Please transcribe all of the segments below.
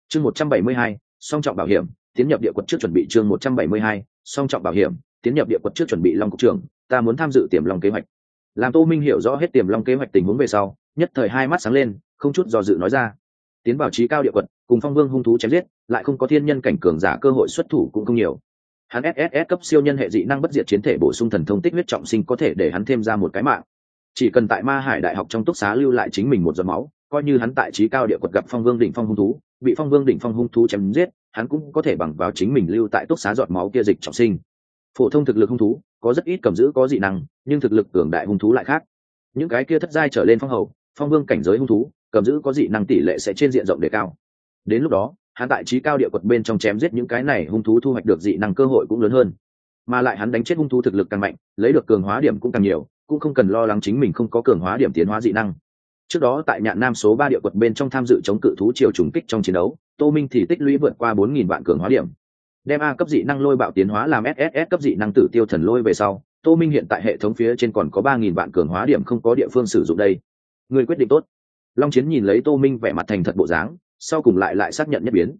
Chương 172, song trọng bảo hiểm, tiến nhập địa quật trước chuẩn bị. Chương 172, song trọng bảo hiểm, tiến nhập địa quật trước chuẩn bị. Long cục trưởng, ta muốn tham dự tiềm long kế hoạch. Làm Tô Minh hiểu rõ hết tiềm long kế hoạch tình huống về sau, nhất thời hai mắt sáng lên, không chút do dự nói ra. Tiến vào trí cao địa quật, cùng phong vương hung thú chém giết, lại không có thiên nhân cảnh cường giả, cơ hội xuất thủ cũng không nhiều. Hắn SSS cấp siêu nhân hệ dị năng bất diệt chiến thể bổ sung thần thông tích huyết trọng sinh có thể để hắn thêm ra một cái mạng. Chỉ cần tại Ma Hải Đại học trong túc xá lưu lại chính mình một giọt máu, coi như hắn tại trí cao địa quật gặp phong vương đỉnh phong hung thú, bị phong vương đỉnh phong hung thú chém giết, hắn cũng có thể bằng vào chính mình lưu tại túc xá giọt máu kia dịch trọng sinh. Phổ thông thực lực hung thú có rất ít cầm giữ có dị năng, nhưng thực lực cường đại hung thú lại khác. Những cái kia thất giai trở lên phong hầu, phong vương cảnh giới hung thú, cầm giữ có dị năng tỷ lệ sẽ trên diện rộng đề cao. Đến lúc đó, hắn tại trí cao địa quật bên trong chém giết những cái này hung thú, thu hoạch được dị năng cơ hội cũng lớn hơn. Mà lại hắn đánh chết hung thú thực lực càng mạnh, lấy được cường hóa điểm cũng càng nhiều, cũng không cần lo lắng chính mình không có cường hóa điểm tiến hóa dị năng. Trước đó tại Nhạn Nam số 3 địa quật bên trong tham dự chống cự thú triều trùng kích trong chiến đấu, Tô Minh thì tích lũy vượt qua 4000 vạn cường hóa điểm. Đem A cấp dị năng lôi bạo tiến hóa làm SSS cấp dị năng tử tiêu thần lôi về sau, Tô Minh hiện tại hệ thống phía trên còn có 3000 vạn cường hóa điểm không có địa phương sử dụng đây. Người quyết định tốt. Long Chiến nhìn lấy Tô Minh vẻ mặt thành thật bộ dáng, sau cùng lại xác nhận nhất biến.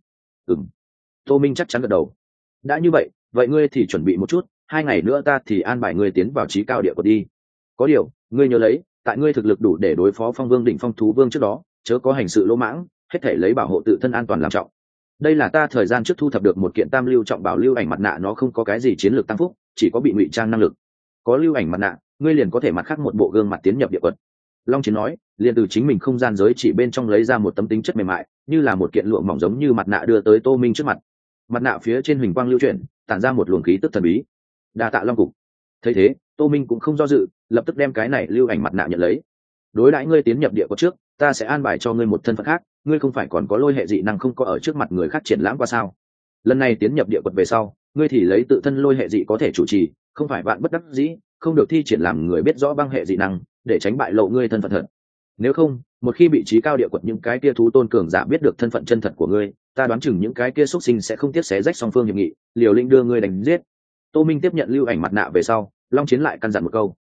Tô Minh chắc chắn gật đầu. Đã như vậy, vậy ngươi thì chuẩn bị một chút, 2 ngày nữa ta thì an bài ngươi tiến vào trí cao địa quật đi. Có điều, ngươi nhớ lấy, tại ngươi thực lực đủ để đối phó phong vương đỉnh phong thú vương trước đó, chớ có hành sự lỗ mãng, hết thể lấy bảo hộ tự thân an toàn làm trọng. Đây là ta thời gian trước thu thập được một kiện tam lưu trọng bảo lưu ảnh mặt nạ, nó không có cái gì chiến lược tăng phúc, chỉ có bị ngụy trang năng lực. Có lưu ảnh mặt nạ, ngươi liền có thể mặt khác một bộ gương mặt tiến nhập địa quật. Long Chiến nói, liền từ chính mình không gian giới chỉ bên trong lấy ra một tấm tính chất mềm mại, như là một kiện lụa mỏng giống như mặt nạ đưa tới Tô Minh trước mặt. Mặt nạ phía trên huỳnh quang lưu chuyển, tản ra một luồng khí tức thần bí. Đa tạ Long cục. Thấy thế, Tô Minh cũng không do dự, lập tức đem cái này lưu ảnh mặt nạ nhận lấy. Đối đãi ngươi tiến nhập địa quật trước, ta sẽ an bài cho ngươi một thân phận khác, ngươi không phải còn có lôi hệ dị năng không có ở trước mặt người khác triển lãm qua sao? Lần này tiến nhập địa quật về sau, ngươi thì lấy tự thân lôi hệ dị có thể chủ trì, không phải vạn bất đắc dĩ, không được thi triển làm người biết rõ băng hệ dị năng, để tránh bại lộ ngươi thân phận thật. Nếu không, một khi bị trí cao địa quật những cái kia thú tôn cường giả biết được thân phận chân thật của ngươi, ta đoán chừng những cái kia xuất sinh sẽ không tiếc xé rách song phương hiệp nghị, liều lĩnh đưa ngươi đánh giết. Tô Minh tiếp nhận lưu ảnh mặt nạ về sau, Long Chiến lại căn dặn một câu.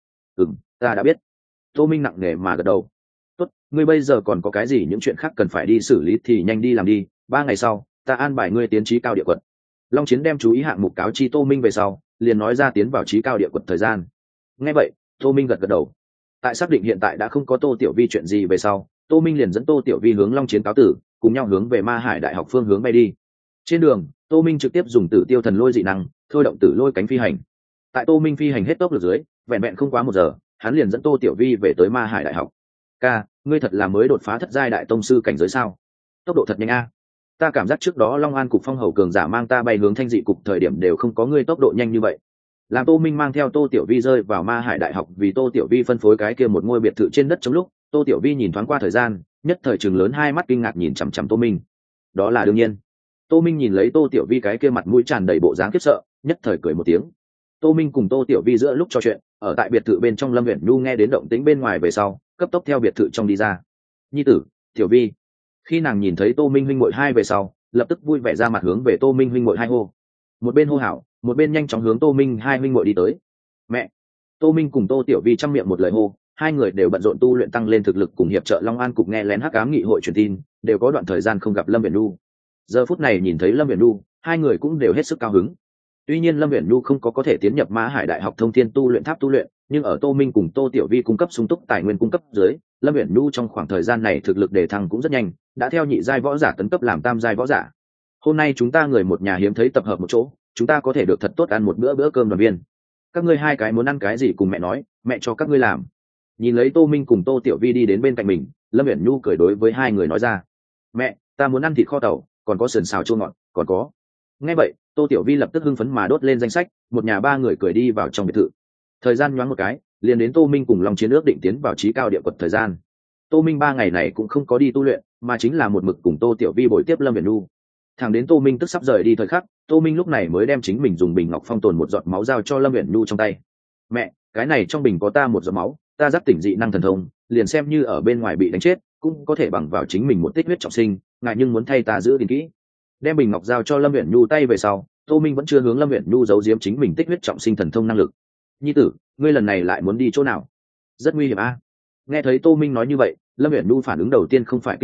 Ta đã biết. Tô Minh nặng nề mà gật đầu. Tốt, ngươi bây giờ còn có cái gì những chuyện khác cần phải đi xử lý thì nhanh đi làm đi, 3 ngày sau, ta an bài ngươi tiến trí cao địa quật. Long Chiến đem chú ý hạng mục cáo chi Tô Minh về sau, liền nói ra tiến vào trí cao địa quật thời gian. Nghe vậy, Tô Minh gật đầu. Tại xác định hiện tại đã không có Tô Tiểu Vi chuyện gì về sau, Tô Minh liền dẫn Tô Tiểu Vi hướng Long Chiến cáo tử, cùng nhau hướng về Ma Hải Đại học phương hướng bay đi. Trên đường, Tô Minh trực tiếp dùng Tử Tiêu Thần Lôi dị năng, thôi động tử lôi cánh phi hành. Tại Tô Minh phi hành hết tốc lực dưới, vẹn vẹn không quá 1 giờ, hắn liền dẫn Tô Tiểu Vi về tới Ma Hải Đại học. Ca, ngươi thật là mới đột phá thất giai đại tông sư cảnh giới sao? Tốc độ thật nhanh a. Ta cảm giác trước đó Long An cục phong hầu cường giả mang ta bay hướng Thanh Dị cục thời điểm đều không có ngươi tốc độ nhanh như vậy. Làm Tô Minh mang theo Tô Tiểu Vi rơi vào Ma Hải Đại học, vì Tô Tiểu Vi phân phối cái kia một ngôi biệt thự trên đất trống lúc, Tô Tiểu Vi nhìn thoáng qua thời gian, nhất thời trừng lớn hai mắt kinh ngạc nhìn chằm chằm Tô Minh. Đó là đương nhiên. Tô Minh nhìn lấy Tô Tiểu Vi cái kia mặt mũi tràn đầy bộ dáng khiếp sợ, nhất thời cười một tiếng. Tô Minh cùng Tô Tiểu Vi giữa lúc trò chuyện, ở tại biệt thự bên trong, Lâm Uyển Nhu nghe đến động tĩnh bên ngoài về sau, cấp tốc theo biệt thự trong đi ra. Nhi tử, Tiểu Vi. Khi nàng nhìn thấy Tô Minh huynh muội hai về sau, lập tức vui vẻ ra mặt hướng về Tô Minh huynh muội hai hô. Một bên hô hào, một bên nhanh chóng hướng Tô Minh hai huynh muội đi tới. Mẹ. Tô Minh cùng Tô Tiểu Vi trăm miệng một lời hô, hai người đều bận rộn tu luyện tăng lên thực lực, cùng hiệp trợ Long An cục nghe lén hắc ám nghị hội truyền tin, đều có đoạn thời gian không gặp Lâm Uyển Nhu. Giờ phút này nhìn thấy Lâm Uyển Nhu, hai người cũng đều hết sức cao hứng. Tuy nhiên Lâm Uyển Nhu không có thể tiến nhập Ma Hải Đại học Thông Thiên tu luyện tháp tu luyện, nhưng ở Tô Minh cùng Tô Tiểu Vi cung cấp sung túc tài nguyên cung cấp dưới, Lâm Uyển Nhu trong khoảng thời gian này thực lực đề thăng cũng rất nhanh, đã theo nhị giai võ giả tấn cấp làm tam giai võ giả. Hôm nay chúng ta người một nhà hiếm thấy tập hợp một chỗ, chúng ta có thể được thật tốt ăn một bữa cơm đoàn viên. Các ngươi hai cái muốn ăn cái gì cùng mẹ nói, mẹ cho các ngươi làm. Nhìn lấy Tô Minh cùng Tô Tiểu Vi đi đến bên cạnh mình, Lâm Uyển Nhu cười đối với hai người nói ra. Mẹ, ta muốn ăn thịt kho tàu, còn có sườn xào chua ngọt, còn có. Nghe vậy, Tô Tiểu Vi lập tức hưng phấn mà đốt lên danh sách, một nhà ba người cười đi vào trong biệt thự. Thời gian nhoáng một cái, liền đến Tô Minh cùng Long Chiến ước định tiến vào trí cao địa quật thời gian. Tô Minh 3 ngày này cũng không có đi tu luyện, mà chính là một mực cùng Tô Tiểu Vi bồi tiếp Lâm Uyển Nhu. Thẳng đến Tô Minh tức sắp rời đi thời khắc, Tô Minh lúc này mới đem chính mình dùng bình ngọc phong tồn một giọt máu giao cho Lâm Uyển Nhu trong tay. Mẹ, cái này trong bình có ta một giọt máu, ta giác tỉnh dị năng thần thông, liền xem như ở bên ngoài bị đánh chết, cũng có thể bằng vào chính mình một tích huyết trọng sinh, ngại nhưng muốn thay ta giữ gìn kỹ. Đem bình ngọc giao cho Lâm Uyển Nhu tay về sau, Tô Minh vẫn chưa hướng Lâm Uyển Nhu giấu giếm chính mình tích huyết trọng sinh thần thông năng lực. Nhi tử, ngươi lần này lại muốn đi chỗ nào? Rất nguy hiểm a. Nghe thấy Tô Minh nói như vậy, Lâm Uyển Nhu phản ứng đầu tiên không phải kinh ngạc,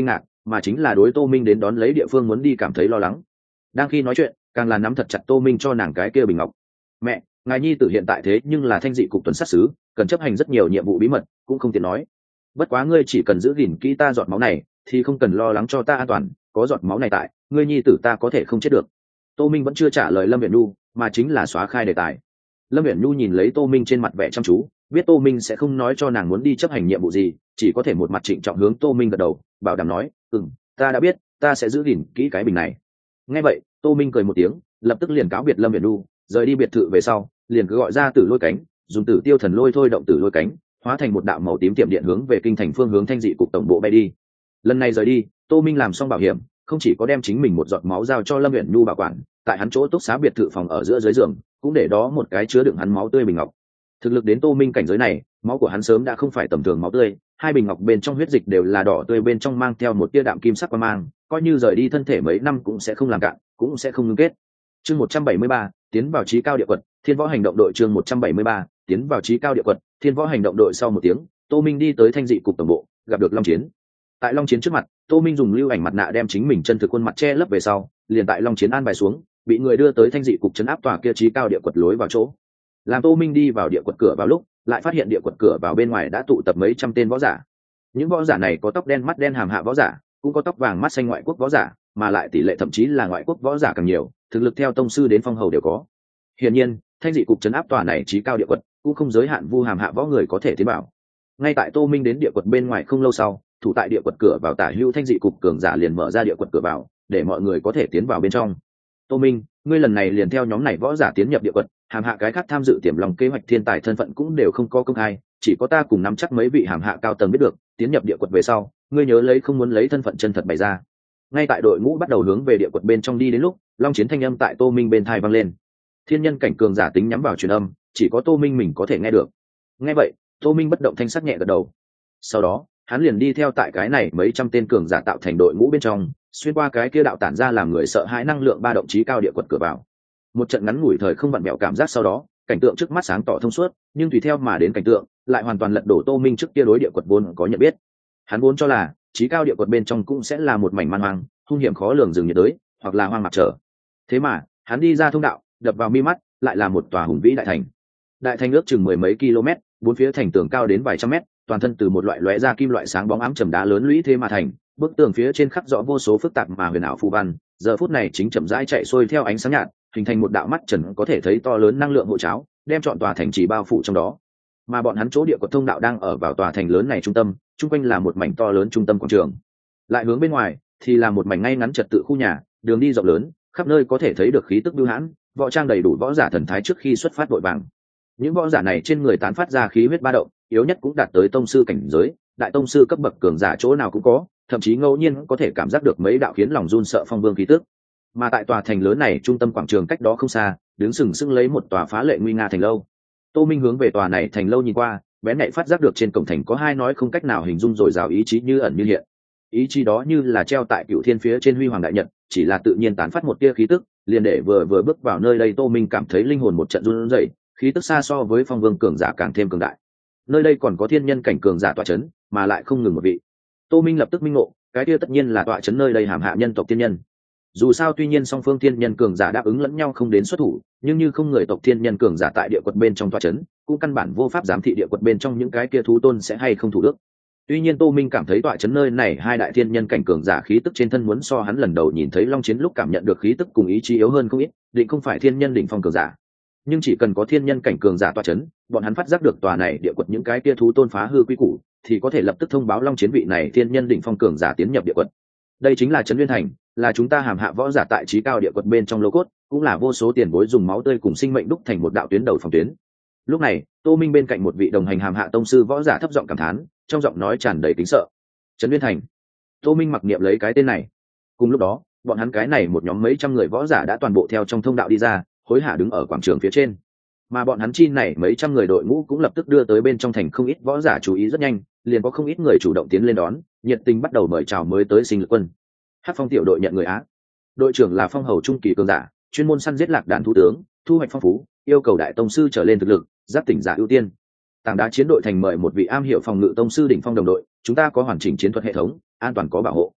mà chính là đối Tô Minh đến đón lấy địa phương muốn đi cảm thấy lo lắng. Đang khi nói chuyện, càng là nắm thật chặt Tô Minh cho nàng cái kia bình ngọc. Mẹ, ngài nhi tử hiện tại thế nhưng là thanh dị cục tuần sát sứ, cần chấp hành rất nhiều nhiệm vụ bí mật, cũng không tiện nói. Bất quá ngươi chỉ cần giữ gìn kỹ ta giọt máu này, thì không cần lo lắng cho ta an toàn, có giọt máu này tại, ngươi nhi tử ta có thể không chết được. Tô Minh vẫn chưa trả lời Lâm Viễn Nhu, mà chính là xóa khai đề tài. Lâm Viễn Nhu nhìn lấy Tô Minh trên mặt vẻ chăm chú, biết Tô Minh sẽ không nói cho nàng muốn đi chấp hành nhiệm vụ gì, chỉ có thể một mặt trịnh trọng hướng Tô Minh gật đầu, bảo đảm nói, ta đã biết, ta sẽ giữ gìn kỹ cái bình này. Nghe vậy, Tô Minh cười một tiếng, lập tức liền cáo biệt Lâm Viễn Nhu, rời đi biệt thự về sau, liền cứ gọi ra Tử Lôi cánh, dùng Tử Tiêu thần lôi thôi động Tử Lôi cánh, hóa thành một đạo màu tím tiệm điện hướng về kinh thành phương hướng thanh dị cục tổng bộ bay đi. Lần này rời đi, Tô Minh làm xong bảo hiểm, không chỉ có đem chính mình một giọt máu giao cho Lâm Viễn Nhu bảo quản, tại hắn chỗ túc xá biệt thự phòng ở giữa dưới giường, cũng để đó một cái chứa đựng hắn máu tươi bình ngọc. Thực lực đến Tô Minh cảnh giới này, máu của hắn sớm đã không phải tầm thường máu tươi, hai bình ngọc bên trong huyết dịch đều là đỏ tươi, bên trong mang theo một tia đạm kim sắc quang mang, coi như rời đi thân thể mấy năm cũng sẽ không làm cạn, cũng sẽ không ngưng kết. Chương 173, tiến vào chí cao địa quật, Thiên Võ hành động đội. Chương 173, tiến vào chí cao địa quật, Thiên Võ hành động đội. Sau một tiếng, Tô Minh đi tới thanh dị cục tổng bộ, gặp được Long Chiến. Tại Long Chiến trước mặt, Tô Minh dùng lưu ảnh mặt nạ đem chính mình chân thực khuôn mặt che lấp về sau, liền tại Long Chiến an bài xuống, bị người đưa tới thanh dị cục trấn áp tòa kia chí cao địa quật lối vào chỗ. Làm Tô Minh đi vào địa quật cửa vào lúc, lại phát hiện địa quật cửa vào bên ngoài đã tụ tập mấy trăm tên võ giả. Những võ giả này có tóc đen mắt đen hàm hạ võ giả, cũng có tóc vàng mắt xanh ngoại quốc võ giả, mà lại tỷ lệ thậm chí là ngoại quốc võ giả càng nhiều, thực lực theo tông sư đến phong hầu đều có. Hiển nhiên, thanh dị cục trấn áp tòa này chí cao địa quật, cũng không giới hạn vu hàm hạ võ người có thể tiến vào. Ngay tại Tô Minh đến địa quật bên ngoài không lâu sau, thủ tại địa quật cửa vào tả hữu thanh dị cục cường giả liền mở ra địa quật cửa vào, để mọi người có thể tiến vào bên trong. Tô Minh, ngươi lần này liền theo nhóm này võ giả tiến nhập địa quật, hàm hạ cái khác tham dự tiềm lòng kế hoạch thiên tài thân phận cũng đều không có công khai, chỉ có ta cùng nắm chắc mấy vị hàm hạ cao tầng biết được. Tiến nhập địa quật về sau, ngươi nhớ lấy không muốn lấy thân phận chân thật bày ra. Ngay tại đội ngũ bắt đầu hướng về địa quật bên trong đi đến lúc, Long Chiến thanh âm tại Tô Minh bên tai vang lên. Thiên nhân cảnh cường giả tính nhắm vào truyền âm, chỉ có Tô Minh mình có thể nghe được. Nghe vậy, Tô Minh bất động thanh sắc nhẹ gật đầu. Sau đó, hắn liền đi theo tại cái này mấy trăm tên cường giả tạo thành đội ngũ bên trong, xuyên qua cái kia đạo tản ra làm người sợ hãi năng lượng ba động chí cao địa quật cửa vào. Một trận ngắn ngủi thời không vặn vẹo cảm giác sau đó, cảnh tượng trước mắt sáng tỏ thông suốt, nhưng tùy theo mà đến cảnh tượng lại hoàn toàn lật đổ Tô Minh trước kia đối địa quật vốn có nhận biết. Hắn vốn cho là chí cao địa quật bên trong cũng sẽ là một mảnh man hoang, hung hiểm khó lường rừng nhiệt đới, hoặc là hoang mạc trở. Thế mà, hắn đi ra thông đạo, đập vào mi mắt lại là một tòa hùng vĩ đại thành. Đại thành ước chừng mười mấy km, bốn phía thành tường cao đến vài trăm mét, toàn thân từ một loại lóe ra kim loại sáng bóng ám trầm đá lớn lũy thế mà thành, bức tường phía trên khắc rõ vô số phức tạp mà huyền ảo phù văn, giờ phút này chính chậm rãi chạy xuôi theo ánh sáng nhạt, hình thành một đạo mắt trần có thể thấy to lớn năng lượng hộ cháo, đem trọn tòa thành trì bao phủ trong đó. Mà bọn hắn chỗ địa quật thông đạo đang ở vào tòa thành lớn này trung tâm, chung quanh là một mảnh to lớn trung tâm quảng trường. Lại hướng bên ngoài thì là một mảnh ngay ngắn trật tự khu nhà, đường đi rộng lớn, khắp nơi có thể thấy được khí tức bưu hãn, võ trang đầy đủ võ giả thần thái trước khi xuất phát vội vàng. Những võ giả này trên người tán phát ra khí huyết ba động, yếu nhất cũng đạt tới tông sư cảnh giới, đại tông sư cấp bậc cường giả chỗ nào cũng có, thậm chí ngẫu nhiên có thể cảm giác được mấy đạo khiến lòng run sợ phong vương khí tức. Mà tại tòa thành lớn này trung tâm quảng trường cách đó không xa, đứng sừng sững lấy một tòa phá lệ nguy nga thành lâu. Tô Minh hướng về tòa này thành lâu nhìn qua, bén nhạy phát giác được trên cổng thành có hai nói không cách nào hình dung dồi dào ý chí như ẩn như hiện. Ý chí đó như là treo tại cựu thiên phía trên huy hoàng đại nhật, chỉ là tự nhiên tán phát một tia khí tức, liền để vừa bước vào nơi đây Tô Minh cảm thấy linh hồn một trận run rẩy, khí tức xa so với phong vương cường giả càng thêm cường đại. Nơi đây còn có thiên nhân cảnh cường giả tọa chấn, mà lại không ngừng một vị. Tô Minh lập tức minh ngộ, cái kia tất nhiên là tọa chấn nơi đây hàm hạ nhân tộc thiên nhân. Dù sao tuy nhiên song phương thiên nhân cường giả đáp ứng lẫn nhau không đến xuất thủ, nhưng như không người tộc thiên nhân cường giả tại địa quật bên trong tọa chấn, cũng căn bản vô pháp giám thị địa quật bên trong những cái kia thú tôn sẽ hay không thủ đức. Tuy nhiên Tô Minh cảm thấy tọa chấn nơi này hai đại thiên nhân cảnh cường giả khí tức trên thân muốn so hắn lần đầu nhìn thấy Long Chiến lúc cảm nhận được khí tức cùng ý chí yếu hơn không ít, định không phải thiên nhân đỉnh phong cường giả. Nhưng chỉ cần có thiên nhân cảnh cường giả tọa chấn, bọn hắn phát giác được tòa này địa quật những cái kia thú tôn phá hư quy củ, thì có thể lập tức thông báo Long Chiến vị này thiên nhân đỉnh phong cường giả tiến nhập địa quật. Đây chính là trấn Nguyên Thành, là chúng ta hàm hạ võ giả tại chí cao địa quật bên trong lô cốt, cũng là vô số tiền bối dùng máu tươi cùng sinh mệnh đúc thành một đạo tuyến đầu phòng tuyến. Lúc này, Tô Minh bên cạnh một vị đồng hành hàm hạ tông sư võ giả thấp giọng cảm thán, trong giọng nói tràn đầy kính sợ. Trấn Nguyên Thành. Tô Minh mặc niệm lấy cái tên này. Cùng lúc đó, bọn hắn cái này một nhóm mấy trăm người võ giả đã toàn bộ theo trong thông đạo đi ra, hối hả đứng ở quảng trường phía trên. Mà bọn hắn chi này mấy trăm người đội ngũ cũng lập tức đưa tới bên trong thành không ít võ giả chú ý rất nhanh, liền có không ít người chủ động tiến lên đón, nhiệt tình bắt đầu mời chào mới tới sinh lực quân. Hắc Phong tiểu đội nhận người Á. Đội trưởng là phong hầu trung kỳ cường giả, chuyên môn săn giết lạc đàn thú tướng, thu hoạch phong phú, yêu cầu đại tông sư trở lên thực lực, giáp tỉnh giả ưu tiên. Tảng đá chiến đội thành mời một vị am hiểu phòng ngự tông sư đỉnh phong đồng đội, chúng ta có hoàn chỉnh chiến thuật hệ thống, an toàn có bảo hộ.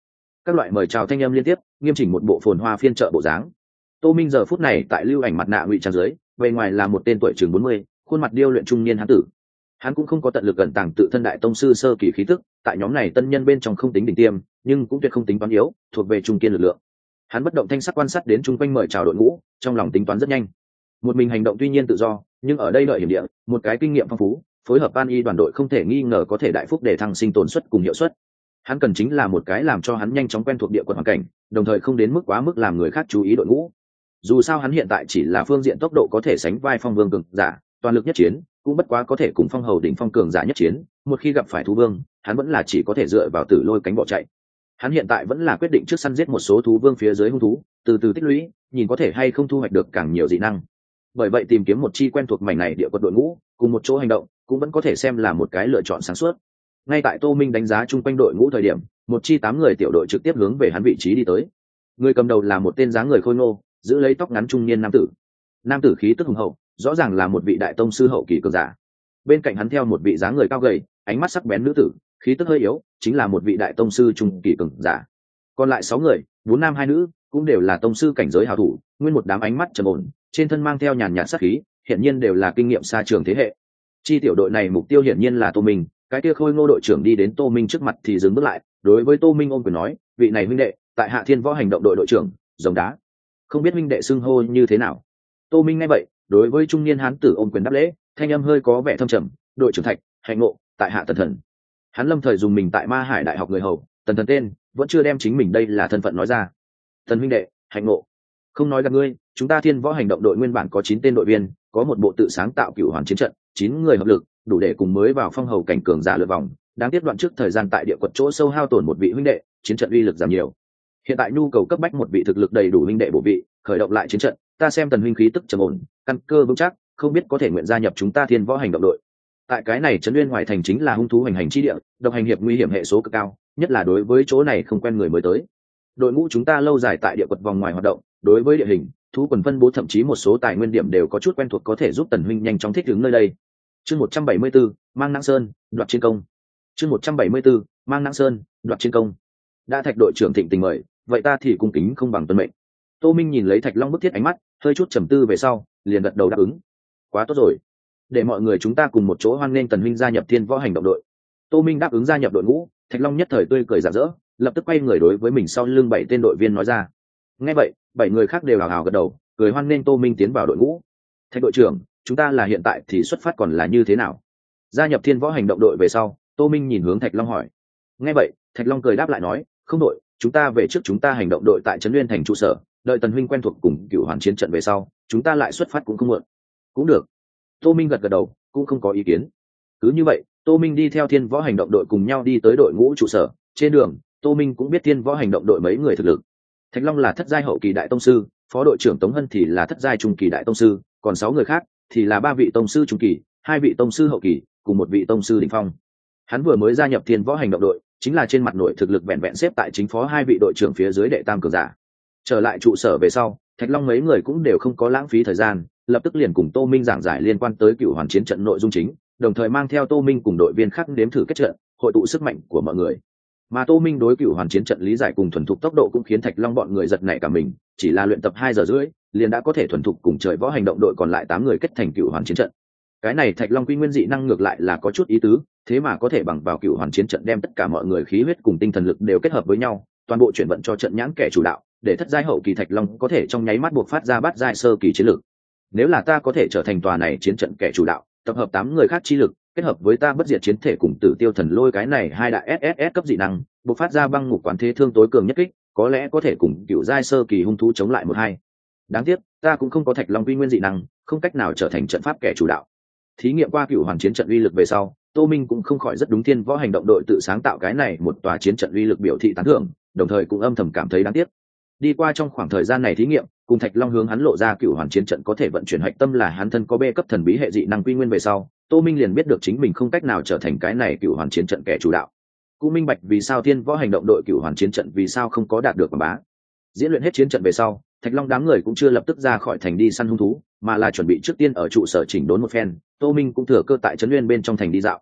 Các loại mời chào thanh âm liên tiếp, nghiêm chỉnh một bộ phồn hoa phiên chợ bộ dáng. Tô Minh giờ phút này tại lưu ảnh mặt nạ ngụy trang dưới, bề ngoài là một tên tuổi chừng 40, khuôn mặt điêu luyện trung niên hán tử. Hắn cũng không có tận lực gần tàng tự thân đại tông sư sơ kỳ khí tức, tại nhóm này tân nhân bên trong không tính đỉnh tiêm, nhưng cũng tuyệt không tính toán yếu, thuộc về trung kiên lực lượng. Hắn bất động thanh sắc quan sát đến chung quanh mời chào đội ngũ, trong lòng tính toán rất nhanh. Một mình hành động tuy nhiên tự do, nhưng ở đây đợi hiểm địa, một cái kinh nghiệm phong phú, phối hợp ban y đoàn đội không thể nghi ngờ có thể đại phúc để thăng sinh tồn suất cùng hiệu suất. Hắn cần chính là một cái làm cho hắn nhanh chóng quen thuộc địa quận hoàn cảnh, đồng thời không đến mức quá mức làm người khác chú ý đội ngũ. Dù sao hắn hiện tại chỉ là phương diện tốc độ có thể sánh vai phong vương cường giả, toàn lực nhất chiến cũng bất quá có thể cùng phong hầu đỉnh phong cường giả nhất chiến, một khi gặp phải thú vương, hắn vẫn là chỉ có thể dựa vào tử lôi cánh bỏ chạy. Hắn hiện tại vẫn là quyết định trước săn giết một số thú vương phía dưới hung thú, từ từ tích lũy, nhìn có thể hay không thu hoạch được càng nhiều dị năng. Bởi vậy tìm kiếm một chi quen thuộc mảnh này địa quật đội ngũ, cùng một chỗ hành động, cũng vẫn có thể xem là một cái lựa chọn sáng suốt. Ngay tại Tô Minh đánh giá chung quanh đội ngũ thời điểm, một chi 8 người tiểu đội trực tiếp hướng về hắn vị trí đi tới. Người cầm đầu là một tên dáng người khôi ngô, giữ lấy tóc ngắn trung niên nam tử. Nam tử khí tức hùng hậu, rõ ràng là một vị đại tông sư hậu kỳ cường giả. Bên cạnh hắn theo một vị dáng người cao gầy, ánh mắt sắc bén nữ tử, khí tức hơi yếu, chính là một vị đại tông sư trung kỳ cường giả. Còn lại 6 người, 4 nam 2 nữ, cũng đều là tông sư cảnh giới hảo thủ, nguyên một đám ánh mắt trầm ổn, trên thân mang theo nhàn nhạt sát khí, hiển nhiên đều là kinh nghiệm xa trường thế hệ. Chi tiểu đội này mục tiêu hiển nhiên là Tô Minh, cái kia khôi ngô đội trưởng đi đến Tô Minh trước mặt thì dừng bước lại, đối với Tô Minh ôm quyền nói, vị này huynh đệ, tại Hạ Thiên Võ hành động đội đội trưởng, rồng đá. Không biết huynh đệ xưng hô như thế nào? Tô Minh nghe vậy, đối với trung niên hán tử ôm quyền đáp lễ, thanh âm hơi có vẻ thâm trầm, đội trưởng Thạch, hạnh ngộ, tại Hạ Tần Thần. Hắn lâm thời dùng mình tại Ma Hải Đại học người hầu, Tần Thần tên, vẫn chưa đem chính mình đây là thân phận nói ra. Tần huynh đệ, hạnh ngộ. Không nói gặp ngươi, chúng ta Thiên Võ hành động đội nguyên bản có 9 tên đội viên, có một bộ tự sáng tạo cửu hoàn chiến trận, 9 người hợp lực, đủ để cùng mới vào phong hầu cảnh cường giả lượt vòng. Đáng tiếc đoạn trước thời gian tại địa quật chỗ sâu hao tổn một vị huynh đệ, chiến trận uy lực giảm nhiều. Hiện tại nhu cầu cấp bách một vị thực lực đầy đủ huynh đệ bổ vị, khởi động lại chiến trận. Ta xem Tần huynh khí tức trầm ổn, căn cơ vững chắc, không biết có thể nguyện gia nhập chúng ta Thiên Võ hành động đội. Tại cái này trấn Uyên Hoài thành chính là hung thú hành hành chi địa, độc hành hiệp nguy hiểm hệ số cực cao, nhất là đối với chỗ này không quen người mới tới. Đội ngũ chúng ta lâu dài tại địa quật vòng ngoài hoạt động, đối với địa hình, thú quần phân bố thậm chí một số tài nguyên điểm đều có chút quen thuộc, có thể giúp Tần huynh nhanh chóng thích ứng nơi đây. Chương 174, mang Nang Sơn, đoạt chiến công. Chương 174, mang Nang Sơn, đoạt chiến công. Đã Thạch đội trưởng thịnh tình mời, vậy ta thì cung kính không bằng tuân mệnh. Tô Minh nhìn lấy Thạch Long bức thiết ánh mắt, hơi chút trầm tư về sau, liền gật đầu đáp ứng. Quá tốt rồi, để mọi người chúng ta cùng một chỗ hoan nghênh Tần huynh gia nhập Thiên Võ hành động đội. Tô Minh đáp ứng gia nhập đội ngũ, Thạch Long nhất thời tươi cười rạng rỡ, lập tức quay người đối với mình sau lưng 7 tên đội viên nói ra. Nghe vậy, 7 người khác đều hào hào gật đầu, cười hoan nghênh Tô Minh tiến vào đội ngũ. Thạch đội trưởng, chúng ta là hiện tại thì xuất phát còn là như thế nào? Gia nhập Thiên Võ hành động đội về sau, Tô Minh nhìn hướng Thạch Long hỏi. Nghe vậy, Thạch Long cười đáp lại nói, không đội, chúng ta về trước chúng ta hành động đội tại trấn Uyên thành trụ sở, đợi Tần huynh quen thuộc cùng cửu hoàn chiến trận về sau, chúng ta lại xuất phát cũng không muộn. Cũng được. Tô Minh gật gật đầu, cũng không có ý kiến. Cứ như vậy, Tô Minh đi theo Thiên Võ hành động đội cùng nhau đi tới đội ngũ trụ sở. Trên đường, Tô Minh cũng biết Thiên Võ hành động đội mấy người thực lực. Thạch Long là thất giai hậu kỳ đại tông sư, phó đội trưởng Tống Hân thì là thất giai trung kỳ đại tông sư, còn 6 người khác thì là 3 vị tông sư trung kỳ, 2 vị tông sư hậu kỳ, cùng 1 vị tông sư đỉnh phong. Hắn vừa mới gia nhập Thiên Võ hành động đội, chính là trên mặt nội thực lực vẹn vẹn xếp tại chính phó 2 vị đội trưởng phía dưới đệ tam cường giả. Trở lại trụ sở về sau, Thạch Long mấy người cũng đều không có lãng phí thời gian, lập tức liền cùng Tô Minh giảng giải liên quan tới cửu hoàn chiến trận nội dung chính, đồng thời mang theo Tô Minh cùng đội viên khác đếm thử kết trận, hội tụ sức mạnh của mọi người. Mà Tô Minh đối cửu hoàn chiến trận lý giải cùng thuần thục tốc độ cũng khiến Thạch Long bọn người giật nảy cả mình, chỉ là luyện tập 2 giờ rưỡi, liền đã có thể thuần thục cùng Trời Võ hành động đội còn lại 8 người kết thành cửu hoàn chiến trận. Cái này Thạch Long quy nguyên dị năng ngược lại là có chút ý tứ, thế mà có thể bằng vào cửu hoàn chiến trận đem tất cả mọi người khí huyết cùng tinh thần lực đều kết hợp với nhau, toàn bộ chuyển vận cho trận nhãn kẻ chủ đạo, để thất giai hậu kỳ Thạch Long có thể trong nháy mắt buộc phát ra bát giai sơ kỳ chiến lực. Nếu là ta có thể trở thành tòa này chiến trận kẻ chủ đạo, tập hợp 8 người khác chi lực, kết hợp với ta bất diệt chiến thể cùng Tử Tiêu thần lôi cái này 2 đại SSS cấp dị năng, buộc phát ra băng ngục quán thế thương tối cường nhất kích, có lẽ có thể cùng cửu giai sơ kỳ hung thú chống lại 1-2. Đáng tiếc, ta cũng không có Thạch Long quy nguyên dị năng, không cách nào trở thành trận pháp kẻ chủ đạo. Thí nghiệm qua cửu hoàn chiến trận uy lực về sau, Tô Minh cũng không khỏi rất đúng Thiên Võ hành động đội tự sáng tạo cái này một tòa chiến trận uy lực biểu thị tán thưởng, đồng thời cũng âm thầm cảm thấy đáng tiếc. Đi qua trong khoảng thời gian này thí nghiệm, cùng Thạch Long hướng hắn lộ ra cửu hoàn chiến trận có thể vận chuyển hạch tâm là hắn thân có B cấp thần bí hệ dị năng quy nguyên về sau, Tô Minh liền biết được chính mình không cách nào trở thành cái này cửu hoàn chiến trận kẻ chủ đạo. Cũng minh bạch vì sao Thiên Võ hành động đội cửu hoàn chiến trận vì sao không có đạt được quảng bá. Diễn luyện hết chiến trận về sau, Thạch Long đám người cũng chưa lập tức ra khỏi thành đi săn hung thú, mà là chuẩn bị trước tiên ở trụ sở chỉnh đốn một phen. Tô Minh cũng thừa cơ tại trấn Uyên bên trong thành đi dạo.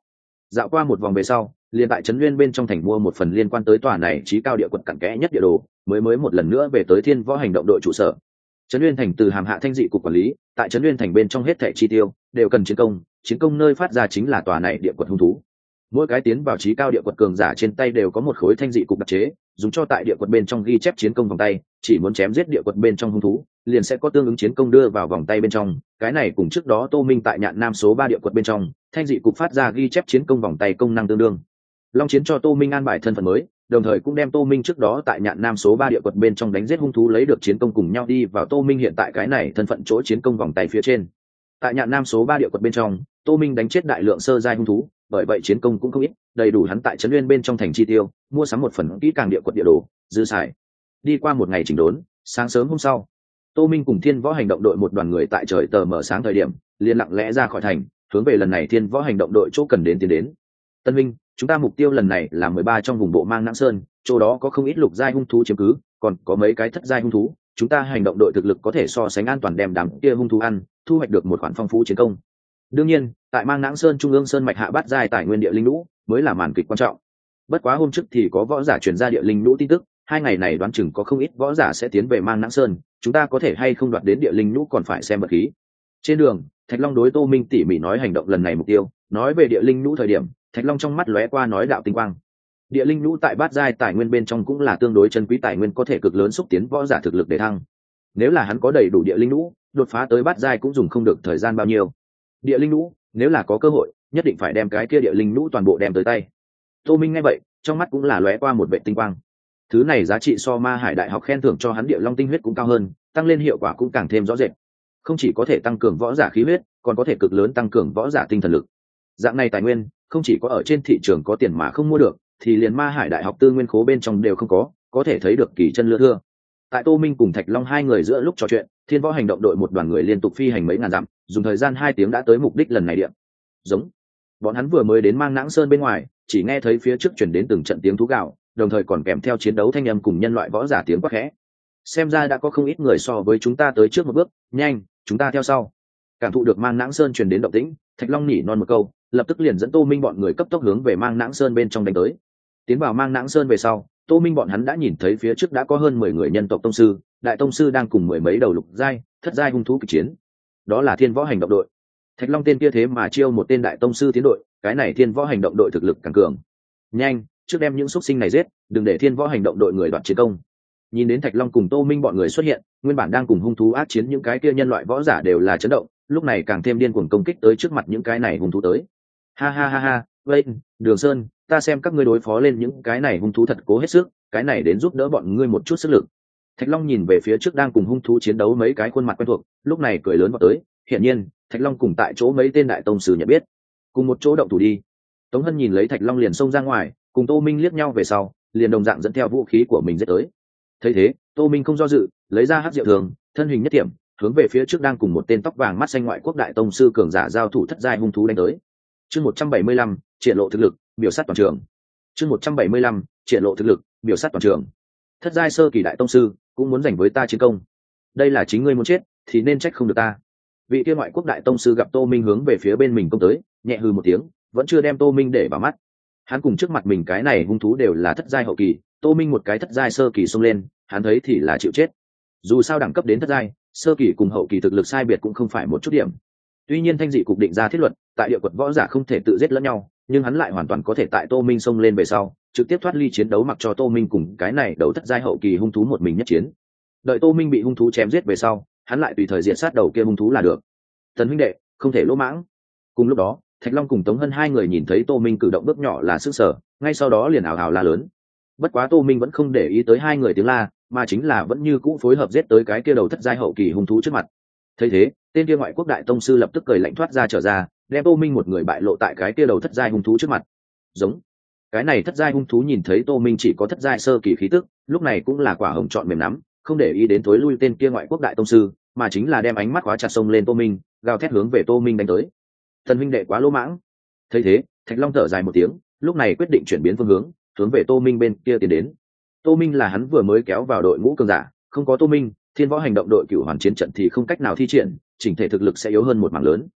Dạo qua một vòng về sau, liền tại trấn nguyên bên trong thành mua một phần liên quan tới tòa này trí cao địa quật cặn kẽ nhất địa đồ, mới một lần nữa về tới thiên võ hành động đội trụ sở. Trấn nguyên thành từ hàm hạ thanh dị cục quản lý, tại trấn nguyên thành bên trong hết thẻ chi tiêu đều cần chiến công nơi phát ra chính là tòa này địa quật hung thú. Mỗi cái tiến vào trí cao địa quật cường giả trên tay đều có một khối thanh dị cục đặc chế, dùng cho tại địa quật bên trong ghi chép chiến công vòng tay, chỉ muốn chém giết địa quật bên trong hung thú liền sẽ có tương ứng chiến công đưa vào vòng tay bên trong. Cái này cùng trước đó Tô Minh tại Nhạn Nam số 3 địa quật bên trong thanh dị cục phát ra ghi chép chiến công vòng tay công năng tương đương. Long chiến cho Tô Minh an bài thân phận mới, đồng thời cũng đem Tô Minh trước đó tại Nhạn Nam số 3 địa quật bên trong đánh giết hung thú lấy được chiến công cùng nhau đi vào Tô Minh hiện tại cái này thân phận chỗ chiến công vòng tay phía trên. Tại Nhạn Nam số 3 địa quật bên trong, Tô Minh đánh chết đại lượng sơ giai hung thú, bởi vậy chiến công cũng không ít, đầy đủ hắn tại trấn nguyên bên trong thành chi tiêu, mua sắm một phần kỹ càng địa quật địa đồ, dư xài. Đi qua một ngày chỉnh đốn, sáng sớm hôm sau, Tô Minh cùng Thiên Võ hành động đội một đoàn người tại trời tờ mờ sáng thời điểm, liền lặng lẽ ra khỏi thành, hướng về lần này Thiên Võ hành động đội chỗ cần đến tiến đến. Tân Minh, chúng ta mục tiêu lần này là 13 trong vùng bộ Mang Nãng Sơn, chỗ đó có không ít lục giai hung thú chiếm cứ, còn có mấy cái thất giai hung thú, chúng ta hành động đội thực lực có thể so sánh an toàn đem đám kia hung thú ăn, thu hoạch được một khoản phong phú chiến công. Đương nhiên, tại Mang Nãng Sơn trung ương sơn mạch hạ bát giai tài nguyên địa linh lũ mới là màn kịch quan trọng. Bất quá hôm trước thì có võ giả truyền ra địa linh lũ tin tức, 2 ngày này đoán chừng có không ít võ giả sẽ tiến về Mang Nãng Sơn, chúng ta có thể hay không đoạt đến địa linh lũ còn phải xem vật khí. Trên đường, Thạch Long đối Tô Minh tỉ mỉ nói hành động lần này mục tiêu, nói về địa linh lũ thời điểm, Thạch Long trong mắt lóe qua nói đạo tinh quang. Địa linh lũ tại bát giai tài nguyên bên trong cũng là tương đối chân quý tài nguyên có thể cực lớn xúc tiến võ giả thực lực để thăng. Nếu là hắn có đầy đủ địa linh lũ, đột phá tới bát giai cũng dùng không được thời gian bao nhiêu. Địa linh lũ, nếu là có cơ hội, nhất định phải đem cái kia địa linh lũ toàn bộ đem tới tay. Tô Minh nghe vậy, trong mắt cũng là lóe qua một vệ tinh quang. Thứ này giá trị so Ma Hải Đại học khen thưởng cho hắn địa long tinh huyết cũng cao hơn, tăng lên hiệu quả cũng càng thêm rõ rệt. Không chỉ có thể tăng cường võ giả khí huyết, còn có thể cực lớn tăng cường võ giả tinh thần lực. Dạng này tài nguyên, không chỉ có ở trên thị trường có tiền mà không mua được, thì liền Ma Hải Đại học tư nguyên khố bên trong đều không có thể thấy được kỳ chân lựa thưa. Tại Tô Minh cùng Thạch Long hai người giữa lúc trò chuyện, Thiên Võ hành động đội một đoàn người liên tục phi hành mấy ngàn dặm, dùng thời gian 2 tiếng đã tới mục đích lần này điện. Giống. Bọn hắn vừa mới đến Mang Nãng Sơn bên ngoài, chỉ nghe thấy phía trước truyền đến từng trận tiếng thú gào, đồng thời còn kèm theo chiến đấu thanh âm cùng nhân loại võ giả tiếng quát khẽ. Xem ra đã có không ít người so với chúng ta tới trước một bước, nhanh, chúng ta theo sau. Cảm thụ được Mang Nãng Sơn truyền đến động tĩnh, Thạch Long nhỉ non một câu, lập tức liền dẫn Tô Minh bọn người cấp tốc hướng về Mang Nãng Sơn bên trong đánh tới. Tiến vào Mang Nãng Sơn về sau, Tô Minh bọn hắn đã nhìn thấy phía trước đã có hơn 10 người nhân tộc tông sư, đại tông sư đang cùng 10 mấy đầu lục giai, thất giai hung thú kịch chiến. Đó là Thiên Võ hành động đội. Thạch Long tên kia thế mà chiêu một tên đại tông sư tiến đội, cái này Thiên Võ hành động đội thực lực càng cường. Nhanh, trước đem những xúc sinh này giết, đừng để Thiên Võ hành động đội người đoạt chiến công. Nhìn đến Thạch Long cùng Tô Minh bọn người xuất hiện, nguyên bản đang cùng hung thú ác chiến những cái kia nhân loại võ giả đều là chấn động, lúc này càng thêm điên cuồng công kích tới trước mặt những cái này hung thú tới. Ha ha ha ha, vậy, Đường Sơn, ta xem các ngươi đối phó lên những cái này hung thú thật cố hết sức, cái này đến giúp đỡ bọn ngươi một chút sức lực. Thạch Long nhìn về phía trước đang cùng hung thú chiến đấu mấy cái khuôn mặt quen thuộc, lúc này cười lớn vào tới, hiển nhiên, Thạch Long cùng tại chỗ mấy tên đại tông sư nhận biết, cùng một chỗ động thủ đi. Tống Hân nhìn lấy Thạch Long liền xông ra ngoài, cùng Tô Minh liếc nhau về sau, liền đồng dạng dẫn theo vũ khí của mình giết tới. Thấy thế, Tô Minh không do dự, lấy ra hắc diệu thường, thân hình nhất điểm, hướng về phía trước đang cùng một tên tóc vàng mắt xanh ngoại quốc đại tông sư cường giả giao thủ thất giai hung thú đánh tới. Chương 175, triển lộ thực lực, biểu sát toàn trường. Chương 175, triển lộ thực lực, biểu sát toàn trường. Thất giai sơ kỳ đại tông sư cũng muốn giành với ta chiến công. Đây là chính ngươi muốn chết, thì nên trách không được ta. Vị kia ngoại quốc đại tông sư gặp Tô Minh hướng về phía bên mình công tới, nhẹ hừ một tiếng, vẫn chưa đem Tô Minh để vào mắt. Hắn cùng trước mặt mình cái này hung thú đều là thất giai hậu kỳ, Tô Minh một cái thất giai sơ kỳ xông lên, hắn thấy thì là chịu chết. Dù sao đẳng cấp đến thất giai, sơ kỳ cùng hậu kỳ thực lực sai biệt cũng không phải một chút điểm. Tuy nhiên thanh dị cục định ra thiết luật, tại địa quật võ giả không thể tự giết lẫn nhau, nhưng hắn lại hoàn toàn có thể tại Tô Minh xông lên về sau, trực tiếp thoát ly chiến đấu mặc cho Tô Minh cùng cái này đấu thất giai hậu kỳ hung thú một mình nhất chiến. Đợi Tô Minh bị hung thú chém giết về sau, hắn lại tùy thời diện sát đầu kia hung thú là được. Tần huynh đệ, không thể lỗ mãng. Cùng lúc đó, Thạch Long cùng Tống Hân hai người nhìn thấy Tô Minh cử động bước nhỏ là sức sở, ngay sau đó liền ảo ảo la lớn. Bất quá Tô Minh vẫn không để ý tới hai người tiếng la, mà chính là vẫn như cũ phối hợp giết tới cái kia đầu thất giai hậu kỳ hung thú trước mặt. Thấy thế, tên kia ngoại quốc đại tông sư lập tức cười lạnh thoát ra trở ra, đem Tô Minh một người bại lộ tại cái kia đầu thất giai hung thú trước mặt. Giống. Cái này thất giai hung thú nhìn thấy Tô Minh chỉ có thất giai sơ kỳ khí tức, lúc này cũng là quả hồng chọn mềm nắm, không để ý đến tối lui tên kia ngoại quốc đại tông sư, mà chính là đem ánh mắt khóa chặt sông lên Tô Minh, gào thét hướng về Tô Minh đánh tới. Thần huynh đệ quá lỗ mãng. Thấy thế, Thạch Long thở dài một tiếng, lúc này quyết định chuyển biến phương hướng về Tô Minh bên kia tiến đến. Tô Minh là hắn vừa mới kéo vào đội ngũ cường giả, không có Tô Minh, Thiên Võ hành động đội cửu hoàn chiến trận thì không cách nào thi triển, chỉnh thể thực lực sẽ yếu hơn một mảng lớn.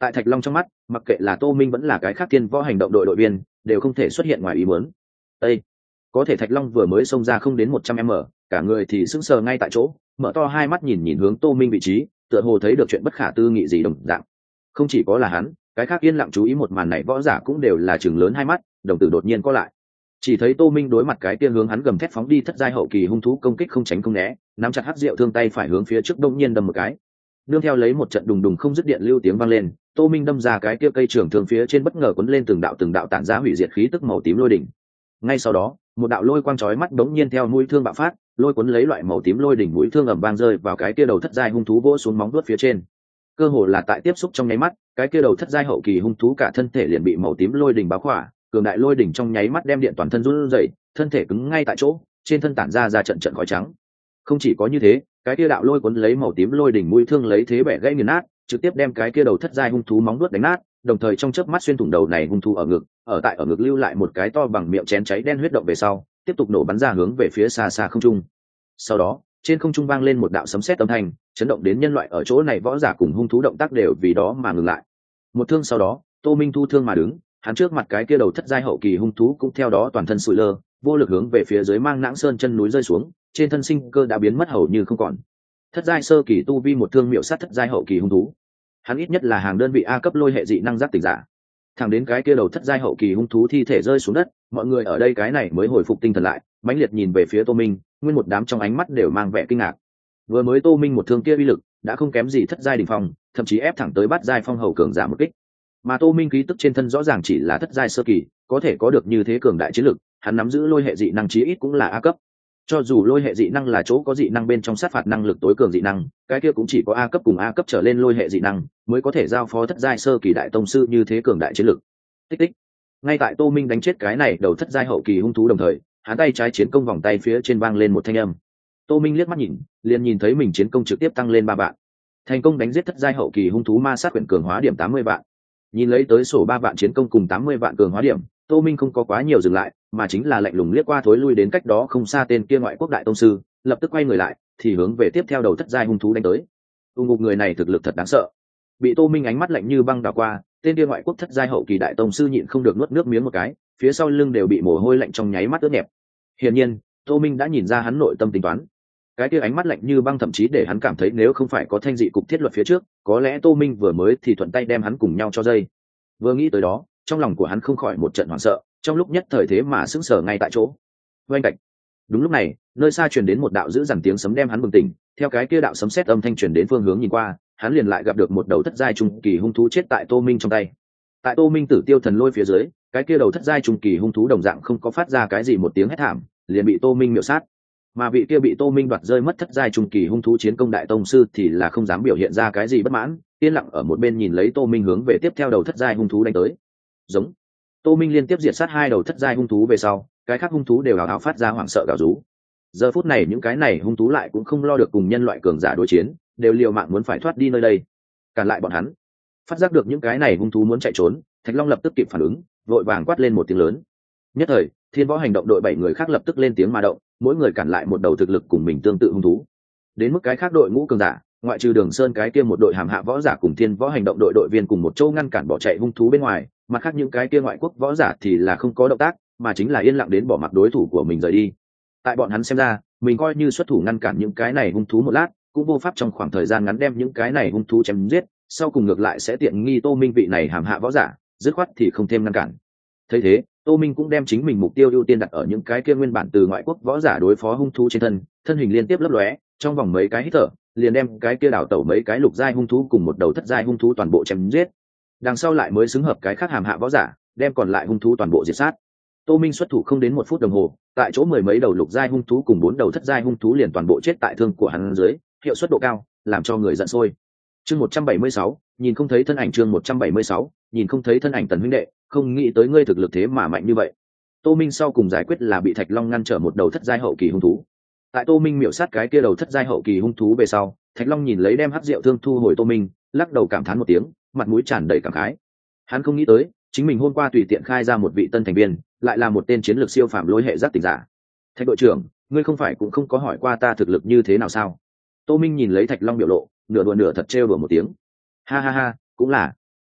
Tại Thạch Long trong mắt, mặc kệ là Tô Minh vẫn là cái khác Thiên Võ Hành Động đội đội viên, đều không thể xuất hiện ngoài ý muốn. Ê! Có thể Thạch Long vừa mới xông ra không đến 100m, cả người thì sững sờ ngay tại chỗ, mở to hai mắt nhìn hướng Tô Minh vị trí, tựa hồ thấy được chuyện bất khả tư nghị gì đồng dạng. Không chỉ có là hắn, cái khác yên lặng chú ý một màn này võ giả cũng đều là chừng lớn hai mắt, đồng tử đột nhiên co lại. Chỉ thấy Tô Minh đối mặt cái kia hướng hắn gầm thét phóng đi thất giai hậu kỳ hung thú công kích không tránh không né, nắm chặt hắc diệu thương tay phải hướng phía trước đông nhiên đâm một cái. Nương theo lấy một trận đùng đùng không dứt điện lưu tiếng vang lên, Tô Minh đâm ra cái kia cây trường thương phía trên bất ngờ cuốn lên từng đạo tản ra hủy diệt khí tức màu tím lôi đỉnh. Ngay sau đó, một đạo lôi quang chói mắt đống nhiên theo mũi thương bạo phát, lôi cuốn lấy loại màu tím lôi đỉnh mũi thương ầm vang rơi vào cái kia đầu thất giai hung thú vỗ xuống móng vuốt phía trên. Cơ hồ là tại tiếp xúc trong nháy mắt, cái kia đầu thất giai hậu kỳ hung thú cả thân thể liền bị màu tím lôi đỉnh bao khỏa, cường đại lôi đỉnh trong nháy mắt đem điện toàn thân run rẩy, thân thể cứng ngay tại chỗ, trên thân tản ra trận trận khói trắng. Không chỉ có như thế, cái kia đạo lôi cuốn lấy màu tím lôi đỉnh mũi thương lấy thế bẻ gãy nghiền nát, trực tiếp đem cái kia đầu thất giai hung thú móng vuốt đánh nát, đồng thời trong chớp mắt xuyên thủng đầu này hung thú ở ngực, ở ngực lưu lại một cái to bằng miệng chén cháy đen huyết động về sau, tiếp tục nổ bắn ra hướng về phía xa xa không trung. Sau đó, trên không trung vang lên một đạo sấm sét âm thanh, chấn động đến nhân loại ở chỗ này võ giả cùng hung thú động tác đều vì đó mà ngừng lại. Một thương sau đó, Tô Minh thu thương mà đứng, hắn trước mặt cái kia đầu thất giai hậu kỳ hung thú cũng theo đó toàn thân sụi lơ, vô lực hướng về phía dưới mang nãng sơn chân núi rơi xuống, trên thân sinh cơ đã biến mất hầu như không còn. Thất giai sơ kỳ tu vi một thương miệu sát thất giai hậu kỳ hung thú, hắn ít nhất là hàng đơn vị A cấp lôi hệ dị năng giác tỉnh giả. Thẳng đến cái kia đầu thất giai hậu kỳ hung thú thi thể rơi xuống đất, mọi người ở đây cái này mới hồi phục tinh thần lại, mãnh liệt nhìn về phía Tô Minh, nguyên một đám trong ánh mắt đều mang vẻ kinh ngạc. Vừa mới Tô Minh một thương kia uy lực đã không kém gì thất giai đỉnh phong, thậm chí ép thẳng tới bát giai phong hầu cường giả một kích. Mà Tô Minh khí tức trên thân rõ ràng chỉ là thất giai sơ kỳ, có thể có được như thế cường đại chiến lực, hắn nắm giữ lôi hệ dị năng chí ít cũng là A cấp. Cho dù lôi hệ dị năng là chỗ có dị năng bên trong sát phạt năng lực tối cường dị năng, cái kia cũng chỉ có A cấp cùng A cấp trở lên lôi hệ dị năng mới có thể giao phó thất giai sơ kỳ đại tông sư như thế cường đại chiến lực. Tích tích. Ngay tại Tô Minh đánh chết cái này đầu thất giai hậu kỳ hung thú đồng thời, hắn tay trái chiến công vòng tay phía trên vang lên một thanh âm. Tô Minh liếc mắt nhìn, liền nhìn thấy mình chiến công trực tiếp tăng lên 3 vạn. Thành công đánh giết thất giai hậu kỳ hung thú ma sát quyển cường hóa điểm 80 vạn. Nhìn lấy tới sổ 3 vạn chiến công cùng 80 vạn cường hóa điểm, Tô Minh không có quá nhiều dừng lại, mà chính là lạnh lùng liếc qua thối lui đến cách đó không xa tên kia ngoại quốc đại tông sư, lập tức quay người lại, thì hướng về tiếp theo đầu thất giai hung thú đánh tới. Ngục người này thực lực thật đáng sợ. Bị Tô Minh ánh mắt lạnh như băng đảo qua, tên kia ngoại quốc thất giai hậu kỳ đại tông sư nhịn không được nuốt nước miếng một cái, phía sau lưng đều bị mồ hôi lạnh trong nháy mắt ướt nhẹp. Hiển nhiên, Tô Minh đã nhìn ra hắn nội tâm tính toán. Cái kia ánh mắt lạnh như băng thậm chí để hắn cảm thấy nếu không phải có thanh dị cục thiết luật phía trước, có lẽ Tô Minh vừa mới thì thuận tay đem hắn cùng nhau cho dây. Vừa nghĩ tới đó, trong lòng của hắn không khỏi một trận hoảng sợ, trong lúc nhất thời thế mà sững sờ ngay tại chỗ. Oanh cạch. Đúng lúc này, nơi xa truyền đến một đạo dữ dằn tiếng sấm đem hắn bừng tỉnh, theo cái kia đạo sấm sét âm thanh truyền đến phương hướng nhìn qua, hắn liền lại gặp được một đầu thất giai trung kỳ hung thú chết tại Tô Minh trong tay. Tại Tô Minh tử tiêu thần lôi phía dưới, cái kia đầu thất giai trung kỳ hung thú đồng dạng không có phát ra cái gì một tiếng hét thảm, liền bị Tô Minh miểu sát. Mà vị kia bị Tô Minh đoạt rơi mất thất giai trung kỳ hung thú chiến công đại tông sư thì là không dám biểu hiện ra cái gì bất mãn, yên lặng ở một bên nhìn lấy Tô Minh hướng về tiếp theo đầu thất giai hung thú đánh tới. Giống. Tô Minh liên tiếp diệt sát 2 đầu thất giai hung thú về sau, cái khác hung thú đều hào hào phát ra hoảng sợ gào rú. Giờ phút này những cái này hung thú lại cũng không lo được cùng nhân loại cường giả đối chiến, đều liều mạng muốn phải thoát đi nơi đây. Cản lại bọn hắn. Phát giác được những cái này hung thú muốn chạy trốn, Thạch Long lập tức kịp phản ứng, vội vàng quát lên một tiếng lớn. Nhất thời, Thiên Võ Hành Động đội 7 người khác lập tức lên tiếng mà động, mỗi người cản lại một đầu thực lực cùng mình tương tự hung thú. Đến mức cái khác đội ngũ cường giả, ngoại trừ Đường Sơn cái kia một đội hàm hạ võ giả cùng Thiên Võ Hành Động đội đội viên cùng một chỗ ngăn cản bỏ chạy hung thú bên ngoài, mặt khác những cái kia ngoại quốc võ giả thì là không có động tác, mà chính là yên lặng đến bỏ mặc đối thủ của mình rời đi. Tại bọn hắn xem ra, mình coi như xuất thủ ngăn cản những cái này hung thú một lát, cũng vô pháp trong khoảng thời gian ngắn đem những cái này hung thú chém giết, sau cùng ngược lại sẽ tiện nghi Tô Minh vị này hàm hạ võ giả, dứt khoát thì không thêm ngăn cản. Thấy thế, Tô Minh cũng đem chính mình mục tiêu ưu tiên đặt ở những cái kia nguyên bản từ ngoại quốc võ giả đối phó hung thú trên thân, thân hình liên tiếp lấp lóe, trong vòng mấy cái hít thở, liền đem cái kia đảo tẩu mấy cái lục giai hung thú cùng một đầu thất giai hung thú toàn bộ chém giết. Đằng sau lại mới xứng hợp cái khác hàm hạ võ giả, đem còn lại hung thú toàn bộ diệt sát. Tô Minh xuất thủ không đến 1 phút đồng hồ, tại chỗ 10 mấy đầu lục giai hung thú cùng 4 đầu thất giai hung thú liền toàn bộ chết tại thương của hắn dưới, hiệu suất độ cao, làm cho người giận sôi. Chương 176, nhìn không thấy thân ảnh chương 176, nhìn không thấy thân ảnh Tần huynh đệ, không nghĩ tới ngươi thực lực thế mà mạnh như vậy. Tô Minh sau cùng giải quyết là bị Thạch Long ngăn trở một đầu thất giai hậu kỳ hung thú. Tại Tô Minh miểu sát cái kia đầu thất giai hậu kỳ hung thú về sau, Thạch Long nhìn lấy đem hắc diệu thương thu hồi Tô Minh, lắc đầu cảm thán một tiếng, mặt mũi tràn đầy cảm khái. Hắn không nghĩ tới, chính mình hôm qua tùy tiện khai ra một vị tân thành viên, lại là một tên chiến lược siêu phàm lôi hệ giác tỉnh giả. Thạch đội trưởng, ngươi không phải cũng không có hỏi qua ta thực lực như thế nào sao? Tô Minh nhìn lấy Thạch Long biểu lộ, nửa đùa nửa thật trêu đùa một tiếng. Ha ha ha, cũng là.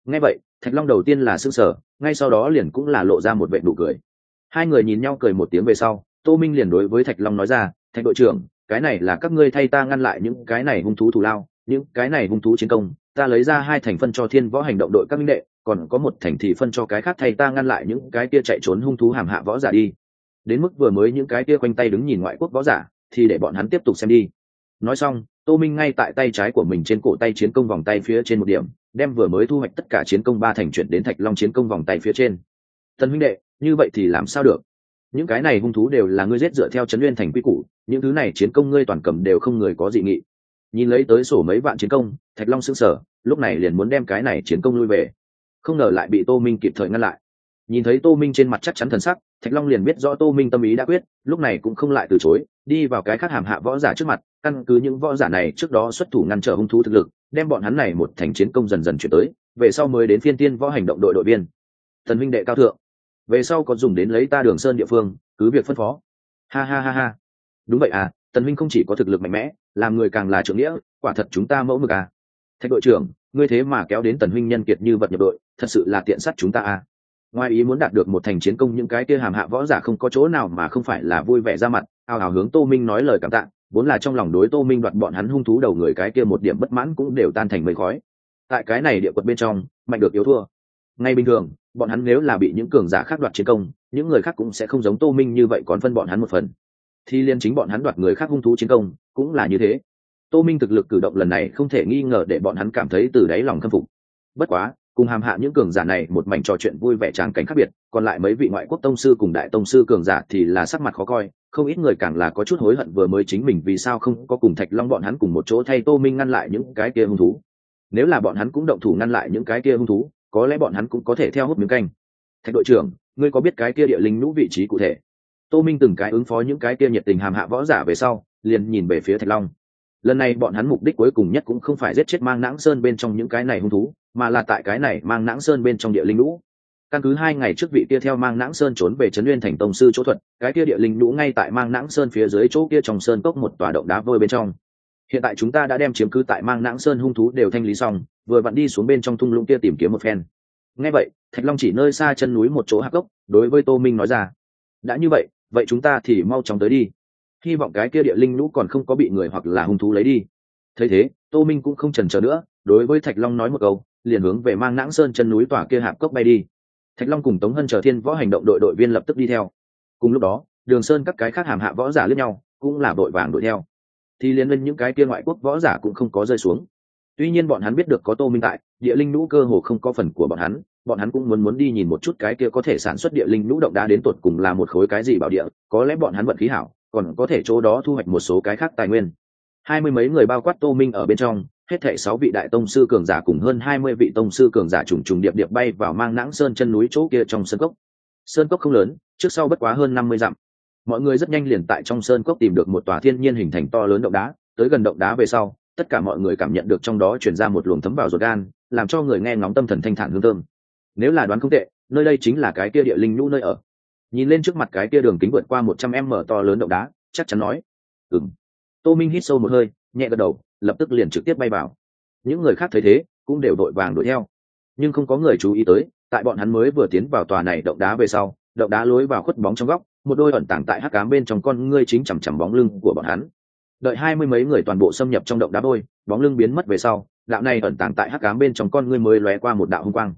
Nghe vậy Thạch Long đầu tiên là sững sờ, ngay sau đó liền cũng là lộ ra một vệt nụ cười. Hai người nhìn nhau cười một tiếng về sau, Tô Minh liền đối với Thạch Long nói ra, Thạch đội trưởng, cái này là các ngươi thay ta ngăn lại những cái này hung thú thù lao, những cái này hung thú chiến công, ta lấy ra 2 thành phân cho Thiên Võ hành động đội các minh đệ, còn có 1 thành thì phân cho cái khác thay ta ngăn lại những cái kia chạy trốn hung thú hàm hạ võ giả đi. Đến mức vừa mới những cái kia quanh tay đứng nhìn ngoại quốc võ giả, thì để bọn hắn tiếp tục xem đi. Nói xong, Tô Minh ngay tại tay trái của mình trên cổ tay chiến công vòng tay phía trên một điểm, đem vừa mới thu hoạch tất cả chiến công 3 thành chuyển đến Thạch Long chiến công vòng tay phía trên. Tần huynh đệ, như vậy thì làm sao được? Những cái này hung thú đều là ngươi giết dựa theo trấn nguyên thành quy củ, những thứ này chiến công ngươi toàn cầm đều không người có dị nghị. Nhìn lấy tới sổ mấy vạn chiến công, Thạch Long sững sờ, lúc này liền muốn đem cái này chiến công lui về, không ngờ lại bị Tô Minh kịp thời ngăn lại. Nhìn thấy Tô Minh trên mặt chắc chắn thần sắc, Thạch Long liền biết rõ Tô Minh tâm ý đã quyết, lúc này cũng không lại từ chối, đi vào cái khác hàm hạ võ giả trước mặt, căn cứ những võ giả này trước đó xuất thủ ngăn trở hung thú thực lực, đem bọn hắn này một thành chiến công dần dần chuyển tới, về sau mới đến phiên Tiên Võ hành động đội đội viên. Thần huynh đệ cao thượng, về sau có dùng đến lấy ta Đường Sơn địa phương, cứ việc phân phó. Ha ha ha ha. Đúng vậy à, Tần huynh không chỉ có thực lực mạnh mẽ, làm người càng là trưởng nghĩa, quả thật chúng ta mẫu mực à. Thạch đội trưởng, ngươi thế mà kéo đến Tần huynh nhân kiệt như vật nhập đội, thật sự là tiện sát chúng ta à. Ngoài ý muốn đạt được một thành chiến công, những cái kia hàm hạ võ giả không có chỗ nào mà không phải là vui vẻ ra mặt, ào ào hướng Tô Minh nói lời cảm tạ, vốn là trong lòng đối Tô Minh đoạt bọn hắn hung thú đầu người cái kia một điểm bất mãn cũng đều tan thành mây khói. Tại cái này địa quật bên trong, mạnh được yếu thua. Ngay bình thường, bọn hắn nếu là bị những cường giả khác đoạt chiến công, những người khác cũng sẽ không giống Tô Minh như vậy còn phân bọn hắn một phần. Thì liên chính bọn hắn đoạt người khác hung thú chiến công, cũng là như thế. Tô Minh thực lực cử động lần này không thể nghi ngờ để bọn hắn cảm thấy từ đáy lòng khâm phục. Bất quá, cùng hàm hạ những cường giả này một mảnh trò chuyện vui vẻ tràng cảnh khác biệt, còn lại mấy vị ngoại quốc tông sư cùng đại tông sư cường giả thì là sắc mặt khó coi, không ít người càng là có chút hối hận vừa mới chính mình vì sao không có cùng Thạch Long bọn hắn cùng một chỗ thay Tô Minh ngăn lại những cái kia hung thú. Nếu là bọn hắn cũng động thủ ngăn lại những cái kia hung thú, có lẽ bọn hắn cũng có thể theo hút miếng canh. Thạch đội trưởng, ngươi có biết cái kia địa linh nhũ vị trí cụ thể? Tô Minh từng cái ứng phó những cái kia nhiệt tình hàm hạ võ giả về sau, liền nhìn về phía Thạch Long. Lần này bọn hắn mục đích cuối cùng nhất cũng không phải giết chết Mang Nãng Sơn bên trong những cái này hung thú, mà là tại cái này Mang Nãng Sơn bên trong địa linh nhũ. Căn cứ 2 ngày trước vị kia theo Mang Nãng Sơn trốn về trấn Nguyên thành tông sư chỗ thuật, cái kia địa linh nhũ ngay tại Mang Nãng Sơn phía dưới chỗ kia trong sơn cốc một tòa động đá vôi bên trong. Hiện tại chúng ta đã đem chiếm cứ tại Mang Nãng Sơn hung thú đều thanh lý xong, vừa vặn đi xuống bên trong thung lũng kia tìm kiếm một phen. Nghe vậy, Thạch Long chỉ nơi xa chân núi một chỗ hạp gốc, đối với Tô Minh nói ra: đã như vậy, vậy chúng ta thì mau chóng tới đi. Hy vọng cái kia địa linh nhũ còn không có bị người hoặc là hung thú lấy đi. Thấy thế, Tô Minh cũng không chần chờ nữa, đối với Thạch Long nói một câu, liền hướng về Mang Nãng Sơn chân núi tòa kia hạp cốc bay đi. Thạch Long cùng Tống Hân chờ Thiên Võ hành động đội đội viên lập tức đi theo. Cùng lúc đó, Đường Sơn các cái khác hàm hạ võ giả lẫn nhau, cũng là đội vàng đuổi theo. Thì liên lên những cái kia ngoại quốc võ giả cũng không có rơi xuống. Tuy nhiên bọn hắn biết được có Tô Minh tại, địa linh nhũ cơ hồ không có phần của bọn hắn cũng muốn đi nhìn một chút cái kia có thể sản xuất địa linh nhũ động đá đến tột cùng là một khối cái gì bảo địa, có lẽ bọn hắn vận khí hảo, còn có thể chỗ đó thu hoạch một số cái khác tài nguyên. 20 mấy người bao quát Tô Minh ở bên trong, hết thảy 6 vị đại tông sư cường giả cùng hơn 20 vị tông sư cường giả trùng trùng điệp điệp bay vào Mang Nãng Sơn chân núi chỗ kia trong sơn cốc. Sơn cốc không lớn, trước sau bất quá hơn 50 dặm. Mọi người rất nhanh liền tại trong sơn cốc tìm được một tòa thiên nhiên hình thành to lớn động đá, tới gần động đá về sau, tất cả mọi người cảm nhận được trong đó truyền ra một luồng thấm vào ruột gan, làm cho người nghe ngóng tâm thần thanh thản hương thơm. Nếu là đoán không tệ, nơi đây chính là cái kia địa linh nhũ nơi ở. Nhìn lên trước mặt cái kia đường kính vượt qua 100m to lớn động đá, chắc chắn nói: "Ừm." Tô Minh hít sâu một hơi, nhẹ gật đầu, lập tức liền trực tiếp bay vào. Những người khác thấy thế, cũng đều đội vàng đuổi theo. Nhưng không có người chú ý tới, tại bọn hắn mới vừa tiến vào tòa này động đá về sau, động đá lối vào khuất bóng trong góc, một đôi ẩn tàng tại hắc ám bên trong con ngươi chính chằm chằm bóng lưng của bọn hắn. Đợi 20 mấy người toàn bộ xâm nhập trong động đá vôi, bóng lưng biến mất về sau, đạo này ẩn tàng tại hắc ám bên trong con ngươi mới lóe qua một đạo hung quang.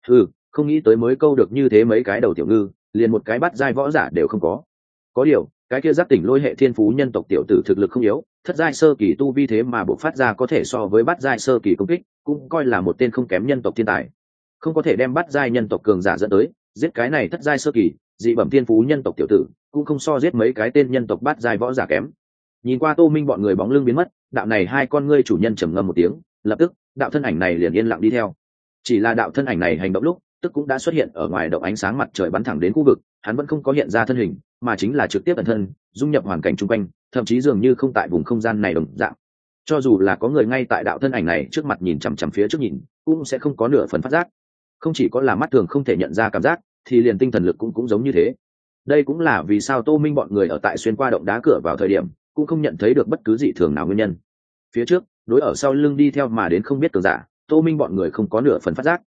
Không nghĩ tới mới câu được như thế mấy cái đầu tiểu ngư, liền một cái bắt giai võ giả đều không có. Có điều, cái kia giác tỉnh lôi hệ thiên phú nhân tộc tiểu tử thực lực không yếu, thất giai sơ kỳ tu vi thế mà bộc phát ra có thể so với bát giai sơ kỳ công kích, cũng coi là một tên không kém nhân tộc thiên tài. Không có thể đem bát giai nhân tộc cường giả dẫn tới, giết cái này thất giai sơ kỳ, dị bẩm thiên phú nhân tộc tiểu tử, cũng không so giết mấy cái tên nhân tộc bát giai võ giả kém. Nhìn qua Tô Minh bọn người bóng lưng biến mất, đạo này hai con ngươi chủ nhân trầm ngâm một tiếng, lập tức, đạo thân ảnh này liền yên lặng đi theo. Chỉ là đạo thân ảnh này hành động lúc, tức cũng đã xuất hiện ở ngoài động ánh sáng mặt trời bắn thẳng đến khu vực, hắn vẫn không có hiện ra thân hình, mà chính là trực tiếp ẩn thân, dung nhập hoàn cảnh xung quanh, thậm chí dường như không tại vùng không gian này đồng dạng. Cho dù là có người ngay tại đạo thân ảnh này trước mặt nhìn chằm chằm phía trước nhìn, cũng sẽ không có nửa phần phát giác. Không chỉ có là mắt thường không thể nhận ra cảm giác, thì liền tinh thần lực cũng giống như thế. Đây cũng là vì sao Tô Minh bọn người ở tại xuyên qua động đá cửa vào thời điểm, cũng không nhận thấy được bất cứ dị thường nào nguyên nhân. Phía trước, đối ở sau lưng đi theo mà đến không biết cường giả, Tô Minh bọn người không có nửa phần phát giác.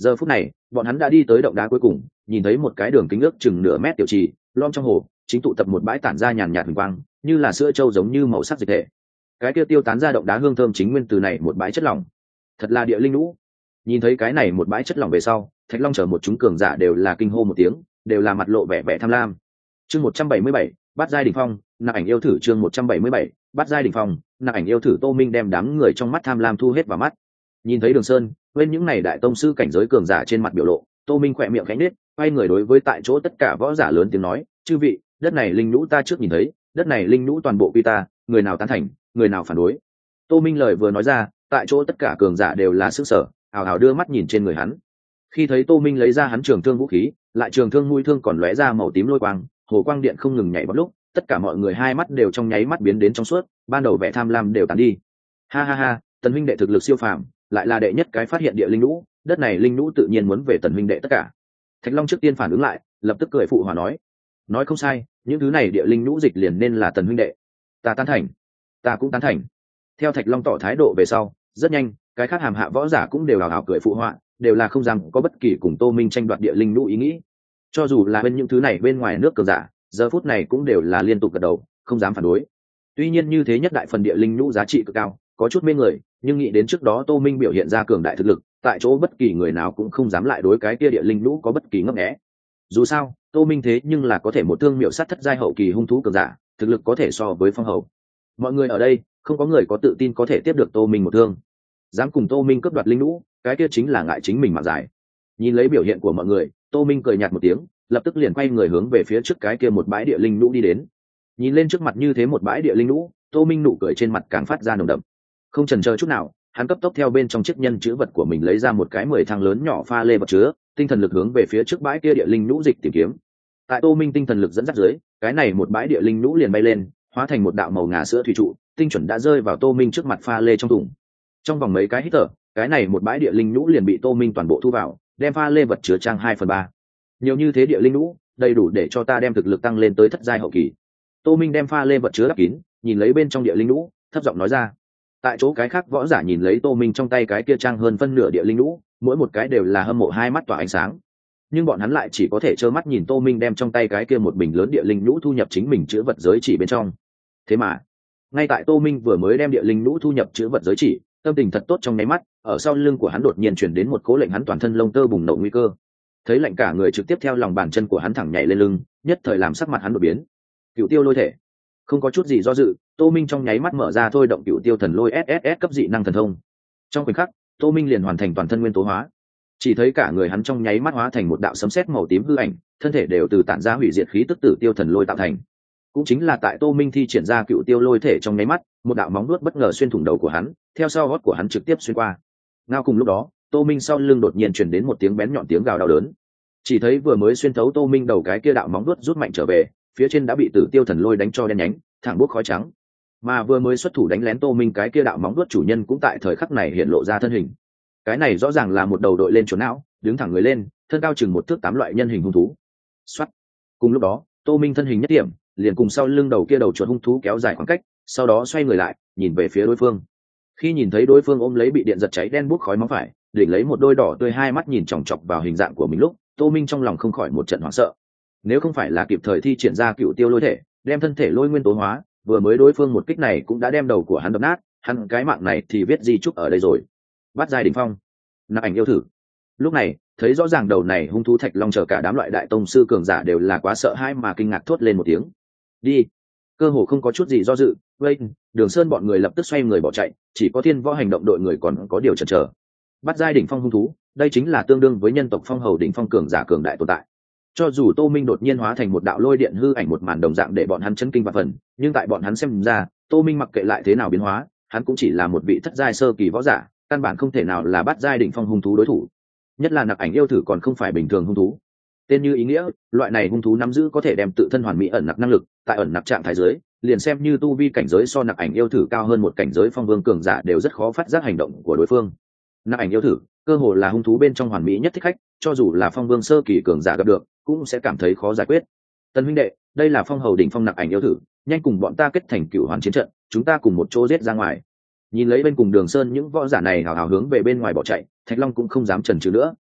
Giờ phút này bọn hắn đã đi tới động đá cuối cùng, nhìn thấy một cái đường kính ước chừng nửa mét tiểu trì lom trong hồ, chính tụ tập một bãi tản ra nhàn nhạt huỳnh quang, như là sữa trâu giống như màu sắc dịch thể. Cái kia tiêu tán ra động đá hương thơm chính nguyên từ này một bãi chất lỏng. Thật là địa linh lũ. Nhìn thấy cái này một bãi chất lỏng về sau, Thạch Long chở một chúng cường giả đều là kinh hô một tiếng, đều là mặt lộ vẻ vẻ tham lam. Chương 177, Bát giai đỉnh phong, Nạp Ảnh yêu thử chương 177, Bát giai đỉnh phong, Nạp Ảnh yêu thử. Tô Minh đem đám người trong mắt tham lam thu hết vào mắt. Nhìn thấy Đường Sơn, bên những này đại tông sư cảnh giới cường giả trên mặt biểu lộ, Tô Minh khẽ miệng khẽ nhếch, quay người đối với tại chỗ tất cả võ giả lớn tiếng nói, "Chư vị, đất này linh nhũ ta trước nhìn thấy, đất này linh nhũ toàn bộ quy ta, người nào tán thành, người nào phản đối." Tô Minh lời vừa nói ra, tại chỗ tất cả cường giả đều là sức sở, hào hào đưa mắt nhìn trên người hắn. Khi thấy Tô Minh lấy ra hắn trường thương vũ khí, lại trường thương mũi thương còn lóe ra màu tím lôi quang, hồ quang điện không ngừng nhảy bắn lúc, tất cả mọi người hai mắt đều trong nháy mắt biến đến trong suốt, ban đầu vẻ tham lam đều tàn đi. Ha ha ha, Tần huynh đệ thực lực siêu phàm, lại là đệ nhất cái phát hiện địa linh lũ, đất này linh lũ tự nhiên muốn về Tần huynh đệ tất cả. Thạch Long trước tiên phản ứng lại, lập tức cười phụ hòa nói không sai, những thứ này địa linh lũ dịch liền nên là Tần huynh đệ. Ta tán thành, ta cũng tán thành. Theo Thạch Long tỏ thái độ về sau, rất nhanh, cái khác hàm hạ võ giả cũng đều hào hào cười phụ họa, đều là không dám có bất kỳ cùng Tô Minh tranh đoạt địa linh lũ ý nghĩ. Cho dù là bên những thứ này bên ngoài nước cường giả, giờ phút này cũng đều là liên tục gật đầu, không dám phản đối. Tuy nhiên như thế nhất đại phần địa linh lũ giá trị cực cao, có chút mê người, nhưng nghĩ đến trước đó Tô Minh biểu hiện ra cường đại thực lực, tại chỗ bất kỳ người nào cũng không dám lại đối cái kia địa linh lũ có bất kỳ ngấp nghé. Dù sao, Tô Minh thế nhưng là có thể một thương miểu sát thất giai hậu kỳ hung thú cường giả, thực lực có thể so với Phong Hầu. Mọi người ở đây, không có người có tự tin có thể tiếp được Tô Minh một thương. Dám cùng Tô Minh cướp đoạt linh lũ, cái kia chính là ngại chính mình mạng dài. Nhìn lấy biểu hiện của mọi người, Tô Minh cười nhạt một tiếng, lập tức liền quay người hướng về phía trước cái kia một bãi địa linh lũ đi đến. Nhìn lên trước mặt như thế một bãi địa linh lũ, Tô Minh nụ cười trên mặt càng phát ra nồng đậm. Không chần chờ chút nào, hắn cấp tốc theo bên trong chiếc nhân chữ vật của mình lấy ra một cái 10 thang lớn nhỏ pha lê vật chứa, tinh thần lực hướng về phía trước bãi kia địa linh lũ dịch tìm kiếm. Tại Tô Minh tinh thần lực dẫn dắt dưới, cái này một bãi địa linh lũ liền bay lên, hóa thành một đạo màu ngà sữa thủy trụ, tinh chuẩn đã rơi vào Tô Minh trước mặt pha lê trong thùng. Trong vòng mấy cái hít thở, cái này một bãi địa linh lũ liền bị Tô Minh toàn bộ thu vào, đem pha lê vật chứa trang 2/3. Nhiều như thế địa linh lũ, đầy đủ để cho ta đem thực lực tăng lên tới thất giai hậu kỳ. Tô Minh đem pha lê vật chứa đắp kín, nhìn lấy bên trong địa linh lũ, thấp giọng nói ra. Tại chỗ cái khác võ giả nhìn lấy Tô Minh trong tay cái kia trang hơn phân nửa địa linh lũ, mỗi một cái đều là hâm mộ hai mắt tỏa ánh sáng. Nhưng bọn hắn lại chỉ có thể trơ mắt nhìn Tô Minh đem trong tay cái kia một bình lớn địa linh lũ thu nhập chính mình chứa vật giới chỉ bên trong. Thế mà, ngay tại Tô Minh vừa mới đem địa linh lũ thu nhập chứa vật giới chỉ, tâm tình thật tốt trong nháy mắt, ở sau lưng của hắn đột nhiên truyền đến một cố lệnh hắn toàn thân lông tơ bùng nổ nguy cơ. Thấy lạnh cả người trực tiếp theo lòng bàn chân của hắn thẳng nhảy lên lưng, nhất thời làm sắc mặt hắn đột biến. Cựu tiêu lôi thể. Không có chút gì do dự, Tô Minh trong nháy mắt mở ra thôi động cựu tiêu thần lôi SSS cấp dị năng thần thông. Trong khoảnh khắc, Tô Minh liền hoàn thành toàn thân nguyên tố hóa. Chỉ thấy cả người hắn trong nháy mắt hóa thành một đạo sấm sét màu tím hư ảnh, thân thể đều từ tản ra hủy diệt khí tức tử tiêu thần lôi tạo thành. Cũng chính là tại Tô Minh thi triển ra cựu tiêu lôi thể trong nháy mắt, một đạo móng vuốt bất ngờ xuyên thủng đầu của hắn, theo sau gót của hắn trực tiếp xuyên qua. Ngao cùng lúc đó, Tô Minh sau lưng đột nhiên truyền đến một tiếng bén nhọn tiếng gào đau đớn. Chỉ thấy vừa mới xuyên thấu Tô Minh đầu cái kia đạo móng vuốt rút mạnh trở về, phía trên đã bị tử tiêu thần lôi đánh cho đen nhánh, thẳng bốc khói trắng. Mà vừa mới xuất thủ đánh lén Tô Minh cái kia đạo móng vuốt chủ nhân cũng tại thời khắc này hiện lộ ra thân hình. Cái này rõ ràng là một đầu đội lên chuột não, đứng thẳng người lên, thân cao chừng 1 thước 8 loại nhân hình hung thú. Soát. Cùng lúc đó, Tô Minh thân hình nhất điểm, liền cùng sau lưng đầu kia đầu chuột hung thú kéo dài khoảng cách, sau đó xoay người lại, nhìn về phía đối phương. Khi nhìn thấy đối phương ôm lấy bị điện giật cháy đen buốt khói móng phải, đỉnh lấy một đôi đỏ tươi hai mắt nhìn chòng chọc vào hình dạng của mình lúc, Tô Minh trong lòng không khỏi một trận hoảng sợ. Nếu không phải là kịp thời thi triển ra cựu tiêu lôi thể, đem thân thể lôi nguyên tố hóa, vừa mới đối phương một kích này cũng đã đem đầu của hắn đập nát, hắn cái mạng này thì viết di chúc ở đây rồi. Bát giai đỉnh phong, Nạp Ảnh yêu thử. Lúc này, thấy rõ ràng đầu này hung thú Thạch Long chờ cả đám loại đại tông sư cường giả đều là quá sợ hãi mà kinh ngạc thốt lên một tiếng. Đi. Cơ hồ không có chút gì do dự, Đường Sơn bọn người lập tức xoay người bỏ chạy, chỉ có Thiên Võ hành động đội người còn có điều chần chờ. Bát giai đỉnh phong hung thú, đây chính là tương đương với nhân tộc Phong Hầu đỉnh phong cường giả cường đại tồn tại. Cho dù Tô Minh đột nhiên hóa thành một đạo lôi điện hư ảnh một màn đồng dạng để bọn hắn chấn kinh và phần, nhưng tại bọn hắn xem ra, Tô Minh mặc kệ lại thế nào biến hóa, hắn cũng chỉ là một vị thất giai sơ kỳ võ giả, căn bản không thể nào là bát giai đỉnh phong hung thú đối thủ. Nhất là Nạp Ảnh yêu thử còn không phải bình thường hung thú. Tên như ý nghĩa, loại này hung thú nắm giữ có thể đem tự thân hoàn mỹ ẩn nặc năng lực, tại ẩn nặc trạng thái giới, liền xem như tu vi cảnh giới so Nạp Ảnh yêu thử cao hơn một cảnh giới phong vương cường giả đều rất khó phát giác hành động của đối phương. Nạp Ảnh yêu thử, cơ hồ là hung thú bên trong hoàn mỹ nhất thích khách, cho dù là phong vương sơ kỳ cường giả gặp được, cũng sẽ cảm thấy khó giải quyết. Tân huynh đệ, đây là Phong Hầu đỉnh phong Nạp Ảnh yêu thử, nhanh cùng bọn ta kết thành cửu hoàn chiến trận, chúng ta cùng một chỗ giết ra ngoài. Nhìn lấy bên cùng Đường Sơn những võ giả này hào hào hướng về bên ngoài bỏ chạy, Thạch Long cũng không dám chần chừ nữa,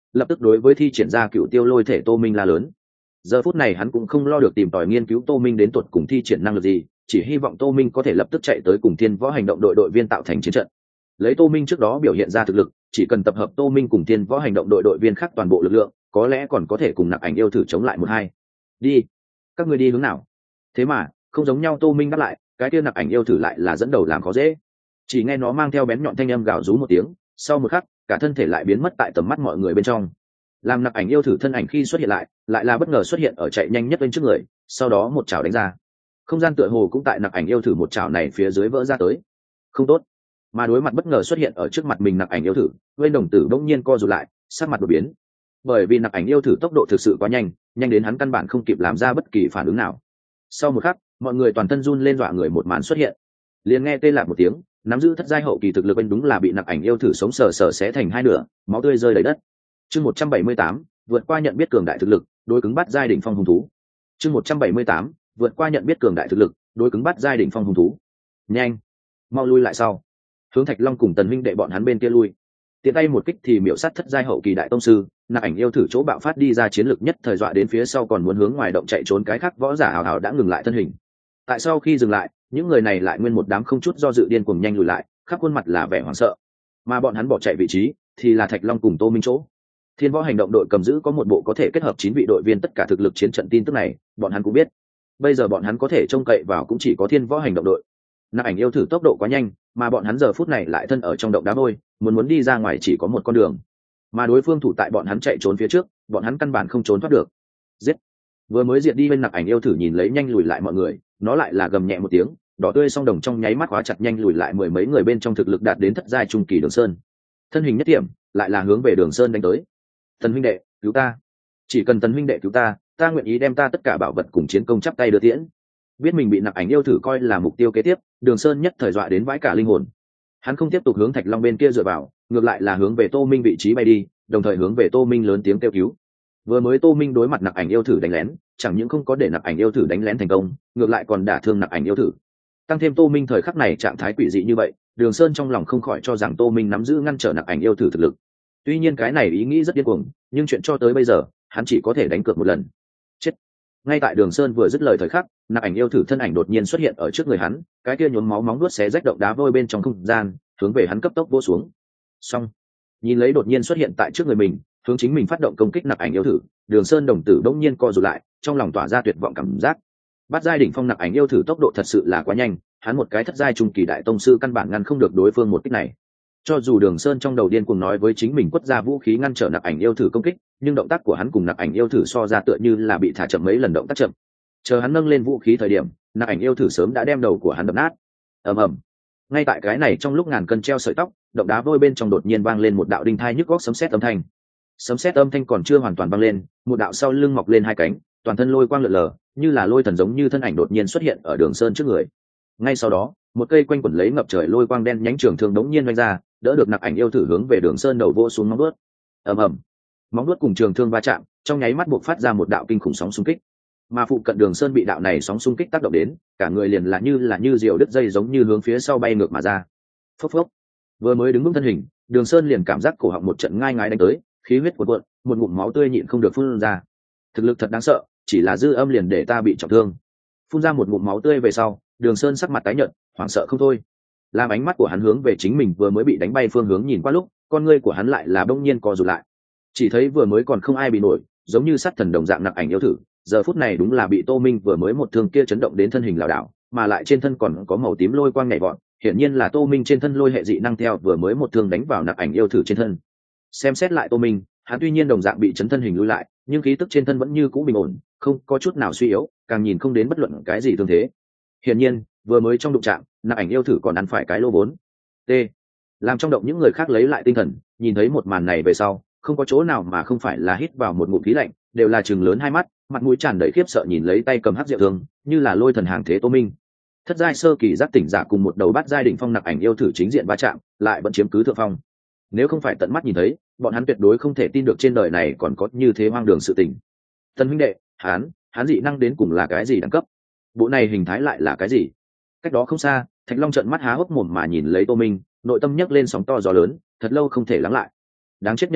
lập tức đối với thi triển ra cựu tiêu lôi thể Tô Minh la lớn. Giờ phút này hắn cũng không lo được tìm tòi nghiên cứu Tô Minh đến tuột cùng thi triển năng lực gì, chỉ hy vọng Tô Minh có thể lập tức chạy tới cùng Thiên Võ Hành Động đội viên tạo thành chiến trận. Lấy Tô Minh trước đó biểu hiện ra thực lực, chỉ cần tập hợp Tô Minh cùng Thiên Võ Hành Động đội viên khác toàn bộ lực lượng, có lẽ còn có thể cùng Nặc Ảnh yêu thử chống lại một hai. Đi, các ngươi đi hướng nào? Thế mà không giống nhau, Tô Minh đáp lại, cái kia Nặc Ảnh yêu thử lại là dẫn đầu làm khó dễ. Chỉ nghe nó mang theo bén nhọn thanh âm gào rú một tiếng, sau một khắc cả thân thể lại biến mất tại tầm mắt mọi người bên trong. Làm Nặc Ảnh yêu thử thân ảnh khi xuất hiện lại là bất ngờ xuất hiện ở chạy nhanh nhất bên trước người, sau đó một chảo đánh ra. Không gian tựa hồ cũng tại Nặc Ảnh yêu thử một chảo này phía dưới vỡ ra tới. Không tốt. Mà đối mặt bất ngờ xuất hiện ở trước mặt mình Nặc Ảnh yêu thử, Nguyên Đồng Tử bỗng nhiên co rụt lại, sắc mặt đột biến. Bởi vì Nặc Ảnh yêu thử tốc độ thực sự quá nhanh, nhanh đến hắn căn bản không kịp làm ra bất kỳ phản ứng nào. Sau một khắc, mọi người toàn thân run lên, dọa người một màn xuất hiện. Liền nghe tê lạc một tiếng, nắm giữ thất giai hậu kỳ thực lực anh đúng là bị Nặc Ảnh yêu thử sống sờ sờ xé thành hai nửa, máu tươi rơi đầy đất. Chương 178, vượt qua nhận biết cường đại thực lực, đối cứng bắt giai đỉnh phong hung thú. Chương 178, vượt qua nhận biết cường đại thực lực, đối cứng bắt giai đỉnh phong hung thú. Nhanh, mau lui lại sau. Hướng Thạch Long cùng Tần Minh đệ bọn hắn bên kia lui. Tiện tay một kích thì miểu sát thất giai hậu kỳ đại tông sư, Nặc Ảnh yêu thử chỗ bạo phát đi ra chiến lực nhất thời dọa đến phía sau còn muốn hướng ngoài động chạy trốn cái khác võ giả hào hào đã ngừng lại thân hình. Tại sau khi dừng lại, những người này lại nguyên một đám không chút do dự điên cuồng nhanh lùi lại, khắp khuôn mặt là vẻ hoảng sợ. Mà bọn hắn bỏ chạy vị trí thì là Thạch Long cùng Tô Minh chỗ. Thiên Võ Hành Động đội cầm giữ có một bộ có thể kết hợp 9 vị đội viên tất cả thực lực chiến trận tin tức này, bọn hắn cũng biết. Bây giờ bọn hắn có thể trông cậy vào cũng chỉ có Thiên Võ Hành Động đội. Nặc Ảnh yêu thử tốc độ quá nhanh, mà bọn hắn giờ phút này lại thân ở trong động đá vôi, muốn đi ra ngoài chỉ có một con đường. Mà đối phương thủ tại bọn hắn chạy trốn phía trước, bọn hắn căn bản không trốn thoát được. Giết! Vừa mới diệt đi bên Nặc Ảnh yêu thử nhìn lấy nhanh lùi lại mọi người, nó lại là gầm nhẹ một tiếng, đỏ tươi song đồng trong nháy mắt khóa chặt nhanh lùi lại mười mấy người bên trong thực lực đạt đến thất giai trung kỳ Đường Sơn. Thân hình nhất điểm, lại là hướng về Đường Sơn đánh tới. Tần huynh đệ, cứu ta! Chỉ cần Tần huynh đệ cứu ta, ta nguyện ý đem ta tất cả bảo vật cùng chiến công chắp tay đưa tiễn. Biết mình bị Nặc Ảnh yêu thử coi là mục tiêu kế tiếp, Đường Sơn nhất thời dọa đến vãi cả linh hồn. Hắn không tiếp tục hướng Thạch Long bên kia dựa vào, ngược lại là hướng về Tô Minh vị trí bay đi, đồng thời hướng về Tô Minh lớn tiếng kêu cứu. Vừa mới Tô Minh đối mặt Nặc Ảnh yêu thử đánh lén, chẳng những không có để Nặc Ảnh yêu thử đánh lén thành công, ngược lại còn đả thương Nặc Ảnh yêu thử. Tăng thêm Tô Minh thời khắc này trạng thái quỷ dị như vậy, Đường Sơn trong lòng không khỏi cho rằng Tô Minh nắm giữ ngăn trở Nặc Ảnh yêu thử thực lực. Tuy nhiên cái này ý nghĩ rất điên cuồng, nhưng chuyện cho tới bây giờ, hắn chỉ có thể đánh cược một lần. Chết! Ngay tại Đường Sơn vừa dứt lời thời khắc, Nặc Ảnh yêu thử thân ảnh đột nhiên xuất hiện ở trước người hắn, cái kia nhuốm máu móng vuốt xé rách động đá vôi bên trong không gian, hướng về hắn cấp tốc vỗ xuống. Xong, nhìn lấy đột nhiên xuất hiện tại trước người mình, hướng chính mình phát động công kích Nặc Ảnh yêu thử, Đường Sơn đồng tử đống nhiên co rụt lại, trong lòng tỏa ra tuyệt vọng cảm giác. Bắt giai đỉnh phong Nặc Ảnh yêu thử tốc độ thật sự là quá nhanh, hắn một cái thất giai trung kỳ đại tông sư căn bản ngăn không được đối phương một kích này. Cho dù Đường Sơn trong đầu điên cuồng nói với chính mình quất ra vũ khí ngăn trở Nặc Ảnh yêu thử công kích, nhưng động tác của hắn cùng Nặc Ảnh yêu thử so ra tựa như là bị thả chậm mấy lần động tác chậm. Chờ hắn nâng lên vũ khí thời điểm, Nặc Ảnh yêu thử sớm đã đem đầu của hắn đập nát. Ầm ầm. Ngay tại cái này trong lúc ngàn cân treo sợi tóc, động đá vôi bên trong đột nhiên vang lên một đạo đinh thai nhức góc sấm sét âm thanh. Sấm sét âm thanh còn chưa hoàn toàn vang lên, một đạo sau lưng mọc lên hai cánh, toàn thân lôi quang lượn lờ, như là lôi thần giống như thân ảnh đột nhiên xuất hiện ở Đường Sơn trước người. Ngay sau đó, một cây quanh quẩn lấy ngập trời lôi quang đen nhánh trường thương đống nhiên vung ra, đỡ được Nặc Ảnh yêu thử hướng về Đường Sơn đầu vỗ xuống móng vuốt. Ầm ầm. Móng vuốt cùng trường thương va chạm, trong nháy mắt buộc phát ra một đạo kinh khủng sóng xung kích. Mà phụ cận Đường Sơn bị đạo này sóng xung kích tác động đến, cả người liền là như diều đứt dây giống như hướng phía sau bay ngược mà ra. Phốc phốc. Vừa mới đứng vững thân hình, Đường Sơn liền cảm giác cổ họng một trận ngai ngái đánh tới, khí huyết cuồn cuộn, một ngụm máu tươi nhịn không được phun ra. Thực lực thật đáng sợ, chỉ là dư âm liền để ta bị trọng thương. Phun ra một ngụm máu tươi về sau, Đường Sơn sắc mặt tái nhợt, hoảng sợ không thôi. Làm ánh mắt của hắn hướng về chính mình vừa mới bị đánh bay phương hướng nhìn qua lúc, con ngươi của hắn lại là bỗng nhiên co rụt lại. Chỉ thấy vừa mới còn không ai bị nổi, giống như sát thần đồng dạng Nặc Ảnh yêu thử, giờ phút này đúng là bị Tô Minh vừa mới một thương kia chấn động đến thân hình lảo đảo, mà lại trên thân còn có màu tím lôi quang nhảy vọt, hiển nhiên là Tô Minh trên thân lôi hệ dị năng theo vừa mới một thương đánh vào Nặc Ảnh yêu thử trên thân. Xem xét lại Tô Minh, hắn tuy nhiên đồng dạng bị chấn thân hình lùi lại, nhưng khí tức trên thân vẫn như cũ bình ổn, không có chút nào suy yếu, càng nhìn không đến bất luận cái gì thương thế. Hiển nhiên, vừa mới trong đụng chạm, Nặc Ảnh yêu thử còn ăn phải cái lô vốn. T. Làm trong động những người khác lấy lại tinh thần, nhìn thấy một màn này về sau, không có chỗ nào mà không phải là hít vào một ngụm khí lạnh, đều là trừng lớn hai mắt, mặt mũi tràn đầy khiếp sợ nhìn lấy tay cầm hắc diệu thương, như là lôi thần hàng thế Tô Minh. Thất giai sơ kỳ giác tỉnh giả cùng một đầu bát giai đỉnh phong Nặc Ảnh yêu thử chính diện va chạm, lại vẫn chiếm cứ thượng phong. Nếu không phải tận mắt nhìn thấy, bọn hắn tuyệt đối không thể tin được trên đời này còn có như thế hoang đường sự tình. Tần huynh đệ, hắn dị năng đến cùng là cái gì đẳng cấp? Bộ này hình thái lại là cái gì? Cách đó không xa, Thạch Long trợn mắt há hốc mồm mà nhìn lấy Tô Minh, nội tâm nhấc lên sóng to gió lớn, thật lâu không thể lắng lại. Đáng chết nhân loại,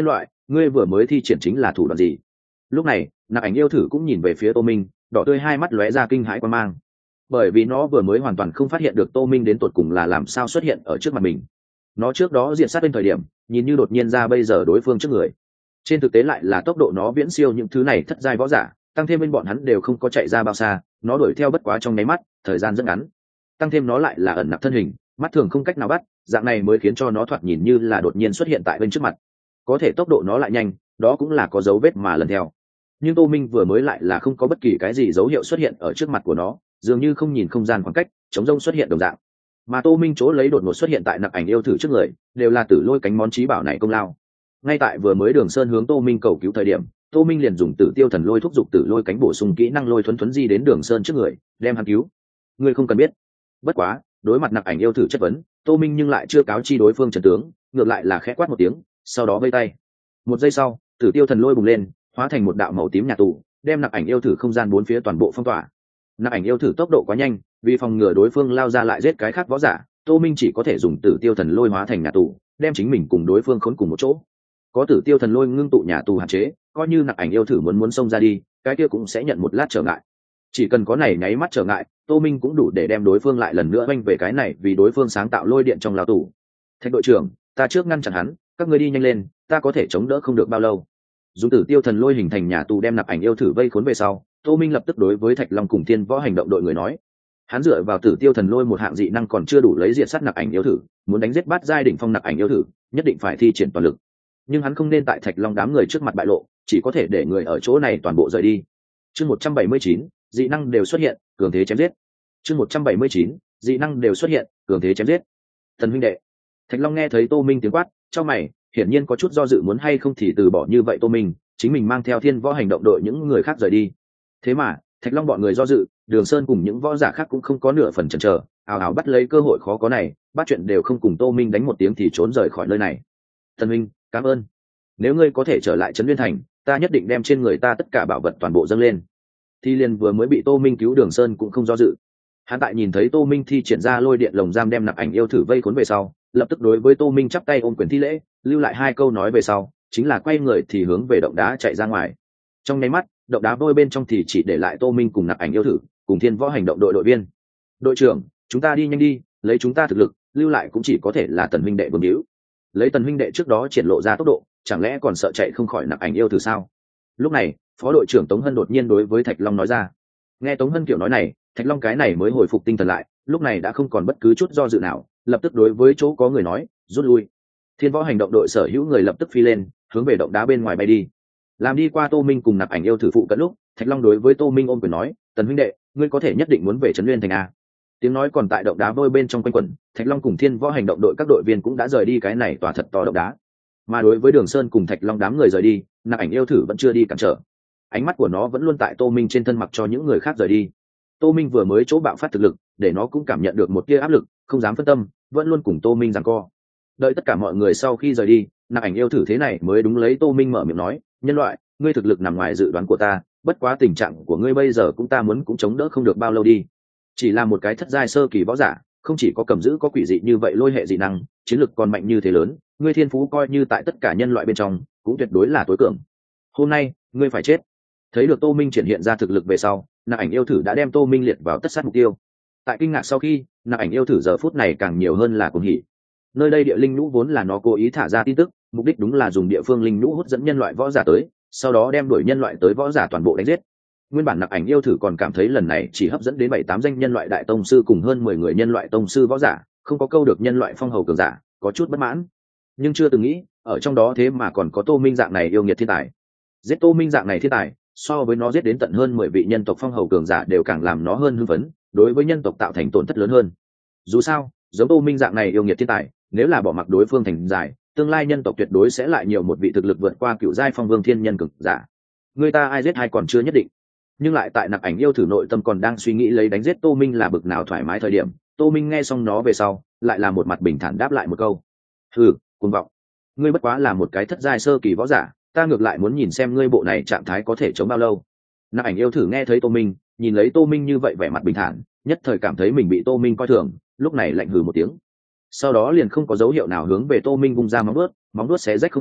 ngươi vừa mới thi triển chính là thủ đoạn gì? Lúc này nạp ảnh yêu thử cũng nhìn về phía Tô Minh, đỏ tươi hai mắt lóe ra kinh hãi quan mang, bởi vì nó vừa mới hoàn toàn không phát hiện được Tô Minh đến tột cùng là làm sao xuất hiện ở trước mặt mình. Nó trước đó diện sát bên thời điểm nhìn như đột nhiên ra, bây giờ đối phương trước người, trên thực tế lại là tốc độ nó viễn siêu những thứ này thất giai võ giả, tăng thêm bên bọn hắn đều không có chạy ra bao xa, nó đuổi theo bất quá trong nháy mắt, thời gian rất ngắn, tăng thêm nó lại là ẩn nặc thân hình, mắt thường không cách nào bắt, dạng này mới khiến cho nó thoạt nhìn như là đột nhiên xuất hiện tại bên trước mặt. Có thể tốc độ nó lại nhanh, đó cũng là có dấu vết mà lần theo. Nhưng Tô Minh vừa mới lại là không có bất kỳ cái gì dấu hiệu xuất hiện ở trước mặt của nó, dường như không nhìn không gian khoảng cách, chống rông xuất hiện đồng dạng. Mà Tô Minh chỗ lấy đột ngột xuất hiện tại nặc ảnh yêu thử trước người, đều là Tử Lôi cánh món chí bảo này công lao. Ngay tại vừa mới Đường Sơn hướng Tô Minh cầu cứu thời điểm, Tô Minh liền dùng Tử Tiêu Thần Lôi thúc giục Tử Lôi cánh bổ sung kỹ năng lôi thuấn thuấn di đến Đường Sơn trước người, đem hắn cứu. Ngươi không cần biết. Bất quá, đối mặt nặc ảnh yêu thử chất vấn, Tô Minh nhưng lại chưa cáo chi đối phương trận tướng, ngược lại là khẽ quát một tiếng, sau đó vây tay. Một giây sau, Tử Tiêu Thần Lôi bùng lên, hóa thành một đạo màu tím nhà tù, đem nặc ảnh yêu thử không gian bốn phía toàn bộ phong tỏa. Nặc ảnh yêu thử tốc độ quá nhanh, vì phòng ngừa đối phương lao ra lại giết cái khác võ giả, Tô Minh chỉ có thể dùng Tử Tiêu Thần Lôi hóa thành nhà tù, đem chính mình cùng đối phương khốn cùng một chỗ. Có Tử Tiêu Thần Lôi ngưng tụ nhà tù hạn chế, coi như nặc ảnh yêu thử muốn xông ra đi, cái kia cũng sẽ nhận một lát trở ngại. Chỉ cần có này nháy mắt trở ngại, Tô Minh cũng đủ để đem đối phương lại lần nữa oanh về cái này vì đối phương sáng tạo lôi điện trong lao tù. Thạch đội trưởng, ta trước ngăn chặn hắn, các ngươi đi nhanh lên, ta có thể chống đỡ không được bao lâu. Dùng Tử Tiêu Thần Lôi hình thành nhà tù đem nặc ảnh yêu thử vây khốn về sau, Tô Minh lập tức đối với Thạch Long cùng Thiên Võ hành động đội người nói. Hắn dựa vào Tử Tiêu Thần Lôi một hạng dị năng còn chưa đủ lấy diệt sát nặc ảnh yêu thử, muốn đánh giết bát giai đỉnh phong nặc ảnh yêu thử, nhất định phải thi triển toàn lực. Nhưng hắn không nên tại Thạch Long đám người trước mặt bại lộ, chỉ có thể để người ở chỗ này toàn bộ rời đi. Chương 179, dị năng đều xuất hiện, cường thế chém giết. Chương 179, dị năng đều xuất hiện, cường thế chém giết. Thần huynh đệ. Thạch Long nghe thấy Tô Minh tiếng quát, trong mày, hiển nhiên có chút do dự muốn hay không thì từ bỏ như vậy Tô Minh, chính mình mang theo Thiên Võ hành động đội những người khác rời đi. Thế mà, Thạch Long bọn người do dự, Đường Sơn cùng những võ giả khác cũng không có nửa phần chần chờ, ào ào bắt lấy cơ hội khó có này, bắt chuyện đều không cùng Tô Minh đánh một tiếng thì trốn rời khỏi nơi này. Thần huynh, cảm ơn. Nếu ngươi có thể trở lại trấn Nguyên Thành, ta nhất định đem trên người ta tất cả bảo vật toàn bộ dâng lên. Thi Liên vừa mới bị Tô Minh cứu, Đường Sơn cũng không do dự. Hắn tại nhìn thấy Tô Minh thi triển ra lôi điện lồng giam đem nặc ảnh yêu thử vây khốn về sau, lập tức đối với Tô Minh chắp tay ôm quyền thi lễ, lưu lại hai câu nói về sau, chính là quay người thì hướng về động đá chạy ra ngoài. Trong nháy mắt, động đá vôi bên trong thì chỉ để lại Tô Minh cùng nặc ảnh yêu thử, cùng Thiên Võ hành động đội đội viên. Đội trưởng, chúng ta đi nhanh đi, lấy chúng ta thực lực, lưu lại cũng chỉ có thể là Tần huynh đệ vương hữu. Lấy Tần huynh đệ trước đó triển lộ ra tốc độ, chẳng lẽ còn sợ chạy không khỏi nặc ảnh yêu thử sao? Lúc này, phó đội trưởng Tống Hân đột nhiên đối với Thạch Long nói ra. Nghe Tống Hân kiểu nói này, Thạch Long cái này mới hồi phục tinh thần lại, lúc này đã không còn bất cứ chút do dự nào, lập tức đối với chỗ có người nói, rút lui. Thiên Võ hành động đội sở hữu người lập tức phi lên, hướng về động đá bên ngoài bay đi. Làm đi qua Tô Minh cùng nặc ảnh yêu thử phụ cận lúc, Thạch Long đối với Tô Minh ôm quyền nói, Tần huynh đệ, ngươi có thể nhất định muốn về trấn Nguyên Thành a. Tiếng nói còn tại động đá vôi bên trong quanh quẩn, Thạch Long cùng Thiên Võ hành động đội các đội viên cũng đã rời đi cái này tòa thật to động đá. Mà đối với Đường Sơn cùng Thạch Long đám người rời đi, nặc ảnh yêu thử vẫn chưa đi cản trở. Ánh mắt của nó vẫn luôn tại Tô Minh trên thân, mặc cho những người khác rời đi. Tô Minh vừa mới chỗ bạo phát thực lực, để nó cũng cảm nhận được một tia áp lực, không dám phân tâm, vẫn luôn cùng Tô Minh giằng co. Đợi tất cả mọi người sau khi rời đi, nặc ảnh yêu thử thế này mới đúng lấy Tô Minh mở miệng nói, nhân loại, ngươi thực lực nằm ngoài dự đoán của ta, bất quá tình trạng của ngươi bây giờ cũng ta muốn cũng chống đỡ không được bao lâu đi. Chỉ là một cái thất giai sơ kỳ võ giả, không chỉ có cầm giữ có quỷ dị như vậy lôi hệ dị năng, chiến lực còn mạnh như thế lớn, ngươi thiên phú coi như tại tất cả nhân loại bên trong cũng tuyệt đối là tối cường. Hôm nay ngươi phải chết. Thấy được Tô Minh triển hiện ra thực lực về sau, nặc ảnh yêu thử đã đem Tô Minh liệt vào tất sát mục tiêu. Tại kinh ngạc sau khi, nặc ảnh yêu thử giờ phút này càng nhiều hơn là cuồng hỉ. Nơi đây địa linh nhũ vốn là nó cố ý thả ra tin tức, mục đích đúng là dùng địa phương linh nhũ hút dẫn nhân loại võ giả tới, sau đó đem đuổi nhân loại tới võ giả toàn bộ đánh giết. Nguyên bản nặc ảnh yêu thử còn cảm thấy lần này chỉ hấp dẫn đến 7-8 danh nhân loại đại tông sư cùng hơn 10 người nhân loại tông sư võ giả, không có câu được nhân loại phong hầu cường giả, có chút bất mãn. Nhưng chưa từng nghĩ, ở trong đó thế mà còn có Tô Minh dạng này yêu nghiệt thiên tài. Giết Tô Minh dạng này thiên tài, so với nó giết đến tận hơn 10 vị nhân tộc phong hầu cường giả đều càng làm nó hơn hưng phấn, đối với nhân tộc tạo thành tổn thất lớn hơn. Dù sao, giống Tô Minh dạng này yêu nghiệt thiên tài, nếu là bỏ mặc đối phương thành giải, tương lai nhân tộc tuyệt đối sẽ lại nhiều một vị thực lực vượt qua cựu giai phong vương thiên nhân cường giả. Người ta ai giết hay còn chưa nhất định. Nhưng lại tại nặc ảnh yêu thử nội tâm còn đang suy nghĩ lấy đánh giết Tô Minh là bực nào thoải mái thời điểm, Tô Minh nghe xong nó về sau, lại là một mặt bình thản đáp lại một câu. Hừ, cuồng vọng. Ngươi bất quá là một cái thất giai sơ kỳ võ giả, ta ngược lại muốn nhìn xem ngươi bộ này trạng thái có thể chống bao lâu. Nặc ảnh yêu thử nghe thấy Tô Minh, nhìn lấy Tô Minh như vậy vẻ mặt bình thản, nhất thời cảm thấy mình bị Tô Minh coi thường, lúc này lạnh hừ một tiếng. Sau đó liền không có dấu hiệu nào hướng về Tô Minh vung ra móng vuốt xé rách không khí,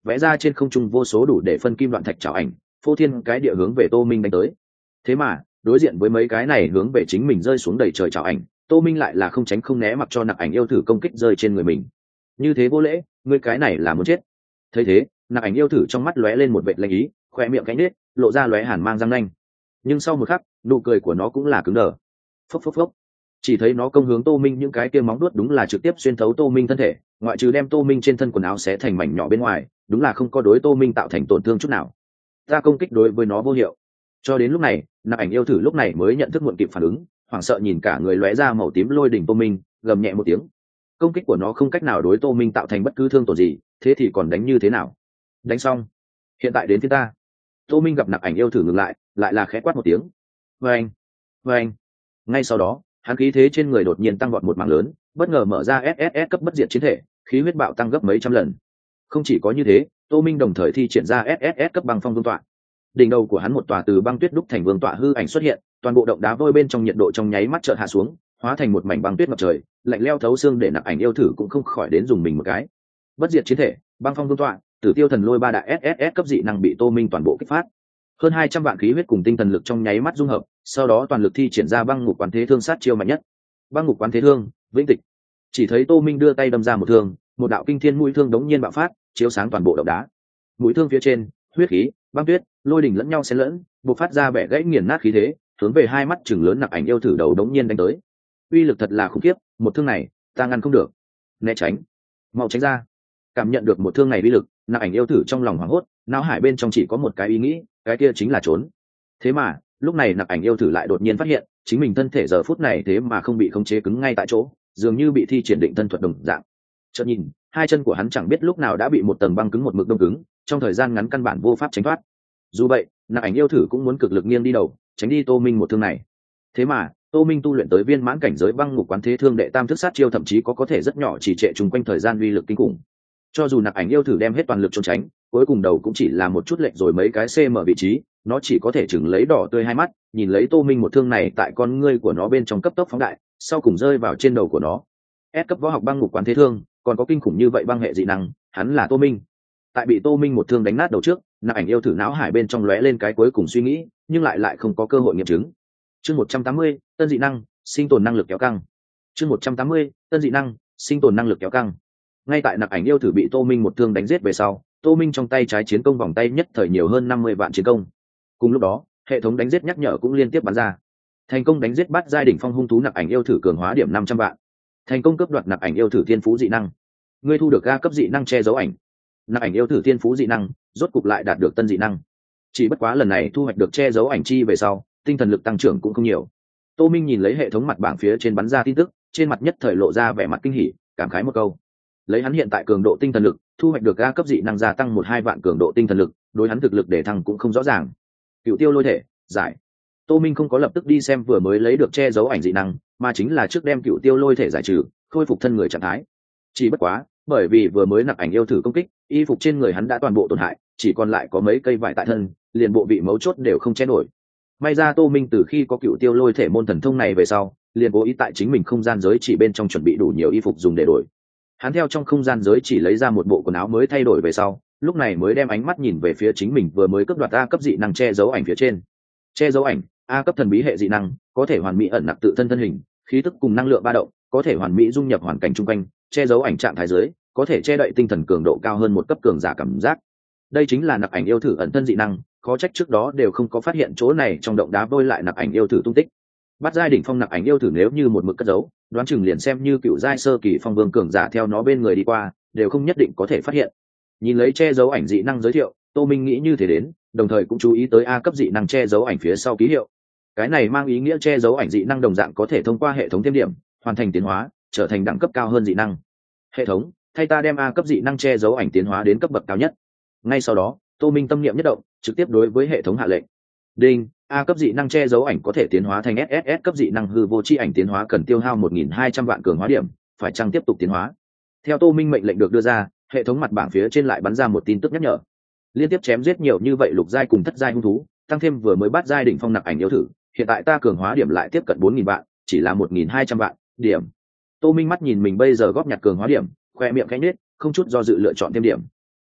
vẽ ra trên không trung vô số đủ để phân kim đoạn thạch trảo ảnh, phô thiên cái địa hướng về Tô Minh đánh tới. Thế mà đối diện với mấy cái này hướng về chính mình rơi xuống đầy trời trảo ảnh, Tô Minh lại là không tránh không né, mặc cho Nặc Ảnh yêu thử công kích rơi trên người mình. Như thế vô lễ, ngươi cái này là muốn chết. Thấy thế, Nặc Ảnh yêu thử trong mắt lóe lên một vệt lanh ý, khoe miệng cánh nết, lộ ra lóe hàn mang răng nanh. Nhưng sau một khắc, nụ cười của nó cũng là cứng đờ. Phốc phốc phốc. Chỉ thấy nó công hướng Tô Minh, những cái kia móng vuốt đúng là trực tiếp xuyên thấu Tô Minh thân thể, ngoại trừ đem Tô Minh trên thân quần áo xé thành mảnh nhỏ bên ngoài, đúng là không có đối Tô Minh tạo thành tổn thương chút nào. Ta công kích đối với nó vô hiệu. Cho đến lúc này, Nặc Ảnh yêu thử lúc này mới nhận thức muộn kịp phản ứng, hoảng sợ nhìn cả người lóe ra màu tím lôi đỉnh Tô Minh, gầm nhẹ một tiếng. Công kích của nó không cách nào đối Tô Minh tạo thành bất cứ thương tổn gì, thế thì còn đánh như thế nào? Đánh xong, hiện tại đến phía ta. Tô Minh gặp Nặc Ảnh yêu thử ngừng lại, lại là khẽ quát một tiếng. Vâng, vâng. Ngay sau đó, hắn khí thế trên người đột nhiên tăng vọt một mảng lớn, bất ngờ mở ra SSS cấp bất diệt chiến thể, khí huyết bạo tăng gấp mấy trăm lần. Không chỉ có như thế, Tô Minh đồng thời thi triển ra SSS cấp băng phong vương tọa. Đỉnh đầu của hắn một tòa từ băng tuyết đúc thành vương tọa hư ảnh xuất hiện, toàn bộ động đá vôi bên trong nhiệt độ trong nháy mắt chợt hạ xuống, hóa thành một mảnh băng tuyết ngập trời, lạnh leo thấu xương, để Nặc Ảnh yêu thử cũng không khỏi đến dùng mình một cái. Bất diệt chiến thể, băng phong vương tọa, Tử Tiêu Thần Lôi ba đại SSS cấp dị năng bị Tô Minh toàn bộ kích phát. Hơn 200 vạn khí huyết cùng tinh thần lực trong nháy mắt dung hợp, sau đó toàn lực thi triển ra băng ngục quán thế thương sát chiêu mạnh nhất. Băng ngục quán thế thương, vĩnh tịch. Chỉ thấy Tô Minh đưa tay đâm ra một thương, một đạo kinh thiên mũi thương đống nhiên bạo phát, chiếu sáng toàn bộ động đá. Mũi thương phía trên, huyết khí, băng tuyết, lôi đỉnh lẫn nhau xen lẫn, bộc phát ra vẻ gãy nghiền nát khí thế, hướng về hai mắt chừng lớn Nặc Ảnh yêu thử đầu đống nhiên đánh tới. Uy lực thật là khủng khiếp, một thương này, ta ngăn không được. Né tránh, mau tránh ra. Cảm nhận được một thương này uy lực, Nặc Ảnh yêu thử trong lòng hoảng hốt, não hải bên trong chỉ có một cái ý nghĩ, cái kia chính là trốn. Thế mà lúc này Nặc Ảnh yêu thử lại đột nhiên phát hiện chính mình thân thể giờ phút này thế mà không bị khống chế cứng ngay tại chỗ, dường như bị thi triển định thân thuật đồng dạng. Chợt nhìn, hai chân của hắn chẳng biết lúc nào đã bị một tầng băng cứng một mực đông cứng, trong thời gian ngắn căn bản vô pháp tránh thoát. Dù vậy, Nặc Ảnh yêu thử cũng muốn cực lực nghiêng đi đầu, tránh đi Tô Minh một thương này. Thế mà Tô Minh tu luyện tới viên mãn cảnh giới băng ngục quán thế thương đệ tam thức sát chiêu, thậm chí có thể rất nhỏ chỉ trệ trùng quanh thời gian uy lực kinh khủng. Cho dù Nặc Ảnh yêu thử đem hết toàn lực trốn tránh, cuối cùng đầu cũng chỉ là một chút lệch rồi mấy cái cm vị trí, nó chỉ có thể chừng lấy đỏ tươi hai mắt, nhìn lấy Tô Minh một thương này tại con ngươi của nó bên trong cấp tốc phóng đại, sau cùng rơi vào trên đầu của nó. S cấp võ học băng ngục quán thế thương, còn có kinh khủng như vậy băng hệ dị năng, hắn là Tô Minh. Tại bị Tô Minh một thương đánh nát đầu trước, Nặc Ảnh yêu thử não hải bên trong lóe lên cái cuối cùng suy nghĩ, nhưng lại không có cơ hội nghiệm chứng. Chương 180, tân dị năng, sinh tồn năng lực kéo căng. Chương 180, tân dị năng, sinh tồn năng lực kéo căng. Ngay tại Nặc Ảnh yêu thử bị Tô Minh một thương đánh giết về sau, Tô Minh trong tay trái chiến công vòng tay nhất thời nhiều hơn 50 vạn chiến công. Cùng lúc đó, hệ thống đánh giết nhắc nhở cũng liên tiếp bắn ra. Thành công đánh giết bắt giai đỉnh phong hung thú Nặc Ảnh yêu thử, cường hóa điểm 500 vạn. Thành công cướp đoạt Nặc Ảnh yêu thử thiên phú dị năng. Ngươi thu được A cấp dị năng che giấu ảnh. Nặc Ảnh yêu thử thiên phú dị năng, rốt cục lại đạt được tân dị năng. Chỉ bất quá lần này thu hoạch được che giấu ảnh chi về sau, tinh thần lực tăng trưởng cũng không nhiều. Tô Minh nhìn lấy hệ thống mặt bảng phía trên bắn ra tin tức, trên mặt nhất thời lộ ra vẻ mặt kinh hỉ, cảm khái một câu. Lấy hắn hiện tại cường độ tinh thần lực, thu hoạch được A cấp dị năng gia tăng 1-2 vạn cường độ tinh thần lực, đối hắn thực lực để thăng cũng không rõ ràng. Cựu tiêu lôi thể giải. Tô Minh không có lập tức đi xem vừa mới lấy được che giấu ảnh dị năng, mà chính là trước đem cựu tiêu lôi thể giải trừ, khôi phục thân người trạng thái. Chỉ bất quá, bởi vì vừa mới Nặc Ảnh yêu thử công kích, y phục trên người hắn đã toàn bộ tổn hại, chỉ còn lại có mấy cây vải tại thân, liền bộ vị mấu chốt đều không che nổi. May ra Tô Minh từ khi có cựu tiêu lôi thể môn thần thông này về sau, liền cố ý tại chính mình không gian giới chỉ bên trong chuẩn bị đủ nhiều y phục dùng để đổi. Hắn theo trong không gian giới chỉ lấy ra một bộ quần áo mới thay đổi về sau, lúc này mới đem ánh mắt nhìn về phía chính mình vừa mới cướp đoạt A cấp dị năng che giấu ảnh phía trên. Che giấu ảnh, A cấp thần bí hệ dị năng, có thể hoàn mỹ ẩn nặc tự thân thân hình, khí tức cùng năng lượng ba động, có thể hoàn mỹ dung nhập hoàn cảnh chung quanh, che giấu ảnh trạng thái dưới, có thể che đậy tinh thần cường độ cao hơn một cấp cường giả cảm giác. Đây chính là Nặc Ảnh yêu thử ẩn thân dị năng, khó trách trước đó đều không có phát hiện chỗ này trong động đá vôi lại Nặc Ảnh yêu thử tung tích. Bắt giai đỉnh phong Nặc Ảnh yêu thử nếu như một mực cất giấu, đoán chừng liền xem như cựu giai sơ kỳ phong vương cường giả theo nó bên người đi qua, đều không nhất định có thể phát hiện. Nhìn lấy che giấu ảnh dị năng giới thiệu, Tô Minh nghĩ như thế đến, đồng thời cũng chú ý tới A cấp dị năng che giấu ảnh phía sau ký hiệu. Cái này mang ý nghĩa che giấu ảnh dị năng đồng dạng có thể thông qua hệ thống thêm điểm, hoàn thành tiến hóa, trở thành đẳng cấp cao hơn dị năng. Hệ thống, thay ta đem A cấp dị năng che giấu ảnh tiến hóa đến cấp bậc cao nhất. Ngay sau đó, Tô Minh tâm niệm nhất động, trực tiếp đối với hệ thống hạ lệnh. Đinh, A cấp dị năng che giấu ảnh có thể tiến hóa thành SSS cấp dị năng hư vô chi ảnh, tiến hóa cần tiêu hao 1.200 vạn cường hóa điểm, phải chăng tiếp tục tiến hóa? Theo Tô Minh mệnh lệnh được đưa ra, hệ thống mặt bảng phía trên lại bắn ra một tin tức nhắc nhở. Liên tiếp chém giết nhiều như vậy lục giai cùng thất giai hung thú, tăng thêm vừa mới bắt giai đỉnh phong Nặc Ảnh yêu thử, hiện tại ta cường hóa điểm lại tiếp cận 4.000 vạn, chỉ là 1.200 vạn điểm. Tô Minh mắt nhìn mình bây giờ góp nhặt cường hóa điểm, khoe miệng khẽ nhếch, không chút do dự lựa chọn thêm điểm.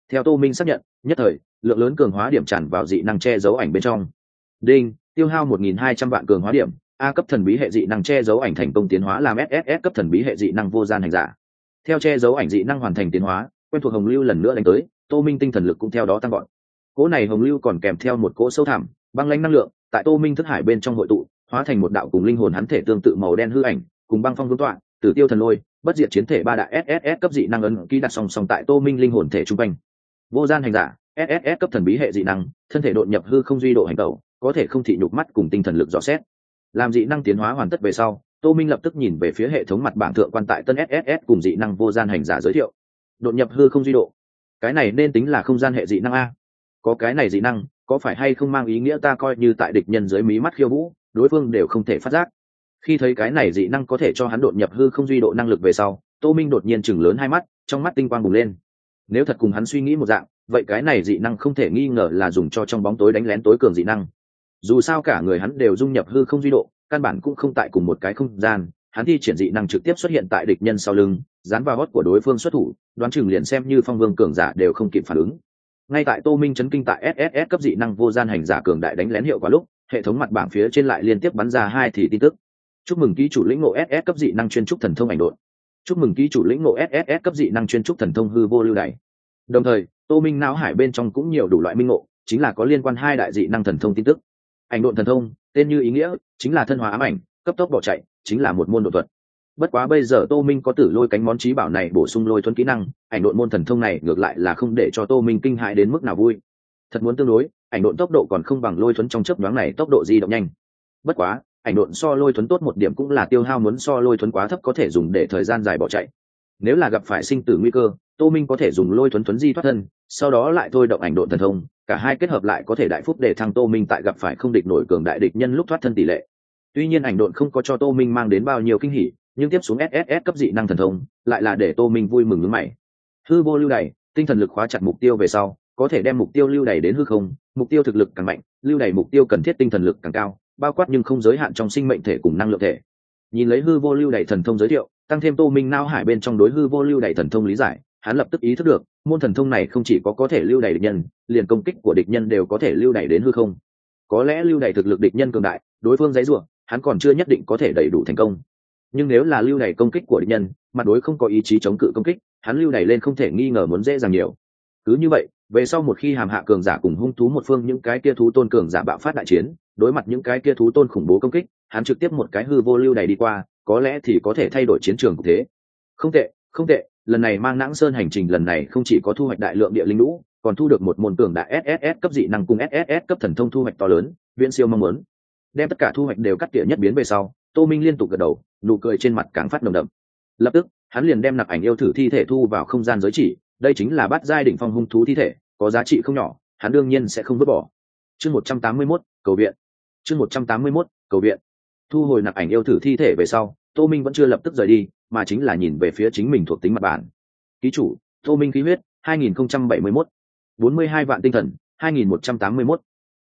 Theo Tô Minh xác nhận, nhất thời lượng lớn cường hóa điểm tràn vào dị năng che giấu ảnh bên trong. Đinh, tiêu hao 1.200 vạn cường hóa điểm, A cấp thần bí hệ dị năng che giấu ảnh thành công tiến hóa làm SSS cấp thần bí hệ dị năng vô gian hành giả. Theo che giấu ảnh dị năng hoàn thành tiến hóa, quen thuộc hồng lưu lần nữa đánh tới, Tô Minh tinh thần lực cũng theo đó tăng gọn. Cỗ này hồng lưu còn kèm theo một cỗ sâu thẳm, băng lãnh năng lượng, tại Tô Minh thức hải bên trong hội tụ, hóa thành một đạo cùng linh hồn hắn thể tương tự màu đen hư ảnh, cùng băng phong vương tọa, tử tiêu thần lôi, bất diệt chiến thể ba đại SSS cấp dị năng ấn ký đặt song song tại Tô Minh linh hồn thể trung quanh. Vô gian hành giả, SSS cấp thần bí hệ dị năng, thân thể đột nhập hư không duy độ hành tẩu, có thể không thị nhục mắt cùng tinh thần lực dò xét. Làm dị năng tiến hóa hoàn tất về sau, Tô Minh lập tức nhìn về phía hệ thống mặt bảng thượng quan tại tân SSS cùng dị năng vô gian hành giả giới thiệu. Đột nhập hư không duy độ, cái này nên tính là không gian hệ dị năng a. Có cái này dị năng, có phải hay không mang ý nghĩa ta coi như tại địch nhân dưới mí mắt khiêu vũ, đối phương đều không thể phát giác. Khi thấy cái này dị năng có thể cho hắn đột nhập hư không duy độ năng lực về sau, Tô Minh đột nhiên chừng lớn hai mắt, trong mắt tinh quang bùng lên. Nếu thật cùng hắn suy nghĩ một dạng, vậy cái này dị năng không thể nghi ngờ là dùng cho trong bóng tối đánh lén tối cường dị năng. Dù sao cả người hắn đều dung nhập hư không duy độ, căn bản cũng không tại cùng một cái không gian, hắn thi triển dị năng trực tiếp xuất hiện tại địch nhân sau lưng, dán vào gót của đối phương xuất thủ, đoán chừng liền xem như phong vương cường giả đều không kịp phản ứng. Ngay tại Tô Minh chấn kinh tại SSS cấp dị năng vô gian hành giả cường đại đánh lén hiệu quả lúc, hệ thống mặt bảng phía trên lại liên tiếp bắn ra hai thì tin tức. Chúc mừng ký chủ lĩnh ngộ SS cấp dị năng chuyên trúc thần thông ảnh độn. Chúc mừng ký chủ lĩnh ngộ SSS cấp dị năng chuyên trúc thần thông hư vô lưu đày. Đồng thời, Tô Minh não hải bên trong cũng nhiều đủ loại minh ngộ, chính là có liên quan hai đại dị năng thần thông tin tức. Ảnh độn thần thông, tên như ý nghĩa, chính là thân hóa ám ảnh, cấp tốc bỏ chạy, chính là một môn độ thuật. Bất quá bây giờ Tô Minh có tử lôi cánh món trí bảo này bổ sung lôi thuần kỹ năng, ảnh độn môn thần thông này ngược lại là không để cho Tô Minh kinh hãi đến mức nào vui. Thật muốn tương đối, ảnh độn tốc độ còn không bằng lôi thuần trong chớp nhoáng này tốc độ di động nhanh. Bất quá, ảnh độn so lôi thuần tốt một điểm cũng là tiêu hao muốn so lôi thuần quá thấp có thể dùng để thời gian dài bỏ chạy. Nếu là gặp phải sinh tử nguy cơ, Tô Minh có thể dùng lôi thuần di thoát thân, sau đó lại thôi động ảnh độn thần thông, cả hai kết hợp lại có thể đại phúc để thăng Tô Minh tại gặp phải không địch nổi cường đại địch nhân lúc thoát thân tỷ lệ. Tuy nhiên ảnh độn không có cho Tô Minh mang đến bao nhiêu kinh hỉ, nhưng tiếp xuống SSS cấp dị năng thần thông lại là để Tô Minh vui mừng nhướng mày. Hư vô lưu đày, tinh thần lực khóa chặt mục tiêu về sau, có thể đem mục tiêu lưu đày đến hư không, mục tiêu thực lực càng mạnh, lưu đày mục tiêu cần thiết tinh thần lực càng cao, bao quát nhưng không giới hạn trong sinh mệnh thể cùng năng lượng thể. Nhìn lấy hư vô lưu đày thần thông giới thiệu, tăng thêm Tô Minh não hải bên trong đối hư vô lưu đày thần thông lý giải, hắn lập tức ý thức được, môn thần thông này không chỉ có thể lưu đày địch nhân, liền công kích của địch nhân đều có thể lưu đày đến hư không. Có lẽ lưu đày thực lực địch nhân cường đại, đối phương giãy giụa, hắn còn chưa nhất định có thể đầy đủ thành công. Nhưng nếu là lưu đày công kích của địch nhân, mặt đối không có ý chí chống cự công kích, hắn lưu đày lên không thể nghi ngờ muốn dễ dàng nhiều. Cứ như vậy, về sau một khi hàm hạ cường giả cùng hung thú một phương những cái kia thú tôn cường giả bạo phát đại chiến, đối mặt những cái kia thú tôn khủng bố công kích, hắn trực tiếp một cái hư vô lưu đày đi qua, có lẽ thì có thể thay đổi chiến trường cục thế. Không tệ, không tệ, lần này mang nãng sơn hành trình lần này không chỉ có thu hoạch đại lượng địa linh lũ, còn thu được một môn cường đại SSS cấp dị năng cùng SSS cấp thần thông thu hoạch to lớn, viễn siêu mong muốn. Đem tất cả thu hoạch đều cắt tỉa nhất biến về sau, Tô Minh liên tục gật đầu, nụ cười trên mặt càng phát nồng đậm. Lập tức, hắn liền đem nặc ảnh yêu thử thi thể thu vào không gian giới chỉ, đây chính là bát giai đỉnh phong hung thú thi thể, có giá trị không nhỏ, hắn đương nhiên sẽ không vứt bỏ. Chương 181, cầu viện. Chương 181, cầu viện. Thu hồi nặc ảnh yêu thử thi thể về sau, Tô Minh vẫn chưa lập tức rời đi, mà chính là nhìn về phía chính mình thuộc tính mặt bản. Ký chủ, Tô Minh khí huyết, 2071, 42 vạn tinh thần, 2181,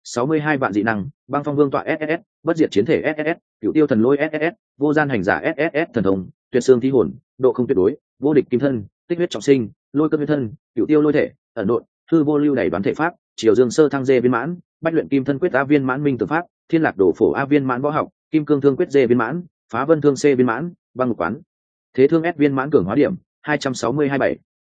62 vạn dị năng, băng phong vương tọa SSS, bất diệt chiến thể SSS, cửu tiêu thần lôi SSS, vô gian hành giả SSS thần thông, tuyệt xương thi hồn, độ không tuyệt đối, vô địch kim thân, tích huyết trọng sinh, lôi cơ huyết thân, cửu tiêu lôi thể, ẩn độn, hư vô lưu đẩy đoán thể pháp, triều dương sơ thăng dê viên mãn, bách luyện kim thân quyết a viên mãn minh tử pháp, thiên lạc đổ phổ a viên mãn võ học, kim cương thương quyết dê viên mãn, phá vân thương c viên mãn, băng quán, thế thương s viên mãn cường hóa điểm 262-7,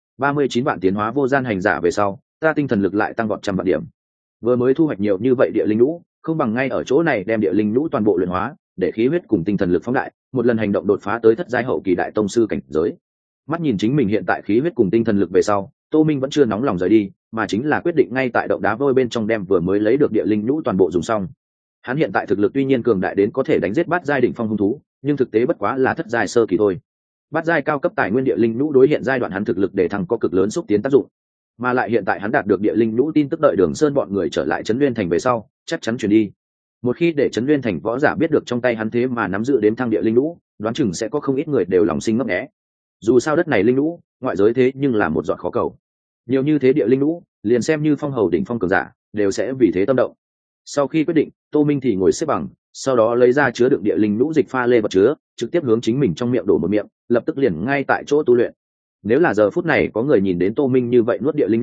39 vạn tiến hóa vô gian hành giả về sau, ta tinh thần lực lại tăng vọt 100 vạn điểm. Vừa mới thu hoạch nhiều như vậy địa linh lũ, không bằng ngay ở chỗ này đem địa linh lũ toàn bộ luyện hóa, để khí huyết cùng tinh thần lực phóng đại, một lần hành động đột phá tới thất giai hậu kỳ đại tông sư cảnh giới. Mắt nhìn chính mình hiện tại khí huyết cùng tinh thần lực về sau, Tô Minh vẫn chưa nóng lòng rời đi, mà chính là quyết định ngay tại động đá vôi bên trong đem vừa mới lấy được địa linh lũ toàn bộ dùng xong. Hắn hiện tại thực lực tuy nhiên cường đại đến có thể đánh giết bát giai đỉnh phong hung thú, nhưng thực tế bất quá là thất giai sơ kỳ thôi. Bát giai cao cấp tài nguyên địa linh lũ đối hiện giai đoạn hắn thực lực để thăng có cực lớn xúc tiến tác dụng. Mà lại hiện tại hắn đạt được địa linh lũ tin tức đợi Đường Sơn bọn người trở lại Trấn Nguyên Thành về sau, chắc chắn truyền đi. Một khi để Trấn Nguyên Thành võ giả biết được trong tay hắn thế mà nắm giữ đếm thăng địa linh lũ, đoán chừng sẽ có không ít người đều lòng sinh ngấp nghé. Dù sao đất này linh lũ, ngoại giới thế nhưng là một giọt khó cầu. Nhiều như thế địa linh lũ, liền xem như phong hầu đỉnh phong cường giả, đều sẽ vì thế tâm động. Sau khi quyết định, Tô Minh thì ngồi xếp bằng, sau đó lấy ra chứa đựng địa linh lũ dịch pha lê vật chứa, trực tiếp hướng chính mình trong miệng đổ một miệng, lập tức liền ngay tại chỗ tu luyện. Nếu là giờ phút này có người nhìn đến Tô Minh như vậy nuốt địa linh lũ,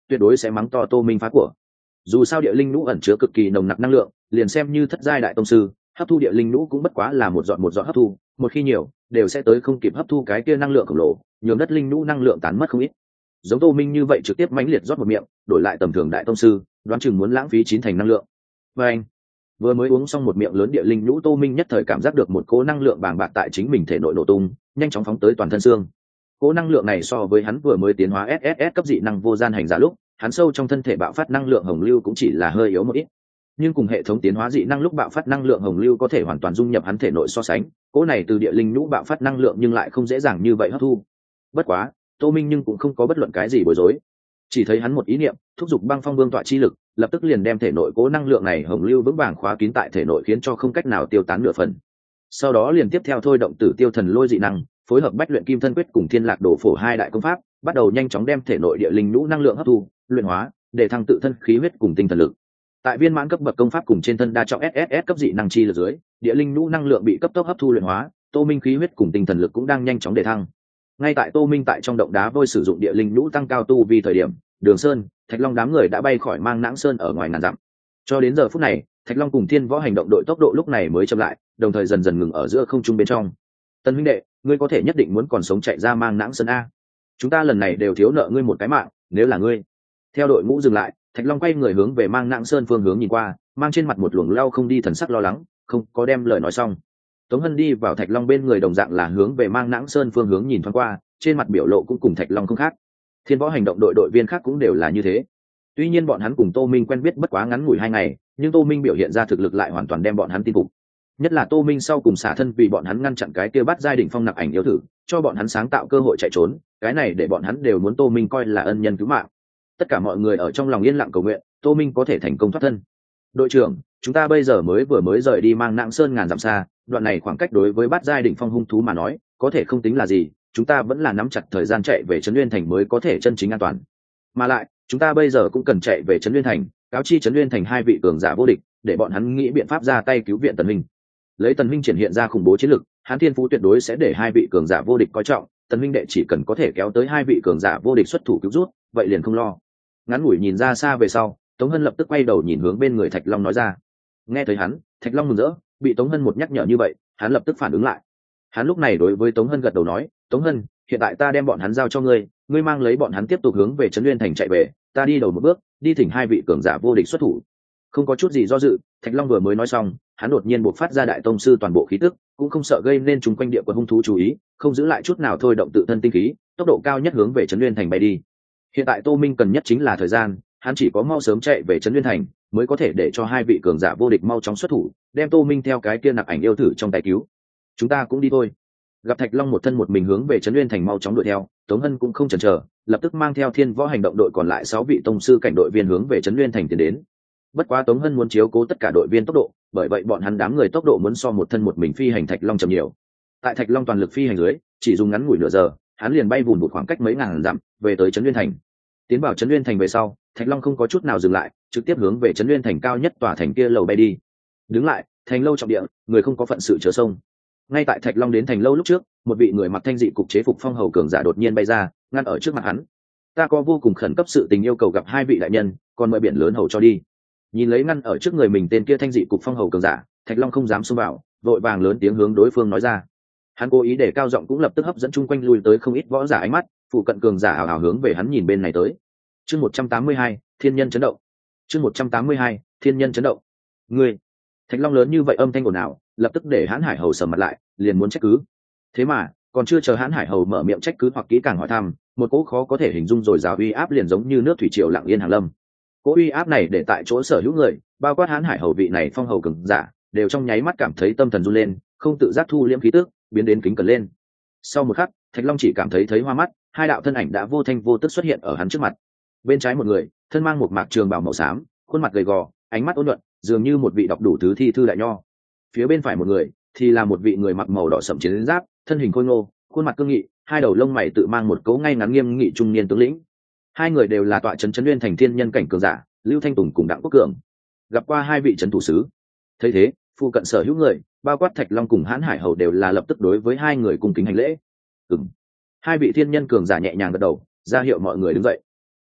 tuyệt đối sẽ mắng to Tô Minh phá của. Dù sao địa linh nhũ ẩn chứa cực kỳ nồng nặc năng lượng, liền xem như thất giai đại tông sư, hấp thu địa linh nhũ cũng bất quá là một giọt hấp thu, một khi nhiều đều sẽ tới không kịp hấp thu cái kia năng lượng khổng lồ, nhường đất linh nhũ năng lượng tán mất không ít. Giống Tô Minh như vậy trực tiếp mãnh liệt rót một miệng, đổi lại tầm thường đại tông sư, đoán chừng muốn lãng phí 9 thành năng lượng. Và anh vừa mới uống xong một miệng lớn địa linh nhũ, Tô Minh nhất thời cảm giác được một cỗ năng lượng bàng bạc tại chính mình thể nội nổ tung, nhanh chóng phóng tới toàn thân xương. Cỗ năng lượng này so với hắn vừa mới tiến hóa SSS cấp dị năng vô gian hành giả lúc, hắn sâu trong thân thể bạo phát năng lượng hồng lưu cũng chỉ là hơi yếu một ít. Nhưng cùng hệ thống tiến hóa dị năng lúc bạo phát năng lượng hồng lưu có thể hoàn toàn dung nhập hắn thể nội so sánh, cỗ này từ địa linh nhũ bạo phát năng lượng nhưng lại không dễ dàng như vậy hấp thu. Bất quá, Tô Minh nhưng cũng không có bất luận cái gì bối rối, chỉ thấy hắn một ý niệm thúc giục băng phong vương tọa chi lực, lập tức liền đem thể nội cố năng lượng này hồng lưu vững vàng khóa kín tại thể nội, khiến cho không cách nào tiêu tán nửa phần. Sau đó liền tiếp theo thôi động tử tiêu thần lôi dị năng, phối hợp bách luyện kim thân quyết cùng thiên lạc đổ phổ hai đại công pháp, bắt đầu nhanh chóng đem thể nội địa linh nhũ năng lượng hấp thu, luyện hóa, để thăng tự thân khí huyết cùng tinh thần lực. Tại viên mãn cấp bậc công pháp cùng trên thân đa trọng SSS cấp dị năng chi lực dưới, địa linh nhũ năng lượng bị cấp tốc hấp thu luyện hóa, Tô Minh khí huyết cùng tinh thần lực cũng đang nhanh chóng để thăng. Ngay tại Tô Minh tại trong động đá vôi sử dụng địa linh nhũ tăng cao tu vi thời điểm, Đường Sơn, Thạch Long đám người đã bay khỏi Mang Nãng Sơn ở ngoài ngàn dặm. Cho đến giờ phút này, Thạch Long cùng Thiên Võ hành động đội tốc độ lúc này mới chậm lại, đồng thời dần dần ngừng ở giữa không trung bên trong. Tân huynh đệ, ngươi có thể nhất định muốn còn sống chạy ra Mang Nãng Sơn a? Chúng ta lần này đều thiếu nợ ngươi một cái mạng, nếu là ngươi. Theo đội ngũ dừng lại, Thạch Long quay người hướng về Mang Nãng Sơn phương hướng nhìn qua, mang trên mặt một luồng lau không đi thần sắc lo lắng, không có đem lời nói xong. Tống Hân đi vào Thạch Long bên người đồng dạng là hướng về Mang Nãng Sơn phương hướng nhìn thoáng qua, trên mặt biểu lộ cũng cùng Thạch Long không khác. Thiên Võ hành động đội đội viên khác cũng đều là như thế. Tuy nhiên bọn hắn cùng Tô Minh quen biết bất quá ngắn ngủi 2 ngày, nhưng Tô Minh biểu hiện ra thực lực lại hoàn toàn đem bọn hắn tin phục. Nhất là Tô Minh sau cùng xả thân vì bọn hắn ngăn chặn cái kia bắt giai đỉnh phong nặc ảnh yêu thử, cho bọn hắn sáng tạo cơ hội chạy trốn, cái này để bọn hắn đều muốn Tô Minh coi là ân nhân cứu mạng. Tất cả mọi người ở trong lòng yên lặng cầu nguyện, Tô Minh có thể thành công thoát thân. Đội trưởng, chúng ta bây giờ vừa mới rời đi Mang Nãng Sơn ngàn dặm xa, đoạn này khoảng cách đối với bắt giai đỉnh phong hung thú mà nói, có thể không tính là gì, chúng ta vẫn là nắm chặt thời gian chạy về Trấn Nguyên Thành mới có thể chân chính an toàn. Mà lại, chúng ta bây giờ cũng cần chạy về Trấn Nguyên Thành, cáo chi Trấn Nguyên Thành 2 vị cường giả vô địch, để bọn hắn nghĩ biện pháp ra tay cứu viện Tần Minh. Lấy Tần Minh triển hiện ra khủng bố chiến lực, hắn thiên phú tuyệt đối sẽ để 2 vị cường giả vô địch coi trọng, Tần Minh đệ chỉ cần có thể kéo tới 2 vị cường giả vô địch xuất thủ cứu rút, vậy liền không lo. Ngắn ngủi nhìn ra xa về sau, Tống Hân lập tức quay đầu nhìn hướng bên người Thạch Long nói ra. Nghe thấy hắn, Thạch Long mừng rỡ, bị Tống Hân một nhắc nhở như vậy, hắn lập tức phản ứng lại. Hắn lúc này đối với Tống Hân gật đầu nói, Tống Hân, hiện tại ta đem bọn hắn giao cho ngươi, ngươi mang lấy bọn hắn tiếp tục hướng về Trấn Nguyên Thành chạy về, ta đi đầu một bước, đi thỉnh 2 vị cường giả vô địch xuất thủ. Không có chút gì do dự, Thạch Long vừa mới nói xong, hắn đột nhiên bộc phát ra đại tông sư toàn bộ khí tức, cũng không sợ gây nên chúng quanh địa của hung thú chú ý, không giữ lại chút nào thôi động tự thân tinh khí, tốc độ cao nhất hướng về Trấn Nguyên Thành bay đi. Hiện tại Tô Minh cần nhất chính là thời gian, hắn chỉ có mau sớm chạy về Trấn Nguyên Thành, mới có thể để cho 2 vị cường giả vô địch mau chóng xuất thủ, đem Tô Minh theo cái kia nặc ảnh yêu thử trong tay cứu. Chúng ta cũng đi thôi. Gặp Thạch Long một thân một mình hướng về Trấn Nguyên Thành mau chóng đuổi theo, Tống Hân cũng không chần chờ, lập tức mang theo Thiên Võ hành động đội còn lại 6 vị tông sư cảnh đội viên hướng về Trấn Nguyên Thành tiến đến. Bất quá Tống Hân muốn chiếu cố tất cả đội viên tốc độ, bởi vậy bọn hắn đám người tốc độ muốn so một thân một mình phi hành Thạch Long chậm nhiều. Tại Thạch Long toàn lực phi hành dưới, chỉ dùng ngắn ngủi nửa giờ, hắn liền bay vùn một khoảng cách mấy ngàn dặm, về tới Trấn Nguyên Thành. Tiến vào Trấn Nguyên Thành về sau, Thạch Long không có chút nào dừng lại, trực tiếp hướng về Trấn Nguyên Thành cao nhất tòa thành kia lầu bay đi. Đứng lại, thành lâu trọng địa, người không có phận sự chớ sông. Ngay tại Thạch Long đến thành lâu lúc trước, một vị người mặc thanh dị cục chế phục phong hầu cường giả đột nhiên bay ra, ngăn ở trước mặt hắn. Ta có vô cùng khẩn cấp sự tình yêu cầu gặp 2 vị đại nhân, còn mời biển lớn hầu cho đi. Nhìn lấy ngăn ở trước người mình tên kia thanh dị cục phong hầu cường giả, Thạch Long không dám xông vào, vội vàng lớn tiếng hướng đối phương nói ra. Hắn cố ý để cao giọng cũng lập tức hấp dẫn chung quanh lui tới không ít võ giả ánh mắt, phụ cận cường giả hào hào hướng về hắn nhìn bên này tới. Chương 182, Thiên nhân chấn động. Chương 182, Thiên nhân chấn động. Ngươi, Thạch Long lớn như vậy âm thanh ồn ào, lập tức để Hán Hải Hầu sầm mặt lại, liền muốn trách cứ. Thế mà, còn chưa chờ Hán Hải Hầu mở miệng trách cứ hoặc kỹ càng hỏi thăm, một cỗ khó có thể hình dung rồi rào uy áp liền giống như nước thủy triều lặng yên hàng lâm. Cỗ uy áp này để tại chỗ sở hữu người, bao quát Hán Hải Hầu vị này phong hầu cường giả, đều trong nháy mắt cảm thấy tâm thần run lên, không tự giác thu liễm khí tức, biến đến kính cẩn lên. Sau một khắc, Thạch Long chỉ cảm thấy hoa mắt, 2 đạo thân ảnh đã vô thanh vô tức xuất hiện ở hắn trước mặt. Bên trái một người, thân mang một mạc trường bào màu xám, khuôn mặt gầy gò, ánh mắt ôn nhuận, dường như một vị đọc đủ thứ thi thư đại nho. Phía bên phải một người, thì là một vị người mặc màu đỏ sẫm chiến giáp, thân hình khôi ngô, khuôn mặt cương nghị, 2 đầu lông mày tự mang một cấu ngay ngắn nghiêm nghị trung niên tướng lĩnh. 2 người đều là tọa trấn Trấn Nguyên Thành thiên nhân cảnh cường giả, Lưu Thanh Tùng cùng Đặng Quốc Cường. Gặp qua 2 vị trấn thủ sứ. Thấy thế, phụ cận sở hữu người, bao quát Thạch Long cùng Hán Hải Hầu đều là lập tức đối với 2 người cung kính hành lễ. 2 vị thiên nhân cường giả nhẹ nhàng gật đầu, ra hiệu mọi người đứng dậy. Lập tức,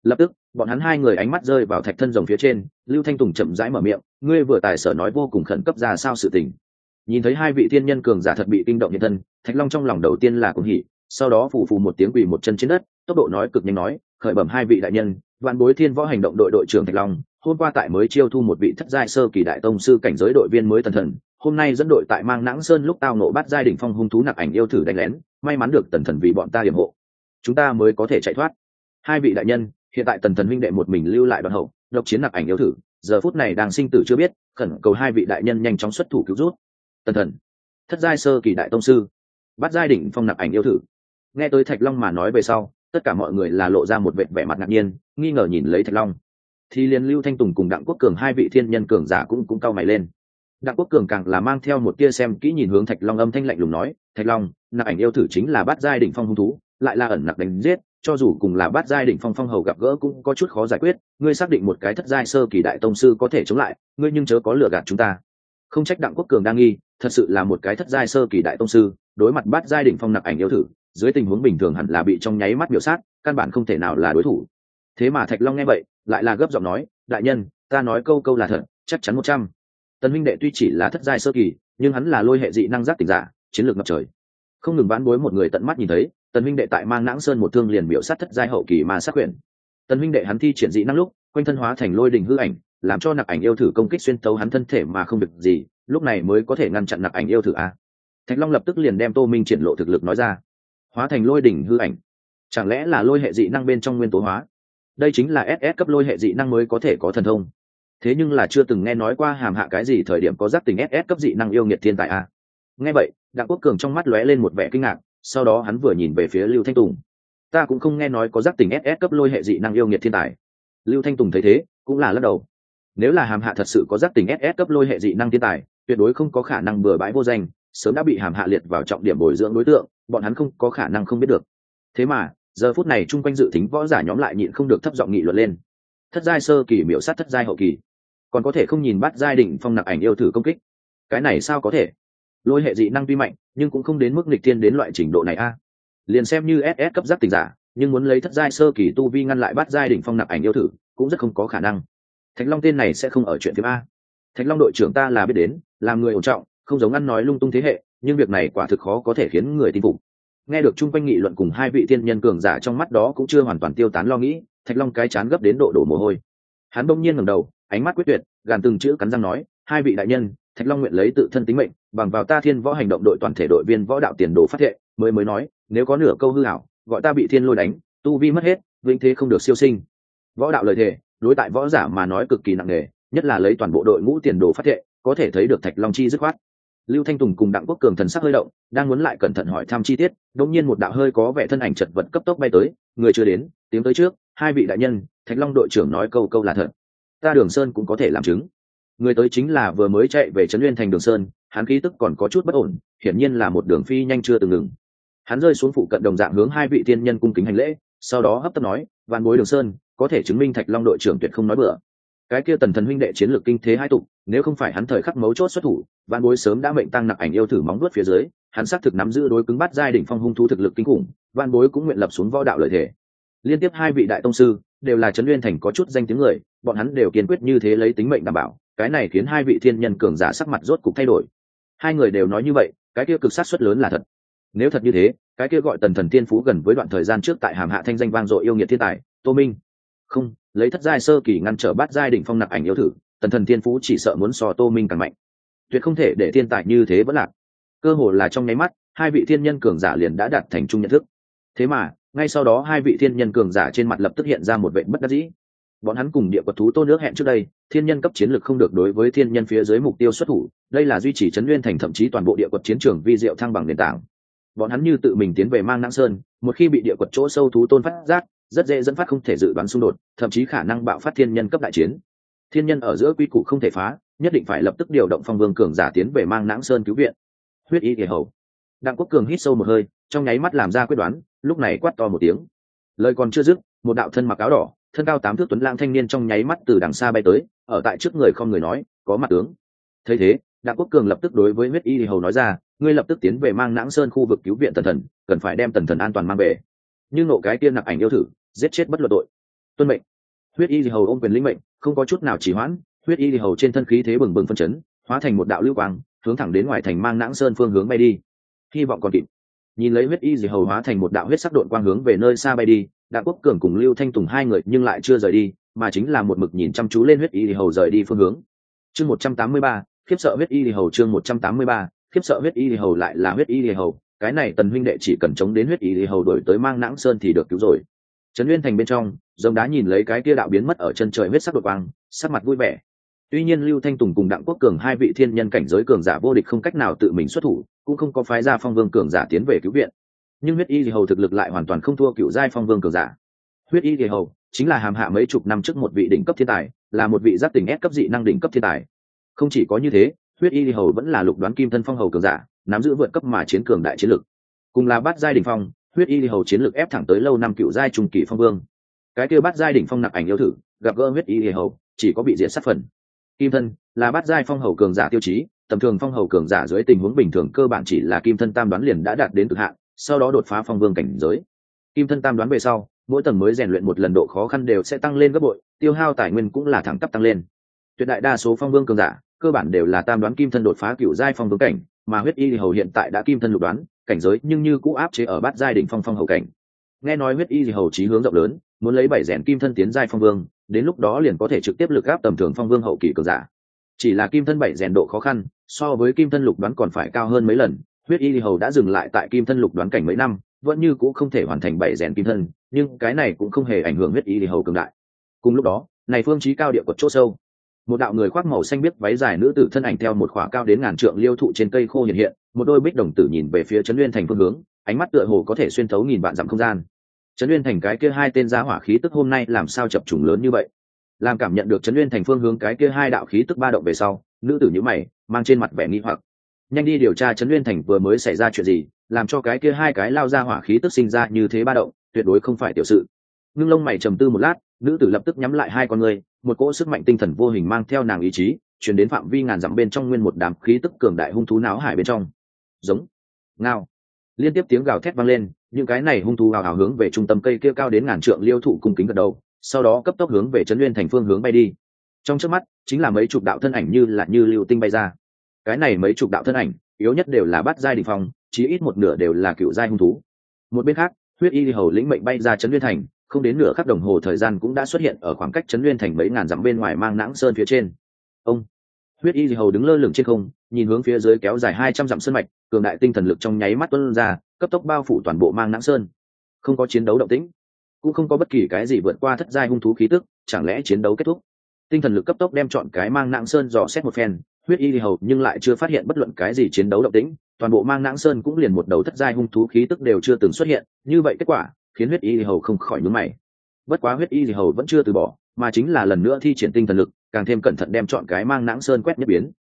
bọn hắn hai người ánh mắt rơi vào thạch thân rồng phía trên. Lưu Thanh Tùng chậm rãi mở miệng, ngươi vừa tài sở nói vô cùng khẩn cấp ra sao sự tình. Nhìn thấy hai vị thiên nhân cường giả thật bị kinh động hiện thân, Thạch Long trong lòng đầu tiên là cuồng hỉ, sau đó phù phù một tiếng quỳ một chân trên đất, tốc độ nói cực nhanh nói, khởi bẩm hai vị đại nhân, vạn bối thiên võ hành động đội đội trưởng Thạch Long hôm qua tại mới chiêu thu một vị thất giai sơ kỳ đại tông sư cảnh giới đội viên mới tần thần, hôm nay dẫn đội tại Mang Nãng Sơn lúc tao nộ bắt giai đỉnh phong hung thú nặc ảnh yêu thử đánh lén, may mắn được tần thần vì bọn ta yểm hộ, chúng ta mới có thể chạy thoát. Hai vị đại nhân, hiện tại tần thần huynh đệ một mình lưu lại đoàn hậu, độc chiến nặc ảnh yêu thử, giờ phút này đang sinh tử chưa biết, khẩn cầu hai vị đại nhân nhanh chóng xuất thủ cứu rút. Tần thần, thất giai sơ kỳ đại tông sư, bắt giai đỉnh phong nặc ảnh yêu thử. Nghe tới Thạch Long mà nói về sau, tất cả mọi người là lộ ra một vẻ mặt ngạc nhiên, nghi ngờ nhìn lấy Thạch Long. Thì liền Lưu Thanh Tùng cùng Đặng Quốc Cường hai vị thiên nhân cường giả cũng cau mày lên. Đặng Quốc Cường càng là mang theo một tia xem kỹ nhìn hướng Thạch Long, âm thanh lạnh lùng nói, Thạch Long, nặc ảnh yêu thử chính là bắt giai đỉnh phong hung thú, lại là ẩn nặc đánh giết, cho dù cùng là bắt giai đỉnh phong phong hầu gặp gỡ cũng có chút khó giải quyết, ngươi xác định một cái thất giai sơ kỳ đại tông sư có thể chống lại, ngươi nhưng chớ có lừa gạt chúng ta. Không trách Đặng Quốc Cường đang nghi, thật sự là một cái thất giai sơ kỳ đại tông sư, đối mặt bắt giai đỉnh phong nặc ảnh yêu thử, dưới tình huống bình thường hẳn là bị trong nháy mắt miểu sát, căn bản không thể nào là đối thủ. Thế mà Thạch Long nghe vậy, lại là gấp giọng nói, đại nhân, ta nói câu là thật, chắc chắn 100. Tần huynh đệ tuy chỉ là thất giai sơ kỳ, nhưng hắn là lôi hệ dị năng giác tỉnh giả, chiến lược ngập trời. Không ngừng vãn bối một người tận mắt nhìn thấy, Tần huynh đệ tại Mang Nãng Sơn một thương liền miểu sát thất giai hậu kỳ ma sát quyển. Tần huynh đệ hắn thi triển dị năng lúc, quanh thân hóa thành lôi đình hư ảnh, làm cho nặc ảnh yêu thử công kích xuyên tấu hắn thân thể mà không được gì, lúc này mới có thể ngăn chặn nặc ảnh yêu thử a. Thạch Long lập tức liền đem Tô Minh triển lộ thực lực nói ra. Hóa thành lôi đỉnh hư ảnh, chẳng lẽ là lôi hệ dị năng bên trong nguyên tố hóa? Đây chính là SS cấp lôi hệ dị năng mới có thể có thần thông. Thế nhưng là chưa từng nghe nói qua hàm hạ cái gì thời điểm có giác tình SS cấp dị năng yêu nghiệt thiên tài a. Nghe vậy, Đặng Quốc Cường trong mắt lóe lên một vẻ kinh ngạc, sau đó hắn vừa nhìn về phía Lưu Thanh Tùng. Ta cũng không nghe nói có giác tình SS cấp lôi hệ dị năng yêu nghiệt thiên tài. Lưu Thanh Tùng thấy thế, cũng là lắc đầu. Nếu là hàm hạ thật sự có giác tình SS cấp lôi hệ dị năng thiên tài, tuyệt đối không có khả năng bừa bãi vô danh, sớm đã bị hàm hạ liệt vào trọng điểm bồi dưỡng đối tượng, bọn hắn không có khả năng không biết được. Thế mà giờ phút này chung quanh dự tính võ giả nhóm lại nhịn không được thấp giọng nghị luận lên. Thất giai sơ kỳ miểu sát thất giai hậu kỳ, còn có thể không nhìn bắt giai đỉnh phong nặc ảnh yêu thử công kích, cái này sao có thể? Lôi hệ dị năng tuy mạnh, nhưng cũng không đến mức nghịch thiên đến loại trình độ này a. Liền xem như SS cấp giác tỉnh giả, nhưng muốn lấy thất giai sơ kỳ tu vi ngăn lại bắt giai đỉnh phong nặc ảnh yêu thử, cũng rất không có khả năng. Thạch Long tên này sẽ không ở chuyện phim a. Thạch Long đội trưởng ta là biết đến, làm người ổn trọng, không giống ăn nói lung tung thế hệ, nhưng việc này quả thực khó có thể khiến người tin phục. Nghe được chung quanh nghị luận cùng hai vị tiên nhân cường giả trong mắt đó cũng chưa hoàn toàn tiêu tán lo nghĩ, Thạch Long cái chán gấp đến độ đổ mồ hôi. Hắn bỗng nhiên ngẩng đầu, ánh mắt quyết tuyệt, gàn từng chữ cắn răng nói, hai vị đại nhân, Thạch Long nguyện lấy tự thân tính mệnh, bằng vào ta Thiên Võ hành động đội toàn thể đội viên võ đạo tiền đồ phát thệ, mới nói, nếu có nửa câu hư ảo, gọi ta bị thiên lôi đánh, tu vi mất hết, vĩnh thế không được siêu sinh. Võ đạo lời thề, đối tại võ giả mà nói cực kỳ nặng nề, nhất là lấy toàn bộ đội ngũ tiền đồ phát thệ, có thể thấy được Thạch Long chi dứt khoát. Lưu Thanh Tùng cùng Đặng Quốc Cường thần sắc hơi động, đang muốn lại cẩn thận hỏi thăm chi tiết, đột nhiên một đạo hơi có vẻ thân ảnh chật vật cấp tốc bay tới, người chưa đến, tiếng tới trước, hai vị đại nhân, Thạch Long đội trưởng nói câu là thật. Ta Đường Sơn cũng có thể làm chứng. Người tới chính là vừa mới chạy về trấn Nguyên thành Đường Sơn, hắn khí tức còn có chút bất ổn, hiển nhiên là một đường phi nhanh chưa từng ngừng. Hắn rơi xuống phụ cận đồng dạng hướng hai vị tiên nhân cung kính hành lễ, sau đó hấp tấp nói, van bối Đường Sơn, có thể chứng minh Thạch Long đội trưởng tuyệt không nói bừa. Cái kia Tần thần huynh đệ chiến lược kinh thế hai tục, nếu không phải hắn thời khắc mấu chốt xuất thủ, van bối sớm đã mệnh tăng nặc ảnh yêu thử móng vuốt phía dưới, hắn xác thực nắm giữ đối cứng bắt giai đỉnh phong hung thú thực lực kinh khủng, van bối cũng nguyện lập xuống võ đạo lợi thể. Liên tiếp hai vị đại tông sư đều là trấn Nguyên thành có chút danh tiếng người, bọn hắn đều kiên quyết như thế lấy tính mệnh đảm bảo, cái này khiến hai vị thiên nhân cường giả sắc mặt rốt cục thay đổi. Hai người đều nói như vậy, cái kia cực sát suất lớn là thật. Nếu thật như thế, cái kia gọi Tần thần tiên phú gần với đoạn thời gian trước tại hàm hạ thanh danh vang dội yêu nghiệt thiên tài Tô Minh, không lấy thất giai sơ kỳ ngăn trở bát giai đỉnh phong nặc ảnh yêu thử, Tần thần tiên phú chỉ sợ muốn so Tô Minh càng mạnh, tuyệt không thể để thiên tài như thế vẫn lạc. Cơ hồ là trong nháy mắt, hai vị thiên nhân cường giả liền đã đạt thành chung nhận thức. Thế mà ngay sau đó hai vị thiên nhân cường giả trên mặt lập tức hiện ra một vẻ bất đắc dĩ. Bọn hắn cùng địa quật thú Tô Nước hẹn trước đây, thiên nhân cấp chiến lược không được đối với thiên nhân phía dưới mục tiêu xuất thủ, đây là duy trì trấn Nguyên thành thậm chí toàn bộ địa quật chiến trường vi diệu thăng bằng nền tảng. Bọn hắn như tự mình tiến về Mang Nãng Sơn, một khi bị địa quật chỗ sâu thú tôn phát giác, rất dễ dẫn phát không thể dự đoán xung đột, thậm chí khả năng bạo phát thiên nhân cấp đại chiến. Thiên nhân ở giữa quy củ không thể phá, nhất định phải lập tức điều động phong vương cường giả tiến về Mang Nãng Sơn cứu viện. Huyết y kỳ hầu. Đặng Quốc Cường hít sâu một hơi, trong nháy mắt làm ra quyết đoán, lúc này quát to một tiếng. Lời còn chưa dứt, một đạo thân mặc áo đỏ, thân cao 8 thước tuấn lãng thanh niên trong nháy mắt từ đằng xa bay tới, ở tại trước người không người nói, có mặt tướng. Thấy thế, Đặng Quốc Cường lập tức đối với Huyết y hầu nói ra, ngươi lập tức tiến về Mang Nãng Sơn khu vực cứu viện Tần thần, cần phải đem Tần thần an toàn mang về. Nhưng nộ cái tiên nặc ảnh yêu thử, giết chết bất luận tội. Tuân mệnh. Huyết y hầu ôm quyền lĩnh mệnh, không có chút nào trì hoãn. Huyết y hầu trên thân khí thế bừng bừng phân chấn, hóa thành một đạo lưu quang, hướng thẳng đến ngoài thành Mang Nãng Sơn phương hướng bay đi. Hy vọng còn kịp. Nhìn lấy huyết y hầu hóa thành một đạo huyết sắc độn quang hướng về nơi xa bay đi, Đặng Quốc Cường cùng Lưu Thanh Tùng hai người nhưng lại chưa rời đi, mà chính là một mực nhìn chăm chú lên huyết y hầu rời đi phương hướng. Chương 183, khiếp sợ huyết y hầu. Chương 183, khiếp sợ huyết y hầu. Lại là huyết y hầu, cái này Tần huynh đệ chỉ cần chống đến huyết y hầu đổi tới Mang Nãng Sơn thì được cứu rồi. Trấn Nguyên thành bên trong, Rồng Đá nhìn lấy cái kia đạo biến mất ở chân trời huyết sắc đột quang, sắc mặt vui vẻ. Tuy nhiên Lưu Thanh Tùng cùng Đặng Quốc Cường hai vị thiên nhân cảnh giới cường giả vô địch không cách nào tự mình xuất thủ, cũng không có phái ra Phong Vương cường giả tiến về cứu viện, nhưng huyết y hầu thực lực lại hoàn toàn không thua cựu giai Phong Vương cường giả. Huyết y hầu chính là hàm hạ mấy chục năm trước một vị đỉnh cấp thiên tài, là một vị giác tỉnh ép cấp dị năng đỉnh cấp thiên tài. Không chỉ có như thế, huyết y hầu vẫn là lục đoán kim thân phong hầu cường giả, nắm giữ vượt cấp mà chiến cường đại chiến lực. Cùng là bát giai đỉnh phong, huyết y hầu chiến lực ép thẳng tới lâu năm cựu giai trung kỳ Phong Vương. Cái kia bát giai đỉnh phong Nặc Ảnh yêu thử, gặp gỡ huyết y hầu, chỉ có bị diệt sát phần. Kim thân là bát giai phong hầu cường giả tiêu chí, tầm thường phong hầu cường giả dưới tình huống bình thường cơ bản chỉ là kim thân tam đoán liền đã đạt đến cực hạn, sau đó đột phá Phong Vương cảnh giới. Kim thân tam đoán về sau, mỗi tầng mới rèn luyện một lần độ khó khăn đều sẽ tăng lên gấp bội, tiêu hao tài nguyên cũng là thẳng tắp tăng lên. Tuyệt đại đa số Phong Vương cường giả cơ bản đều là tam đoán kim thân đột phá cựu giai Phong Vương cảnh, mà huyết y hầu hiện tại đã kim thân lục đoán cảnh giới, nhưng như cũ áp chế ở bát giai đỉnh phong phong hầu cảnh. Nghe nói huyết y hầu chí hướng rộng lớn, muốn lấy 7 rèn kim thân tiến giai Phong Vương, đến lúc đó liền có thể trực tiếp lực áp tầm thường Phong Vương hậu kỳ cường giả. Chỉ là kim thân 7 rèn độ khó khăn, so với kim thân lục đoán còn phải cao hơn mấy lần. Huyết y hầu đã dừng lại tại kim thân lục đoán cảnh mấy năm, vẫn như cũ không thể hoàn thành 7 rèn kim thân, nhưng cái này cũng không hề ảnh hưởng huyết y hầu cường đại. Cùng lúc đó, này phương chí cao địa quật chỗ sâu, một đạo người khoác màu xanh biếc váy dài nữ tử thân ảnh theo một khỏa cao đến ngàn trượng liêu thụ trên cây khô hiện hiện, một đôi bích đồng tử nhìn về phía Trấn Nguyên thành phương hướng, ánh mắt tựa hồ có thể xuyên thấu nghìn vạn dặm không gian. Trấn Nguyên thành cái kia hai tên giá hỏa khí tức hôm nay làm sao chập trùng lớn như vậy? Làm cảm nhận được Trấn Nguyên thành phương hướng cái kia hai đạo khí tức ba động về sau, nữ tử nhíu mày, mang trên mặt vẻ nghi hoặc. Nhanh đi điều tra Trấn Nguyên thành vừa mới xảy ra chuyện gì, làm cho cái kia hai cái lao ra hỏa khí tức sinh ra như thế ba động, tuyệt đối không phải tiểu sự. Ngưng lông mày trầm tư một lát, nữ tử lập tức nhắm lại hai con người, một cỗ sức mạnh tinh thần vô hình mang theo nàng ý chí, truyền đến phạm vi ngàn dặm bên trong nguyên một đám khí tức cường đại hung thú náo hải bên trong. Giống, ngao, liên tiếp tiếng gào thét vang lên, những cái này hung thú hào hào hướng về trung tâm cây kia cao đến ngàn trượng liêu thụ cung kính gật đầu, sau đó cấp tốc hướng về Trấn Nguyên thành phương hướng bay đi. Trong chớp mắt, chính là mấy chục đạo thân ảnh như lưu tinh bay ra. Cái này mấy chục đạo thân ảnh, yếu nhất đều là bát giai đỉnh phong, chí ít một nửa đều là cựu giai hung thú. Một bên khác, huyết y hầu lĩnh mệnh bay ra Trấn Nguyên thành, không đến nửa khắc đồng hồ thời gian cũng đã xuất hiện ở khoảng cách Trấn Nguyên thành mấy ngàn dặm bên ngoài Mang Nãng Sơn phía trên. Ông huyết y hầu đứng lơ lửng trên không, nhìn hướng phía dưới kéo dài 200 dặm sơn mạch, cường đại tinh thần lực trong nháy mắt tuôn ra, cấp tốc bao phủ toàn bộ Mang Nãng Sơn. Không có chiến đấu động tĩnh, cũng không có bất kỳ cái gì vượt qua thất giai hung thú khí tức, chẳng lẽ chiến đấu kết thúc? Tinh thần lực cấp tốc đem chọn cái Mang Nãng Sơn dò xét một phen, huyết y hầu nhưng lại chưa phát hiện bất luận cái gì chiến đấu động tĩnh, toàn bộ Mang Nãng Sơn cũng liền một đầu thất giai hung thú khí tức đều chưa từng xuất hiện, như vậy kết quả khiến huyết y hầu không khỏi nhướng mày. Bất quá huyết y hầu vẫn chưa từ bỏ, mà chính là lần nữa thi triển tinh thần lực, càng thêm cẩn thận đem chọn cái Mang Nãng Sơn quét nhất biến.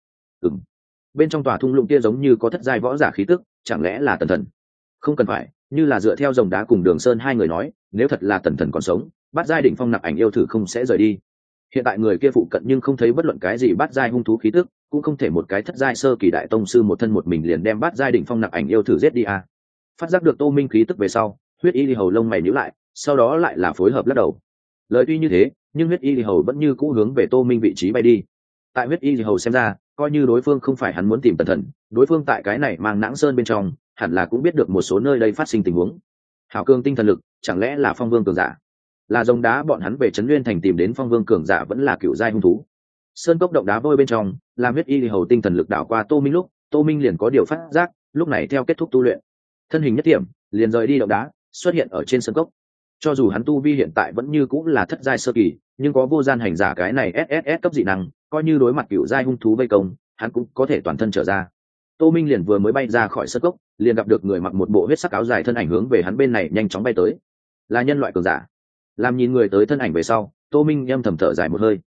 Bên trong tòa thung lũng kia giống như có thất giai võ giả khí tức, chẳng lẽ là Tần Thần? Không cần phải, như là dựa theo Rồng Đá cùng Đường Sơn hai người nói, nếu thật là Tần Thần còn sống, bát giai đỉnh phong Nặc Ảnh yêu thử không sẽ rời đi. Hiện tại người kia phụ cận nhưng không thấy bất luận cái gì bát giai hung thú khí tức, cũng không thể một cái thất giai sơ kỳ đại tông sư một thân một mình liền đem bát giai đỉnh phong Nặc Ảnh yêu thử giết đi à. Phát giác được Tô Minh khí tức về sau, huyết y hầu lông mày nhíu lại, sau đó lại là phối hợp lắc đầu. Lời tuy như thế, nhưng huyết y hầu vẫn như cũ hướng về Tô Minh vị trí bay đi. Tại huyết y hầu xem ra, coi như đối phương không phải hắn muốn tìm Tần Thần, đối phương tại cái này Mang Nãng Sơn bên trong hẳn là cũng biết được một số nơi đây phát sinh tình huống. Hảo cường tinh thần lực, chẳng lẽ là Phong Vương cường giả? Là Rồng Đá bọn hắn về Trấn Nguyên thành tìm đến Phong Vương cường giả vẫn là cựu giai hung thú? Sơn cốc động đá vôi bên trong, làm huyết y hầu tinh thần lực đảo qua Tô Minh lúc, Tô Minh liền có điều phát giác, lúc này theo kết thúc tu luyện, thân hình nhất điểm liền rời đi động đá, xuất hiện ở trên sơn cốc. Cho dù hắn tu vi hiện tại vẫn như cũng là thất giai sơ kỳ, nhưng có vô gian hành giả cái này SSS cấp dị năng, coi như đối mặt cựu giai hung thú vây công, hắn cũng có thể toàn thân trở ra. Tô Minh liền vừa mới bay ra khỏi sơn cốc, liền gặp được người mặc một bộ huyết sắc áo dài thân ảnh hướng về hắn bên này nhanh chóng bay tới. Là nhân loại cường giả. Làm nhìn người tới thân ảnh về sau, Tô Minh âm thầm thở dài một hơi.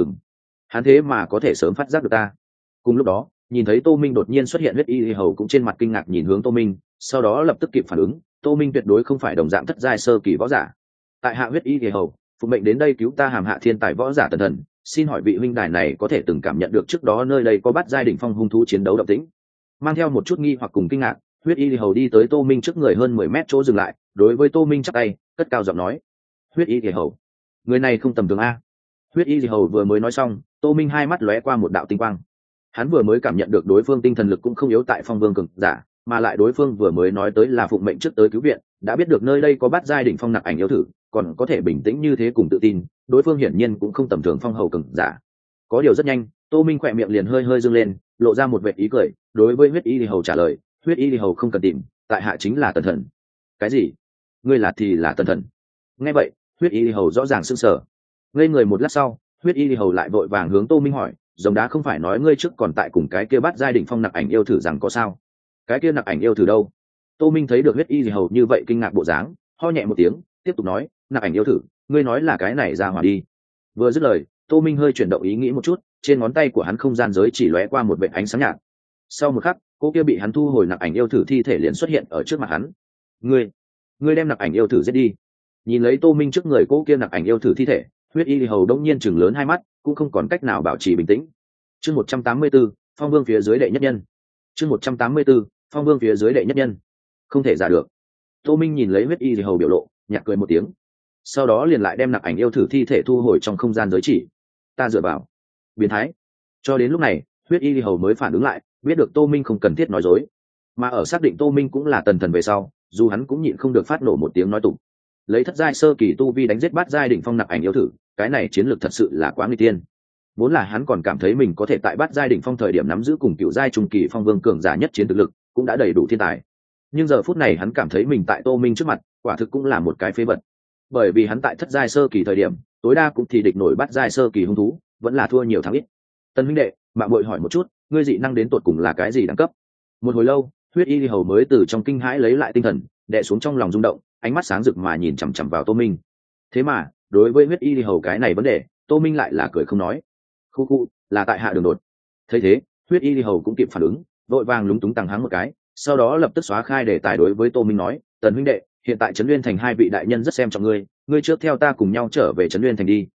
Hắn thế mà có thể sớm phát giác được ta. Cùng lúc đó, nhìn thấy Tô Minh đột nhiên xuất hiện, huyết y hầu cũng trên mặt kinh ngạc nhìn hướng Tô Minh, sau đó lập tức kịp phản ứng, Tô Minh tuyệt đối không phải đồng dạng thất giai sơ kỳ võ giả. Tại hạ huyết y hầu, phụ mệnh đến đây cứu ta hàm hạ thiên tài võ giả Tần Thần, xin hỏi vị huynh đài này có thể từng cảm nhận được trước đó nơi đây có bát giai đỉnh phong hung thú chiến đấu động tĩnh? Mang theo một chút nghi hoặc cùng kinh ngạc, huyết y hầu đi tới Tô Minh trước người hơn 10 mét chỗ dừng lại, đối với Tô Minh chắp tay, cất cao giọng nói: huyết y hầu, người này không tầm thường a. Huyết y hầu vừa mới nói xong, Tô Minh hai mắt lóe qua một đạo tinh quang. Hắn vừa mới cảm nhận được đối phương tinh thần lực cũng không yếu tại phong vương cường giả, mà lại đối phương vừa mới nói tới là phụng mệnh trước tới cứu viện, đã biết được nơi đây có bát giai đỉnh phong nặc ảnh yêu thử, còn có thể bình tĩnh như thế cùng tự tin, đối phương hiển nhiên cũng không tầm thường phong hầu cường giả. Có điều rất nhanh, Tô Minh khỏe miệng liền hơi hơi dương lên, lộ ra một vệt ý cười, đối với Huyết y hầu trả lời, Huyết y hầu không cần tìm, tại hạ chính là Tần Thần. Cái gì? Ngươi là thì là Tần Thần? Nghe vậy, Huyết y hầu rõ ràng sững sờ. Ngây người một lát sau, Huyết y hầu lại vội vàng hướng Tô Minh hỏi, rồng đá không phải nói ngươi trước còn tại cùng cái kia bắt giai đỉnh phong nặc ảnh yêu thử rằng có sao? Cái kia nặc ảnh yêu thử đâu? Tô Minh thấy được Huyết y hầu như vậy kinh ngạc bộ dáng, ho nhẹ một tiếng, tiếp tục nói, nặc ảnh yêu thử, ngươi nói là cái này ra hỏa đi. Vừa dứt lời, Tô Minh hơi chuyển động ý nghĩ một chút, trên ngón tay của hắn không gian giới chỉ lóe qua một vệt ánh sáng nhạt. Sau một khắc, cô kia bị hắn thu hồi nặc ảnh yêu thử thi thể liền xuất hiện ở trước mặt hắn. Ngươi đem nặc ảnh yêu thử giết đi. Nhìn lấy Tô Minh trước người cô kia nặc ảnh yêu thử thi thể, Huyết y hầu đông nhiên chừng lớn hai mắt, cũng không còn cách nào bảo trì bình tĩnh. Chương 184, phong vương phía dưới đệ nhất nhân. Chương 184, phong vương phía dưới đệ nhất nhân. Không thể giả được. Tô Minh nhìn lấy Huyết y hầu biểu lộ, nhạt cười một tiếng. Sau đó liền lại đem nặc ảnh yêu thử thi thể thu hồi trong không gian giới chỉ. Ta dựa vào. Biến thái. Cho đến lúc này, Huyết y hầu mới phản ứng lại, biết được Tô Minh không cần thiết nói dối. Mà ở xác định Tô Minh cũng là Tần Thần về sau, dù hắn cũng nhịn không được phát nổ một tiếng nói tục. Lấy thất giai sơ kỳ tu vi đánh giết bát giai đỉnh phong nặc ảnh yêu thử, cái này chiến lược thật sự là quá nguy tiên. Vốn là hắn còn cảm thấy mình có thể tại bát giai đỉnh phong thời điểm nắm giữ cùng cựu giai trung kỳ phong vương cường giả nhất chiến thực lực, cũng đã đầy đủ thiên tài. Nhưng giờ phút này hắn cảm thấy mình tại Tô Minh trước mặt, quả thực cũng là một cái phế vật. Bởi vì hắn tại thất giai sơ kỳ thời điểm, tối đa cũng thì địch nổi bát giai sơ kỳ hung thú, vẫn là thua nhiều thắng ít. Tân huynh đệ, mạng muội hỏi một chút, ngươi dị năng đến tột cùng là cái gì đẳng cấp? Một hồi lâu, Huyết y hầu mới từ trong kinh hãi lấy lại tinh thần, đè xuống trong lòng rung động, ánh mắt sáng rực mà nhìn chằm chằm vào Tô Minh. Thế mà, đối với Huyết y hầu cái này vấn đề, Tô Minh lại là cười không nói. Khu là tại hạ đường đột. Thấy thế, Huyết y hầu cũng kịp phản ứng, vội vàng lúng túng tằng hắng một cái, sau đó lập tức xóa khai đề tài đối với Tô Minh nói, Tần huynh đệ, hiện tại Trấn Nguyên Thành hai vị đại nhân rất xem trọng ngươi, ngươi trước theo ta cùng nhau trở về Trấn Nguyên Thành đi.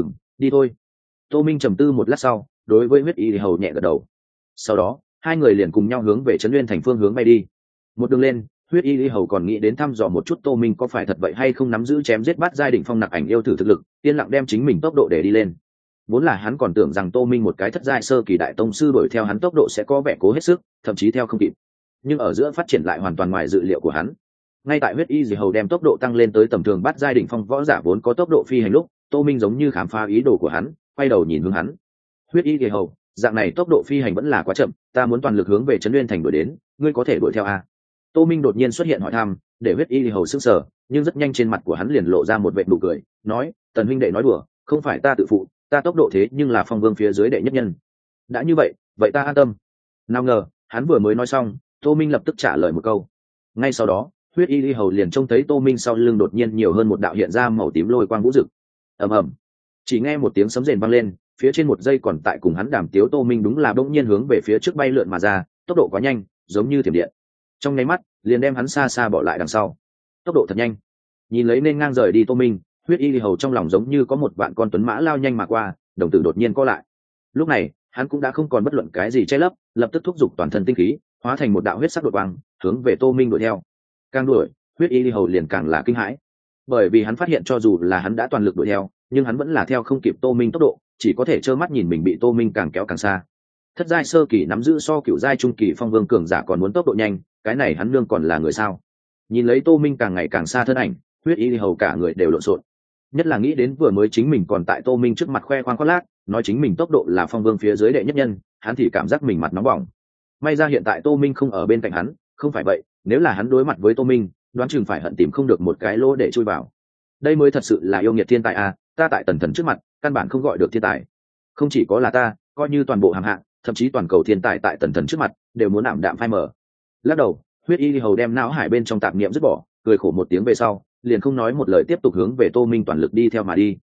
Đi thôi. Tô Minh trầm tư một lát sau, đối với Huyết y hầu nhẹ gật đầu. Sau đó, hai người liền cùng nhau hướng về Trấn Nguyên Thành phương hướng bay đi. Một đường lên, Huyết y hầu còn nghĩ đến thăm dò một chút Tô Minh có phải thật vậy hay không nắm giữ chém giết bát giai đỉnh phong nặc ảnh yêu thử thực lực, yên lặng đem chính mình tốc độ để đi lên. Vốn là hắn còn tưởng rằng Tô Minh một cái thất giai sơ kỳ đại tông sư đuổi theo hắn tốc độ sẽ có vẻ cố hết sức, thậm chí theo không kịp. Nhưng ở giữa phát triển lại hoàn toàn ngoài dự liệu của hắn. Ngay tại Huyết y hầu đem tốc độ tăng lên tới tầm thường bát giai đỉnh phong võ giả vốn có tốc độ phi hành lúc, Tô Minh giống như khám phá ý đồ của hắn, quay đầu nhìn hướng hắn. Huyết y hầu, dạng này tốc độ phi hành vẫn là quá chậm, ta muốn toàn lực hướng về Trấn Nguyên Thành đuổi đến, ngươi có thể đuổi theo à? Tô Minh đột nhiên xuất hiện hỏi thăm, để Huyết y hầu sững sờ, nhưng rất nhanh trên mặt của hắn liền lộ ra một vệt nụ cười, nói, Tần huynh đệ nói đùa, không phải ta tự phụ, ta tốc độ thế nhưng là phong vương phía dưới đệ nhất nhân. Đã như vậy, vậy ta an tâm. Nào ngờ, hắn vừa mới nói xong, Tô Minh lập tức trả lời một câu. Ngay sau đó, Huyết y hầu liền trông thấy Tô Minh sau lưng đột nhiên nhiều hơn một đạo hiện ra màu tím lôi quang vũ rực. Ầm ầm. Chỉ nghe một tiếng sấm rền vang lên, phía trên một giây còn tại cùng hắn đàm tiếu Tô Minh đúng là bỗng nhiên hướng về phía trước bay lượn mà ra, tốc độ quá nhanh, giống như thiểm điện. Trong nháy mắt, liền đem hắn xa xa bỏ lại đằng sau. Tốc độ thật nhanh. Nhìn lấy nên ngang rời đi Tô Minh, Huyết y hầu trong lòng giống như có một vạn con tuấn mã lao nhanh mà qua, đồng tử đột nhiên co lại. Lúc này, hắn cũng đã không còn bất luận cái gì che lấp, lập tức thúc giục toàn thân tinh khí, hóa thành một đạo huyết sắc đột quang, hướng về Tô Minh đuổi theo. Càng đuổi, Huyết y hầu liền càng là kinh hãi, bởi vì hắn phát hiện cho dù là hắn đã toàn lực đuổi theo, nhưng hắn vẫn là theo không kịp Tô Minh tốc độ, chỉ có thể trơ mắt nhìn mình bị Tô Minh càng kéo càng xa. Thất giai sơ kỳ nắm giữ so cửu giai trung kỳ phong vương cường giả còn muốn tốc độ nhanh, cái này hắn nương còn là người sao? Nhìn lấy Tô Minh càng ngày càng xa thân ảnh, Huyết y hầu cả người đều lộn xộn. Nhất là nghĩ đến vừa mới chính mình còn tại Tô Minh trước mặt khoe khoang khoác lác, nói chính mình tốc độ là phong vương phía dưới đệ nhất nhân, hắn thì cảm giác mình mặt nóng bỏng. May ra hiện tại Tô Minh không ở bên cạnh hắn, không phải vậy, nếu là hắn đối mặt với Tô Minh, đoán chừng phải hận tìm không được một cái lỗ để chui vào. Đây mới thật sự là yêu nghiệt thiên tài à, ta tại Tần Thần trước mặt, căn bản không gọi được thiên tài. Không chỉ có là ta, coi như toàn bộ hàng hạng, thậm chí toàn cầu thiên tài tại Tần Thần trước mặt, đều muốn ảm đạm phai mờ. Lắc đầu, Huyết y hầu đem não hải bên trong tạp niệm dứt bỏ, cười khổ một tiếng về sau, liền không nói một lời tiếp tục hướng về Tô Minh toàn lực đi theo mà đi.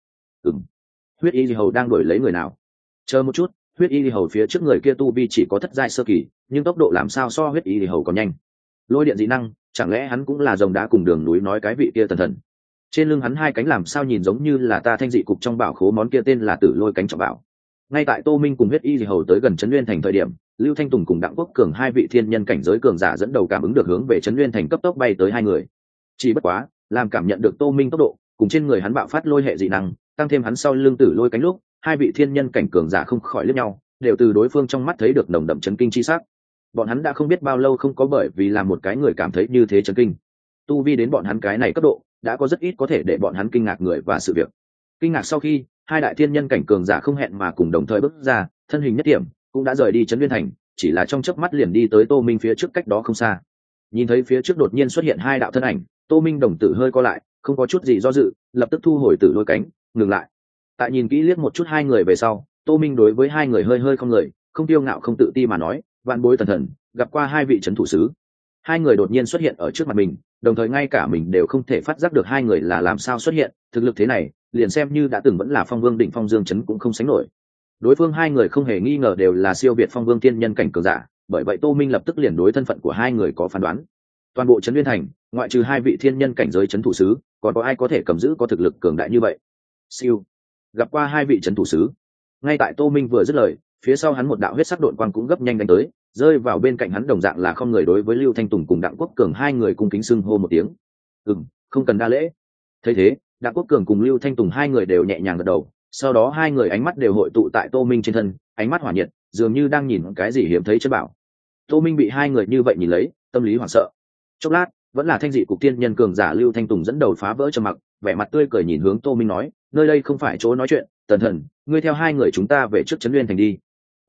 Huyết y hầu đang đuổi lấy người nào? Chờ một chút, Huyết y hầu phía trước người kia tu vi chỉ có thất giai sơ kỳ, nhưng tốc độ làm sao so Huyết y hầu còn nhanh? Lôi điện dị năng, chẳng lẽ hắn cũng là rồng đá cùng đường núi nói cái vị kia Tần Thần? Trên lưng hắn hai cánh làm sao nhìn giống như là ta thanh dị cục trong bảo khố món kia tên là Tử Lôi cánh trọng bảo. Ngay tại Tô Minh cùng Huyết y hầu tới gần Trấn Nguyên Thành thời điểm, Lưu Thanh Tùng cùng Đặng Quốc Cường hai vị thiên nhân cảnh giới cường giả dẫn đầu cảm ứng được hướng về Trấn Nguyên Thành cấp tốc bay tới hai người. Chỉ bất quá, làm cảm nhận được Tô Minh tốc độ cùng trên người hắn bạo phát lôi hệ dị năng, tăng thêm hắn sau lưng tử lôi cánh lúc, hai vị thiên nhân cảnh cường giả không khỏi liếc nhau, đều từ đối phương trong mắt thấy được nồng đậm chấn kinh chi sắc. Bọn hắn đã không biết bao lâu không có bởi vì làm một cái người cảm thấy như thế chấn kinh. Tu vi đến bọn hắn cái này cấp độ, đã có rất ít có thể để bọn hắn kinh ngạc người và sự việc. Kinh ngạc sau khi, hai đại thiên nhân cảnh cường giả không hẹn mà cùng đồng thời bước ra, thân hình nhất điểm, cũng đã rời đi trấn Nguyên Thành, chỉ là trong chớp mắt liền đi tới Tô Minh phía trước cách đó không xa. Nhìn thấy phía trước đột nhiên xuất hiện hai đạo thân ảnh, Tô Minh đồng tử hơi co lại, không có chút gì do dự, lập tức thu hồi tử lôi cánh, ngừng lại. Tại nhìn kỹ liếc một chút hai người về sau, Tô Minh đối với hai người hơi hơi không người, không tiêu ngạo không tự ti mà nói, vạn bối Tần Thần, gặp qua hai vị trấn thủ sứ. Hai người đột nhiên xuất hiện ở trước mặt mình, đồng thời ngay cả mình đều không thể phát giác được hai người là làm sao xuất hiện, thực lực thế này, liền xem như đã từng vẫn là Phong Vương đỉnh phong Dương Chấn cũng không sánh nổi. Đối phương hai người không hề nghi ngờ đều là siêu việt Phong Vương tiên nhân cảnh cường giả, bởi vậy Tô Minh lập tức liền đối thân phận của hai người có phán đoán. Toàn bộ trấn Nguyên Thành, ngoại trừ hai vị thiên nhân cảnh giới trấn thủ sứ, còn có ai có thể cầm giữ có thực lực cường đại như vậy? Siêu, gặp qua hai vị trấn thủ sứ. Ngay tại Tô Minh vừa dứt lời, phía sau hắn một đạo huyết sắc độn quang cũng gấp nhanh đánh tới, rơi vào bên cạnh hắn đồng dạng là không người đối với Lưu Thanh Tùng cùng Đặng Quốc Cường hai người cung kính xưng hô một tiếng. Không cần đa lễ. Thấy thế, Đặng Quốc Cường cùng Lưu Thanh Tùng hai người đều nhẹ nhàng gật đầu, sau đó hai người ánh mắt đều hội tụ tại Tô Minh trên thân, ánh mắt hỏa nhiệt, dường như đang nhìn cái gì hiếm thấy chân bảo. Tô Minh bị hai người như vậy nhìn lấy, tâm lý hoảng sợ. Chốc lát, vẫn là thanh dị cục tiên nhân cường giả Lưu Thanh Tùng dẫn đầu phá vỡ trầm mặc, vẻ mặt tươi cười nhìn hướng Tô Minh nói, nơi đây không phải chỗ nói chuyện, Tần Thần, ngươi theo hai người chúng ta về trước trấn Nguyên Thành đi.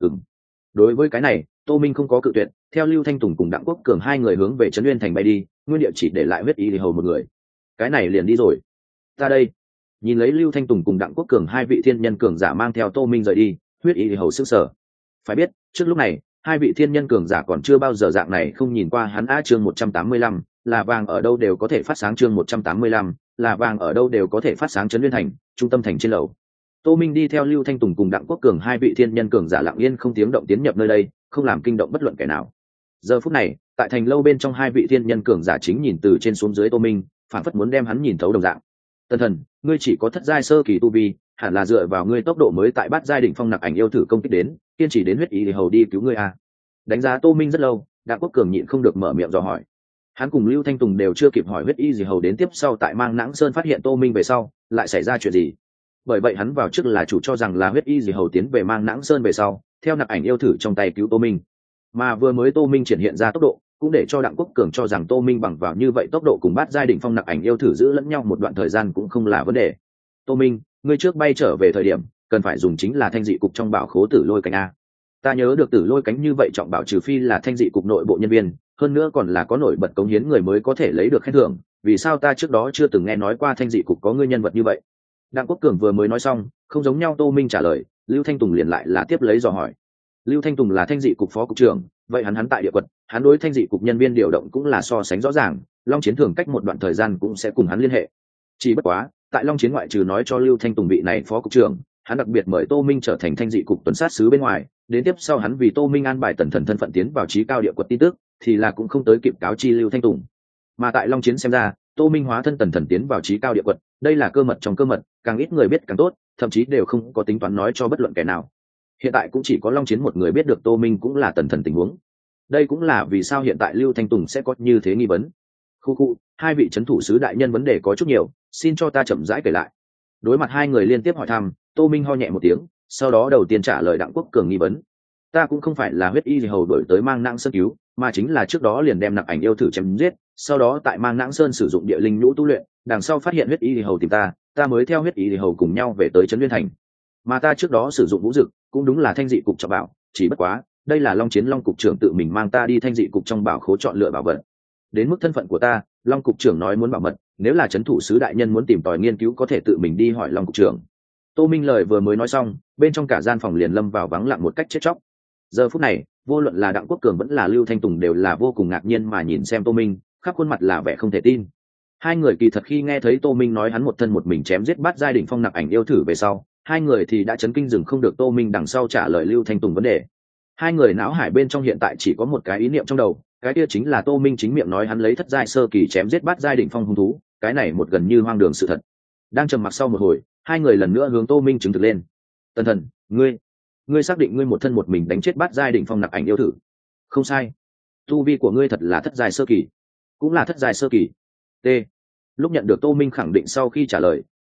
Đối với cái này, Tô Minh không có cự tuyệt, theo Lưu Thanh Tùng cùng Đặng Quốc Cường hai người hướng về trấn Nguyên Thành bay đi, nguyên địa chỉ để lại huyết y thì hầu một người. Cái này liền đi rồi. Ta đây. Nhìn lấy Lưu Thanh Tùng cùng Đặng Quốc Cường hai vị thiên nhân cường giả mang theo Tô Minh rời đi, huyết y thì hầu sững sờ. Phải biết, trước lúc này, hai vị thiên nhân cường giả còn chưa bao giờ dạng này không nhìn qua hắn. Chương 185, là vàng ở đâu đều có thể phát sáng. Chương 185, là vàng ở đâu đều có thể phát sáng. Trấn Nguyên Thành, trung tâm thành trên lầu. Tô Minh đi theo Lưu Thanh Tùng cùng Đặng Quốc Cường hai vị thiên nhân cường giả lặng yên không tiếng động tiến nhập nơi đây, không làm kinh động bất luận kẻ nào. Giờ phút này, tại thành lâu bên trong hai vị thiên nhân cường giả chính nhìn từ trên xuống dưới Tô Minh, phản phất muốn đem hắn nhìn thấu đồng dạng. Tần Thần, ngươi chỉ có thất giai sơ kỳ tu vi, hẳn là dựa vào ngươi tốc độ mới tại bát giai đỉnh phong nặc ảnh yêu thử công kích đến, kiên trì đến huyết ý thì hầu đi cứu ngươi à? Đánh giá Tô Minh rất lâu, Đặng Quốc Cường nhịn không được mở miệng dò hỏi. Hắn cùng Lưu Thanh Tùng đều chưa kịp hỏi huyết y gì hầu đến tiếp sau tại Mang Nãng Sơn phát hiện Tô Minh về sau, lại xảy ra chuyện gì. Bởi vậy hắn vào trước là chủ cho rằng là huyết y gì hầu tiến về Mang Nãng Sơn về sau, theo nặc ảnh yêu thử trong tay cứu Tô Minh. Mà vừa mới Tô Minh triển hiện ra tốc độ, cũng để cho Đặng Quốc Cường cho rằng Tô Minh bằng vào như vậy tốc độ cùng bát giai đỉnh phong nặc ảnh yêu thử giữ lẫn nhau một đoạn thời gian cũng không là vấn đề. Tô Minh, ngươi trước bay trở về thời điểm, cần phải dùng chính là thanh dị cục trong bảo khố tử lôi cánh a. Ta nhớ được tử lôi cánh như vậy trọng bảo trừ phi là thanh dị cục nội bộ nhân viên, hơn nữa còn là có nổi bật cống hiến người mới có thể lấy được khen thưởng, vì sao ta trước đó chưa từng nghe nói qua thanh dị cục có ngươi nhân vật như vậy? Đặng Quốc Cường vừa mới nói xong, không giống nhau Tô Minh trả lời, Lưu Thanh Tùng liền lại là tiếp lấy dò hỏi. Lưu Thanh Tùng là thanh dị cục phó cục trưởng, vậy hắn tại địa quật, hắn đối thanh dị cục nhân viên điều động cũng là so sánh rõ ràng, Long Chiến thường cách một đoạn thời gian cũng sẽ cùng hắn liên hệ. Chỉ bất quá, tại Long Chiến ngoại trừ nói cho Lưu Thanh Tùng vị này phó cục trưởng, hắn đặc biệt mời Tô Minh trở thành thanh dị cục tuần sát sứ bên ngoài, đến tiếp sau hắn vì Tô Minh an bài Tần Thần thân phận tiến vào trí cao địa quật tin tức, thì là cũng không tới kịp cáo chi Lưu Thanh Tùng. Mà tại Long Chiến xem ra, Tô Minh hóa thân Tần Thần tiến vào trí cao địa quật, đây là cơ mật trong cơ mật, càng ít người biết càng tốt, thậm chí đều không có tính toán nói cho bất luận kẻ nào. Hiện tại cũng chỉ có Long Chiến một người biết được Tô Minh cũng là Tần Thần tình huống. Đây cũng là vì sao hiện tại Lưu Thanh Tùng sẽ có như thế nghi vấn. Khu, hai vị trấn thủ sứ đại nhân vấn đề có chút nhiều, xin cho ta chậm rãi kể lại. Đối mặt hai người liên tiếp hỏi thăm, Tô Minh ho nhẹ một tiếng, sau đó đầu tiên trả lời Đặng Quốc Cường nghi vấn. Ta cũng không phải là huyết y gì hầu đổi tới Mang Nãng Sơn cứu, mà chính là trước đó liền đem nặc ảnh yêu thử chém giết, sau đó tại Mang Nãng Sơn sử dụng địa linh nhũ tu luyện, đằng sau phát hiện huyết y gì hầu tìm ta mới theo huyết y gì hầu cùng nhau về tới trấn Nguyên Thành. Mà ta trước đó sử dụng vũ dực, cũng đúng là thanh dị cục trọng bảo, chỉ bất quá, đây là Long Chiến Long cục trưởng tự mình mang ta đi thanh dị cục trong bảo khố chọn lựa bảo vật. Đến mức thân phận của ta, Long cục trưởng nói muốn bảo mật, nếu là trấn thủ sứ đại nhân muốn tìm tòi nghiên cứu có thể tự mình đi hỏi Long cục trưởng. Tô Minh lời vừa mới nói xong, bên trong cả gian phòng liền lâm vào vắng lặng một cách chết chóc. Giờ phút này, vô luận là Đặng Quốc Cường vẫn là Lưu Thanh Tùng đều là vô cùng ngạc nhiên mà nhìn xem Tô Minh, khắp khuôn mặt là vẻ không thể tin. Hai người kỳ thật khi nghe thấy Tô Minh nói hắn một thân một mình chém giết bát giai đỉnh phong nặc ảnh yêu thử về sau, hai người thì đã chấn kinh dừng không được Tô Minh đằng sau trả lời Lưu Thanh Tùng vấn đề. Hai người não hải bên trong hiện tại chỉ có một cái ý niệm trong đầu, cái kia chính là Tô Minh chính miệng nói hắn lấy thất giai sơ kỳ chém giết bát giai đỉnh phong hung thú, cái này một gần như hoang đường sự thật. Đang trầm mặc sau một hồi, hai người lần nữa hướng Tô Minh chứng thực lên. Tần Thần, ngươi xác định ngươi một thân một mình đánh chết bát giai đỉnh phong nặc ảnh yêu thử? Không sai. Tu vi của ngươi thật là thất giai sơ kỳ, cũng là thất giai sơ kỳ. T. Lúc nhận được Tô Minh khẳng định sau khi trả lời,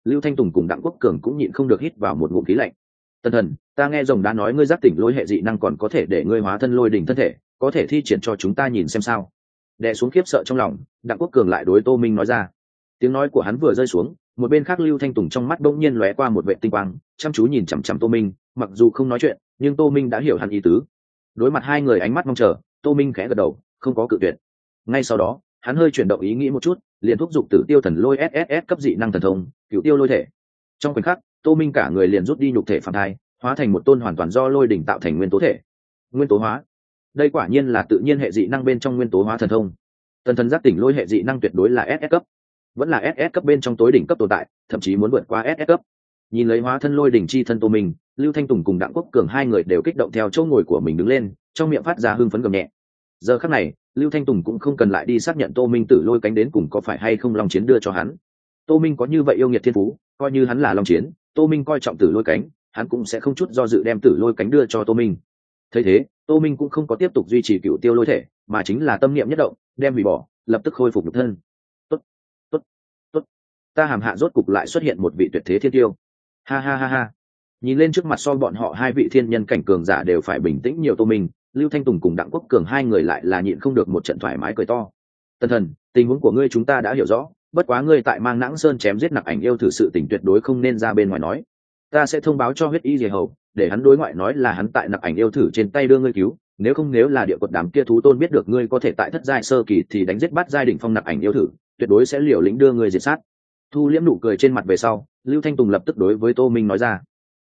Lưu Thanh Tùng cùng Đặng Quốc Cường cũng nhịn không được hít vào một ngụm khí lạnh. Tần thần, ta nghe rồng đã nói ngươi giác tỉnh lôi hệ dị năng còn có thể để ngươi hóa thân lôi đỉnh thân thể, có thể thi triển cho chúng ta nhìn xem sao. Đè xuống khiếp sợ trong lòng, Đặng Quốc Cường lại đối Tô Minh nói ra. Tiếng nói của hắn vừa rơi xuống, một bên khác Lưu Thanh Tùng trong mắt bỗng nhiên lóe qua một vệ tinh quang, chăm chú nhìn chằm chằm Tô Minh, mặc dù không nói chuyện, nhưng Tô Minh đã hiểu hắn ý tứ. Đối mặt hai người ánh mắt mong chờ, Tô Minh khẽ gật đầu, không có cự tuyệt. Ngay sau đó, hắn hơi chuyển động ý nghĩ một chút, liền thúc giục Tử Tiêu Thần Lôi SSS cấp dị năng thần thông, Cửu Tiêu Lôi Thể. Trong khoảnh khắc, Tô Minh cả người liền rút đi nhục thể phàm thai, hóa thành một tôn hoàn toàn do lôi đỉnh tạo thành nguyên tố thể. Nguyên tố hóa. Đây quả nhiên là tự nhiên hệ dị năng bên trong nguyên tố hóa thần thông. Tần thần giác tỉnh lôi hệ dị năng tuyệt đối là SS cấp, vẫn là SS cấp bên trong tối đỉnh cấp tồn tại, thậm chí muốn vượt qua SS cấp. Nhìn lấy hóa thân lôi đỉnh chi thân Tô Minh, Lưu Thanh Tùng cùng Đặng Quốc Cường hai người đều kích động theo chỗ ngồi của mình đứng lên, trong miệng phát ra hưng phấn gầm nhẹ. Giờ khắc này, Lưu Thanh Tùng cũng không cần lại đi xác nhận Tô Minh tử lôi cánh đến cùng có phải hay không long chiến đưa cho hắn. Tô Minh có như vậy yêu nghiệt thiên phú, coi như hắn là long chiến, Tô Minh coi trọng tử lôi cánh, hắn cũng sẽ không chút do dự đem tử lôi cánh đưa cho Tô Minh. Thấy thế, Tô Minh cũng không có tiếp tục duy trì Cửu Tiêu Lôi Thể, mà chính là tâm niệm nhất động, đem hủy bỏ, lập tức khôi phục nhục thân. Tốt, tốt, tốt, ta Hàm Hạ rốt cục lại xuất hiện một vị tuyệt thế thiên tiêu. Ha ha ha ha. Nhìn lên trước mặt so bọn họ hai vị thiên nhân cảnh cường giả đều phải bình tĩnh nhiều Tô Minh, Lưu Thanh Tùng cùng Đặng Quốc Cường hai người lại là nhịn không được một trận thoải mái cười to. Tần thần, tình huống của ngươi chúng ta đã hiểu rõ, bất quá ngươi tại Mang Nãng Sơn chém giết Nặc Ảnh yêu thử sự tình tuyệt đối không nên ra bên ngoài nói. Ta sẽ thông báo cho Huyết Y Diệp Hầu, để hắn đối ngoại nói là hắn tại Nặc Ảnh yêu thử trên tay đưa ngươi cứu, nếu là địa quật đám kia thú tôn biết được ngươi có thể tại thất giai sơ kỳ thì đánh giết bát giai đỉnh phong Nặc Ảnh yêu thử, tuyệt đối sẽ liều lĩnh đưa ngươi diệt sát. Thu liễm nụ cười trên mặt về sau, Lưu Thanh Tùng lập tức đối với Tô Minh nói ra.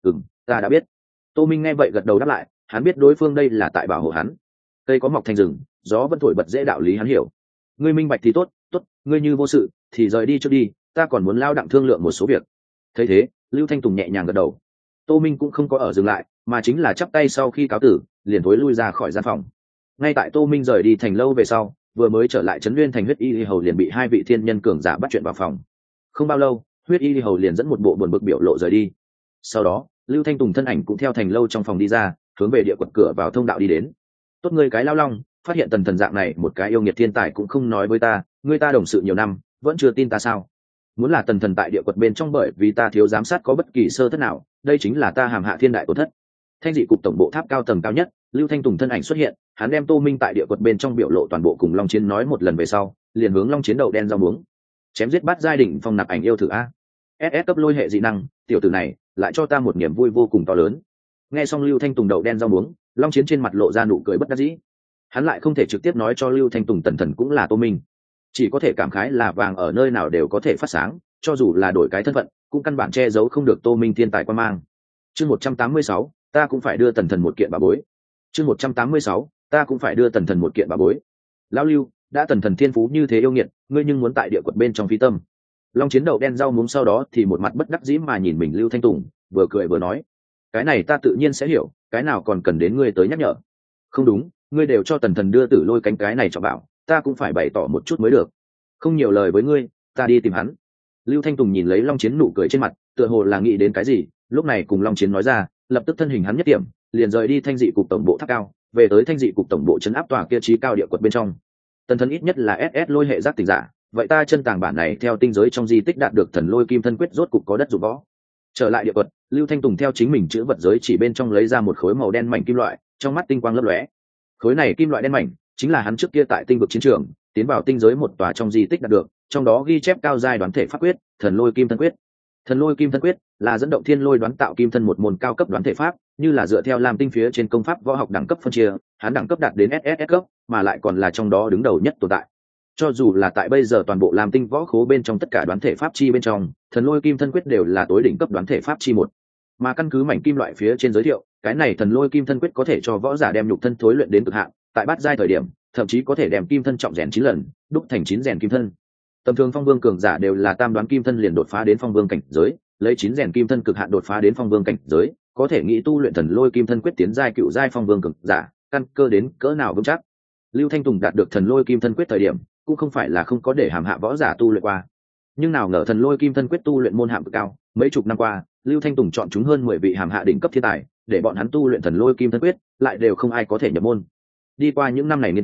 Ta đã biết. Tô Minh nghe vậy gật đầu đáp lại, hắn biết đối phương đây là tại bảo hộ hắn. Cây có mọc thành rừng, gió vẫn thổi bật dễ đạo lý hắn hiểu. Ngươi minh bạch thì tốt, tốt, ngươi như vô sự thì rời đi trước đi, ta còn muốn lao đặng thương lượng một số việc. Thấy thế, Lưu Thanh Tùng nhẹ nhàng gật đầu. Tô Minh cũng không có ở dừng lại, mà chính là chắp tay sau khi cáo tử, liền thối lui ra khỏi gian phòng. Ngay tại Tô Minh rời đi thành lâu về sau, vừa mới trở lại trấn Nguyên thành Huyết Y Hầu liền bị hai vị thiên nhân cường giả bắt chuyện vào phòng. Không bao lâu, Huyết Y Hầu liền dẫn một bộ buồn bực biểu lộ rời đi. Sau đó, Lưu Thanh Tùng thân ảnh cũng theo thành lâu trong phòng đi ra, hướng về địa quật cửa vào thông đạo đi đến. Tốt ngươi cái lao long, phát hiện tần thần dạng này một cái yêu nghiệt thiên tài cũng không nói với ta, ngươi ta đồng sự nhiều năm, vẫn chưa tin ta sao? Muốn là tần thần tại địa quật bên trong bởi vì ta thiếu giám sát có bất kỳ sơ thất nào, đây chính là ta Hàm Hạ thiên đại tổn thất. Thanh dị cục tổng bộ tháp cao tầng cao nhất, Lưu Thanh Tùng thân ảnh xuất hiện, hắn đem Tô Minh tại địa quật bên trong biểu lộ toàn bộ cùng Long Chiến nói một lần về sau, liền hướng Long Chiến đầu đen rau muống. Chém giết bát giai đỉnh phong Nặc Ảnh yêu thử a. SS cấp lôi hệ dị năng, tiểu tử này lại cho ta một niềm vui vô cùng to lớn. Nghe xong Lưu Thanh Tùng đầu đen rau muống, Long Chiến trên mặt lộ ra nụ cười bất đắc dĩ. Hắn lại không thể trực tiếp nói cho Lưu Thanh Tùng tần thần cũng là Tô Minh, chỉ có thể cảm khái là vàng ở nơi nào đều có thể phát sáng, cho dù là đổi cái thân phận cũng căn bản che giấu không được Tô Minh thiên tài quan mang. Chương 186, ta cũng phải đưa tần thần một kiện bà bối. Chương 186, ta cũng phải đưa tần thần một kiện bà bối. Lão Lưu, đã tần thần thiên phú như thế yêu nghiệt, ngươi nhưng muốn tại địa quật bên trong phi tâm. Long Chiến đầu đen rau muống sau đó thì một mặt bất đắc dĩ mà nhìn mình Lưu Thanh Tùng, vừa cười vừa nói, cái này ta tự nhiên sẽ hiểu, cái nào còn cần đến ngươi tới nhắc nhở. Không đúng, ngươi đều cho tần thần đưa tử lôi cánh cái này cho bảo, ta cũng phải bày tỏ một chút mới được. Không nhiều lời với ngươi, ta đi tìm hắn. Lưu Thanh Tùng nhìn lấy Long Chiến nụ cười trên mặt, tựa hồ là nghĩ đến cái gì, lúc này cùng Long Chiến nói ra, lập tức thân hình hắn nhất điểm, liền rời đi Thanh dị cục tổng bộ tháp cao, về tới Thanh dị cục tổng bộ trấn áp tòa kia trí cao địa quật bên trong. Tần thần ít nhất là SS lôi hệ giác tỉnh giả, vậy ta chân tàng bản này theo tinh giới trong di tích đạt được thần lôi kim thân quyết rốt cục có đất dụng võ. Trở lại địa quật, Lưu Thanh Tùng theo chính mình chữ vật giới chỉ bên trong lấy ra một khối màu đen mảnh kim loại, trong mắt tinh quang lấp lóe. Khối này kim loại đen mảnh chính là hắn trước kia tại tinh vực chiến trường tiến vào tinh giới một tòa trong di tích đạt được, trong đó ghi chép cao giai đoán thể pháp quyết thần lôi kim thân quyết. Thần lôi kim thân quyết là dẫn động thiên lôi đoán tạo kim thân một môn cao cấp đoán thể pháp, như là dựa theo làm tinh phía trên công pháp võ học đẳng cấp phân chia, hắn đẳng cấp đạt đến SSS cấp, mà lại còn là trong đó đứng đầu nhất tồn tại. Cho dù là tại bây giờ toàn bộ làm tinh võ khố bên trong tất cả đoán thể pháp chi bên trong, thần lôi kim thân quyết đều là tối đỉnh cấp đoán thể pháp chi một. Mà căn cứ mảnh kim loại phía trên giới thiệu, cái này thần lôi kim thân quyết có thể cho võ giả đem nhục thân thối luyện đến cực hạn, tại bát giai thời điểm, thậm chí có thể đem kim thân trọng rèn 9 lần, đúc thành 9 rèn kim thân. Tầm thường phong vương cường giả đều là tam đoán kim thân liền đột phá đến phong vương cảnh giới, lấy 9 rèn kim thân cực hạn đột phá đến phong vương cảnh giới, có thể nghĩ tu luyện thần lôi kim thân quyết tiến giai cựu giai phong vương cường giả, căn cơ đến cỡ nào vững chắc. Lưu Thanh Tùng đạt được thần lôi kim thân quyết thời điểm, cũng không phải là không có để hàm hạ võ giả tu luyện qua, nhưng nào ngờ thần lôi kim thân quyết tu luyện môn hạng cực cao, mấy chục năm qua, Lưu Thanh Tùng chọn chúng hơn 10 vị hàm hạ đỉnh cấp thiên tài, để bọn hắn tu luyện thần lôi kim thân quyết, lại đều không ai có thể nhập môn. Đi qua những năm này nghiên cứu,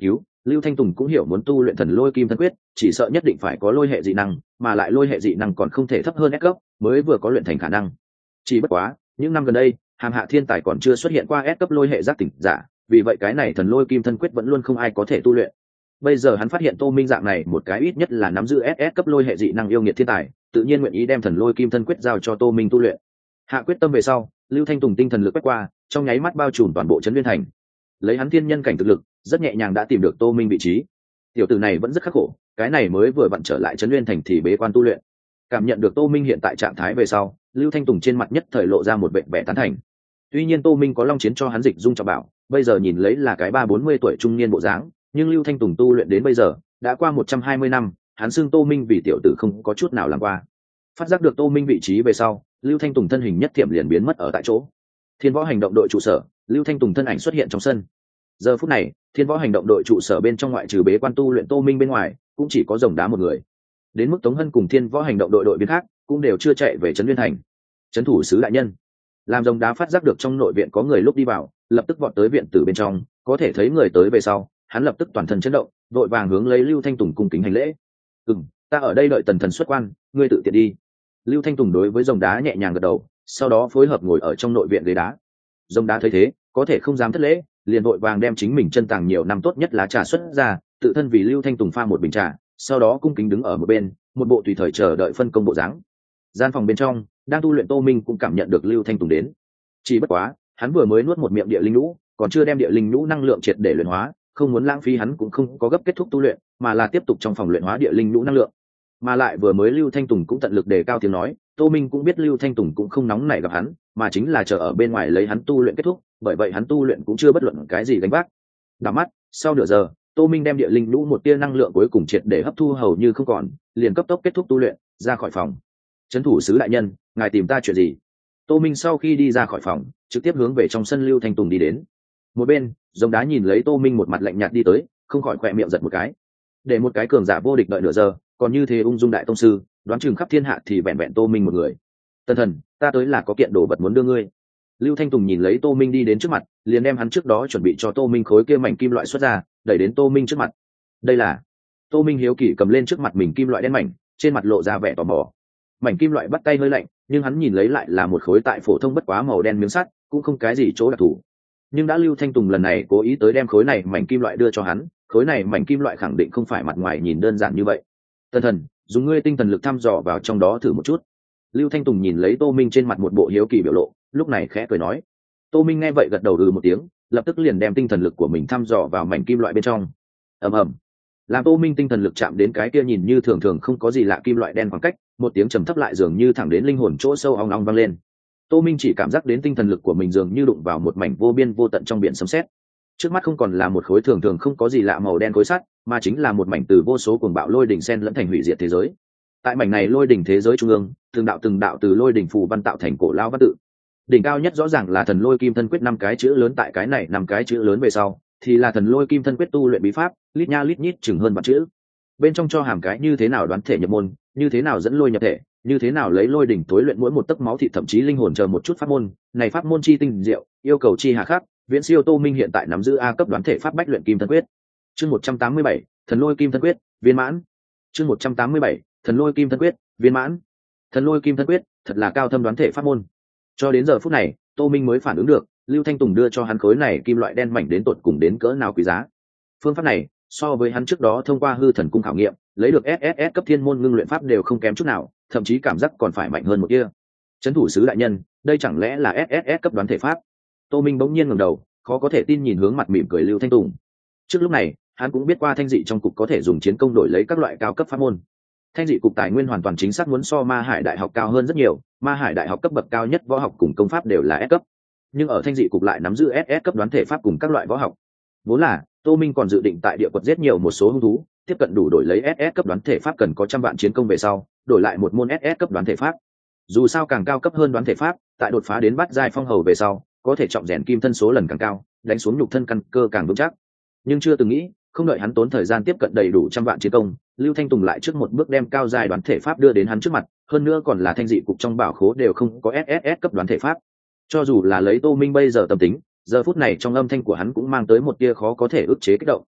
Lưu Thanh Tùng cũng hiểu muốn tu luyện thần lôi kim thân quyết, chỉ sợ nhất định phải có lôi hệ dị năng, mà lại lôi hệ dị năng còn không thể thấp hơn S cấp, mới vừa có luyện thành khả năng. Chỉ bất quá, những năm gần đây, Hàm Hạ Thiên Tài còn chưa xuất hiện qua S cấp lôi hệ giác tỉnh giả, vì vậy cái này thần lôi kim thân quyết vẫn luôn không ai có thể tu luyện. Bây giờ hắn phát hiện Tô Minh dạng này một cái ít nhất là nắm giữ SS cấp lôi hệ dị năng yêu nghiệt thiên tài, tự nhiên nguyện ý đem thần lôi kim thân quyết giao cho Tô Minh tu luyện. Hạ quyết tâm về sau, Lưu Thanh Tùng tinh thần lực quét qua, trong nháy mắt bao trùm toàn bộ trấn Nguyên Thành. Lấy hắn thiên nhân cảnh thực lực, rất nhẹ nhàng đã tìm được Tô Minh vị trí. Tiểu tử này vẫn rất khắc khổ, cái này mới vừa vặn trở lại trấn Nguyên Thành thì bế quan tu luyện. Cảm nhận được Tô Minh hiện tại trạng thái về sau, Lưu Thanh Tùng trên mặt nhất thời lộ ra một vẻ vẻ tán thành. Tuy nhiên Tô Minh có long chiến cho hắn dịch dung cho bảo, bây giờ nhìn lấy là cái 30-40 tuổi trung niên bộ dáng, nhưng Lưu Thanh Tùng tu luyện đến bây giờ đã qua 120 năm, hắn xưng Tô Minh vì tiểu tử không có chút nào làm qua. Phát giác được Tô Minh vị trí về sau, Lưu Thanh Tùng thân hình nhất thiểm liền biến mất ở tại chỗ. Thiên Võ Hành Động đội trụ sở, Lưu Thanh Tùng thân ảnh xuất hiện trong sân. Giờ phút này, Thiên Võ Hành Động đội trụ sở bên trong ngoại trừ bế quan tu luyện Tô Minh bên ngoài, cũng chỉ có Rồng Đá một người. Đến mức Tống Hân cùng Thiên Võ Hành Động đội đội viên khác cũng đều chưa chạy về trấn Nguyên Thành. Trấn thủ sứ đại nhân, làm Rồng Đá phát giác được trong nội viện có người lúc đi vào, lập tức vọt tới viện tử bên trong, có thể thấy người tới về sau, hắn lập tức toàn thân chấn động, vội vàng hướng lấy Lưu Thanh Tùng cung kính hành lễ. Ta ở đây đợi tần thần xuất quan, ngươi tự tiện đi. Lưu Thanh Tùng đối với Rồng Đá nhẹ nhàng gật đầu, sau đó phối hợp ngồi ở trong nội viện ghế đá. Rồng Đá thấy thế, có thể không dám thất lễ, liền vội vàng đem chính mình chân tàng nhiều năm tốt nhất lá trà xuất ra, tự thân vì Lưu Thanh Tùng pha một bình trà, sau đó cung kính đứng ở một bên, một bộ tùy thời chờ đợi phân công bộ dáng. Gian phòng bên trong, đang tu luyện Tô Minh cũng cảm nhận được Lưu Thanh Tùng đến. Chỉ bất quá, hắn vừa mới nuốt một miệng địa linh nhũ, còn chưa đem địa linh nhũ năng lượng triệt để luyện hóa, không muốn lãng phí hắn cũng không có gấp kết thúc tu luyện, mà là tiếp tục trong phòng luyện hóa địa linh nhũ năng lượng. Mà lại vừa mới Lưu Thanh Tùng cũng tận lực đề cao tiếng nói, Tô Minh cũng biết Lưu Thanh Tùng cũng không nóng nảy gặp hắn, mà chính là chờ ở bên ngoài lấy hắn tu luyện kết thúc, bởi vậy hắn tu luyện cũng chưa bất luận cái gì gánh vác. Đảo mắt, sau nửa giờ, Tô Minh đem địa linh nhũ một tia năng lượng cuối cùng triệt để hấp thu hầu như không còn, liền cấp tốc kết thúc tu luyện, ra khỏi phòng. Trấn thủ sứ đại nhân, ngài tìm ta chuyện gì? Tô Minh sau khi đi ra khỏi phòng, trực tiếp hướng về trong sân Lưu Thanh Tùng đi đến. Một bên, Rồng Đá nhìn lấy Tô Minh một mặt lạnh nhạt đi tới, không khỏi khỏe miệng giật một cái. Để một cái cường giả vô địch đợi nửa giờ, còn như thế ung dung đại tông sư, đoán chừng khắp thiên hạ thì vẹn vẹn Tô Minh một người. Tần thần, ta tới là có kiện đồ vật muốn đưa ngươi. Lưu Thanh Tùng nhìn lấy Tô Minh đi đến trước mặt, liền đem hắn trước đó chuẩn bị cho Tô Minh khối kia mảnh kim loại xuất ra, đẩy đến Tô Minh trước mặt. Đây là. Tô Minh hiếu kỳ cầm lên trước mặt mình kim loại đen mảnh, trên mặt lộ ra vẻ tò mò. Mảnh kim loại bắt tay hơi lạnh, nhưng hắn nhìn lấy lại là một khối tại phổ thông bất quá màu đen miếng sắt, cũng không cái gì chỗ đặc thù. Nhưng đã Lưu Thanh Tùng lần này cố ý tới đem khối này mảnh kim loại đưa cho hắn, khối này mảnh kim loại khẳng định không phải mặt ngoài nhìn đơn giản như vậy. Tần thần, dùng ngươi tinh thần lực thăm dò vào trong đó thử một chút. Lưu Thanh Tùng nhìn lấy Tô Minh trên mặt một bộ hiếu kỳ biểu lộ, lúc này khẽ cười nói. Tô Minh nghe vậy gật đầu một tiếng, lập tức liền đem tinh thần lực của mình thăm dò vào mảnh kim loại bên trong. Ầm ầm. Làm Tô Minh tinh thần lực chạm đến cái kia nhìn như thường thường không có gì lạ kim loại đen khoảng cách, một tiếng trầm thấp lại dường như thẳng đến linh hồn chỗ sâu ong ong vang lên. Tô Minh chỉ cảm giác đến tinh thần lực của mình dường như đụng vào một mảnh vô biên vô tận trong biển sấm sét. Trước mắt không còn là một khối thường thường không có gì lạ màu đen khối sắt, mà chính là một mảnh từ vô số cuồng bạo lôi đỉnh xen lẫn thành hủy diệt thế giới. Tại mảnh này lôi đỉnh thế giới trung ương, từng đạo từ lôi đỉnh phù văn tạo thành cổ lao văn tự. Đỉnh cao nhất rõ ràng là thần lôi kim thân quyết 5 cái chữ lớn, tại cái này 5 cái chữ lớn về sau thì là thần lôi kim thân quyết tu luyện bí pháp, lít nha lít nhít chừng hơn vạn chữ. Bên trong cho hàm cái như thế nào đoán thể nhập môn, như thế nào dẫn lôi nhập thể, như thế nào lấy lôi đỉnh tối luyện mỗi một tấc máu thịt thậm chí linh hồn chờ một chút pháp môn, này pháp môn chi tinh diệu, yêu cầu chi hà khắc, viễn siêu Tô Minh hiện tại nắm giữ A cấp đoán thể pháp bách luyện kim thân quyết. Chương 187, thần lôi kim thân quyết, viên mãn. Chương 187, thần lôi kim thân quyết, viên mãn. Thần lôi kim thân quyết, thật là cao thâm đoán thể pháp môn. Cho đến giờ phút này, Tô Minh mới phản ứng được, Lưu Thanh Tùng đưa cho hắn khối này kim loại đen mảnh đến tột cùng đến cỡ nào quý giá. Phương pháp này, so với hắn trước đó thông qua hư thần cung khảo nghiệm, lấy được SSS cấp thiên môn ngưng luyện pháp đều không kém chút nào, thậm chí cảm giác còn phải mạnh hơn một kia. Trấn thủ sứ đại nhân, đây chẳng lẽ là SSS cấp đoán thể pháp? Tô Minh bỗng nhiên ngẩng đầu, khó có thể tin nhìn hướng mặt mỉm cười Lưu Thanh Tùng. Trước lúc này, hắn cũng biết qua thanh dị trong cục có thể dùng chiến công đổi lấy các loại cao cấp pháp môn. Thanh dị cục tài nguyên hoàn toàn chính xác muốn so Ma Hải đại học cao hơn rất nhiều, Ma Hải đại học cấp bậc cao nhất võ học cùng công pháp đều là S cấp. Nhưng ở thanh dị cục lại nắm giữ SS cấp đoán thể pháp cùng các loại võ học. Vốn là, Tô Minh còn dự định tại địa quật giết nhiều một số hung thú, tiếp cận đủ đổi lấy SS cấp đoán thể pháp cần có trăm vạn chiến công về sau, đổi lại một môn SS cấp đoán thể pháp. Dù sao càng cao cấp hơn đoán thể pháp, tại đột phá đến bát giai phong hầu về sau, có thể trọng rèn kim thân số lần càng cao, đánh xuống nhục thân căn cơ càng vững chắc. Nhưng chưa từng nghĩ, không đợi hắn tốn thời gian tiếp cận đầy đủ trăm vạn chiến công, Lưu Thanh Tùng lại trước một bước đem cao giai đoán thể pháp đưa đến hắn trước mặt, hơn nữa còn là thanh dị cục trong bảo khố đều không có SSS cấp đoán thể pháp. Cho dù là lấy Tô Minh bây giờ tâm tính, giờ phút này trong âm thanh của hắn cũng mang tới một tia khó có thể ức chế kích động.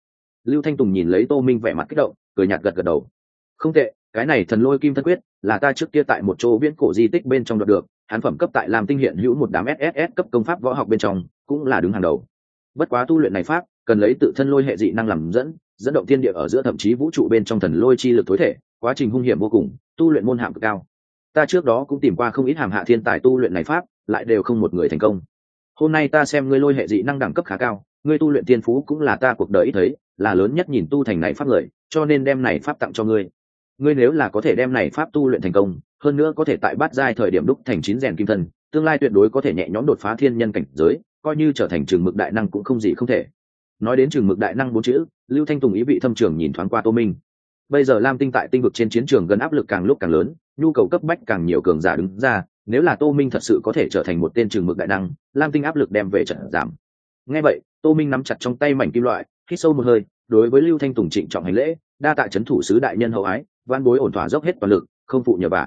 Lưu Thanh Tùng nhìn lấy Tô Minh vẻ mặt kích động, cười nhạt gật gật đầu. Không tệ, cái này thần lôi kim thân quyết là ta trước kia tại một chỗ viễn cổ di tích bên trong đoạt được, hắn phẩm cấp tại Lam Tinh hiện hữu một đám SSS cấp công pháp võ học bên trong, cũng là đứng hàng đầu. Bất quá tu luyện này pháp, cần lấy tự thân lôi hệ dị năng làm dẫn động thiên địa ở giữa thậm chí vũ trụ bên trong thần lôi chi lực tối thể, quá trình hung hiểm vô cùng, tu luyện môn hàm cực cao. Ta trước đó cũng tìm qua không ít hàm hạ thiên tài tu luyện này pháp, lại đều không một người thành công. Hôm nay ta xem ngươi lôi hệ dị năng đẳng cấp khá cao, ngươi tu luyện tiên phú cũng là ta cuộc đời ít thấy, là lớn nhất nhìn tu thành này pháp người, cho nên đem này pháp tặng cho ngươi. Ngươi nếu là có thể đem này pháp tu luyện thành công, hơn nữa có thể tại bát giai thời điểm đúc thành 9 rèn kim thân, tương lai tuyệt đối có thể nhẹ nhõm đột phá thiên nhân cảnh giới, coi như trở thành trường mực đại năng cũng không gì không thể. Nói đến trường mực đại năng 4 chữ, Lưu Thanh Tùng ý vị thâm trường nhìn thoáng qua Tô Minh. Bây giờ Lam Tinh tại tinh vực trên chiến trường gần áp lực càng lúc càng lớn, nhu cầu cấp bách càng nhiều cường giả đứng ra, nếu là Tô Minh thật sự có thể trở thành một tên trường mực đại năng, Lam Tinh áp lực đem về trận giảm. Nghe vậy, Tô Minh nắm chặt trong tay mảnh kim loại, hít sâu một hơi, đối với Lưu Thanh Tùng trịnh trọng hành lễ, đa tạ trấn thủ sứ đại nhân hậu ái, van bối ổn thỏa dốc hết toàn lực, không phụ nhờ vả.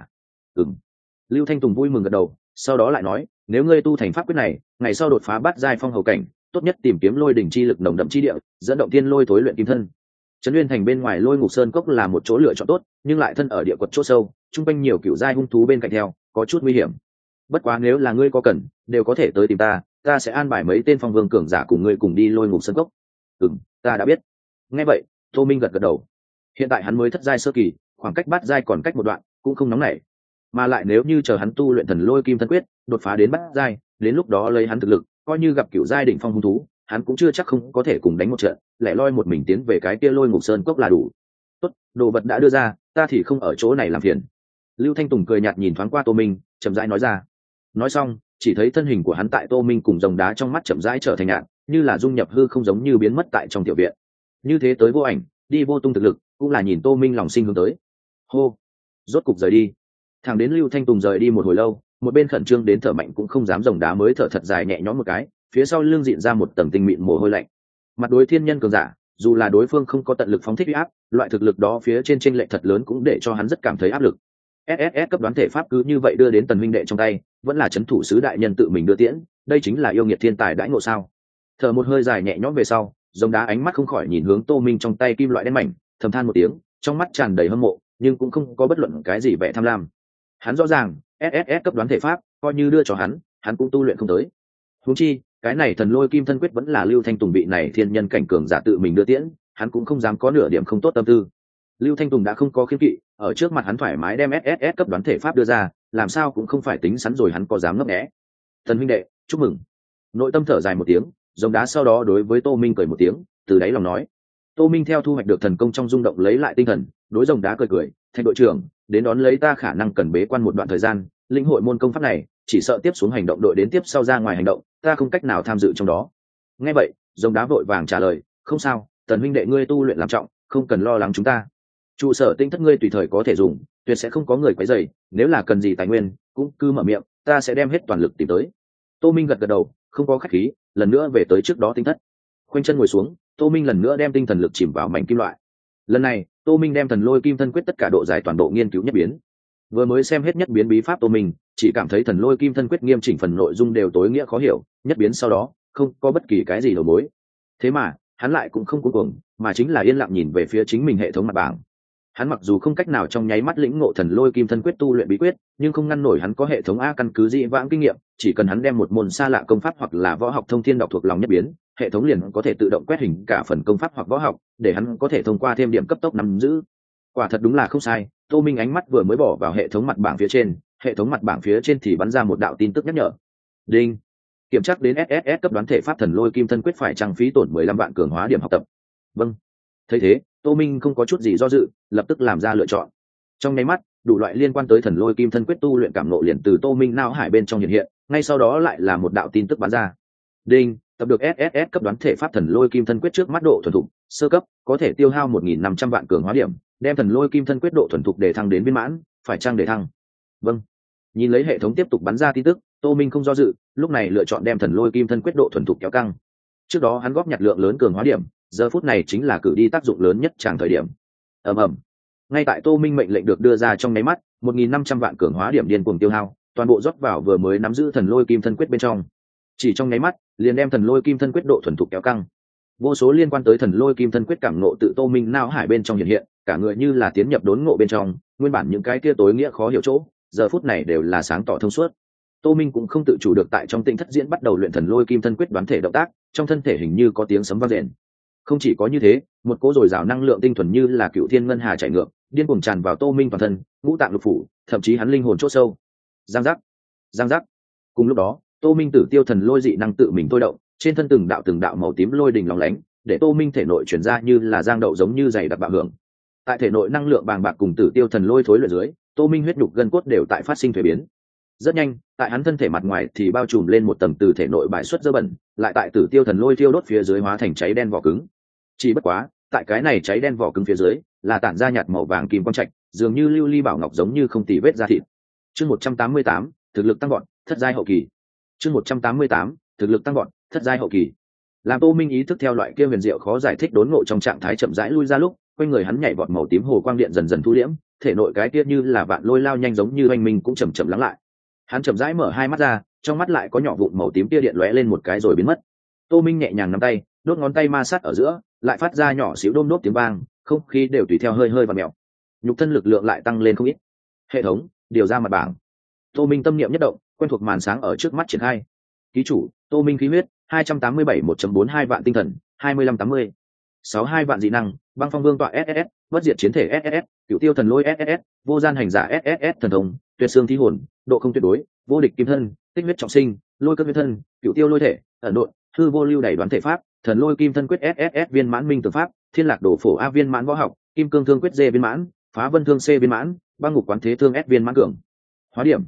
Lưu Thanh Tùng vui mừng gật đầu, sau đó lại nói, nếu ngươi tu thành pháp quyết này, ngày sau đột phá bát giai phong hầu cảnh, tốt nhất tìm kiếm lôi đỉnh chi lực nồng đậm chi địa, dẫn động tiên lôi tối luyện kim thân. Trấn Nguyên thành bên ngoài Lôi Ngục Sơn cốc là một chỗ lựa chọn tốt, nhưng lại thân ở địa quật chỗ sâu, trung quanh nhiều cựu giai hung thú bên cạnh theo, có chút nguy hiểm. Bất quá nếu là ngươi có cần, đều có thể tới tìm ta, ta sẽ an bài mấy tên phong vương cường giả cùng ngươi cùng đi Lôi Ngục Sơn cốc. Ta đã biết. Nghe vậy, Tô Minh gật gật đầu. Hiện tại hắn mới thất giai sơ kỳ, khoảng cách bát giai còn cách một đoạn, cũng không nóng nảy. Mà lại nếu như chờ hắn tu luyện thần lôi kim thân quyết, đột phá đến bát giai, đến lúc đó lấy hắn thực lực, coi như gặp cựu giai đỉnh phong hung thú, hắn cũng chưa chắc không có thể cùng đánh một trận, lẻ loi một mình tiến về cái kia Lôi Ngục Sơn cốc là đủ. Tốt, đồ vật đã đưa ra, ta thì không ở chỗ này làm phiền. Lưu Thanh Tùng cười nhạt nhìn thoáng qua Tô Minh, chậm rãi nói ra. Nói xong, chỉ thấy thân hình của hắn tại Tô Minh cùng rồng đá trong mắt chậm rãi trở thành nhạt, như là dung nhập hư không giống như biến mất tại trong tiểu viện. Như thế tới vô ảnh, đi vô tung thực lực, cũng là nhìn Tô Minh lòng sinh hướng tới. Hô, rốt cục rời đi. Thằng đến Lưu Thanh Tùng rời đi một hồi lâu, một bên khẩn trương đến thở mạnh cũng không dám rồng đá mới thở thật dài nhẹ nhõm một cái, phía sau lưng dịn ra một tầng tinh mịn mồ hôi lạnh. Mặt đối thiên nhân cường giả, dù là đối phương không có tận lực phóng thích uy áp, loại thực lực đó phía trên chênh lệch thật lớn cũng để cho hắn rất cảm thấy áp lực. SSS cấp đoán thể pháp cứ như vậy đưa đến Tần huynh đệ trong tay, vẫn là trấn thủ sứ đại nhân tự mình đưa tiễn, đây chính là yêu nghiệt thiên tài đãi ngộ sao? Thở một hơi dài nhẹ nhõm về sau, rồng đá ánh mắt không khỏi nhìn hướng Tô Minh trong tay kim loại đen mảnh, thầm than một tiếng, trong mắt tràn đầy hâm mộ, nhưng cũng không có bất luận cái gì vẻ tham lam. Hắn rõ ràng, SSS cấp đoán thể pháp, coi như đưa cho hắn cũng tu luyện không tới. Huống chi, cái này thần lôi kim thân quyết vẫn là Lưu Thanh Tùng bị này thiên nhân cảnh cường giả tự mình đưa tiễn, hắn cũng không dám có nửa điểm không tốt tâm tư. Lưu Thanh Tùng đã không có khiếp kỵ, ở trước mặt hắn thoải mái đem SSS cấp đoán thể pháp đưa ra, làm sao cũng không phải tính sẵn rồi hắn có dám ngấp nghé. Thần huynh đệ, chúc mừng. Nội tâm thở dài một tiếng, rồng đá sau đó đối với Tô Minh cười một tiếng, từ đáy lòng nói. Tô Minh theo thu hoạch được thần công trong rung động lấy lại tinh thần, đối rồng đá cười cười, Thanh đội trưởng, đến đón lấy ta khả năng cần bế quan một đoạn thời gian, linh hội môn công pháp này, chỉ sợ tiếp xuống hành động đội đến tiếp sau ra ngoài hành động, ta không cách nào tham dự trong đó. Nghe vậy, rồng đá vội vàng trả lời, không sao, Tần huynh đệ ngươi tu luyện làm trọng, không cần lo lắng chúng ta. Trụ sở tinh thất ngươi tùy thời có thể dùng, tuyệt sẽ không có người quấy rầy, nếu là cần gì tài nguyên, cũng cứ mở miệng, ta sẽ đem hết toàn lực tìm tới. Tô Minh gật gật đầu, không có khách khí, lần nữa về tới trước đó tinh thất. Khoanh chân ngồi xuống, Tô Minh lần nữa đem tinh thần lực chìm vào mảnh kim loại. Lần này, Tô Minh đem thần lôi kim thân quyết tất cả độ dài toàn bộ nghiên cứu nhất biến. Vừa mới xem hết nhất biến bí pháp Tô Minh, chỉ cảm thấy thần lôi kim thân quyết nghiêm chỉnh phần nội dung đều tối nghĩa khó hiểu, nhất biến sau đó, không có bất kỳ cái gì đầu mối. Thế mà, hắn lại cũng không cuống cuồng, mà chính là yên lặng nhìn về phía chính mình hệ thống mặt bảng. Hắn mặc dù không cách nào trong nháy mắt lĩnh ngộ thần lôi kim thân quyết tu luyện bí quyết, nhưng không ngăn nổi hắn có hệ thống A căn cứ dĩ vãng kinh nghiệm, chỉ cần hắn đem một môn xa lạ công pháp hoặc là võ học thông thiên đọc thuộc lòng nhất biến, hệ thống liền có thể tự động quét hình cả phần công pháp hoặc võ học, để hắn có thể thông qua thêm điểm cấp tốc nắm giữ. Quả thật đúng là không sai, Tô Minh ánh mắt vừa mới bỏ vào hệ thống mặt bảng phía trên, hệ thống mặt bảng phía trên thì bắn ra một đạo tin tức nhắc nhở. Đinh. Kiểm tra đến SSS cấp đoán thể pháp thần lôi kim thân quyết phải trang phí tổn 15 vạn cường hóa điểm học tập. Vâng. Thấy thế, Tô Minh không có chút gì do dự, lập tức làm ra lựa chọn. Trong nháy mắt, đủ loại liên quan tới thần lôi kim thân quyết tu luyện cảm ngộ liền từ Tô Minh não hải bên trong hiện hiện, ngay sau đó lại là một đạo tin tức bắn ra. Đinh, tập được SSS cấp đoán thể pháp thần lôi kim thân quyết trước mắt độ thuần thục, sơ cấp, có thể tiêu hao 1.500 vạn cường hóa điểm, đem thần lôi kim thân quyết độ thuần thục để thăng đến viên mãn, phải chăng để thăng? Vâng. Nhìn lấy hệ thống tiếp tục bắn ra tin tức, Tô Minh không do dự, lúc này lựa chọn đem thần lôi kim thân quyết độ thuần thục kéo căng. Trước đó hắn góp nhặt lượng lớn cường hóa điểm, giờ phút này chính là cử đi tác dụng lớn nhất tràng thời điểm. Ầm ầm. Ngay tại Tô Minh mệnh lệnh được đưa ra trong nháy mắt, 1.500 vạn cường hóa điểm điên cuồng tiêu hao, toàn bộ rót vào vừa mới nắm giữ thần lôi kim thân quyết bên trong. Chỉ trong nháy mắt, liền đem thần lôi kim thân quyết độ thuần thục kéo căng. vô số liên quan tới thần lôi kim thân quyết cảm ngộ tự Tô Minh não hải bên trong hiện hiện, cả người như là tiến nhập đốn ngộ bên trong, nguyên bản những cái kia tối nghĩa khó hiểu chỗ, giờ phút này đều là sáng tỏ thông suốt. Tô Minh cũng không tự chủ được tại trong tinh thất diễn bắt đầu luyện thần lôi kim thân quyết đoán thể động tác, trong thân thể hình như có tiếng sấm vang rền. Không chỉ có như thế, một cỗ dồi dào năng lượng tinh thuần như là cựu thiên ngân hà chảy ngược, điên cuồng tràn vào Tô Minh toàn thân, ngũ tạng lục phủ, thậm chí hắn linh hồn chỗ sâu. Giang giác, giang giác. Cùng lúc đó, Tô Minh tử tiêu thần lôi dị năng tự mình thôi động, trên thân từng đạo màu tím lôi đình lóng lánh, để Tô Minh thể nội chuyển ra như là giang đậu giống như dày đặc bạo hưởng. Tại thể nội năng lượng bàng bạc cùng tử tiêu thần lôi thối luyện dưới, Tô Minh huyết nhục gân cốt đều tại phát sinh thuế biến. Rất nhanh, tại hắn thân thể mặt ngoài thì bao trùm lên một tầng từ thể nội bài xuất dơ bẩn, lại tại tử tiêu thần lôi thiêu đốt phía dưới hóa thành cháy đen vỏ cứng. Chỉ bất quá, tại cái này cháy đen vỏ cứng phía dưới, là tản ra nhạt màu vàng kim quang trạch, dường như lưu ly bảo ngọc giống như không tì vết da thịt. Chương 188, thực lực tăng vọt, thất giai hậu kỳ. Chương 188, thực lực tăng vọt, thất giai hậu kỳ. Làm Tô Minh ý thức theo loại kia huyền diệu khó giải thích đốn ngộ trong trạng thái chậm rãi lui ra lúc, quanh người hắn nhảy vọt màu tím hồ quang điện dần dần thu liễm, thể nội cái kia như là vạn lôi lao nhanh giống như oanh minh cũng chậm chậm lắng lại. Hắn chậm rãi mở hai mắt ra, trong mắt lại có nhỏ vụn màu tím tia điện lóe lên một cái rồi biến mất. Tô Minh nhẹ nhàng nắm tay, đốt ngón tay ma sát ở giữa, lại phát ra nhỏ xíu đôm đốp tiếng vang, không khí đều tùy theo hơi hơi vặn mèo. Nhục thân lực lượng lại tăng lên không ít. Hệ thống điều ra mặt bảng. Tô Minh tâm niệm nhất động, quen thuộc màn sáng ở trước mắt triển khai. Ký chủ Tô Minh khí huyết 287 1.42 vạn tinh thần 2580 62 vạn dị năng băng phong vương tọa SSS bất diệt chiến thể SSS cựu tiêu thần lôi SSS vô gian hành giả SSS thần thông tuyệt xương thí hồn độ không tuyệt đối vô địch kim thân tích huyết trọng sinh lôi cơ nguyên thân cựu tiêu lôi thể ẩn độn hư vô lưu đẩy đoán thể pháp thần lôi kim thân quyết SSS viên mãn minh tử pháp thiên lạc đổ phổ A viên mãn võ học kim cương thương quyết D viên mãn phá vân thương C viên mãn băng ngục quán thế thương S viên mãn cường hóa điểm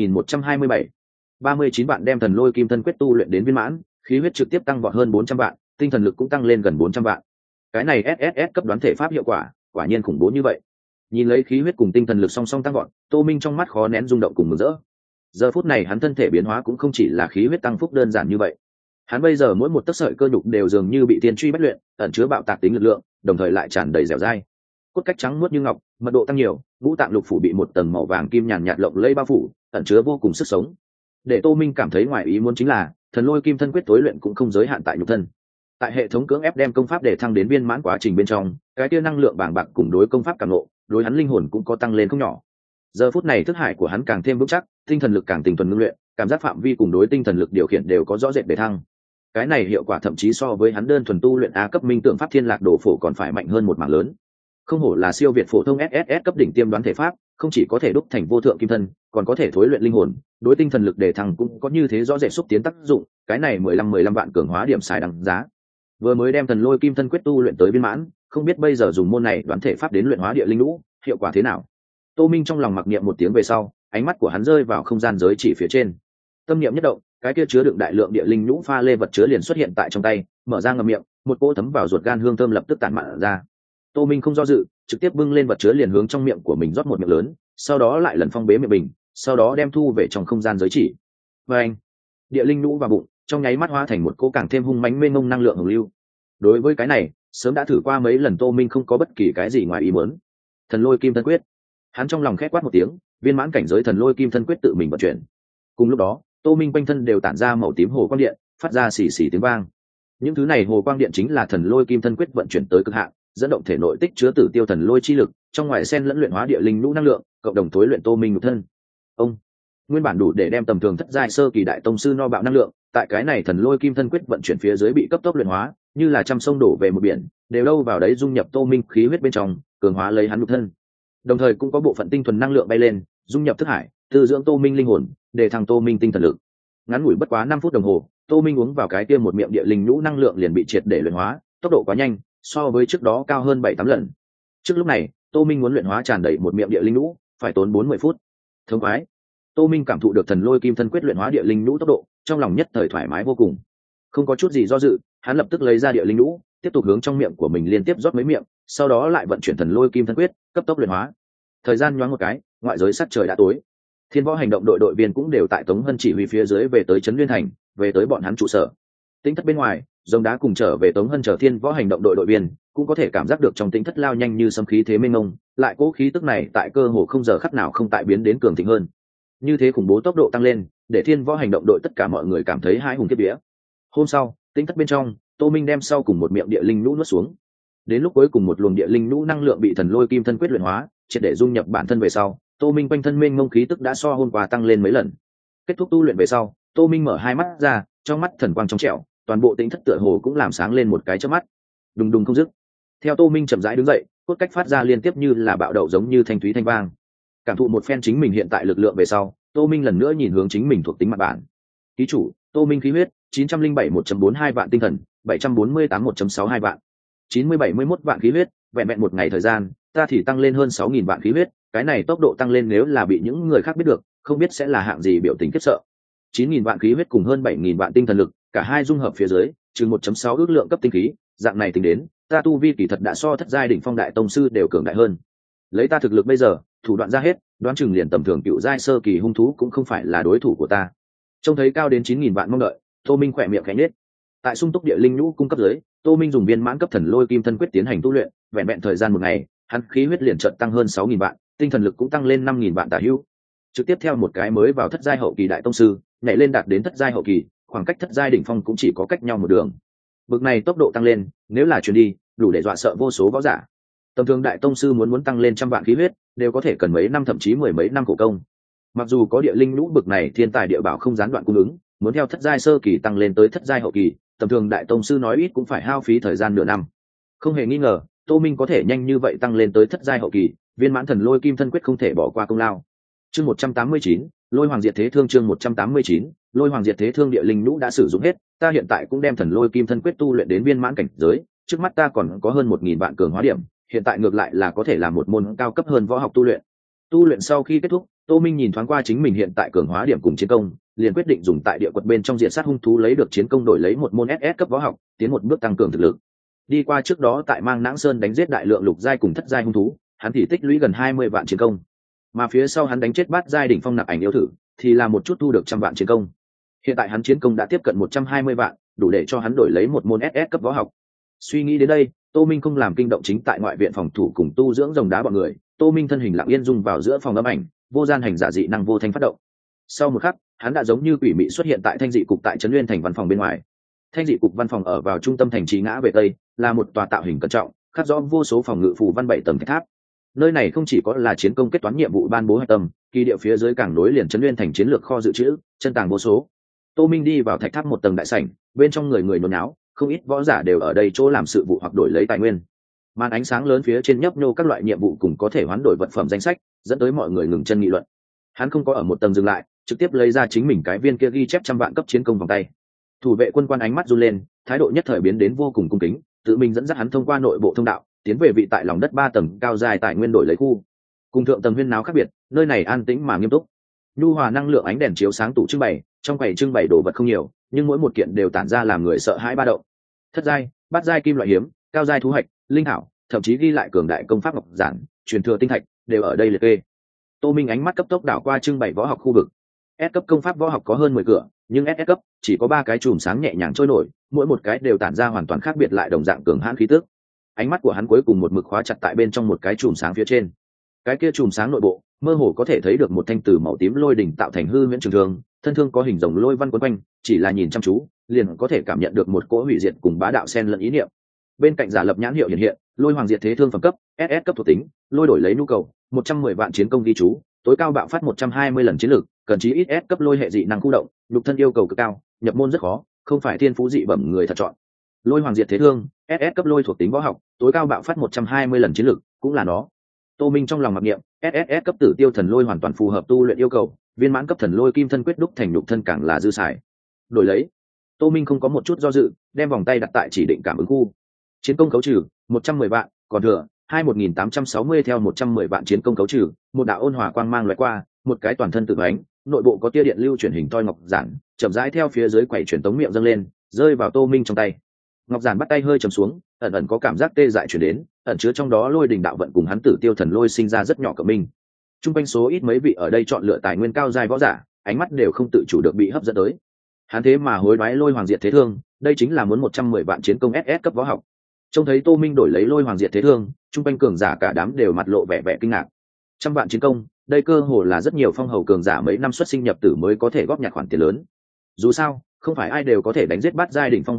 1127 39 bạn đem thần lôi kim thân quyết tu luyện đến viên mãn, khí huyết trực tiếp tăng vọt hơn 400 vạn, tinh thần lực cũng tăng lên gần 400 vạn. Cái này SSS cấp đoán thể pháp hiệu quả, quả nhiên khủng bố như vậy. Nhìn lấy khí huyết cùng tinh thần lực song song tăng vọt, Tô Minh trong mắt khó nén rung động cùng mừng rỡ. Giờ phút này hắn thân thể biến hóa cũng không chỉ là khí huyết tăng phúc đơn giản như vậy. Hắn bây giờ mỗi một tấc sợi cơ nhục đều dường như bị tiên truy bất luyện, ẩn chứa bạo tạc tính lực lượng, đồng thời lại tràn đầy dẻo dai. Cốt cách trắng muốt như ngọc, mật độ tăng nhiều, ngũ tạng lục phủ bị một tầng màu vàng kim nhàn nhạt lộng lẫy bao phủ, ẩn chứa vô cùng sức sống. Để Tô Minh cảm thấy ngoài ý muốn chính là thần lôi kim thân quyết tối luyện cũng không giới hạn tại nhục thân. Tại hệ thống cưỡng ép đem công pháp để thăng đến viên mãn quá trình bên trong, cái tia năng lượng bàng bạc cùng đối công pháp càng ngộ, đối hắn linh hồn cũng có tăng lên không nhỏ. Giờ phút này thức hải của hắn càng thêm vững chắc, tinh thần lực càng tinh thuần ngưng luyện, cảm giác phạm vi cùng đối tinh thần lực điều khiển đều có rõ rệt để thăng. Cái này hiệu quả thậm chí so với hắn đơn thuần tu luyện A cấp minh tượng pháp thiên lạc đồ phổ còn phải mạnh hơn một mảng lớn. Không hổ là siêu việt phổ thông SSS cấp đỉnh tiêm đoán thể pháp, không chỉ có thể đúc thành vô thượng kim thân, còn có thể thối luyện linh hồn, đối tinh thần lực đề thăng cũng có như thế rõ rệt xúc tiến tác dụng, cái này 15 vạn cường hóa điểm xài đằng giá. Vừa mới đem thần lôi kim thân quyết tu luyện tới viên mãn, không biết bây giờ dùng môn này đoán thể pháp đến luyện hóa địa linh lũ, hiệu quả thế nào. Tô Minh trong lòng mặc niệm một tiếng về sau, ánh mắt của hắn rơi vào không gian giới chỉ phía trên. Tâm niệm nhất động, cái kia chứa đựng đại lượng địa linh nhũ pha lê vật chứa liền xuất hiện tại trong tay, mở ra ngậm miệng, một cỗ thấm vào ruột gan hương thơm lập tức tản mạn ra. Tô Minh không do dự, trực tiếp bưng lên vật chứa liền hướng trong miệng của mình rót một miệng lớn, sau đó lại lần phong bế miệng bình, sau đó đem thu về trong không gian giới chỉ. Và anh, địa linh nhũ vào bụng, trong nháy mắt hóa thành một cỗ càng thêm hung mãnh mênh mông năng lượng hồng lưu. Đối với cái này, sớm đã thử qua mấy lần Tô Minh không có bất kỳ cái gì ngoài ý muốn. Thần lôi kim thân quyết, hắn trong lòng khét quát một tiếng, viên mãn cảnh giới thần lôi kim thân quyết tự mình vận chuyển. Cùng lúc đó, Tô Minh quanh thân đều tản ra màu tím hồ quang điện, phát ra xì xì tiếng vang. Những thứ này hồ quang điện chính là thần lôi kim thân quyết vận chuyển tới cực hạn, dẫn động thể nội tích chứa tử tiêu thần lôi chi lực, trong ngoài xen lẫn luyện hóa địa linh nhũ năng lượng, cộng đồng tối luyện Tô Minh nhục thân. Ông nguyên bản đủ để đem tầm thường thất giai sơ kỳ đại tông sư no bạo năng lượng, tại cái này thần lôi kim thân quyết vận chuyển phía dưới bị cấp tốc luyện hóa, như là trăm sông đổ về một biển, đều đâu vào đấy dung nhập Tô Minh khí huyết bên trong, cường hóa lấy hắn nhục thân. Đồng thời cũng có bộ phận tinh thuần năng lượng bay lên, dung nhập thức hải, tư dưỡng Tô Minh linh hồn, để thăng Tô Minh tinh thần lực. Ngắn ngủi bất quá 5 phút đồng hồ, Tô Minh uống vào cái kia một miệng địa linh nhũ năng lượng liền bị triệt để luyện hóa, tốc độ quá nhanh, so với trước đó cao hơn 7-8 lần. Trước lúc này, Tô Minh muốn luyện hóa tràn đầy một miệng địa linh nhũ, phải tốn 40 phút. Thống khoái. Tô Minh cảm thụ được thần lôi kim thân quyết luyện hóa địa linh nhũ tốc độ, trong lòng nhất thời thoải mái vô cùng. Không có chút gì do dự, hắn lập tức lấy ra địa linh nhũ, tiếp tục hướng trong miệng của mình liên tiếp rót mấy miệng, sau đó lại vận chuyển thần lôi kim thân quyết, cấp tốc luyện hóa. Thời gian nhoáng một cái, ngoại giới sắc trời đã tối. Thiên Võ hành động đội đội viên cũng đều tại Tống Hân chỉ huy phía dưới về tới trấn Nguyên Thành, về tới bọn hắn trụ sở. Tĩnh thất bên ngoài, Rồng Đá cùng trở về Tống Hân chờ Thiên Võ hành động đội đội viên, cũng có thể cảm giác được trong tĩnh thất lao nhanh như xâm khí thế mênh mông, lại cố khí tức này tại cơ hồ không giờ khắc nào không tại biến đến cường thịnh hơn. Như thế khủng bố tốc độ tăng lên, để Thiên Võ hành động đội tất cả mọi người cảm thấy hãi hùng kiếp vía. Hôm sau, tĩnh thất bên trong, Tô Minh đem sau cùng một miệng địa linh nhũ nuốt xuống. Đến lúc cuối cùng một luồng địa linh nhũ năng lượng bị thần lôi kim thân quyết luyện hóa, triệt để dung nhập bản thân về sau, Tô Minh quanh thân mênh mông khí tức đã so hôm qua tăng lên mấy lần. Kết thúc tu luyện về sau, Tô Minh mở hai mắt ra, trong mắt thần quang trong trẻo, toàn bộ tính thất tựa hồ cũng làm sáng lên một cái chớp mắt. Đùng đùng không dứt. Theo Tô Minh chậm rãi đứng dậy, cốt cách phát ra liên tiếp như là bạo đậu giống như thanh thúy thanh vang. Cảm thụ một phen chính mình hiện tại lực lượng về sau, Tô Minh lần nữa nhìn hướng chính mình thuộc tính mặt bản. Ký chủ: Tô Minh khí huyết 907 1.42 vạn, tinh thần 748 1.62 vạn, 9071 vạn khí huyết. Vẹn vẹn một ngày thời gian, ta thì tăng lên hơn 6.000 vạn khí huyết. Cái này tốc độ tăng lên nếu là bị những người khác biết được, không biết sẽ là hạng gì biểu tình khiếp sợ. 9.000 vạn khí huyết cùng hơn 7.000 vạn tinh thần lực, cả hai dung hợp phía dưới, chừng 1.6 ước lượng cấp tinh khí, dạng này tính đến, ta tu vi kỳ thật đã so thất giai đỉnh phong đại tông sư đều cường đại hơn. Lấy ta thực lực bây giờ, thủ đoạn ra hết, đoán chừng liền tầm thường cựu giai sơ kỳ hung thú cũng không phải là đối thủ của ta. Trông thấy cao đến 9.000 vạn mong đợi, Tô Minh khỏe miệng khẽ nhếch. Tại sung túc địa linh nhũ cung cấp dưới, Tô Minh dùng viên mãn cấp thần lôi kim thân quyết tiến hành tu luyện, vẹn vẹn thời gian một ngày, hắn khí huyết liền chợt tăng hơn 6.000 vạn, tinh thần lực cũng tăng lên 5.000 vạn tả hữu. Trực tiếp theo một cái mới vào thất giai hậu kỳ đại tông sư, nhảy lên đạt đến thất giai hậu kỳ, khoảng cách thất giai đỉnh phong cũng chỉ có cách nhau một đường. Bực này tốc độ tăng lên, nếu là truyền đi, đủ để dọa sợ vô số võ giả. Tầm thường đại tông sư muốn tăng lên trăm vạn khí huyết, đều có thể cần mấy năm thậm chí mười mấy năm khổ công. Mặc dù có địa linh nhũ bực này thiên tài địa bảo không gián đoạn cung ứng, muốn theo thất giai sơ kỳ tăng lên tới thất giai hậu kỳ, tầm thường đại tông sư nói ít cũng phải hao phí thời gian nửa năm. Không hề nghi ngờ, Tô Minh có thể nhanh như vậy tăng lên tới thất giai hậu kỳ, viên mãn thần lôi kim thân quyết không thể bỏ qua công lao. Chương 189, Lôi Hoàng Diệt Thế Thương. Chương 189, Lôi Hoàng Diệt Thế Thương. Địa linh nhũ đã sử dụng hết, ta hiện tại cũng đem thần lôi kim thân quyết tu luyện đến viên mãn cảnh giới, trước mắt ta còn có hơn 1.000 vạn cường hóa điểm, hiện tại ngược lại là có thể làm một môn cao cấp hơn võ học tu luyện. Tu luyện sau khi kết thúc, Tô Minh nhìn thoáng qua chính mình hiện tại cường hóa điểm cùng chiến công, liền quyết định dùng tại địa quật bên trong diện sát hung thú lấy được chiến công đổi lấy một môn SS cấp võ học, tiến một bước tăng cường thực lực. Đi qua trước đó tại Mang Nãng Sơn đánh giết đại lượng lục giai cùng thất giai hung thú, hắn thì tích lũy gần 20 vạn chiến công. Mà phía sau hắn đánh chết bát giai đỉnh phong Nạp Ảnh yêu thử, thì là một chút thu được trăm vạn chiến công. Hiện tại hắn chiến công đã tiếp cận 120 vạn, đủ để cho hắn đổi lấy một môn SS cấp võ học. Suy nghĩ đến đây, Tô Minh không làm kinh động chính tại ngoại viện phòng thủ cùng tu dưỡng rồng đá bọn người, Tô Minh thân hình lặng yên dung vào giữa phòng âm ảnh, vô gian hành giả dị năng vô thanh phát động. Sau một khắc, hắn đã giống như quỷ mị xuất hiện tại Thanh dị cục tại trấn Nguyên thành văn phòng bên ngoài. Thanh dị cục văn phòng ở vào trung tâm thành trì ngã về tây, là một tòa tạo hình cẩn trọng, khắc rõ vô số phòng ngự phù văn 7 tầng tháp. Nơi này không chỉ có là chiến công kết toán nhiệm vụ ban bố hạch tâm, kỳ địa phía dưới càng nối liền trấn Nguyên thành chiến lược kho dự trữ, chân tàng vô số. Tô Minh đi vào thạch tháp một tầng đại sảnh, bên trong người người nôn náo, không ít võ giả đều ở đây chỗ làm sự vụ hoặc đổi lấy tài nguyên. Màn ánh sáng lớn phía trên nhấp nhô các loại nhiệm vụ cùng có thể hoán đổi vật phẩm danh sách, dẫn tới mọi người ngừng chân nghị luận. Hắn không có ở một tầng dừng lại, trực tiếp lấy ra chính mình cái viên kia ghi chép trăm vạn cấp chiến công vòng tay. Thủ vệ quân quan ánh mắt run lên, thái độ nhất thời biến đến vô cùng cung kính, tự mình dẫn dắt hắn thông qua nội bộ thông đạo, tiến về vị tại lòng đất 3 tầng cao dài tài nguyên đổi lấy khu. Cùng thượng tầng huyên náo khác biệt, nơi này an tĩnh mà nghiêm túc. Nhu hòa năng lượng ánh đèn chiếu sáng tủ trưng bày, trong quầy trưng bày đồ vật không nhiều, nhưng mỗi một kiện đều tản ra làm người sợ hãi ba động. Thất giai, bát giai kim loại hiếm, cao giai thú hạch, linh thảo, thậm chí ghi lại cường đại công pháp ngọc giản, truyền thừa tinh thạch, đều ở đây liệt kê. Tô Minh ánh mắt cấp tốc đảo qua trưng bày võ học khu vực. S cấp công pháp võ học có hơn 10 cửa, nhưng SS cấp chỉ có 3 cái chùm sáng nhẹ nhàng trôi nổi, mỗi một cái đều tản ra hoàn toàn khác biệt lại đồng dạng cường hãn khí tức. Ánh mắt của hắn cuối cùng một mực khóa chặt tại bên trong một cái chùm sáng phía trên. Cái kia chùm sáng nội bộ, mơ hồ có thể thấy được một thanh từ màu tím lôi đỉnh tạo thành hư huyễn trường thương, thân thương có hình rồng lôi văn quấn quanh, chỉ là nhìn chăm chú, liền có thể cảm nhận được một cỗ hủy diệt cùng bá đạo xen lẫn ý niệm. Bên cạnh giả lập nhãn hiệu hiện, Lôi Hoàng Diệt Thế Thương phẩm cấp, SS cấp thuộc tính, lôi đổi lấy nhu cầu, 110 vạn chiến công ghi chú, tối cao bạo phát 120 lần chiến lực, cần chí ít S cấp lôi hệ dị năng khu động, lục thân yêu cầu cực cao, nhập môn rất khó, không phải thiên phú dị bẩm người thật chọn. Lôi Hoàng Diệt Thế Thương, SS cấp lôi thuộc tính võ học, tối cao bạo phát 120 lần chiến lực, cũng là nó. Tô Minh trong lòng mặc niệm, SSS cấp tử tiêu thần lôi hoàn toàn phù hợp tu luyện yêu cầu, viên mãn cấp thần lôi kim thân quyết đúc thành nhục thân càng là dư xài. Đổi lấy, Tô Minh không có một chút do dự, đem vòng tay đặt tại chỉ định cảm ứng khu. Chiến công cấu trừ 110 vạn, còn thừa 21.860 theo 110 vạn chiến công cấu trừ, một đạo ôn hòa quang mang lóe qua, một cái toàn thân tự ánh, nội bộ có tia điện lưu chuyển hình toi ngọc giản, chậm rãi theo phía dưới quẩy truyền tống miệng dâng lên, rơi vào Tô Minh trong tay. Ngọc giản bắt tay hơi trầm xuống, ẩn ẩn có cảm giác tê dại truyền đến, ẩn chứa trong đó lôi đình đạo vận cùng hắn tử tiêu thần lôi sinh ra rất nhỏ cộng minh. Trung quanh số ít mấy vị ở đây chọn lựa tài nguyên cao giai võ giả, ánh mắt đều không tự chủ được bị hấp dẫn tới. Hắn thế mà hối đoái Lôi Hoàng Diệt Thế Thương, đây chính là muốn 110 vạn chiến công SS cấp võ học. Trông thấy Tô Minh đổi lấy Lôi Hoàng Diệt Thế Thương, trung quanh cường giả cả đám đều mặt lộ vẻ kinh ngạc. 100 vạn chiến công, đây cơ hồ là rất nhiều phong hầu cường giả mấy năm xuất sinh nhập tử mới có thể góp nhặt khoản tiền lớn. Dù sao, không phải ai đều có thể đánh giết bát giai đỉnh phong hung thú,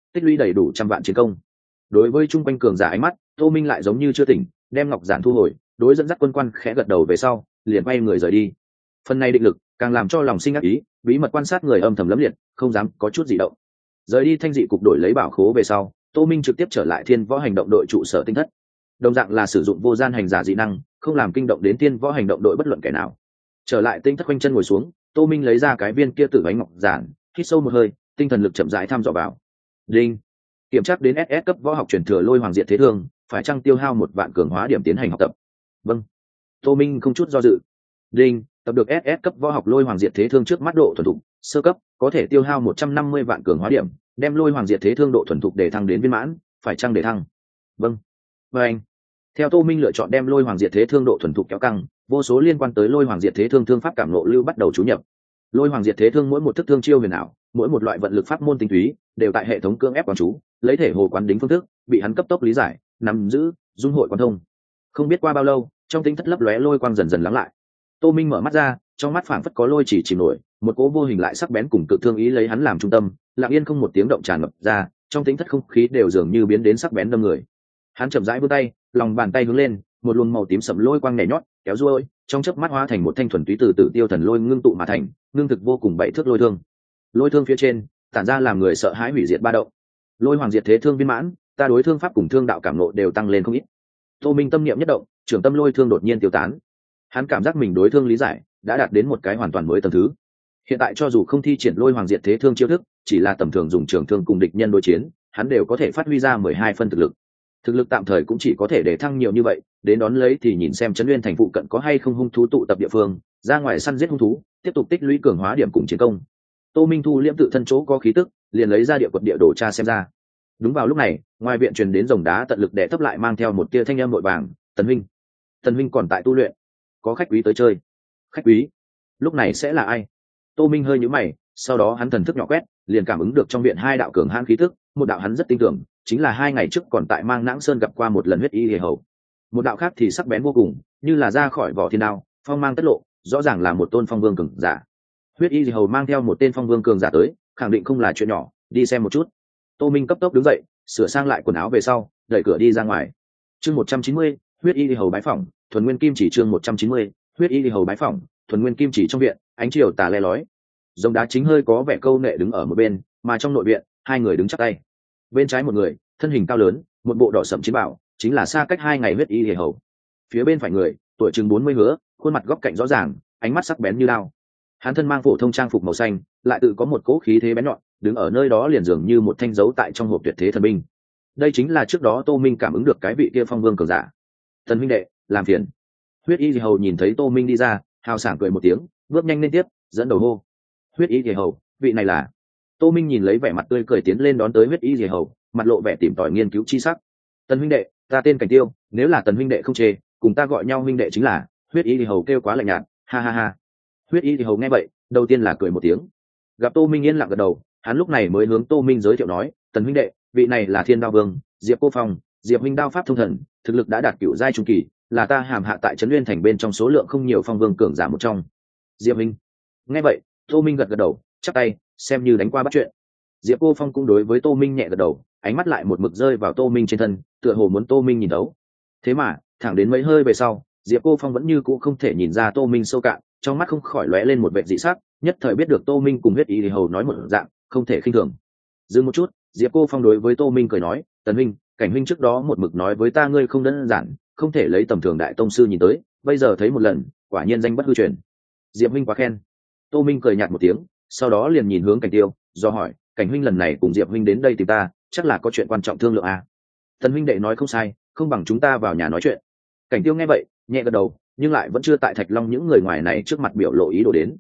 tích lũy đầy đủ trăm vạn chiến công. Đối với chung quanh cường giả ánh mắt, Tô Minh lại giống như chưa tỉnh, đem ngọc giản thu hồi, đối dẫn dắt quân quan khẽ gật đầu về sau, liền quay người rời đi. Phần này định lực càng làm cho lòng sinh ác ý, bí mật quan sát người âm thầm lấm liệt, không dám có chút gì động. Rời đi Thanh Dị cục đổi lấy bảo khố về sau, Tô Minh trực tiếp trở lại Thiên Võ Hành động đội trụ sở Tinh Thất. Đồng dạng là sử dụng vô gian hành giả dị năng, không làm kinh động đến Thiên Võ Hành động đội bất luận kẻ nào. Trở lại Tinh Thất quanh chân ngồi xuống, Tô Minh lấy ra cái viên kia tử bánh ngọc giản, hít sâu một hơi, tinh thần lực chậm rãi thăm dò vào. Đinh. Kiểm tra đến SS cấp võ học truyền thừa Lôi Hoàng Diệt Thế Thương, phải chăng tiêu hao 1 vạn cường hóa điểm tiến hành học tập. Vâng. Tô Minh không chút do dự. Đinh. Tập được SS cấp võ học Lôi Hoàng Diệt Thế Thương trước mắt độ thuần thục sơ cấp, có thể tiêu hao 150 vạn cường hóa điểm, đem Lôi Hoàng Diệt Thế Thương độ thuần thục để thăng đến viên mãn, phải chăng để thăng. Vâng. Vâng. Theo Tô Minh lựa chọn đem Lôi Hoàng Diệt Thế Thương độ thuần thục kéo căng, vô số liên quan tới Lôi Hoàng Diệt Thế Thương thương pháp cảm ngộ lưu bắt đầu chú nhập. Lôi Hoàng Diệt Thế Thương mỗi một thức thương chiêu huyền ảo, mỗi một loại vận lực pháp môn tinh túy, đều tại hệ thống cưỡng ép quán chú, lấy thể hồ quán đính phương thức, bị hắn cấp tốc lý giải, nắm giữ, dung hội quan thông. không biết qua bao lâu, trong tính thất lấp lóe lôi quang dần dần lắng lại. Tô Minh mở mắt ra, trong mắt phảng phất có lôi chỉ chìm nổi, một cỗ vô hình lại sắc bén cùng cực thương ý lấy hắn làm trung tâm, lặng yên không một tiếng động tràn ngập ra, trong tính thất không khí đều dường như biến đến sắc bén đâm người. Hắn chậm rãi vươn tay, lòng bàn tay hướng lên, một luồng màu tím sẫm lôi quang nhảy nhót, kéo ruôi, trong chớp mắt hóa thành một thanh thuần túy từ tử tiêu thần lôi ngưng tụ mà thành, ngưng thực vô cùng bảy thước lôi thương. Lôi thương phía trên, tản ra làm người sợ hãi hủy diệt ba động. Lôi hoàng diệt thế thương viên mãn, ta đối thương pháp cùng thương đạo cảm nộ đều tăng lên không ít. Tô Minh tâm niệm nhất động, trường tâm lôi thương đột nhiên tiêu tán. Hắn cảm giác mình đối thương lý giải đã đạt đến một cái hoàn toàn mới tầng thứ. Hiện tại cho dù không thi triển lôi hoàng diệt thế thương chiêu thức, chỉ là tầm thường dùng trường thương cùng địch nhân đối chiến, hắn đều có thể phát huy ra 12 phân thực lực. Thực lực tạm thời cũng chỉ có thể để thăng nhiều như vậy, đến đón lấy thì nhìn xem Trấn Nguyên thành phụ cận có hay không hung thú tụ tập địa phương, ra ngoài săn giết hung thú, tiếp tục tích lũy cường hóa điểm cùng chiến công. Tô Minh thu liễm tự thân chỗ có khí tức, liền lấy ra địa quật địa đồ tra xem ra. Đúng vào lúc này, ngoài viện truyền đến rồng đá tận lực đè thấp lại mang theo một tia thanh âm vội vàng, "Tần huynh còn tại tu luyện, có khách quý tới chơi." "Khách quý? Lúc này sẽ là ai?" Tô Minh hơi nhíu mày, sau đó hắn thần thức nhỏ quét, liền cảm ứng được trong viện hai đạo cường hãn khí tức, một đạo hắn rất tin tưởng, chính là 2 ngày trước còn tại Mang Nãng Sơn gặp qua một lần huyết y hề hầu. Một đạo khác thì sắc bén vô cùng, như là ra khỏi vỏ thiên đao, phong mang tất lộ, rõ ràng là một tôn phong vương cường giả. Huyết y hầu mang theo một tên phong vương cường giả tới, khẳng định không là chuyện nhỏ, đi xem một chút. Tô Minh cấp tốc đứng dậy, sửa sang lại quần áo về sau, đẩy cửa đi ra ngoài. Chương 190, huyết y hầu bái phỏng, thuần nguyên kim chỉ chương 190, huyết y hầu bái phỏng, thuần nguyên kim chỉ trong viện, ánh chiều tà le lói. Rồng đá chính hơi có vẻ câu nệ đứng ở một bên, mà trong nội viện, hai người đứng chắp tay. Bên trái một người, thân hình cao lớn, một bộ đỏ sẫm chiến bào, chính là xa cách 2 ngày huyết y hề hầu. Phía bên phải người, tuổi chừng 40 hứa, khuôn mặt góc cạnh rõ ràng, ánh mắt sắc bén như đao. Hắn thân mang phổ thông trang phục màu xanh, lại tự có một cỗ khí thế bén nhọn, đứng ở nơi đó liền dường như một thanh dấu tại trong hộp tuyệt thế thần binh. Đây chính là trước đó Tô Minh cảm ứng được cái vị kia phong vương cường giả. "Thần huynh đệ, làm phiền." Huyết y hầu nhìn thấy Tô Minh đi ra, hào sảng cười một tiếng, bước nhanh lên tiếp, dẫn đầu hô. "Huyết y hầu, vị này là?" Tô Minh nhìn lấy vẻ mặt tươi cười tiến lên đón tới huyết y hầu, mặt lộ vẻ tìm tòi nghiên cứu chi sắc. "Tần huynh đệ, ta tên Cảnh Tiêu, nếu là Tần huynh đệ không chê, cùng ta gọi nhau huynh đệ chính là." Huyết y hầu kêu quá lạnh nhạt, ha ha ha. Huyết y hầu nghe vậy, đầu tiên là cười một tiếng. Gặp Tô Minh yên lặng gật đầu, hắn lúc này mới hướng Tô Minh giới thiệu nói, "Tần huynh đệ, vị này là Thiên Đao Vương, Diệp Cô Phong, Diệp huynh đao pháp thông thần, thực lực đã đạt cửu giai trung kỳ, là ta hàm hạ tại Trấn Nguyên thành bên trong số lượng không nhiều phong vương cường giả một trong." Diệp huynh. Nghe vậy, Tô Minh gật gật đầu, chắp tay, xem như đánh qua bắt chuyện. Diệp Cô Phong cũng đối với Tô Minh nhẹ gật đầu, ánh mắt lại một mực rơi vào Tô Minh trên thân, tựa hồ muốn Tô Minh nhìn đấu. Thế mà, thẳng đến mấy hơi về sau, Diệp Cô Phong vẫn như cũ không thể nhìn ra Tô Minh sâu cạn, trong mắt không khỏi lóe lên một vẻ dị sắc, nhất thời biết được Tô Minh cùng huyết y hầu nói một dạng, không thể khinh thường. Dừng một chút, Diệp Cô Phong đối với Tô Minh cười nói, "Tần huynh, Cảnh huynh trước đó một mực nói với ta ngươi không đơn giản, không thể lấy tầm thường đại tông sư nhìn tới, bây giờ thấy một lần, quả nhiên danh bất hư truyền." Diệp huynh quá khen. Tô Minh cười nhạt một tiếng, sau đó liền nhìn hướng Cảnh Tiêu, do hỏi, "Cảnh huynh lần này cùng Diệp huynh đến đây tìm ta, chắc là có chuyện quan trọng thương lượng à?" "Tần huynh đệ nói không sai, không bằng chúng ta vào nhà nói chuyện." Cảnh Tiêu nghe vậy, nhẹ gật đầu, nhưng lại vẫn chưa tại Thạch Long những người ngoài này trước mặt biểu lộ ý đồ đến.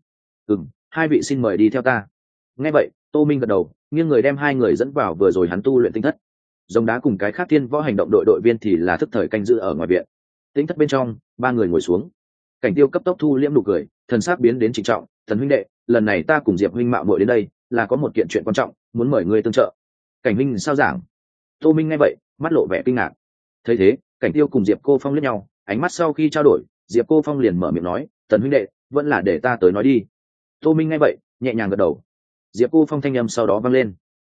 Hai vị xin mời đi theo ta." Nghe vậy, Tô Minh gật đầu, nghiêng người đem hai người dẫn vào vừa rồi hắn tu luyện tinh thất. Rồng đá cùng cái khác Thiên Võ hành động đội đội viên thì là thức thời canh giữ ở ngoài viện. Tinh thất bên trong, 3 người ngồi xuống. Cảnh Tiêu cấp tốc thu liễm nụ cười, thần sắc biến đến trịnh trọng, "Thần huynh đệ, lần này ta cùng Diệp huynh mạo muội đến đây, là có một kiện chuyện quan trọng, muốn mời ngươi tương trợ." "Cảnh huynh sao giảng?" Tô Minh nghe vậy, mắt lộ vẻ kinh ngạc. Thấy thế, Cảnh Tiêu cùng Diệp Cô Phong liếc nhau, ánh mắt sau khi trao đổi, Diệp Cô Phong liền mở miệng nói, "Tần huynh đệ, vẫn là để ta tới nói đi." Tô Minh nghe vậy, nhẹ nhàng gật đầu. Diệp Cô Phong thanh âm sau đó vang lên,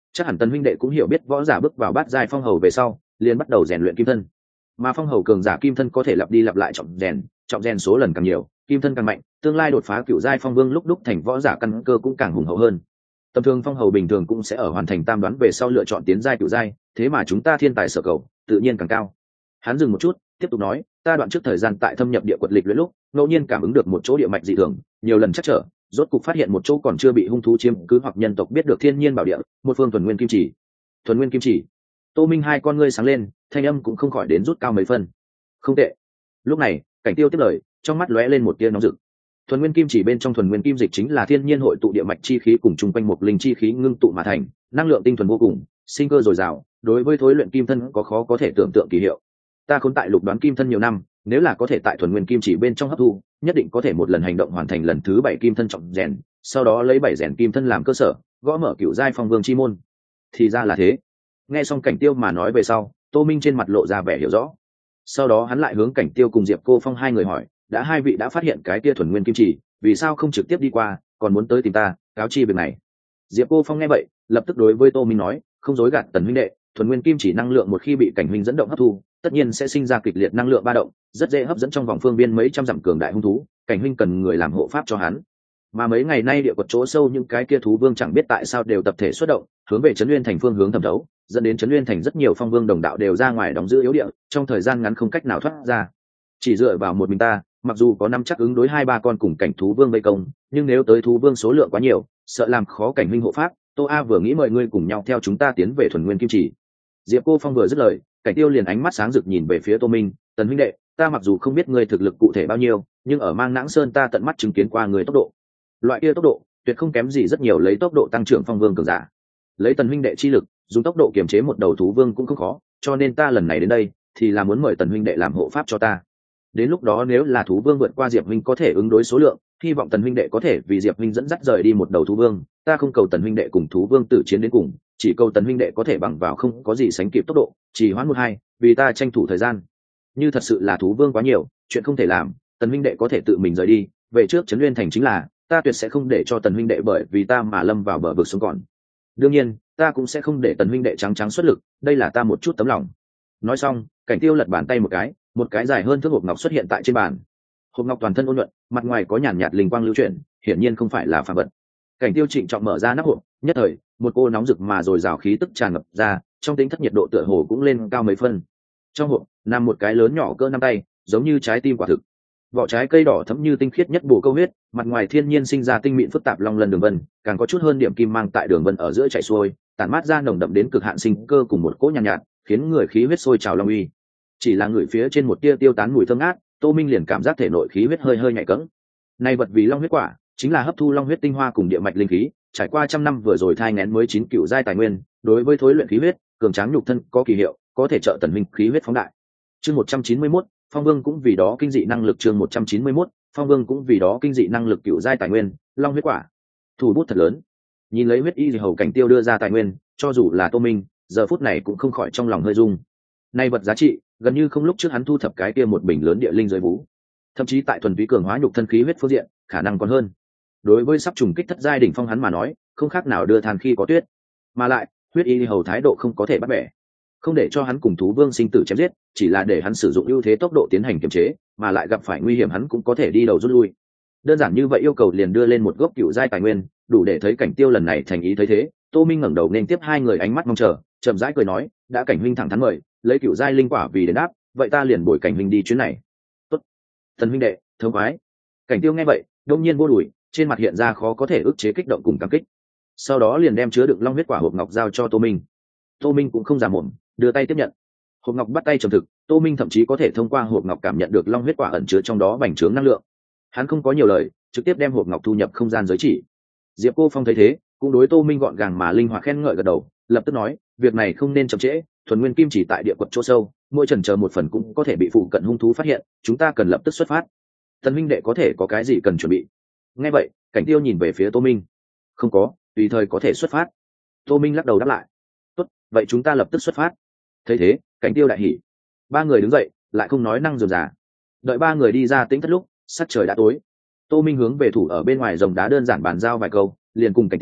chắc hẳn Tần huynh đệ cũng hiểu biết võ giả bước vào bát giai phong hầu về sau liền bắt đầu rèn luyện kim thân, mà phong hầu cường giả kim thân có thể lặp đi lặp lại trọng rèn số lần càng nhiều, kim thân càng mạnh, tương lai đột phá cựu giai phong vương lúc đúc thành võ giả căn cơ cũng càng hùng hậu hơn. Tầm thường phong hầu bình thường cũng sẽ ở hoàn thành tam đoán về sau lựa chọn tiến giai cựu giai, thế mà chúng ta thiên tài sở cầu tự nhiên càng cao. Hắn dừng một chút, tiếp tục nói, ta đoạn trước thời gian tại thâm nhập địa quật lịch luyện lúc ngẫu nhiên cảm ứng được một chỗ địa mạch dị thường, nhiều lần chắc trở, rốt cục phát hiện một chỗ còn chưa bị hung thú chiếm cứ hoặc nhân tộc biết được thiên nhiên bảo địa, một phương thuần nguyên kim chỉ. Thuần nguyên kim chỉ. Tô Minh hai con ngươi sáng lên, thanh âm cũng không khỏi đến rút cao mấy phân. Không tệ. Lúc này Cảnh Tiêu tiếp lời, trong mắt lóe lên một tia nóng rực. Thuần nguyên kim chỉ bên trong thuần nguyên kim dịch chính là thiên nhiên hội tụ địa mạch chi khí cùng chung quanh một linh chi khí ngưng tụ mà thành, năng lượng tinh thuần vô cùng, sinh cơ dồi dào, đối với thối luyện kim thân có khó có thể tưởng tượng kỳ hiệu. Ta khốn tại lục đoán kim thân nhiều năm, nếu là có thể tại thuần nguyên kim chỉ bên trong hấp thu, nhất định có thể một lần hành động hoàn thành lần thứ 7 kim thân trọng rèn, sau đó lấy 7 rèn kim thân làm cơ sở, gõ mở cựu giai phong vương chi môn. Thì ra là thế. Nghe xong Cảnh Tiêu mà nói về sau, Tô Minh trên mặt lộ ra vẻ hiểu rõ. Sau đó hắn lại hướng Cảnh Tiêu cùng Diệp Cô Phong hai người hỏi, đã hai vị đã phát hiện cái tia thuần nguyên kim chỉ, vì sao không trực tiếp đi qua, còn muốn tới tìm ta cáo chi việc này? Diệp Cô Phong nghe vậy lập tức đối với Tô Minh nói, không dối gạt Tần huynh đệ, thuần nguyên kim chỉ năng lượng một khi bị Cảnh huynh dẫn động hấp thu, tất nhiên sẽ sinh ra kịch liệt năng lượng ba động, rất dễ hấp dẫn trong vòng phương viên mấy trăm dặm cường đại hung thú. Cảnh huynh cần người làm hộ pháp cho hắn. Mà mấy ngày nay địa quật chỗ sâu những cái kia thú vương chẳng biết tại sao đều tập thể xuất động, hướng về Trấn Nguyên Thành phương hướng thẩm thấu, dẫn đến Trấn Nguyên Thành rất nhiều phong vương đồng đạo đều ra ngoài đóng giữ yếu địa, trong thời gian ngắn không cách nào thoát ra. Chỉ dựa vào một mình ta, mặc dù có năm chắc ứng đối 2-3 con cùng cảnh thú vương vây công, nhưng nếu tới thú vương số lượng quá nhiều, sợ làm khó Cảnh huynh hộ pháp. Tô A vừa nghĩ mời ngươi cùng nhau theo chúng ta tiến về thuần nguyên kim chỉ. Diệp Cô Phong vừa dứt lời, Cảnh Tiêu liền ánh mắt sáng rực nhìn về phía Tô Minh, Tần huynh đệ, ta mặc dù không biết ngươi thực lực cụ thể bao nhiêu, nhưng ở Mang Nãng Sơn ta tận mắt chứng kiến qua người tốc độ. Loại kia tốc độ, tuyệt không kém gì rất nhiều lấy tốc độ tăng trưởng phong vương cường giả. Lấy Tần huynh đệ chi lực, dùng tốc độ kiềm chế một đầu thú vương cũng không khó, cho nên ta lần này đến đây thì là muốn mời Tần huynh đệ làm hộ pháp cho ta. Đến lúc đó nếu là thú vương vượt qua Diệp huynh có thể ứng đối số lượng, hy vọng Tần huynh đệ có thể vì Diệp huynh dẫn dắt rời đi một đầu thú vương, ta không cầu Tần huynh đệ cùng thú vương tử chiến đến cùng, chỉ cầu Tần huynh đệ có thể bằng vào không có gì sánh kịp tốc độ, chỉ hoãn 1-2, vì ta tranh thủ thời gian. Như thật sự là thú vương quá nhiều, chuyện không thể làm, Tần huynh đệ có thể tự mình rời đi, về trước Trấn Nguyên Thành chính là, ta tuyệt sẽ không để cho Tần huynh đệ bởi vì ta mà lâm vào bờ vực sống còn. Đương nhiên, ta cũng sẽ không để Tần huynh đệ trắng trắng xuất lực, đây là ta một chút tấm lòng. Nói xong, Cảnh Tiêu lật bàn tay một cái dài hơn thước hộp ngọc xuất hiện tại trên bàn. Hộp ngọc toàn thân ôn nhuận, mặt ngoài có nhàn nhạt linh quang lưu chuyển, hiển nhiên không phải là phàm vật. Cảnh Tiêu trịnh trọng mở ra nắp hộp, nhất thời, một cô nóng rực mà dồi dào khí tức tràn ngập ra, trong tính thất nhiệt độ tựa hồ cũng lên cao mấy phân. Trong hộp nằm một cái lớn nhỏ cỡ nắm tay, giống như trái tim quả thực. Vỏ trái cây đỏ thẫm như tinh khiết nhất bổ câu huyết, mặt ngoài thiên nhiên sinh ra tinh mịn phức tạp long lân đường vân, càng có chút hơn điểm kim mang tại đường vân ở giữa chảy xuôi, tản mát ra nồng đậm đến cực hạn sinh cơ cùng một cỗ nhàn nhạt, khiến người khí huyết sôi trào long uy. Chỉ là người phía trên một tia tiêu tán mùi thơm ngát, Tô Minh liền cảm giác thể nội khí huyết hơi nhạy cẫng. Này vật vì long huyết quả, chính là hấp thu long huyết tinh hoa cùng địa mạch linh khí, trải qua trăm năm vừa rồi thai nghén mới chín cựu giai tài nguyên, đối với thối luyện khí huyết, cường tráng nhục thân có kỳ hiệu, có thể trợ Tần huynh khí huyết phóng đại. Chương 191, Phong Vương cũng vì đó kinh dị năng lực. Chương 191, Phong Vương cũng vì đó kinh dị năng lực cựu giai tài nguyên, long huyết quả. Thủ bút thật lớn. Nhìn lấy huyết y thì hầu Cảnh Tiêu đưa ra tài nguyên, cho dù là Tô Minh, giờ phút này cũng không khỏi trong lòng hơi rung. Nay vật giá trị, gần như không lúc trước hắn thu thập cái kia một bình lớn địa linh giới vũ. Thậm chí tại thuần túy cường hóa nhục thân khí huyết phương diện, khả năng còn hơn. Đối với sắp trùng kích thất giai đỉnh phong hắn mà nói, không khác nào đưa than khi có tuyết. Mà lại, huyết y hầu thái độ không có thể bắt bẻ. Không để cho hắn cùng thú vương sinh tử chém giết, chỉ là để hắn sử dụng ưu thế tốc độ tiến hành kiềm chế, mà lại gặp phải nguy hiểm hắn cũng có thể đi đầu rút lui. Đơn giản như vậy yêu cầu liền đưa lên một gốc cựu giai tài nguyên, đủ để thấy Cảnh Tiêu lần này thành ý thấy thế. Tô Minh ngẩng đầu nên tiếp hai người ánh mắt mong chờ, chậm rãi cười nói, đã Cảnh huynh thẳng thắn mời, lấy cựu giai linh quả vì đền đáp, vậy ta liền bồi Cảnh huynh đi chuyến này. Tốt, Tần huynh đệ, thương khoái. Cảnh Tiêu nghe vậy, đông nhiên vô đùi, trên mặt hiện ra khó có thể ức chế kích động cùng cảm kích. Sau đó liền đem chứa đựng long huyết quả hộp ngọc giao cho Tô Minh. Tô Minh cũng không giả mồm, đưa tay tiếp nhận. Hộp ngọc bắt tay trầm thực, Tô Minh thậm chí có thể thông qua hộp ngọc cảm nhận được long huyết quả ẩn chứa trong đó bành trướng năng lượng. Hắn không có nhiều lời, trực tiếp đem hộp ngọc thu nhập không gian giới chỉ. Diệp Cô Phong thấy thế, cũng đối Tô Minh gọn gàng mà linh hoạt khen ngợi gật đầu, lập tức nói, việc này không nên chậm trễ, thuần nguyên kim chỉ tại địa quật chỗ sâu, mỗi chần chờ một phần cũng có thể bị phụ cận hung thú phát hiện, chúng ta cần lập tức xuất phát. Tần huynh đệ có thể có cái gì cần chuẩn bị? Nghe vậy, Cảnh Tiêu nhìn về phía Tô Minh. Không có, tùy thời có thể xuất phát. Tô Minh lắc đầu đáp lại. Tốt, vậy chúng ta lập tức xuất phát. Thấy thế, Cảnh Tiêu đại hỉ. Ba người đứng dậy, lại không nói năng rườm rà. Đợi ba người đi ra tĩnh thất lúc, sắc trời đã tối. Tô Minh hướng về thủ ở bên ngoài rồng đá đơn giản bàn giao vài câu, liền cùng Cảnh Tiêu,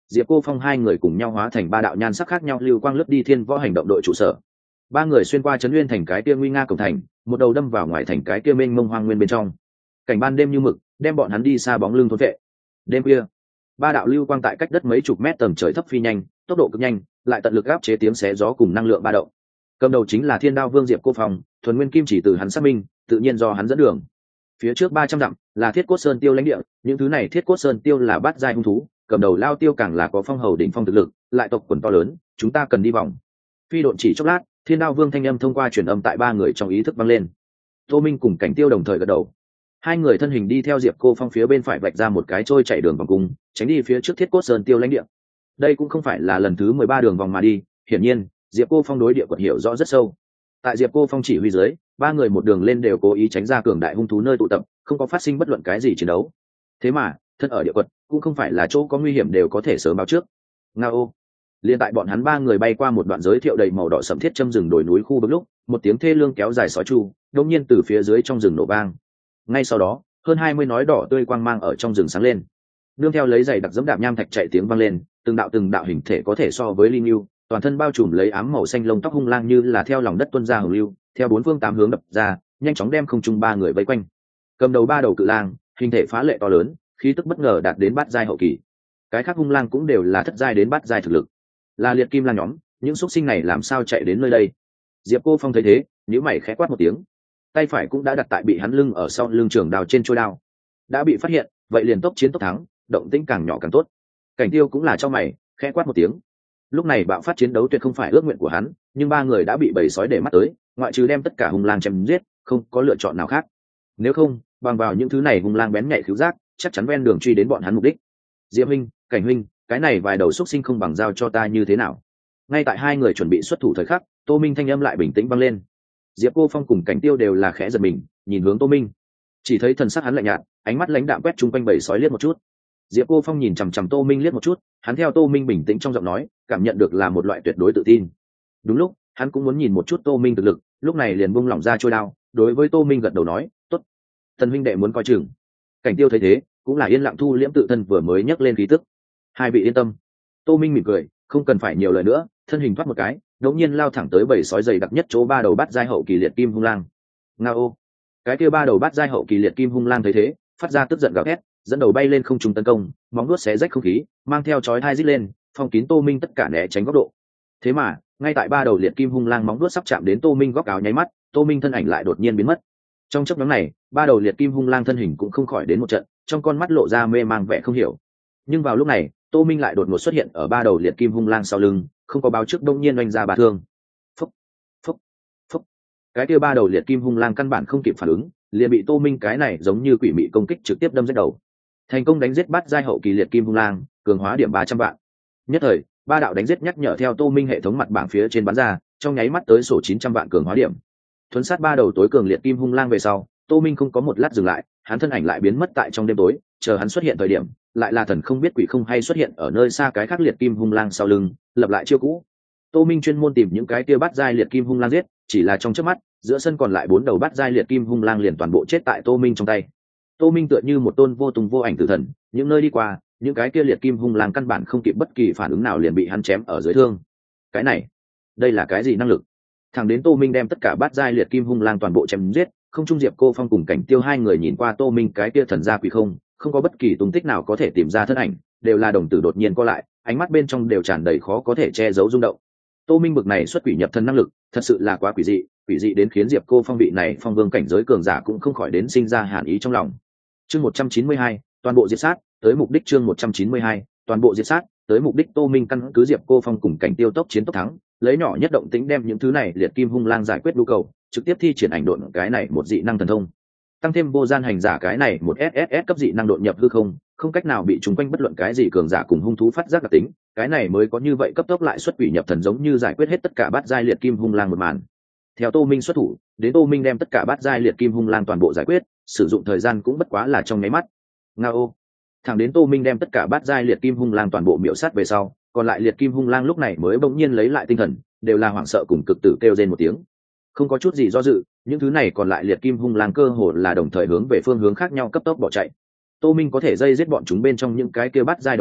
Diệp Cô Phong hai người cùng nhau hóa thành ba đạo nhan sắc khác nhau lưu quang lướt đi thiên võ hành động đội trụ sở. Ba người xuyên qua trấn nguyên thành cái kia nguy nga cổng thành, một đầu đâm vào ngoài thành cái kia mênh mông hoang nguyên bên trong. Cảnh ban đêm như mực, đem bọn hắn đi xa bóng lưng thôn vệ. Đêm khuya, ba đạo lưu quang tại cách đất mấy chục mét tầng trời thấp phi nhanh, tốc độ cực nhanh, lại tận lực áp chế tiếng xé gió cùng năng lượng ba động. Cầm đầu chính là Thiên Đao Vương Diệp Cô Phong, thuần nguyên kim chỉ từ hắn xác minh, tự nhiên do hắn dẫn đường. Phía trước 300 dặm là Thiết Cốt Sơn Tiêu lãnh địa, những thứ này Thiết Cốt Sơn Tiêu là bát giai hung thú, cầm đầu Lao Tiêu càng là có phong hầu đỉnh phong thực lực, lại tộc quần to lớn, chúng ta cần đi vòng. Phi độn chỉ chốc lát, Thiên Đao Vương thanh âm thông qua truyền âm tại ba người trong ý thức vang lên. Tô Minh cùng Cảnh Tiêu đồng thời gật đầu. Hai người thân hình đi theo Diệp Cô Phong phía bên phải vạch ra một cái trôi chạy đường vòng cung, tránh đi phía trước Thiết Cốt Sơn Tiêu lãnh địa. Đây cũng không phải là lần thứ 13 đường vòng mà đi, hiển nhiên, Diệp Cô Phong đối địa quật hiểu rõ rất sâu. Tại Diệp Cô Phong chỉ huy dưới, ba người một đường lên đều cố ý tránh ra cường đại hung thú nơi tụ tập, không có phát sinh bất luận cái gì chiến đấu. Thế mà, thân ở địa quật cũng không phải là chỗ có nguy hiểm đều có thể sớm báo trước. Ngao. Liên tại bọn hắn ba người bay qua một đoạn giới thiệu đầy màu đỏ sẫm thiết châm rừng đồi núi khu vực lúc, một tiếng thê lương kéo dài sói chu, đột nhiên từ phía dưới trong rừng nổ vang. Ngay sau đó, hơn 20 nói đỏ tươi quang mang ở trong rừng sáng lên. Nương theo lấy giày đặc dẫm đạp nham thạch chạy tiếng vang lên, từng đạo hình thể có thể so với linh lưu, toàn thân bao trùm lấy ám màu xanh lông tóc hung lang như là theo lòng đất tuôn ra hồng lưu, theo bốn phương tám hướng đập ra, nhanh chóng đem không trung ba người vây quanh. Cầm đầu ba đầu cự lang, hình thể phá lệ to lớn, khí tức bất ngờ đạt đến bát giai hậu kỳ. Cái khác hung lang cũng đều là thất giai đến bát giai thực lực. Là liệt kim lang nhóm, những xúc sinh này làm sao chạy đến nơi đây? Diệp Cô Phong thấy thế, nhíu mày khẽ quát một tiếng. Tay phải cũng đã đặt tại bị hắn lưng ở sau lưng trường đao trên trôi đao. Đã bị phát hiện, vậy liền tốc chiến tốc thắng, động tĩnh càng nhỏ càng tốt. Cảnh Tiêu cũng là cho mày, khẽ quát một tiếng. Lúc này bạo phát chiến đấu tuyệt không phải ước nguyện của hắn, nhưng ba người đã bị bầy sói để mắt tới, ngoại trừ đem tất cả hung lang chém giết, không có lựa chọn nào khác. Nếu không, bằng vào những thứ này hung lang bén nhạy khứu giác, chắc chắn ven đường truy đến bọn hắn mục đích. Diệp huynh, Cảnh huynh, cái này vài đầu xúc sinh không bằng giao cho ta như thế nào? Ngay tại hai người chuẩn bị xuất thủ thời khắc, Tô Minh thanh âm lại bình tĩnh vang lên. Diệp Cô Phong cùng Cảnh Tiêu đều là khẽ giật mình, nhìn hướng Tô Minh. Chỉ thấy thần sắc hắn lạnh nhạt, ánh mắt lãnh đạm quét chung quanh bầy sói liếc một chút. Diệp Cô Phong nhìn chằm chằm Tô Minh liếc một chút, hắn theo Tô Minh bình tĩnh trong giọng nói, cảm nhận được là một loại tuyệt đối tự tin. Đúng lúc, hắn cũng muốn nhìn một chút Tô Minh thực lực, lúc này liền buông lỏng ra trôi đao, đối với Tô Minh gật đầu nói, "Tốt, Tần huynh đệ muốn coi chừng." Cảnh Tiêu thấy thế, cũng là yên lặng thu liễm tự thân vừa mới nhấc lên khí tức. Hai vị yên tâm. Tô Minh mỉm cười, không cần phải nhiều lời nữa, thân hình thoát một cái, đột nhiên lao thẳng tới bầy sói dày đặc nhất chỗ ba đầu bát giai hậu kỳ liệt kim hung lang. Ngao. Cái kia ba đầu bát giai hậu kỳ liệt kim hung lang thấy thế, phát ra tức giận gào thét, dẫn đầu bay lên không trung tấn công, móng vuốt xé rách không khí, mang theo chói tai rít lên, phong kín Tô Minh tất cả né tránh góc độ. Thế mà, ngay tại ba đầu liệt kim hung lang móng vuốt sắp chạm đến Tô Minh góc áo nháy mắt, Tô Minh thân ảnh lại đột nhiên biến mất. Trong chốc ngắn này, ba đầu liệt kim hung lang thân hình cũng không khỏi đến một trận, trong con mắt lộ ra mê mang vẻ không hiểu. Nhưng vào lúc này, Tô Minh lại đột ngột xuất hiện ở ba đầu liệt kim hung lang sau lưng, không có báo trước đông nhiên oanh ra ba thương. Phúc, phúc, phúc. Cái kia ba đầu liệt kim hung lang căn bản không kịp phản ứng, liền bị Tô Minh cái này giống như quỷ mị công kích trực tiếp đâm rách đầu. Thành công đánh giết bát giai hậu kỳ liệt kim hung lang, cường hóa điểm 300 vạn. Nhất thời, ba đạo đánh giết nhắc nhở theo Tô Minh hệ thống mặt bảng phía trên bắn ra, trong nháy mắt tới sổ 900 vạn cường hóa điểm. Thuấn sát ba đầu tối cường liệt kim hung lang về sau, Tô Minh không có một lát dừng lại, hắn thân ảnh lại biến mất tại trong đêm tối, chờ hắn xuất hiện thời điểm, lại là thần không biết quỷ không hay xuất hiện ở nơi xa cái khác liệt kim hung lang sau lưng, lập lại chiêu cũ. Tô Minh chuyên môn tìm những cái kia bát giai liệt kim hung lang giết, chỉ là trong chớp mắt, giữa sân còn lại 4 đầu bát giai liệt kim hung lang liền toàn bộ chết tại Tô Minh trong tay. Tô Minh tựa như một tôn vô tung vô ảnh tử thần, những nơi đi qua, những cái kia liệt kim hung lang căn bản không kịp bất kỳ phản ứng nào liền bị hắn chém ở dưới thương. Cái này, đây là cái gì năng lực? Thẳng đến Tô Minh đem tất cả bát giai liệt kim hung lang toàn bộ chém giết, không trung Diệp Cô Phong cùng Cảnh Tiêu hai người nhìn qua Tô Minh cái kia thần gia quỷ không có bất kỳ tung tích nào có thể tìm ra thân ảnh, đều là đồng tử đột nhiên co lại, ánh mắt bên trong đều tràn đầy khó có thể che giấu rung động. Tô Minh bực này xuất quỷ nhập thần năng lực, thật sự là quá quỷ dị đến khiến Diệp Cô Phong vị này phong vương cảnh giới cường giả cũng không khỏi đến sinh ra hàn ý trong lòng. Chương 192, toàn bộ diệt sát, tới mục đích chương 192, toàn bộ diệt sát, tới mục đích. Tô Minh căn cứ Diệp Cô Phong cùng Cảnh Tiêu tốc chiến tốc thắng, lấy nhỏ nhất động tĩnh đem những thứ này liệt kim hung lang giải quyết nhu cầu, trực tiếp thi triển ảnh độn cái này một dị năng thần thông. Tăng thêm vô gian hành giả cái này một SSS cấp dị năng độn nhập hư không cách nào bị trùng quanh bất luận cái gì cường giả cùng hung thú phát giác đặc tính, cái này mới có như vậy cấp tốc lại xuất quỷ nhập thần giống như giải quyết hết tất cả bát giai liệt kim hung lang một màn. Theo Tô Minh xuất thủ, đến Tô Minh đem tất cả bát giai liệt kim hung lang toàn bộ giải quyết, sử dụng thời gian cũng bất quá là trong nháy mắt. Ngao. Thẳng đến Tô Minh đem tất cả bát giai liệt kim hung lang toàn bộ miểu sát về sau, còn lại liệt kim hung lang lúc này mới bỗng nhiên lấy lại tinh thần, đều là hoảng sợ cùng cực tử kêu rên một tiếng. Không có chút gì do dự, những thứ này còn lại liệt kim hung lang cơ hồ là đồng thời hướng về phương hướng khác nhau cấp tốc bỏ chạy. Tô Minh có thể dây giết bọn chúng bên trong những cái kia bát giai đồng bạn,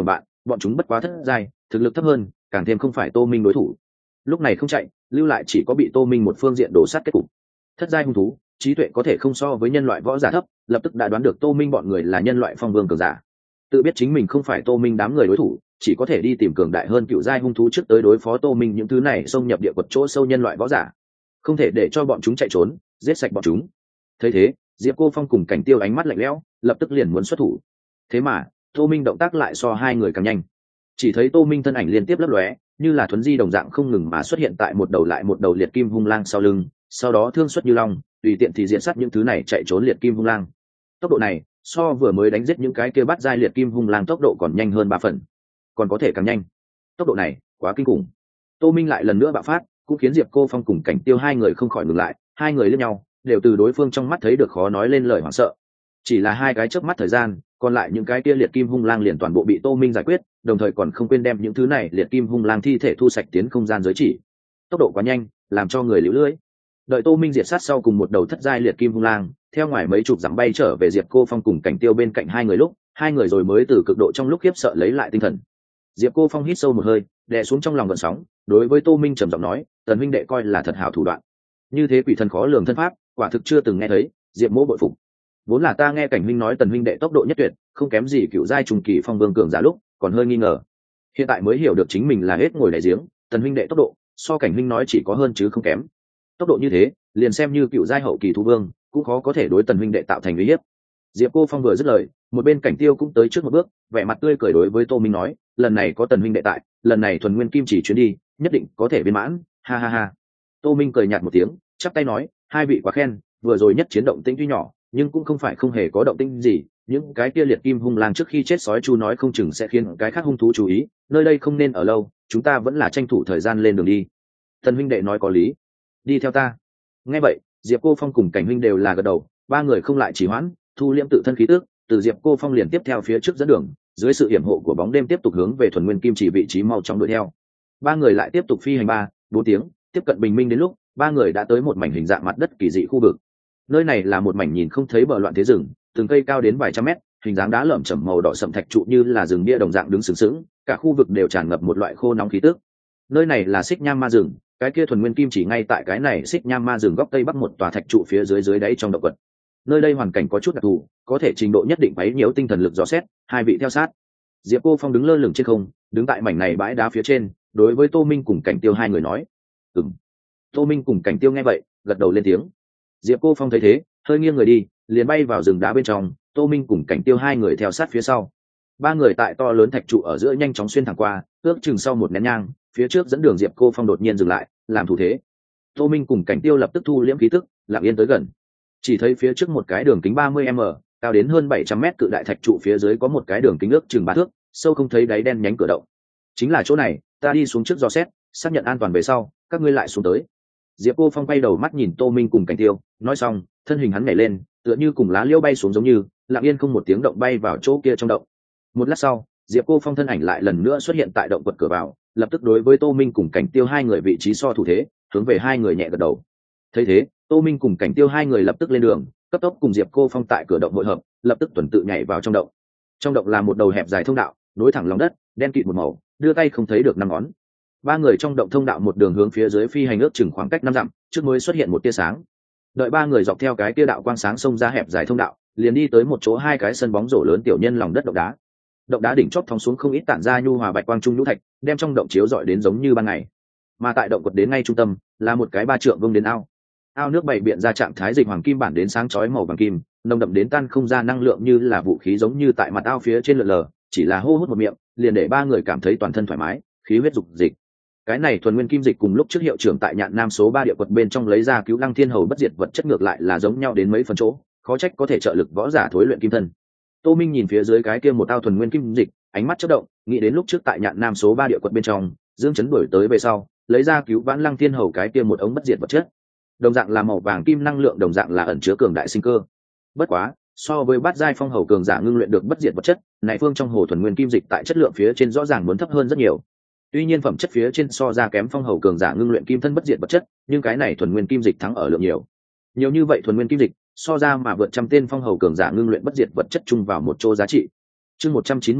bọn chúng bất quá thất giai, thực lực thấp hơn, càng thêm không phải Tô Minh đối thủ. Lúc này không chạy, lưu lại chỉ có bị Tô Minh một phương diện đổ sát kết cục. Thất giai hung thú, trí tuệ có thể không so với nhân loại võ giả thấp, lập tức đã đoán được Tô Minh bọn người là nhân loại phong vương cường giả. Tự biết chính mình không phải Tô Minh đám người đối thủ, chỉ có thể đi tìm cường đại hơn cựu giai hung thú trước tới đối phó Tô Minh. Những thứ này xông nhập địa quật chỗ sâu nhân loại võ giả, không thể để cho bọn chúng chạy trốn, giết sạch bọn chúng. Thấy thế, Diệp Cô Phong cùng Cảnh Tiêu ánh mắt lạnh lẽo, lập tức liền muốn xuất thủ. Thế mà Tô Minh động tác lại so hai người càng nhanh. Chỉ thấy Tô Minh thân ảnh liên tiếp lấp lóe, như là thuấn di đồng dạng không ngừng mà xuất hiện tại một đầu lại một đầu liệt kim hung lang sau lưng, sau đó thương xuất như long, tùy tiện thì diện sát những thứ này chạy trốn liệt kim hung lang. Tốc độ này so vừa mới đánh giết những cái kia bắt giai liệt kim hung lang tốc độ còn nhanh hơn 3 phần, còn có thể càng nhanh. Tốc độ này quá kinh khủng. Tô Minh lại lần nữa bạo phát, cũng khiến Diệp Cô Phong cùng Cảnh Tiêu hai người không khỏi ngừng lại, hai người liếc nhau, đều từ đối phương trong mắt thấy được khó nói lên lời hoảng sợ. Chỉ là hai cái chớp mắt thời gian, còn lại những cái kia liệt kim hung lang liền toàn bộ bị Tô Minh giải quyết, đồng thời còn không quên đem những thứ này liệt kim hung lang thi thể thu sạch tiến không gian giới chỉ. Tốc độ quá nhanh, làm cho người liễu lưỡi. Đợi Tô Minh diệt sát sau cùng một đầu thất giai liệt kim hung lang, theo ngoài mấy chục dặm bay trở về Diệp Cô Phong cùng Cảnh Tiêu bên cạnh hai người lúc, hai người rồi mới từ cực độ trong lúc khiếp sợ lấy lại tinh thần. Diệp Cô Phong hít sâu một hơi, đè xuống trong lòng gợn sóng, đối với Tô Minh trầm giọng nói, "Tần huynh đệ coi là thật hảo thủ đoạn. Như thế quỷ thần khó lường thân pháp, quả thực chưa từng nghe thấy, Diệp mỗ bội phục. Vốn là ta nghe Cảnh huynh nói Tần huynh đệ tốc độ nhất tuyệt, không kém gì cựu giai trùng kỳ phong vương cường giả lúc, còn hơi nghi ngờ. Hiện tại mới hiểu được chính mình là hết ngồi đáy giếng, Tần huynh đệ tốc độ, so Cảnh huynh nói chỉ có hơn chứ không kém. Tốc độ như thế, liền xem như cựu giai hậu kỳ thú vương, cũng khó có thể đối Tần huynh đệ tạo thành uy hiếp." Diệp Cô Phong vừa dứt lời, một bên Cảnh Tiêu cũng tới trước một bước, vẻ mặt tươi cười đối với Tô Minh nói, "Lần này có Tần huynh đệ tại, lần này thuần nguyên kim chỉ chuyến đi, nhất định có thể viên mãn, ha ha ha." Tô Minh cười nhạt một tiếng, chắp tay nói, "Hai vị quá khen, vừa rồi nhất chiến động tĩnh tuy nhỏ, nhưng cũng không phải không hề có động tĩnh gì, những cái kia liệt kim hung lang trước khi chết sói chu nói không chừng sẽ khiến cái khác hung thú chú ý, nơi đây không nên ở lâu, chúng ta vẫn là tranh thủ thời gian lên đường đi." Tần huynh đệ nói có lý, đi theo ta. Nghe vậy, Diệp Cô Phong cùng Cảnh huynh đều là gật đầu, ba người không lại trì hoãn, thu liễm tự thân khí tức, từ Diệp Cô Phong liền tiếp theo phía trước dẫn đường, dưới sự hiểm hộ của bóng đêm tiếp tục hướng về thuần nguyên kim chỉ vị trí mau chóng đuổi theo. Ba người lại tiếp tục phi hành 3-4 tiếng, tiếp cận bình minh đến lúc, ba người đã tới một mảnh hình dạng mặt đất kỳ dị khu vực. Nơi này là một mảnh nhìn không thấy bờ loạn thế rừng, từng cây cao đến vài trăm mét, hình dáng đá lởm chởm màu đỏ sậm thạch trụ như là rừng bia đồng dạng đứng sừng sững, cả khu vực đều tràn ngập một loại khô nóng khí tức. Nơi này là Xích Nham Ma rừng, cái kia thuần nguyên kim chỉ ngay tại cái này Xích Nham Ma rừng góc tây bắc một tòa thạch trụ phía dưới dưới đáy trong động vật. Nơi đây hoàn cảnh có chút đặc thù, có thể trình độ nhất định quấy nhiễu tinh thần lực dò xét, hai vị theo sát. Diệp Cô Phong đứng lơ lửng trên không, đứng tại mảnh này bãi đá phía trên, đối với Tô Minh cùng Cảnh Tiêu hai người nói. "Ừm." Tô Minh cùng Cảnh Tiêu nghe vậy, gật đầu lên tiếng. Diệp Cô Phong thấy thế, hơi nghiêng người đi, liền bay vào rừng đá bên trong, Tô Minh cùng Cảnh Tiêu hai người theo sát phía sau. Ba người tại to lớn thạch trụ ở giữa nhanh chóng xuyên thẳng qua, ước chừng sau một nén nhang, phía trước dẫn đường Diệp Cô Phong đột nhiên dừng lại, làm thủ thế. Tô Minh cùng Cảnh Tiêu lập tức thu liễm khí tức, lặng yên tới gần. Chỉ thấy phía trước một cái đường kính 30m, cao đến hơn 700m cự đại thạch trụ phía dưới có một cái đường kính ước chừng 3 thước, sâu không thấy đáy đen nhánh cửa động. "Chính là chỗ này, ta đi xuống trước dò xét, xác nhận an toàn về sau, các ngươi lại xuống tới." Diệp Cô Phong bay đầu mắt nhìn Tô Minh cùng Cảnh Tiêu, nói xong, thân hình hắn nhảy lên, tựa như cùng lá liễu bay xuống giống như, lặng yên không một tiếng động bay vào chỗ kia trong động. Một lát sau, Diệp Cô Phong thân ảnh lại lần nữa xuất hiện tại động quật cửa vào, lập tức đối với Tô Minh cùng Cảnh Tiêu hai người vị trí so thủ thế, hướng về hai người nhẹ gật đầu. Thấy thế, Tô Minh cùng Cảnh Tiêu hai người lập tức lên đường, cấp tốc cùng Diệp Cô Phong tại cửa động hội hợp, lập tức tuần tự nhảy vào trong động. Trong động là một đầu hẹp dài thông đạo, nối thẳng lòng đất, đen kịt một màu, đưa tay không thấy được năm ngón. Ba người trong động thông đạo một đường hướng phía dưới phi hành ước chừng khoảng cách 5 dặm, trước mới xuất hiện một tia sáng. Đợi ba người dọc theo cái tia đạo quang sáng xông ra hẹp dài thông đạo, liền đi tới một chỗ hai cái sân bóng rổ lớn tiểu nhân lòng đất động đá. Động đá đỉnh chóp thong xuống không ít tản ra nhu hòa bạch quang trung nhũ thạch, đem trong động chiếu rọi đến giống như ban ngày. Mà tại động quật đến ngay trung tâm là một cái 3 trượng vuông đến ao. Ao nước bày biện ra trạng thái dịch hoàng kim bản đến sáng chói màu vàng kim, nồng đậm đến tan không ra năng lượng như là vũ khí giống như tại mặt ao phía trên lượn lờ, chỉ là hô hút một miệng, liền để ba người cảm thấy toàn thân thoải mái, khí huyết dục dịch. Cái này thuần nguyên kim dịch cùng lúc trước hiệu trưởng tại Nhạn Nam số 3 địa quật bên trong lấy ra cứu Lăng Thiên Hầu bất diệt vật chất ngược lại là giống nhau đến mấy phần chỗ, khó trách có thể trợ lực võ giả thối luyện kim thân. Tô Minh nhìn phía dưới cái kia một ao thuần nguyên kim dịch, ánh mắt chớp động, nghĩ đến lúc trước tại Nhạn Nam số 3 địa quật bên trong, Dương Chấn đuổi tới về sau, lấy ra cứu vãn Lăng Thiên Hầu cái kia một ống bất diệt vật chất. Đồng dạng là màu vàng kim năng lượng, đồng dạng là ẩn chứa cường đại sinh cơ. Bất quá, so với bát giai phong hầu cường giả ngưng luyện được bất diệt vật chất, này phương trong hồ thuần nguyên kim dịch tại chất lượng phía trên rõ ràng muốn thấp hơn rất nhiều. Tuy nhiên phẩm chất phía trên so ra kém phong hầu cường giả ngưng luyện kim thân bất diệt vật chất, nhưng cái này thuần nguyên kim dịch thắng ở lượng nhiều. Nhiều như vậy thuần nguyên kim dịch, so ra mà vượt trăm tên phong hầu cường giả ngưng luyện bất diệt vật chất chung vào một chỗ giá trị. Chương 193,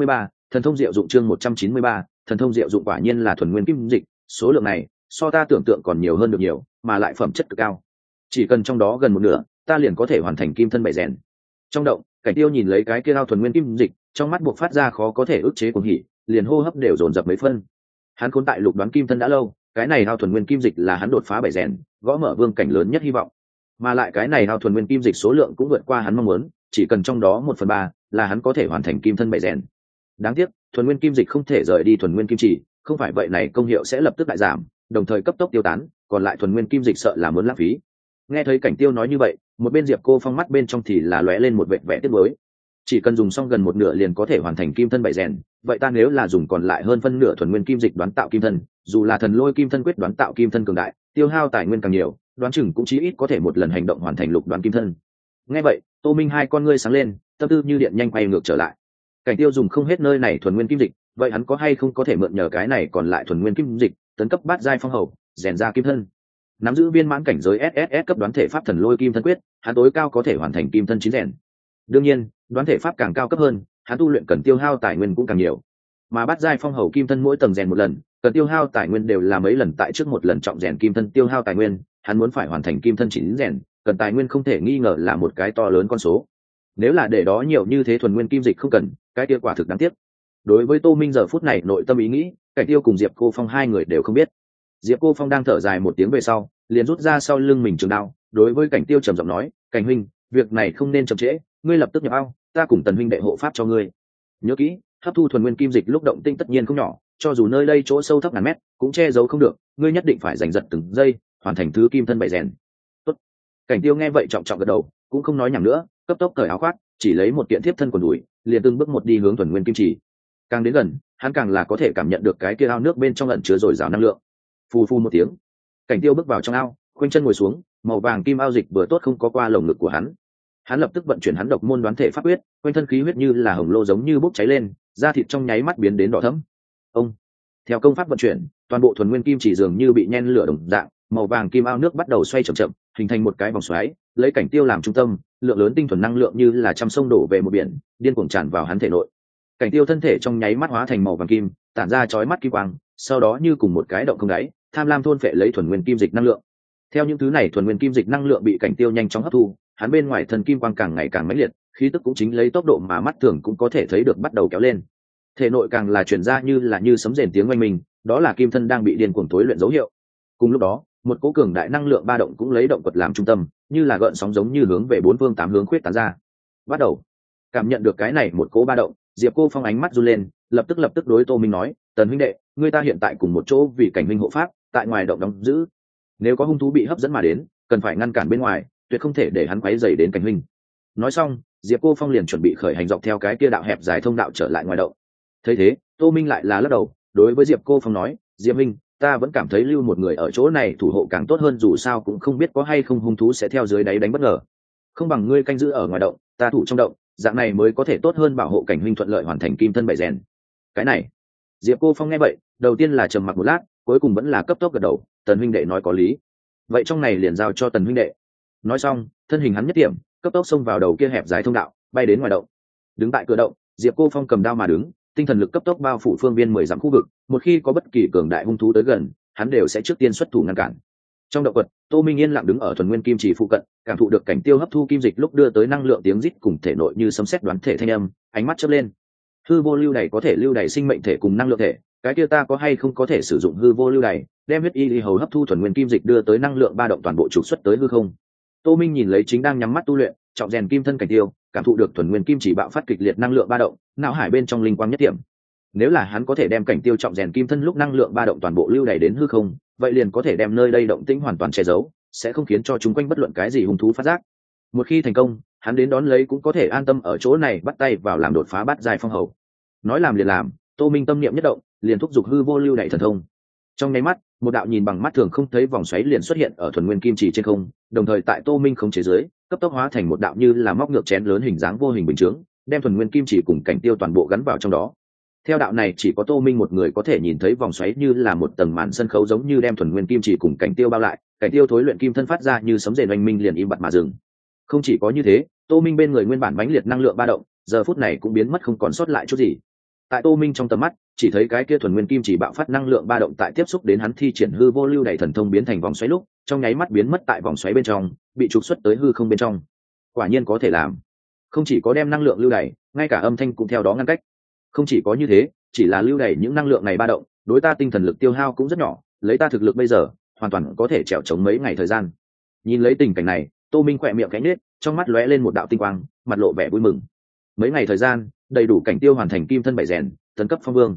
thần thông diệu dụng chương 193, thần thông diệu dụng quả nhiên là thuần nguyên kim dịch, số lượng này so ta tưởng tượng còn nhiều hơn được nhiều, mà lại phẩm chất cực cao. Chỉ cần trong đó gần một nửa, ta liền có thể hoàn thành kim thân bảy rèn. Trong động, Cảnh Tiêu nhìn lấy cái kia ao thuần nguyên kim dịch, trong mắt buộc phát ra khó có thể ức chế cuồng hỉ, liền hô hấp đều dồn dập mấy phân. Hắn khốn tại lục đoán kim thân đã lâu, cái này ao thuần nguyên kim dịch là hắn đột phá bảy rèn, gõ mở vương cảnh lớn nhất hy vọng. Mà lại cái này ao thuần nguyên kim dịch số lượng cũng vượt qua hắn mong muốn, chỉ cần trong đó 1/3 là hắn có thể hoàn thành kim thân bảy rèn. Đáng tiếc, thuần nguyên kim dịch không thể rời đi thuần nguyên kim chỉ, không phải vậy này công hiệu sẽ lập tức đại giảm, đồng thời cấp tốc tiêu tán, còn lại thuần nguyên kim dịch sợ là muốn lãng phí. Nghe thấy Cảnh Tiêu nói như vậy, một bên Diệp Cô Phong mắt bên trong thì là lóe lên một vệt vẻ tiếc nuối. Chỉ cần dùng xong gần một nửa liền có thể hoàn thành kim thân bảy rèn, vậy ta nếu là dùng còn lại hơn phân nửa thuần nguyên kim dịch đoán tạo kim thân, dù là thần lôi kim thân quyết đoán tạo kim thân cường đại, tiêu hao tài nguyên càng nhiều, đoán chừng cũng chí ít có thể một lần hành động hoàn thành lục đoán kim thân. Nghe vậy, Tô Minh hai con ngươi sáng lên, tâm tư như điện nhanh quay ngược trở lại. Cảnh Tiêu dùng không hết nơi này thuần nguyên kim dịch, vậy hắn có hay không có thể mượn nhờ cái này còn lại thuần nguyên kim dịch, tấn cấp bát giai phong hầu, rèn ra kim thân. Nắm giữ viên mãn cảnh giới SSS cấp đoán thể pháp thần lôi kim thân quyết, hắn tối cao có thể hoàn thành kim thân 9 rèn. Đương nhiên, đoán thể pháp càng cao cấp hơn, hắn tu luyện cần tiêu hao tài nguyên cũng càng nhiều. Mà bát giai phong hầu kim thân mỗi tầng rèn một lần, cần tiêu hao tài nguyên đều là mấy lần tại trước một lần trọng rèn kim thân tiêu hao tài nguyên, hắn muốn phải hoàn thành kim thân 9 rèn, cần tài nguyên không thể nghi ngờ là một cái to lớn con số. Nếu là để đó nhiều như thế thuần nguyên kim dịch không cần, cái kia quả thực đáng tiếc. Đối với Tô Minh giờ phút này nội tâm ý nghĩ, Cảnh Tiêu cùng Diệp Cô Phong hai người đều không biết. Diệp Cô Phong đang thở dài một tiếng về sau, liền rút ra sau lưng mình trường đao, đối với Cảnh Tiêu trầm giọng nói, "Cảnh huynh, việc này không nên chậm trễ, ngươi lập tức nhập ao, ta cùng Tần huynh đệ hộ pháp cho ngươi. Nhớ kỹ, hấp thu thuần nguyên kim dịch lúc động tinh tất nhiên không nhỏ, cho dù nơi đây chỗ sâu thấp ngàn mét, cũng che giấu không được, ngươi nhất định phải giành giật từng giây, hoàn thành thứ kim thân bảy rèn." Tốt. Cảnh Tiêu nghe vậy trọng trọng gật đầu, cũng không nói nhảm nữa, cấp tốc cởi áo khoác, chỉ lấy một kiện thiếp thân quần đùi, liền từng bước một đi hướng thuần nguyên kim chỉ. Càng đến gần, hắn càng là có thể cảm nhận được cái kia ao nước bên trong ẩn chứa dồi dào năng lượng. Phù phù một tiếng, Cảnh Tiêu bước vào trong ao, khoanh chân ngồi xuống, màu vàng kim ao dịch vừa tốt không có qua lồng ngực của hắn. Hắn lập tức vận chuyển hắn độc môn đoán thể pháp quyết, quanh thân khí huyết như là hồng lô giống như bốc cháy lên, da thịt trong nháy mắt biến đến đỏ thẫm. Ông, theo công pháp vận chuyển, toàn bộ thuần nguyên kim chỉ dường như bị nhen lửa đồng dạng, màu vàng kim ao nước bắt đầu xoay chậm chậm, hình thành một cái vòng xoáy, lấy Cảnh Tiêu làm trung tâm, lượng lớn tinh thuần năng lượng như là trăm sông đổ về một biển, điên cuồng tràn vào hắn thể nội. Cảnh Tiêu thân thể trong nháy mắt hóa thành màu vàng kim, tản ra chói mắt kim quang, sau đó như cùng một cái động không đáy, tham lam thôn phệ lấy thuần nguyên kim dịch năng lượng. Theo những thứ này thuần nguyên kim dịch năng lượng bị Cảnh Tiêu nhanh chóng hấp thu, hắn bên ngoài thần kim quang càng ngày càng mãnh liệt, khí tức cũng chính lấy tốc độ mà mắt thường cũng có thể thấy được bắt đầu kéo lên. Thể nội càng là truyền ra như sấm rền tiếng oanh minh, đó là kim thân đang bị điên cuồng tối luyện dấu hiệu. Cùng lúc đó, một cỗ cường đại năng lượng ba động cũng lấy động quật làm trung tâm, như là gợn sóng giống như hướng về bốn phương tám hướng khuyết tán ra. Bắt đầu cảm nhận được cái này một cỗ ba động, Diệp Cô Phong ánh mắt run lên, lập tức đối Tô Minh nói, "Tần huynh đệ, người ta hiện tại cùng một chỗ vì Cảnh huynh hộ pháp, tại ngoài động đóng giữ. Nếu có hung thú bị hấp dẫn mà đến, cần phải ngăn cản bên ngoài, tuyệt không thể để hắn quấy rầy đến Cảnh huynh." Nói xong, Diệp Cô Phong liền chuẩn bị khởi hành dọc theo cái kia đạo hẹp dài thông đạo trở lại ngoài động. Thấy thế, Tô Minh lại là lắc đầu, đối với Diệp Cô Phong nói, "Diệp huynh, ta vẫn cảm thấy lưu một người ở chỗ này thủ hộ càng tốt hơn, dù sao cũng không biết có hay không hung thú sẽ theo dưới đáy đánh bất ngờ. Không bằng ngươi canh giữ ở ngoài động, ta thủ trong động, dạng này mới có thể tốt hơn bảo hộ Cảnh huynh thuận lợi hoàn thành kim thân bảy rèn." Cái này, Diệp Cô Phong nghe vậy, đầu tiên là trầm mặc một lát, cuối cùng vẫn là cấp tốc gật đầu, "Tần huynh đệ nói có lý. Vậy trong này liền giao cho Tần huynh đệ." Nói xong, thân hình hắn nhất điểm, cấp tốc xông vào đầu kia hẹp dài thông đạo, bay đến ngoài động. Đứng tại cửa động, Diệp Cô Phong cầm đao mà đứng, tinh thần lực cấp tốc bao phủ phương viên 10 dặm khu vực, một khi có bất kỳ cường đại hung thú tới gần, hắn đều sẽ trước tiên xuất thủ ngăn cản. Trong động quật, Tô Minh yên lặng đứng ở thuần nguyên kim chỉ phụ cận, cảm thụ được Cảnh Tiêu hấp thu kim dịch lúc đưa tới năng lượng tiếng rít cùng thể nội như sấm sét đoán thể thanh âm, ánh mắt chớp lên. Hư vô lưu đày có thể lưu đày sinh mệnh thể cùng năng lượng thể, cái kia ta có hay không có thể sử dụng hư vô lưu đày, đem huyết y hầu hấp thu thuần nguyên kim dịch đưa tới năng lượng ba động toàn bộ trục xuất tới hư không. Tô Minh nhìn lấy chính đang nhắm mắt tu luyện, trọng rèn kim thân Cảnh Tiêu, cảm thụ được thuần nguyên kim chỉ bạo phát kịch liệt năng lượng ba động, não hải bên trong linh quang nhất điểm. Nếu là hắn có thể đem Cảnh Tiêu trọng rèn kim thân lúc năng lượng ba động toàn bộ lưu đày đến hư không, vậy liền có thể đem nơi đây động tĩnh hoàn toàn che giấu, sẽ không khiến cho chúng quanh bất luận cái gì hung thú phát giác. Một khi thành công, hắn đến đón lấy cũng có thể an tâm ở chỗ này bắt tay vào làm đột phá bát giai phong hầu. Nói làm liền làm, Tô Minh tâm niệm nhất động, liền thúc giục hư vô lưu đày thần thông. Trong nháy mắt, một đạo nhìn bằng mắt thường không thấy vòng xoáy liền xuất hiện ở thuần nguyên kim chỉ trên không, đồng thời tại Tô Minh khống chế dưới, cấp tốc hóa thành một đạo như là móc ngược chén lớn hình dáng vô hình bình chướng, đem thuần nguyên kim chỉ cùng Cảnh Tiêu toàn bộ gắn vào trong đó. Theo đạo này chỉ có Tô Minh một người có thể nhìn thấy vòng xoáy như là một tầng màn sân khấu giống như đem thuần nguyên kim chỉ cùng Cảnh Tiêu bao lại, Cảnh Tiêu thối luyện kim thân phát ra như sấm rền oanh minh liền im bặt mà dừng. Không chỉ có như thế, Tô Minh bên người nguyên bản mãnh liệt năng lượng ba động, giờ phút này cũng biến mất không còn sót lại chút gì. Tại Tô Minh trong tầm mắt, chỉ thấy cái kia thuần nguyên kim chỉ bạo phát năng lượng ba động tại tiếp xúc đến hắn thi triển hư vô lưu đẩy thần thông biến thành vòng xoáy lúc, trong nháy mắt biến mất tại vòng xoáy bên trong, bị trục xuất tới hư không bên trong. Quả nhiên có thể làm. Không chỉ có đem năng lượng lưu đẩy, ngay cả âm thanh cũng theo đó ngăn cách. Không chỉ có như thế, chỉ là lưu đẩy những năng lượng này ba động, đối ta tinh thần lực tiêu hao cũng rất nhỏ, lấy ta thực lực bây giờ, hoàn toàn có thể trèo chống mấy ngày thời gian. Nhìn lấy tình cảnh này, Tô Minh khỏe miệng khẽ nhếch, trong mắt lóe lên một đạo tinh quang, mặt lộ vẻ vui mừng. Mấy ngày thời gian, đầy đủ cảnh tiêu hoàn thành kim thân bảy rèn, tấn cấp phong vương.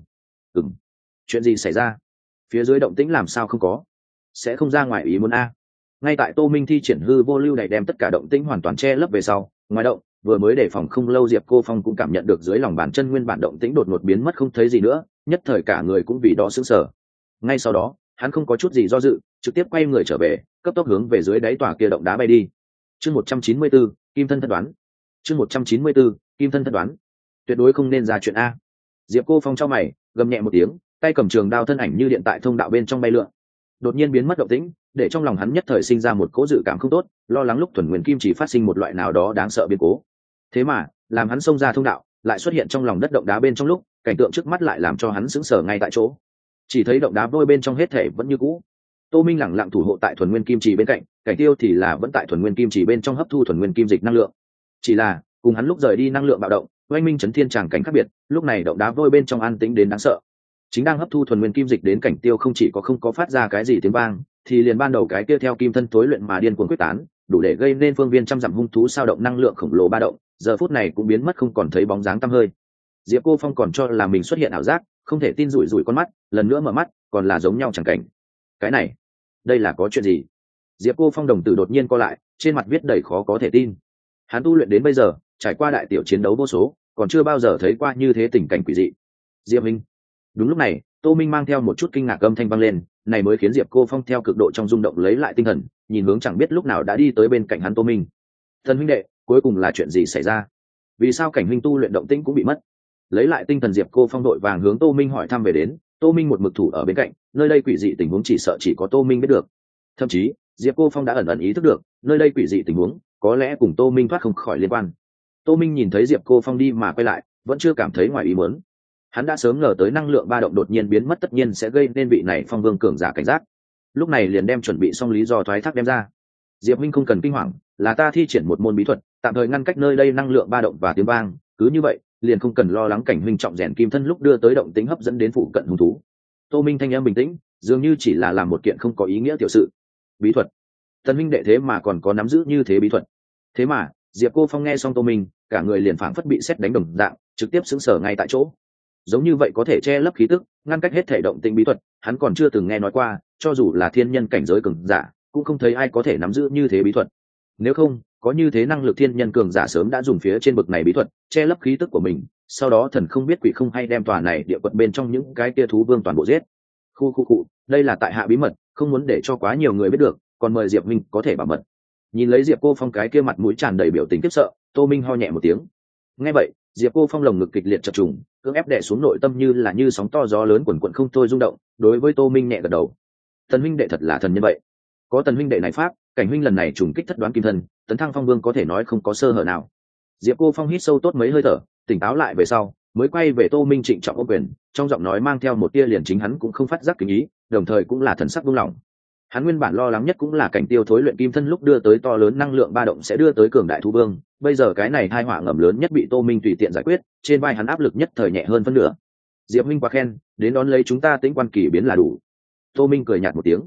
Chuyện gì xảy ra? Phía dưới động tĩnh làm sao không có? Sẽ không ra ngoài ý muốn a? Ngay tại Tô Minh thi triển hư vô lưu đẩy đem tất cả động tĩnh hoàn toàn che lấp về sau, ngoài động, vừa mới đề phòng không lâu Diệp Cô Phong cũng cảm nhận được dưới lòng bàn chân nguyên bản động tĩnh đột ngột biến mất không thấy gì nữa, nhất thời cả người cũng vì đó sững sờ. Ngay sau đó, hắn không có chút gì do dự, trực tiếp quay người trở về, cấp tốc hướng về dưới đáy tòa kia động đá bay đi. Chương 194, Kim thân thất đoán. Chương 194, Kim thân thất đoán. Tuyệt đối không nên ra chuyện a. Diệp Cô Phong trong mày, gầm nhẹ một tiếng, tay cầm trường đao thân ảnh như điện tại thông đạo bên trong bay lượn. Đột nhiên biến mất động tĩnh, để trong lòng hắn nhất thời sinh ra một cỗ dự cảm không tốt, lo lắng lúc thuần nguyên kim chỉ phát sinh một loại nào đó đáng sợ biến cố. Thế mà, làm hắn xông ra thông đạo, lại xuất hiện trong lòng đất động đá bên trong lúc, cảnh tượng trước mắt lại làm cho hắn sững sờ ngay tại chỗ. Chỉ thấy động đá vôi bên trong hết thể vẫn như cũ. Tô Minh lẳng lặng thủ hộ tại thuần nguyên kim chỉ bên cạnh, cảnh tiêu thì là vẫn tại thuần nguyên kim chỉ bên trong hấp thu thuần nguyên kim dịch năng lượng. Chỉ là, cùng hắn lúc rời đi năng lượng bạo động, oanh minh chấn thiên tràng cảnh khác biệt, lúc này động đá vôi bên trong an tĩnh đến đáng sợ. Chính đang hấp thu thuần nguyên kim dịch đến cảnh tiêu không chỉ có không có phát ra cái gì tiếng vang, thì liền ban đầu cái kia theo kim thân tối luyện mà điên cuồng quyết tán, đủ để gây nên phương viên trăm dặm hung thú sao động năng lượng khổng lồ ba động, giờ phút này cũng biến mất không còn thấy bóng dáng tăm hơi. Diệp Cô Phong còn cho là mình xuất hiện ảo giác, không thể tin rủi rủi con mắt, lần nữa mở mắt, còn là giống nhau chẳng cảnh. Cái này, đây là có chuyện gì? Diệp Cô Phong đồng tử đột nhiên co lại, trên mặt viết đầy khó có thể tin. Hắn tu luyện đến bây giờ, trải qua đại tiểu chiến đấu vô số, còn chưa bao giờ thấy qua như thế tình cảnh quỷ dị. Diệp Minh. Đúng lúc này, Tô Minh mang theo một chút kinh ngạc âm thanh vang lên, này mới khiến Diệp Cô Phong theo cực độ trong rung động lấy lại tinh thần, nhìn hướng chẳng biết lúc nào đã đi tới bên cạnh hắn Tô Minh. Thần huynh đệ, cuối cùng là chuyện gì xảy ra? Vì sao cảnh huynh tu luyện động tĩnh cũng bị mất? Lấy lại tinh thần Diệp Cô Phong đội vàng hướng Tô Minh hỏi thăm về đến, Tô Minh một mực thủ ở bên cạnh, nơi đây quỷ dị tình huống chỉ sợ chỉ có Tô Minh biết được. Thậm chí, Diệp Cô Phong đã ẩn ẩn ý thức được, nơi đây quỷ dị tình huống, có lẽ cùng Tô Minh thoát không khỏi liên quan. Tô Minh nhìn thấy Diệp Cô Phong đi mà quay lại, vẫn chưa cảm thấy ngoài ý muốn. Hắn đã sớm ngờ tới năng lượng ba động đột nhiên biến mất tất nhiên sẽ gây nên vị này phong vương cường giả cảnh giác. Lúc này liền đem chuẩn bị xong lý do thoái thác đem ra. Diệp Minh không cần kinh hoàng, là ta thi triển một môn bí thuật, tạm thời ngăn cách nơi đây năng lượng ba động và tiếng vang, cứ như vậy, liền không cần lo lắng cảnh huynh trọng rèn kim thân lúc đưa tới động tính hấp dẫn đến phụ cận hung thú. Tô Minh thanh âm bình tĩnh, dường như chỉ là làm một kiện không có ý nghĩa tiểu sự. Bí thuật? Tần huynh đệ thế mà còn có nắm giữ như thế bí thuật? Thế mà, Diệp Cô Phong nghe xong Tô Minh, cả người liền phảng phất bị sét đánh đồng dạng, trực tiếp sững sờ ngay tại chỗ. Giống như vậy có thể che lấp khí tức, ngăn cách hết thể động tĩnh bí thuật, hắn còn chưa từng nghe nói qua, cho dù là thiên nhân cảnh giới cường giả, cũng không thấy ai có thể nắm giữ như thế bí thuật. Nếu không, có như thế năng lực thiên nhân cường giả sớm đã dùng phía trên bậc này bí thuật, che lấp khí tức của mình, sau đó thần không biết quỷ không hay đem tòa này địa quật bên trong những cái kia thú vương toàn bộ giết. Khu, đây là tại hạ bí mật, không muốn để cho quá nhiều người biết được, còn mời Diệp Minh có thể bảo mật. Nhìn lấy Diệp Cô Phong cái kia mặt mũi tràn đầy biểu tình khiếp sợ, Tô Minh ho nhẹ một tiếng. Nghe vậy, Diệp Cô Phong lồng ngực kịch liệt chập trùng, cưỡng ép đè xuống nội tâm như sóng to gió lớn quần quần không thôi rung động, đối với Tô Minh nhẹ gật đầu. Tần huynh đệ thật là thần như vậy. Có tần huynh đệ này pháp, cảnh huynh lần này trùng kích thất đoán kim thân, tấn thăng phong vương có thể nói không có sơ hở nào. Diệp Cô Phong hít sâu tốt mấy hơi thở, tỉnh táo lại về sau, mới quay về Tô Minh trịnh trọng ôm quyền, trong giọng nói mang theo một tia liền chính hắn cũng không phát giác kính ý, đồng thời cũng là thần sắc buông lỏng. Hắn nguyên bản lo lắng nhất cũng là cảnh tiêu thối luyện kim thân lúc đưa tới to lớn năng lượng ba động sẽ đưa tới cường đại thú vương, bây giờ cái này tai họa ngầm lớn nhất bị Tô Minh tùy tiện giải quyết, trên vai hắn áp lực nhất thời nhẹ hơn phân nửa. Diệp huynh quá khen, đến đón lấy chúng ta tính quan kỳ biến là đủ. Tô Minh cười nhạt một tiếng.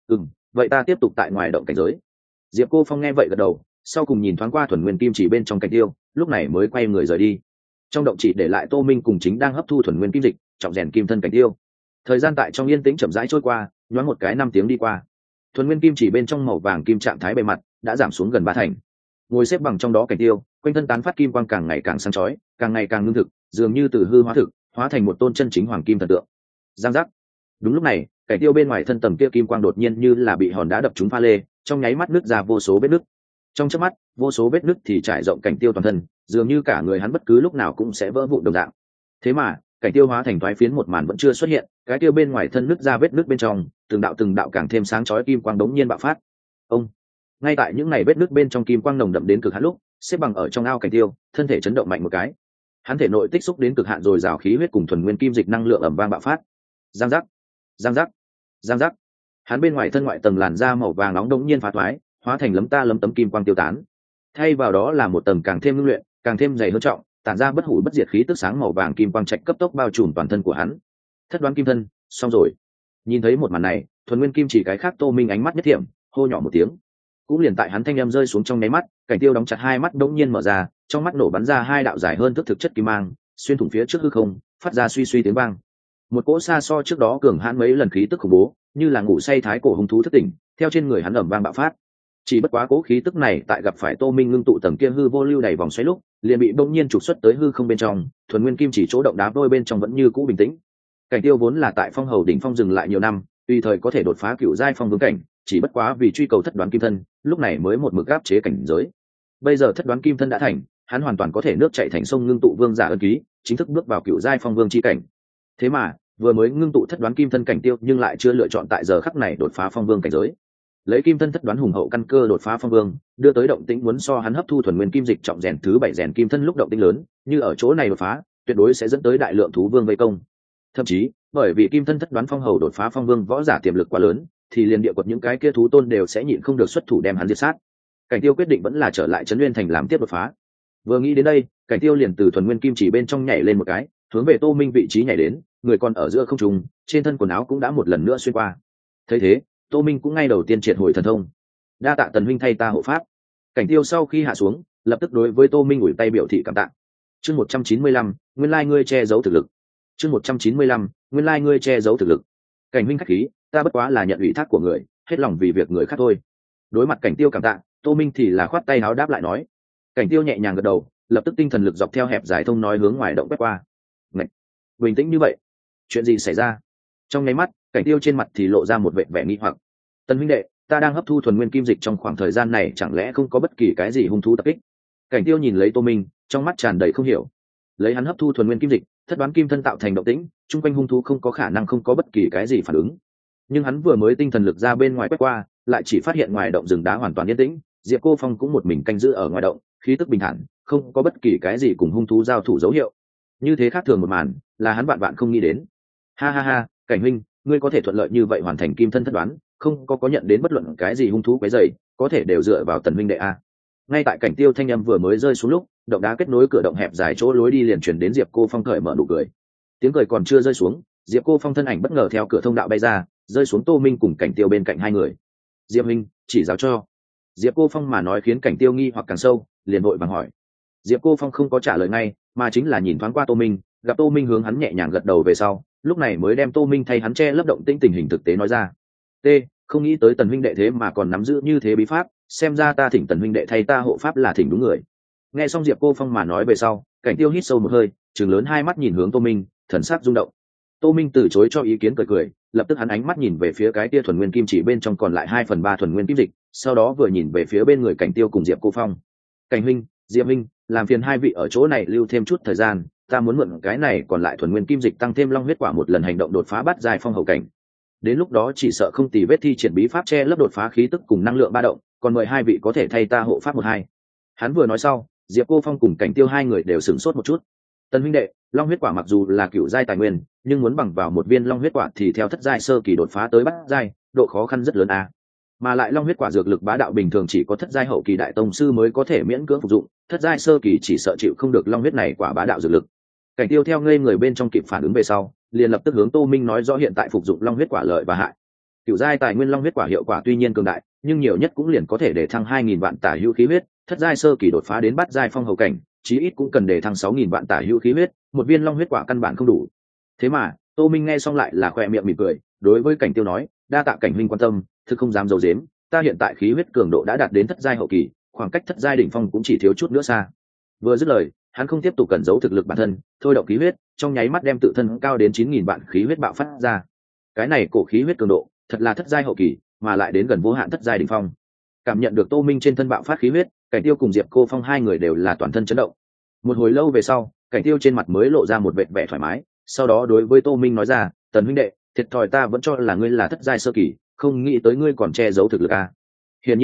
Vậy ta tiếp tục tại ngoài động cảnh giới. Diệp Cô Phong nghe vậy gật đầu, sau cùng nhìn thoáng qua thuần nguyên kim chỉ bên trong cảnh tiêu, lúc này mới quay người rời đi. Trong động chỉ để lại Tô Minh cùng chính đang hấp thu thuần nguyên kim dịch, trọng rèn kim thân cảnh tiêu. Thời gian tại trong yên tĩnh chậm rãi trôi qua, nhoáng một cái 5 tiếng đi qua. Thuần nguyên kim chỉ bên trong màu vàng kim trạng thái bề mặt đã giảm xuống gần 3 thành. Ngồi xếp bằng trong đó cảnh tiêu, quanh thân tán phát kim quang càng ngày càng sáng chói, càng ngày càng ngưng thực, dường như từ hư hóa thực, hóa thành một tôn chân chính hoàng kim thần tượng. Giang giác. Đúng lúc này, cảnh tiêu bên ngoài thân tầm kia kim quang đột nhiên như là bị hòn đá đập trúng pha lê, trong nháy mắt nứt ra vô số vết nứt. Trong chớp mắt, vô số vết nứt thì trải rộng cảnh tiêu toàn thân, dường như cả người hắn bất cứ lúc nào cũng sẽ vỡ vụn đồng dạng. Thế mà, cảnh tiêu hóa thành thoái phiến một màn vẫn chưa xuất hiện, cái tiêu bên ngoài thân nứt ra vết nứt bên trong, từng đạo càng thêm sáng chói kim quang đống nhiên bạo phát. Ông. Ngay tại những ngày vết nứt bên trong kim quang nồng đậm đến cực hạn lúc, xếp bằng ở trong ao cảnh tiêu, thân thể chấn động mạnh một cái. hắn thể nội tích xúc đến cực hạn rồi rào khí huyết cùng thuần nguyên kim dịch năng lượng ẩm vang bạo phát. Giang giác, giang giác, giang giác. Hắn bên ngoài thân ngoại tầng làn da màu vàng nóng đột nhiên phá thoái, hóa thành lấm tấm kim quang tiêu tán. Thay vào đó là một tầng càng thêm ngưng luyện, càng thêm dày hơn trọng, tản ra bất hủ bất diệt khí tức sáng màu vàng kim quang trạch cấp tốc bao trùm toàn thân của hắn. Thất đoán kim thân, xong rồi. Nhìn thấy một màn này, thuần nguyên kim chỉ cái khác Tô Minh ánh mắt nhất thiểm, hô nhỏ một tiếng. Cũng liền tại hắn thanh âm rơi xuống trong nháy mắt, Cảnh Tiêu đóng chặt hai mắt đột nhiên mở ra, trong mắt nổ bắn ra hai đạo dài hơn thước thực chất kim mang, xuyên thủng phía trước hư không, phát ra suy suy tiếng vang. Một cỗ xa so trước đó cường hãn mấy lần khí tức khủng bố, như là ngủ say thái cổ hung thú thức tỉnh, theo trên người hắn ầm vang bạo phát. Chỉ bất quá cỗ khí tức này tại gặp phải Tô Minh ngưng tụ tầng kia hư vô lưu đầy vòng xoáy lúc, liền bị bỗng nhiên trục xuất tới hư không bên trong, thuần nguyên kim chỉ chỗ động đá vôi bên trong vẫn như cũ bình tĩnh. Cảnh Tiêu vốn là tại Phong Hầu đỉnh phong dừng lại nhiều năm, tùy thời có thể đột phá cựu giai phong vương cảnh, chỉ bất quá vì truy cầu thất đoán kim thân, lúc này mới một mực áp chế cảnh giới. Bây giờ thất đoán kim thân đã thành, hắn hoàn toàn có thể nước chảy thành sông ngưng tụ vương giả ân ký, chính thức bước vào cựu giai phong vương chi cảnh. Thế mà, vừa mới ngưng tụ thất đoán kim thân Cảnh Tiêu nhưng lại chưa lựa chọn tại giờ khắc này đột phá phong vương cảnh giới. Lấy kim thân thất đoán hùng hậu căn cơ đột phá phong vương, đưa tới động tĩnh muốn so hắn hấp thu thuần nguyên kim dịch trọng rèn thứ 7 rèn kim thân lúc động tĩnh lớn, như ở chỗ này đột phá, tuyệt đối sẽ dẫn tới đại lượng thú vương vây công. Thậm chí, bởi vì kim thân thất đoán phong hầu đột phá phong vương võ giả tiềm lực quá lớn, thì liền địa quật những cái kia thú tôn đều sẽ nhịn không được xuất thủ đem hắn diệt sát. Cảnh Tiêu quyết định vẫn là trở lại trấn nguyên thành làm tiếp đột phá. Vừa nghĩ đến đây, Cảnh Tiêu liền từ thuần nguyên kim chỉ bên trong nhảy lên một cái, hướng về Tô Minh vị trí nhảy đến, người còn ở giữa không trung, trên thân quần áo cũng đã một lần nữa xuyên qua. Thấy thế, Tô Minh cũng ngay đầu tiên triệt hồi thần thông. Đa tạ Tần huynh thay ta hộ pháp. Cảnh Tiêu sau khi hạ xuống, lập tức đối với Tô Minh ủi tay biểu thị cảm tạ. Chương 195, nguyên lai ngươi che giấu thực lực. Chương 195, nguyên lai ngươi che giấu thực lực. Cảnh huynh khách khí, ta bất quá là nhận ủy thác của người, hết lòng vì việc người khác thôi. Đối mặt Cảnh Tiêu cảm tạ, Tô Minh thì là khoát tay áo đáp lại nói. Cảnh Tiêu nhẹ nhàng gật đầu, lập tức tinh thần lực dọc theo hẹp dài thông nói hướng ngoài động quét qua. Ngậy! Bình tĩnh như vậy, chuyện gì xảy ra? Trong nháy mắt, Cảnh Tiêu trên mặt thì lộ ra một vẻ nghi hoặc. Tần huynh đệ, ta đang hấp thu thuần nguyên kim dịch trong khoảng thời gian này, chẳng lẽ không có bất kỳ cái gì hung thú tập kích? Cảnh Tiêu nhìn lấy Tô Minh, trong mắt tràn đầy không hiểu. Lấy hắn hấp thu thuần nguyên kim dịch, thất đoán kim thân tạo thành động tĩnh, chung quanh hung thú không có khả năng không có bất kỳ cái gì phản ứng. Nhưng hắn vừa mới tinh thần lực ra bên ngoài quét qua, lại chỉ phát hiện ngoài động rừng đá hoàn toàn yên tĩnh, Diệp Cô Phong cũng một mình canh giữ ở ngoài động, khí tức bình thản, không có bất kỳ cái gì cùng hung thú giao thủ dấu hiệu. Như thế khác thường một màn, là hắn vạn không nghĩ đến. Ha ha ha, Cảnh huynh, ngươi có thể thuận lợi như vậy hoàn thành kim thân thất đoán, không có nhận đến bất luận cái gì hung thú quấy rầy, có thể đều dựa vào Tần huynh đệ a. Ngay tại Cảnh Tiêu thanh âm vừa mới rơi xuống lúc, động đá kết nối cửa động hẹp dài chỗ lối đi liền chuyển đến Diệp Cô Phong cởi mở nụ cười. Tiếng cười còn chưa rơi xuống, Diệp Cô Phong thân ảnh bất ngờ theo cửa thông đạo bay ra, rơi xuống Tô Minh cùng Cảnh Tiêu bên cạnh hai người. Diệp huynh, chỉ giáo cho. Diệp Cô Phong mà nói khiến Cảnh Tiêu nghi hoặc càng sâu, liền vội vàng hỏi. Diệp Cô Phong không có trả lời ngay, mà chính là nhìn thoáng qua Tô Minh, gặp Tô Minh hướng hắn nhẹ nhàng gật đầu về sau, lúc này mới đem Tô Minh thay hắn che lấp động tĩnh tình hình thực tế nói ra. T, không nghĩ tới Tần huynh đệ thế mà còn nắm giữ như thế bí pháp, xem ra ta thỉnh Tần huynh đệ thay ta hộ pháp là thỉnh đúng người. Nghe xong Diệp Cô Phong mà nói về sau, Cảnh Tiêu hít sâu một hơi, trừng lớn hai mắt nhìn hướng Tô Minh, thần sắc rung động. Tô Minh từ chối cho ý kiến cười, lập tức hắn ánh mắt nhìn về phía cái tia thuần nguyên kim chỉ bên trong còn lại 2/3 thuần nguyên kim dịch, sau đó vừa nhìn về phía bên người Cảnh Tiêu cùng Diệp Cô Phong. Cảnh huynh, Diệp huynh, làm phiền hai vị ở chỗ này lưu thêm chút thời gian, ta muốn mượn cái này còn lại thuần nguyên kim dịch tăng thêm long huyết quả một lần hành động đột phá bắt dài phong hầu cảnh. Đến lúc đó chỉ sợ không tì vết thi triển bí pháp che lấp đột phá khí tức cùng năng lượng ba động, còn mời hai vị có thể thay ta hộ pháp một hai. Hắn vừa nói sau, Diệp Cô Phong cùng Cảnh Tiêu hai người đều sửng sốt một chút. Tần huynh đệ, long huyết quả mặc dù là cựu giai tài nguyên, nhưng muốn bằng vào một viên long huyết quả thì theo thất giai sơ kỳ đột phá tới bát giai, độ khó khăn rất lớn à. Mà lại long huyết quả dược lực bá đạo bình thường chỉ có thất giai hậu kỳ đại tông sư mới có thể miễn cưỡng phục dụng, thất giai sơ kỳ chỉ sợ chịu không được long huyết này quả bá đạo dược lực. Cảnh Tiêu theo ngây người bên trong kịp phản ứng về sau, liền lập tức hướng Tô Minh nói rõ hiện tại phục dụng long huyết quả lợi và hại. Cựu giai tài nguyên long huyết quả hiệu quả tuy nhiên cường đại, nhưng nhiều nhất cũng liền có thể để thăng 2000 vạn tả hữu khí huyết, thất giai sơ kỳ đột phá đến bát giai phong hầu cảnh, chí ít cũng cần để thăng 6000 vạn tả hữu khí huyết, một viên long huyết quả căn bản không đủ. Thế mà, Tô Minh nghe xong lại là khỏe miệng mỉm cười, đối với Cảnh Tiêu nói, đa tạ Cảnh huynh quan tâm, thực không dám giấu giếm, ta hiện tại khí huyết cường độ đã đạt đến thất giai hậu kỳ, khoảng cách thất giai đỉnh phong cũng chỉ thiếu chút nữa xa. Vừa dứt lời, hắn không tiếp tục cẩn giấu thực lực bản thân, thôi động khí huyết, trong nháy mắt đem tự thân cao đến 9000 vạn khí huyết bạo phát ra. Cái này cổ khí huyết cường độ, thật là thất giai hậu kỳ, mà lại đến gần vô hạn thất giai đỉnh phong. Cảm nhận được Tô Minh trên thân bạo phát khí huyết, Cảnh Tiêu cùng Diệp Cô Phong hai người đều là toàn thân chấn động. Một hồi lâu về sau, Cảnh Tiêu trên mặt mới lộ ra một vẻ vẻ thoải mái, sau đó đối với Tô Minh nói ra, Tần huynh đệ, thiệt thòi ta vẫn cho là ngươi là thất giai sơ kỳ, không nghĩ tới ngươi còn che giấu thực lực à. Hiển nhiên,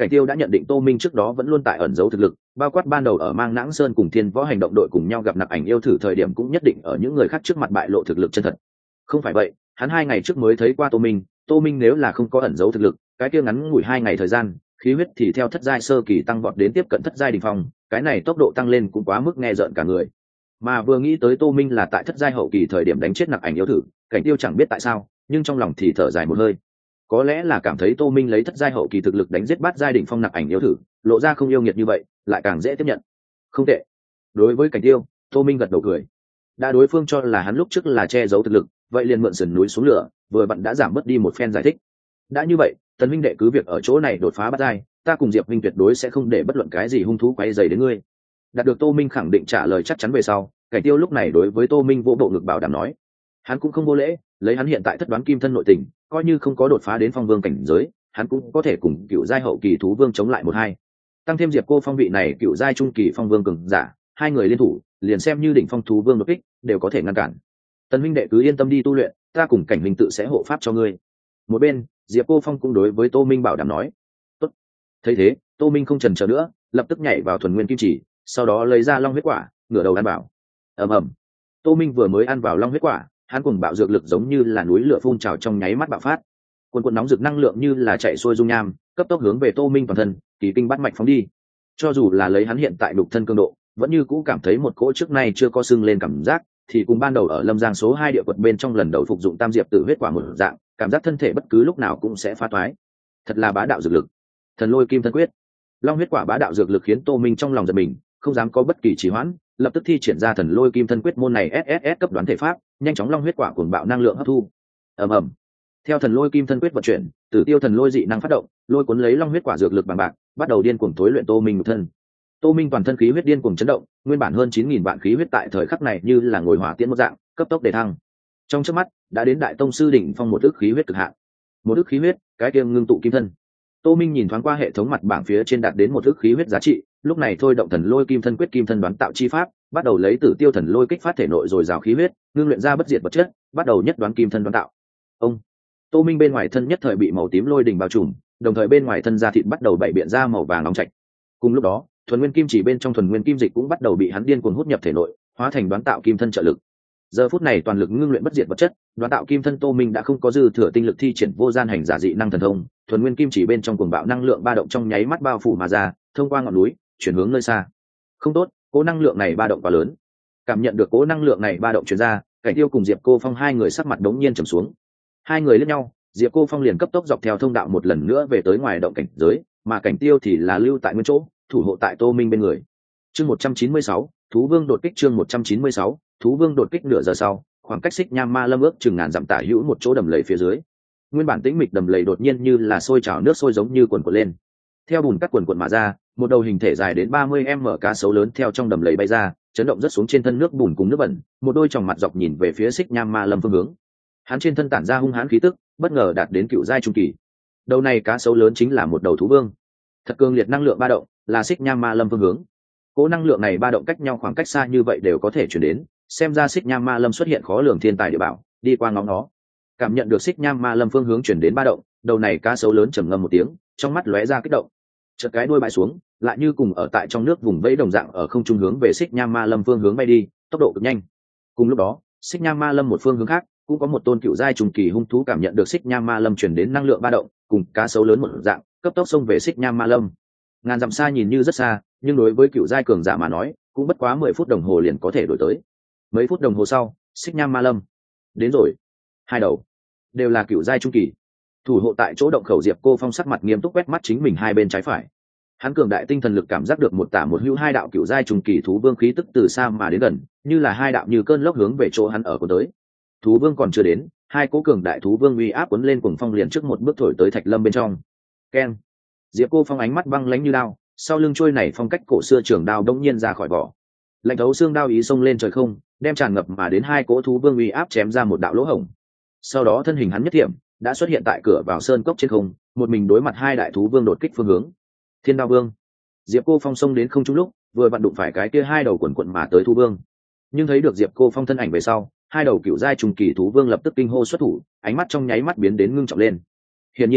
Cảnh Tiêu đã nhận định Tô Minh trước đó vẫn luôn tại ẩn giấu thực lực, bao quát ban đầu ở Mang Nãng Sơn cùng Thiên Võ hành động đội cùng nhau gặp Nặc Ảnh yêu thử thời điểm cũng nhất định ở những người khác trước mặt bại lộ thực lực chân thật. Không phải vậy, hắn 2 ngày trước mới thấy qua Tô Minh nếu là không có ẩn giấu thực lực, cái kia ngắn ngủi 2 ngày thời gian, khí huyết thì theo thất giai sơ kỳ tăng vọt đến tiếp cận thất giai đỉnh phong, cái này tốc độ tăng lên cũng quá mức nghe rợn cả người. Mà vừa nghĩ tới Tô Minh là tại thất giai hậu kỳ thời điểm đánh chết Nặc Ảnh yêu thử, Cảnh Tiêu chẳng biết tại sao, nhưng trong lòng thì thở dài một hơi. Có lẽ là cảm thấy Tô Minh lấy thất giai hậu kỳ thực lực đánh giết bát giai đỉnh phong Nặc Ảnh yêu thử, lộ ra không yêu nghiệt như vậy, lại càng dễ tiếp nhận. Không tệ. Đối với Cảnh Tiêu, Tô Minh gật đầu cười. Đã đối phương cho là hắn lúc trước là che giấu thực lực, vậy liền mượn sườn núi xuống lửa, vừa bạn đã giảm bớt đi một phen giải thích. Đã như vậy, Tần huynh đệ cứ việc ở chỗ này đột phá bát giai, ta cùng Diệp huynh tuyệt đối sẽ không để bất luận cái gì hung thú quấy rầy đến ngươi. Đạt được Tô Minh khẳng định trả lời chắc chắn về sau, Cảnh Tiêu lúc này đối với Tô Minh vỗ bộ ngực bảo đảm nói, hắn cũng không vô lễ, lấy hắn hiện tại thất đoán kim thân nội tình, coi như không có đột phá đến phong vương cảnh giới, hắn cũng có thể cùng cựu giai hậu kỳ thú vương chống lại 1-2. Tăng thêm Diệp Cô Phong vị này cựu giai trung kỳ phong vương cường giả, 2 người liên thủ, liền xem như đỉnh phong thú vương đột kích, đều có thể ngăn cản. Tần huynh đệ cứ yên tâm đi tu luyện, ta cùng Cảnh huynh tự sẽ hộ pháp cho ngươi. Một bên, Diệp Cô Phong cũng đối với Tô Minh bảo đảm nói. Tốt. Thấy thế, Tô Minh không chần chờ nữa, lập tức nhảy vào thuần nguyên kim chỉ, sau đó lấy ra long huyết quả, ngửa đầu ăn bảo. Ầm ầm. Tô Minh vừa mới ăn vào long huyết quả, hắn cùng bạo dược lực giống như là núi lửa phun trào trong nháy mắt bạo phát. Cuồn nóng rực năng lượng như là chạy xuôi dung nham, cấp tốc hướng về Tô Minh toàn thân, kỳ kinh bát mạch phóng đi. Cho dù là lấy hắn hiện tại đục thân cường độ, vẫn như cũ cảm thấy một cỗ trước nay chưa có sưng lên cảm giác, thì cùng ban đầu ở Lâm Giang số 2 địa quật bên trong lần đầu phục dụng tam diệp tử huyết quả một dạng, cảm giác thân thể bất cứ lúc nào cũng sẽ phá toái. Thật là bá đạo dược lực. Thần Lôi Kim Thân Quyết. Long huyết quả bá đạo dược lực khiến Tô Minh trong lòng giật mình, không dám có bất kỳ trì hoãn, lập tức thi triển ra Thần Lôi Kim Thân Quyết môn này SSS cấp đoán thể pháp, nhanh chóng long huyết quả cuồng bạo năng lượng hấp thu. Ầm ầm. Theo Thần Lôi Kim Thân Quyết vận chuyển, Tử Tiêu Thần Lôi dị năng phát động, lôi cuốn lấy long huyết quả dược lực bằng bạc, bắt đầu điên cuồng tối luyện Tô Minh nhục thân. Tô Minh toàn thân khí huyết điên cuồng chấn động, nguyên bản hơn 9000 vạn khí huyết tại thời khắc này như là ngồi hỏa tiễn một dạng, cấp tốc đề thăng. Trong chớp mắt, đã đến đại tông sư đỉnh phong một ức khí huyết cực hạn. Một ức khí huyết, cái kia ngưng tụ kim thân. Tô Minh nhìn thoáng qua hệ thống mặt bảng phía trên đạt đến một ức khí huyết giá trị, lúc này thôi động Thần Lôi Kim Thân Quyết kim thân đoán tạo chi pháp, bắt đầu lấy Tử Tiêu Thần Lôi kích phát thể nội rồi rào khí huyết, ngưng luyện ra bất diệt vật chất, bắt đầu nhất đoán kim thân đoán tạo. Ông Tô Minh bên ngoài thân nhất thời bị màu tím lôi đỉnh bao trùm, đồng thời bên ngoài thân da thịt bắt đầu bảy biện ra màu vàng nóng chạch. Cùng lúc đó, thuần nguyên kim chỉ bên trong thuần nguyên kim dịch cũng bắt đầu bị hắn điên cuồng hút nhập thể nội, hóa thành đoán tạo kim thân trợ lực. Giờ phút này toàn lực ngưng luyện bất diệt vật chất, đoán tạo kim thân Tô Minh đã không có dư thừa tinh lực thi triển vô gian hành giả dị năng thần thông, thuần nguyên kim chỉ bên trong cuồng bạo năng lượng ba động trong nháy mắt bao phủ mà ra, thông qua ngọn núi, chuyển hướng nơi xa. Không tốt, cố năng lượng này ba động quá lớn. Cảm nhận được cố năng lượng này ba động truyền ra, Cảnh Tiêu cùng Diệp Cô Phong 2 người sắc mặt đống nhiên trầm xuống. 2 người liếc nhau, Diệp Cô Phong liền cấp tốc dọc theo thông đạo một lần nữa về tới ngoài động cảnh giới, mà Cảnh Tiêu thì là lưu tại nguyên chỗ, thủ hộ tại Tô Minh bên người. Chương 196, Thú Vương đột kích. Chương 196, Thú Vương đột kích. Nửa giờ sau, khoảng cách Xích Nham Ma Lâm ước chừng ngàn dặm tả hữu một chỗ đầm lầy phía dưới. Nguyên bản tĩnh mịch đầm lầy đột nhiên như là sôi trào nước sôi giống như cuồn cuộn lên. Theo bùn cắt cuồn cuộn mà ra, một đầu hình thể dài đến 30m cá sấu lớn theo trong đầm lầy bay ra, chấn động rất xuống trên thân nước bùn cùng nước bẩn, một đôi tròng mặt dọc nhìn về phía Xích Nham Ma Lâm phương hướng. Hắn trên thân tản ra hung hãn khí tức, bất ngờ đạt đến cựu giai trung kỳ. Đầu này cá sấu lớn chính là một đầu thú vương. Thật cường liệt năng lượng ba động, là Xích Nham Ma Lâm phương hướng. Cố năng lượng này ba động cách nhau khoảng cách xa như vậy đều có thể truyền đến, xem ra Xích Nham Ma Lâm xuất hiện khó lường thiên tài địa bảo, đi qua ngóng nó. Cảm nhận được Xích Nham Ma Lâm phương hướng truyền đến ba động, đầu này cá sấu lớn trầm ngâm một tiếng, trong mắt lóe ra kích động. Chợt cái đuôi bãi xuống, lại như cùng ở tại trong nước vùng vẫy đồng dạng ở không trung hướng về Xích Nham Ma Lâm phương hướng bay đi, tốc độ cực nhanh. Cùng lúc đó, Xích Nham Ma Lâm một phương hướng khác, cũng có một tôn cựu giai trùng kỳ hung thú cảm nhận được Xích Nham Ma Lâm truyền đến năng lượng ba động, cùng cá sấu lớn một dạng, cấp tốc xông về Xích Nham Ma Lâm. Ngàn dặm xa nhìn như rất xa, nhưng đối với cựu giai cường giả mà nói, cũng bất quá 10 phút đồng hồ liền có thể đổi tới. Mấy phút đồng hồ sau, Xích Nham Ma Lâm đến rồi. 2 đầu đều là cựu giai trung kỳ. Thủ hộ tại chỗ động khẩu Diệp Cô Phong sắc mặt nghiêm túc quét mắt chính mình hai bên trái phải. Hắn cường đại tinh thần lực cảm giác được một tả một hữu 2 đạo cựu giai trung kỳ thú vương khí tức từ xa mà đến gần, như là 2 đạo như cơn lốc hướng về chỗ hắn ở của tới. Thú vương còn chưa đến, 2 cố cường đại thú vương uy áp cuốn lên cùng phong liền trước một bước thổi tới Thạch Lâm bên trong. Keng. Diệp Cô Phong ánh mắt băng lãnh như đao, sau lưng trôi này phong cách cổ xưa trường đao đống nhiên ra khỏi vỏ. Lạnh thấu xương đao ý xông lên trời không, đem tràn ngập mà đến 2 cỗ thú vương uy áp chém ra một đạo lỗ hổng. Sau đó thân hình hắn nhất thiểm, đã xuất hiện tại cửa vào sơn cốc trên không, một mình đối mặt 2 đại thú vương đột kích phương hướng. Thiên Đao Vương. Diệp Cô Phong xông đến không trung lúc, vừa vặn đụng phải cái kia 2 đầu quần quần mà tới thú vương. Nhưng thấy được Diệp Cô Phong thân ảnh về sau, 2 đầu cựu giai trùng kỳ thú vương lập tức kinh hô xuất thủ, ánh mắt trong nháy mắt biến đến ngưng trọng lên. Hiển nhiên,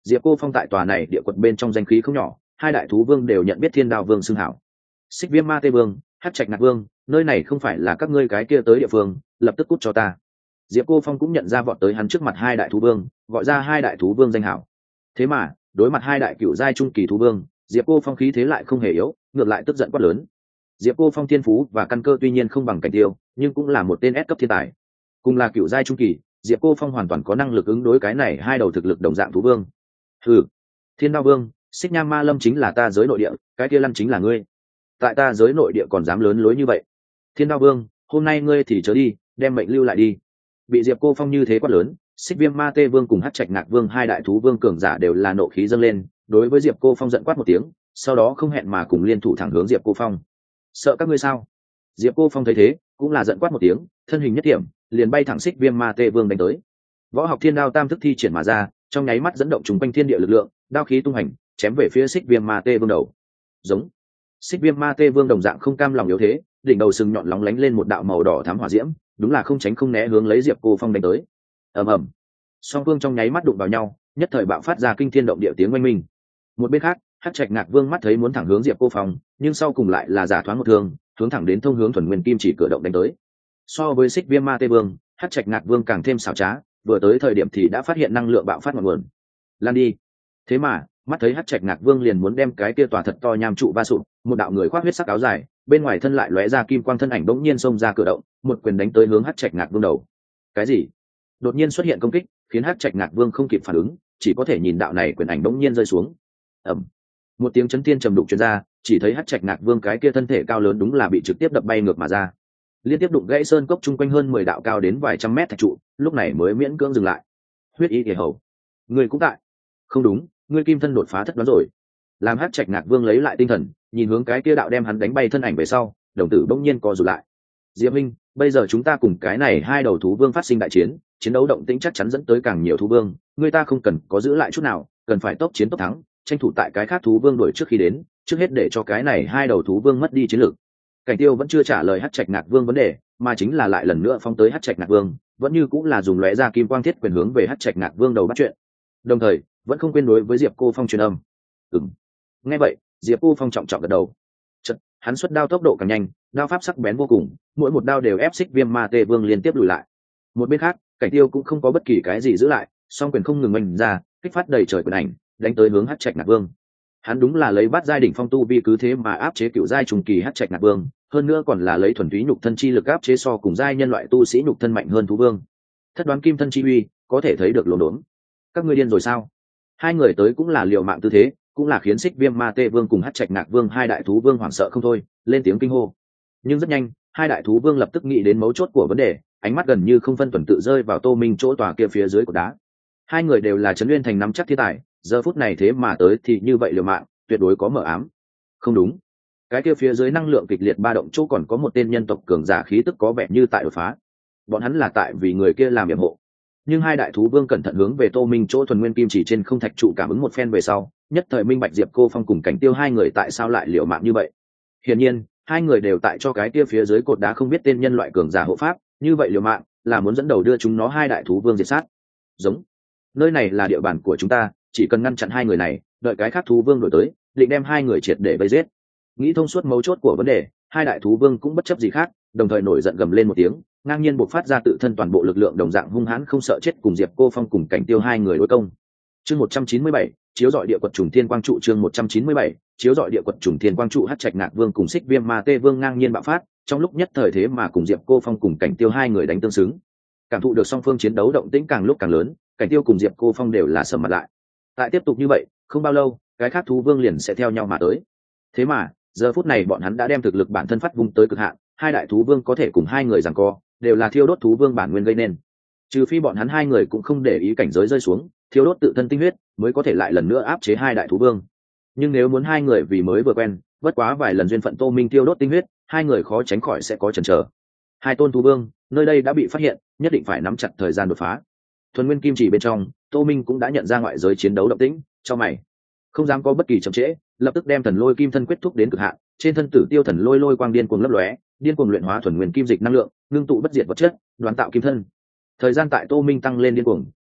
Diệp Cô Phong tại tòa này địa quật bên trong danh khí không nhỏ, hai đại thú vương đều nhận biết Thiên Đao Vương xưng hảo. Xích Viêm Ma Tê Vương, Hắc Trạch Nạc Vương, nơi này không phải là các ngươi cái kia tới địa phương, lập tức cút cho ta. Diệp Cô Phong cũng nhận ra vọt tới hắn trước mặt hai đại thú vương, gọi ra hai đại thú vương danh hảo. Thế mà, đối mặt hai đại cựu giai trung kỳ thú vương, Diệp Cô Phong khí thế lại không hề yếu, ngược lại tức giận quát lớn. Diệp Cô Phong thiên phú và căn cơ tuy nhiên không bằng Cảnh Tiêu, nhưng cũng là một tên S cấp thiên tài. Cùng là cựu giai trung kỳ, Diệp Cô Phong hoàn toàn có năng lực ứng đối cái này hai đầu thực lực đồng dạng thú vương. Hừ, Thiên Đao Vương, Xích Nham Ma Lâm chính là ta giới nội địa, cái kia Lăn chính là ngươi. Tại ta giới nội địa còn dám lớn lối như vậy. Thiên Đao Vương, hôm nay ngươi thì chớ đi, đem mệnh lưu lại đi. Bị Diệp Cô Phong như thế quát lớn, Xích Viêm Ma Tê Vương cùng Hắc Trạch Ngạc Vương hai đại thú vương cường giả đều là nộ khí dâng lên, đối với Diệp Cô Phong giận quát một tiếng, sau đó không hẹn mà cùng liên thủ thẳng hướng Diệp Cô Phong. Sợ các ngươi sao? Diệp Cô Phong thấy thế, cũng là giận quát một tiếng, thân hình nhất điểm, liền bay thẳng Xích Viêm Ma Tê Vương đánh tới. Võ học Thiên Đao Tam thức thi triển mà ra, trong nháy mắt dẫn động trùng quanh thiên địa lực lượng, đao khí tung hành, chém về phía Xích Viêm Ma Tê Vương đầu. Giống. Xích Viêm Ma Tê Vương đồng dạng không cam lòng yếu thế, đỉnh đầu sừng nhọn lóng lánh lên một đạo màu đỏ thắm hỏa diễm, đúng là không tránh không né hướng lấy Diệp Cô Phong đánh tới. Ầm ầm. Song phương trong nháy mắt đụng vào nhau, nhất thời bạo phát ra kinh thiên động địa tiếng oanh minh. Một bên khác, Hắc Trạch Ngạc Vương mắt thấy muốn thẳng hướng Diệp Cô Phong, nhưng sau cùng lại là giả thoáng một thương, hướng thẳng đến thông hướng thuần nguyên kim chỉ cửa động đánh tới. So với Xích Viêm Ma Tê Vương, Hắc Trạch Ngạc Vương càng thêm xảo trá, vừa tới thời điểm thì đã phát hiện năng lượng bạo phát ngọn nguồn. Lan đi. Thế mà, mắt thấy Hắc Trạch Ngạc Vương liền muốn đem cái kia tòa thật to nham trụ va sụp, một đạo người khoác huyết sắc áo dài, bên ngoài thân lại lóe ra kim quang thân ảnh bỗng nhiên xông ra cửa động, một quyền đánh tới hướng Hắc Trạch Ngạc Vương đầu. Cái gì? Đột nhiên xuất hiện công kích, khiến Hắc Trạch Ngạc Vương không kịp phản ứng, chỉ có thể nhìn đạo này quyền ảnh bỗng nhiên rơi xuống. Ầm. Một tiếng chấn thiên trầm đục truyền ra, chỉ thấy Hắc Trạch Ngạc Vương cái kia thân thể cao lớn đúng là bị trực tiếp đập bay ngược mà ra, liên tiếp đụng gãy sơn cốc chung quanh hơn 10 đạo cao đến vài trăm mét thạch trụ, lúc này mới miễn cưỡng dừng lại. Huyết ý thể hầu, người cũng tại. Không đúng, ngươi kim thân đột phá thất đoán rồi. Làm Hắc Trạch Ngạc Vương lấy lại tinh thần, nhìn hướng cái kia đạo đem hắn đánh bay thân ảnh về sau, đồng tử bỗng nhiên co rụt lại. Diệp Minh, bây giờ chúng ta cùng cái này hai đầu thú vương phát sinh đại chiến, chiến đấu động tĩnh chắc chắn dẫn tới càng nhiều thú vương, người ta không cần có giữ lại chút nào, cần phải tốc chiến tốc thắng, tranh thủ tại cái khác thú vương đuổi trước khi đến, trước hết để cho cái này hai đầu thú vương mất đi chiến lược. Cảnh Tiêu vẫn chưa trả lời Hắc Trạch Ngạc Vương vấn đề, mà chính là lại lần nữa phóng tới Hắc Trạch Ngạc Vương, vẫn như cũng là dùng lóe ra kim quang thiết quyền hướng về Hắc Trạch Ngạc Vương đầu bắt chuyện. Đồng thời, vẫn không quên đối với Diệp Cô Phong truyền âm. Nghe vậy, Diệp Cô Phong trọng trọng gật đầu. Chợt, hắn xuất đao tốc độ càng nhanh, đao pháp sắc bén vô cùng, mỗi một đao đều ép Xích Viêm Ma Tê Vương liên tiếp lùi lại. Một bên khác, Cảnh Tiêu cũng không có bất kỳ cái gì giữ lại, song quyền không ngừng oanh ra, kích phát đầy trời quyền ảnh, đánh tới hướng Hắc Trạch Ngạc Vương. Hắn đúng là lấy bát giai đỉnh phong tu vi cứ thế mà áp chế cựu giai trùng kỳ Hắc Trạch Ngạc Vương, hơn nữa còn là lấy thuần túy nhục thân chi lực áp chế so cùng giai nhân loại tu sĩ nhục thân mạnh hơn thú vương. Thất đoán kim thân chi uy, có thể thấy được lồn đốn. Các ngươi điên rồi sao? Hai người tới cũng là liều mạng tư thế, cũng là khiến Xích Viêm Ma Tê Vương cùng Hắc Trạch Ngạc Vương hai đại thú vương hoảng sợ không thôi, lên tiếng kinh hô. Nhưng rất nhanh, hai đại thú vương lập tức nghĩ đến mấu chốt của vấn đề, ánh mắt gần như không phân tuần tự rơi vào Tô Minh chỗ tòa kia phía dưới của đá. Hai người đều là trấn nguyên thành nắm chắc thiên tài, giờ phút này thế mà tới thì như vậy liều mạng, tuyệt đối có mở ám. Không đúng, cái kia phía dưới năng lượng kịch liệt ba động chỗ còn có một tên nhân tộc cường giả khí tức có vẻ như tại đột phá. Bọn hắn là tại vì người kia làm yểm hộ. Nhưng hai đại thú vương cẩn thận hướng về Tô Minh chỗ thuần nguyên kim chỉ trên không thạch trụ cảm ứng một phen về sau, nhất thời minh bạch Diệp Cô Phong cùng Cảnh Tiêu hai người tại sao lại liều mạng như vậy. Hiển nhiên, hai người đều tại cho cái kia phía dưới cột đá không biết tên nhân loại cường giả hộ pháp, như vậy liều mạng là muốn dẫn đầu đưa chúng nó hai đại thú vương diệt sát. Giống, nơi này là địa bàn của chúng ta, chỉ cần ngăn chặn hai người này, đợi cái khác thú vương đổi tới, định đem hai người triệt để vây giết. Nghĩ thông suốt mấu chốt của vấn đề, hai đại thú vương cũng bất chấp gì khác, đồng thời nổi giận gầm lên một tiếng, ngang nhiên bộc phát ra tự thân toàn bộ lực lượng đồng dạng hung hãn không sợ chết cùng Diệp Cô Phong cùng Cảnh Tiêu hai người đối công. Chương 197, chiếu rọi địa quật trùng thiên quang trụ. Chương 197, chiếu rọi địa quật trùng thiên quang trụ. Hắc Trạch Ngạc Vương cùng Xích Viêm Ma Tê Vương ngang nhiên bạo phát, trong lúc nhất thời thế mà cùng Diệp Cô Phong cùng Cảnh Tiêu hai người đánh tương xứng. Cảm thụ được song phương chiến đấu động tĩnh càng lúc càng lớn, Cảnh Tiêu cùng Diệp Cô Phong đều là sầm mặt lại. Tại tiếp tục như vậy, không bao lâu, cái khác thú vương liền sẽ theo nhau mà tới. Thế mà, giờ phút này bọn hắn đã đem thực lực bản thân phát vung tới cực hạn, hai đại thú vương có thể cùng hai người giằng co, đều là thiêu đốt thú vương bản nguyên gây nên. Trừ phi bọn hắn hai người cũng không để ý cảnh giới rơi xuống, thiêu đốt tự thân tinh huyết, mới có thể lại lần nữa áp chế hai đại thú vương. Nhưng nếu muốn hai người vì mới vừa quen, bất quá vài lần duyên phận Tô Minh thiêu đốt tinh huyết, hai người khó tránh khỏi sẽ có chần chờ. Hai tôn thú vương, nơi đây đã bị phát hiện, nhất định phải nắm chặt thời gian đột phá. Thuần nguyên kim chỉ bên trong, Tô Minh cũng đã nhận ra ngoại giới chiến đấu động tĩnh, cho mày, không dám có bất kỳ chậm trễ, lập tức đem thần lôi kim thân quyết thúc đến cực hạn, trên thân tử tiêu thần lôi lôi quang điên cuồng lấp lóe, điên cuồng luyện hóa thuần nguyên kim dịch năng lượng, ngưng tụ bất diệt vật chất, đoán tạo kim thân. Thời gian tại Tô Minh tăng lên điên cuồng,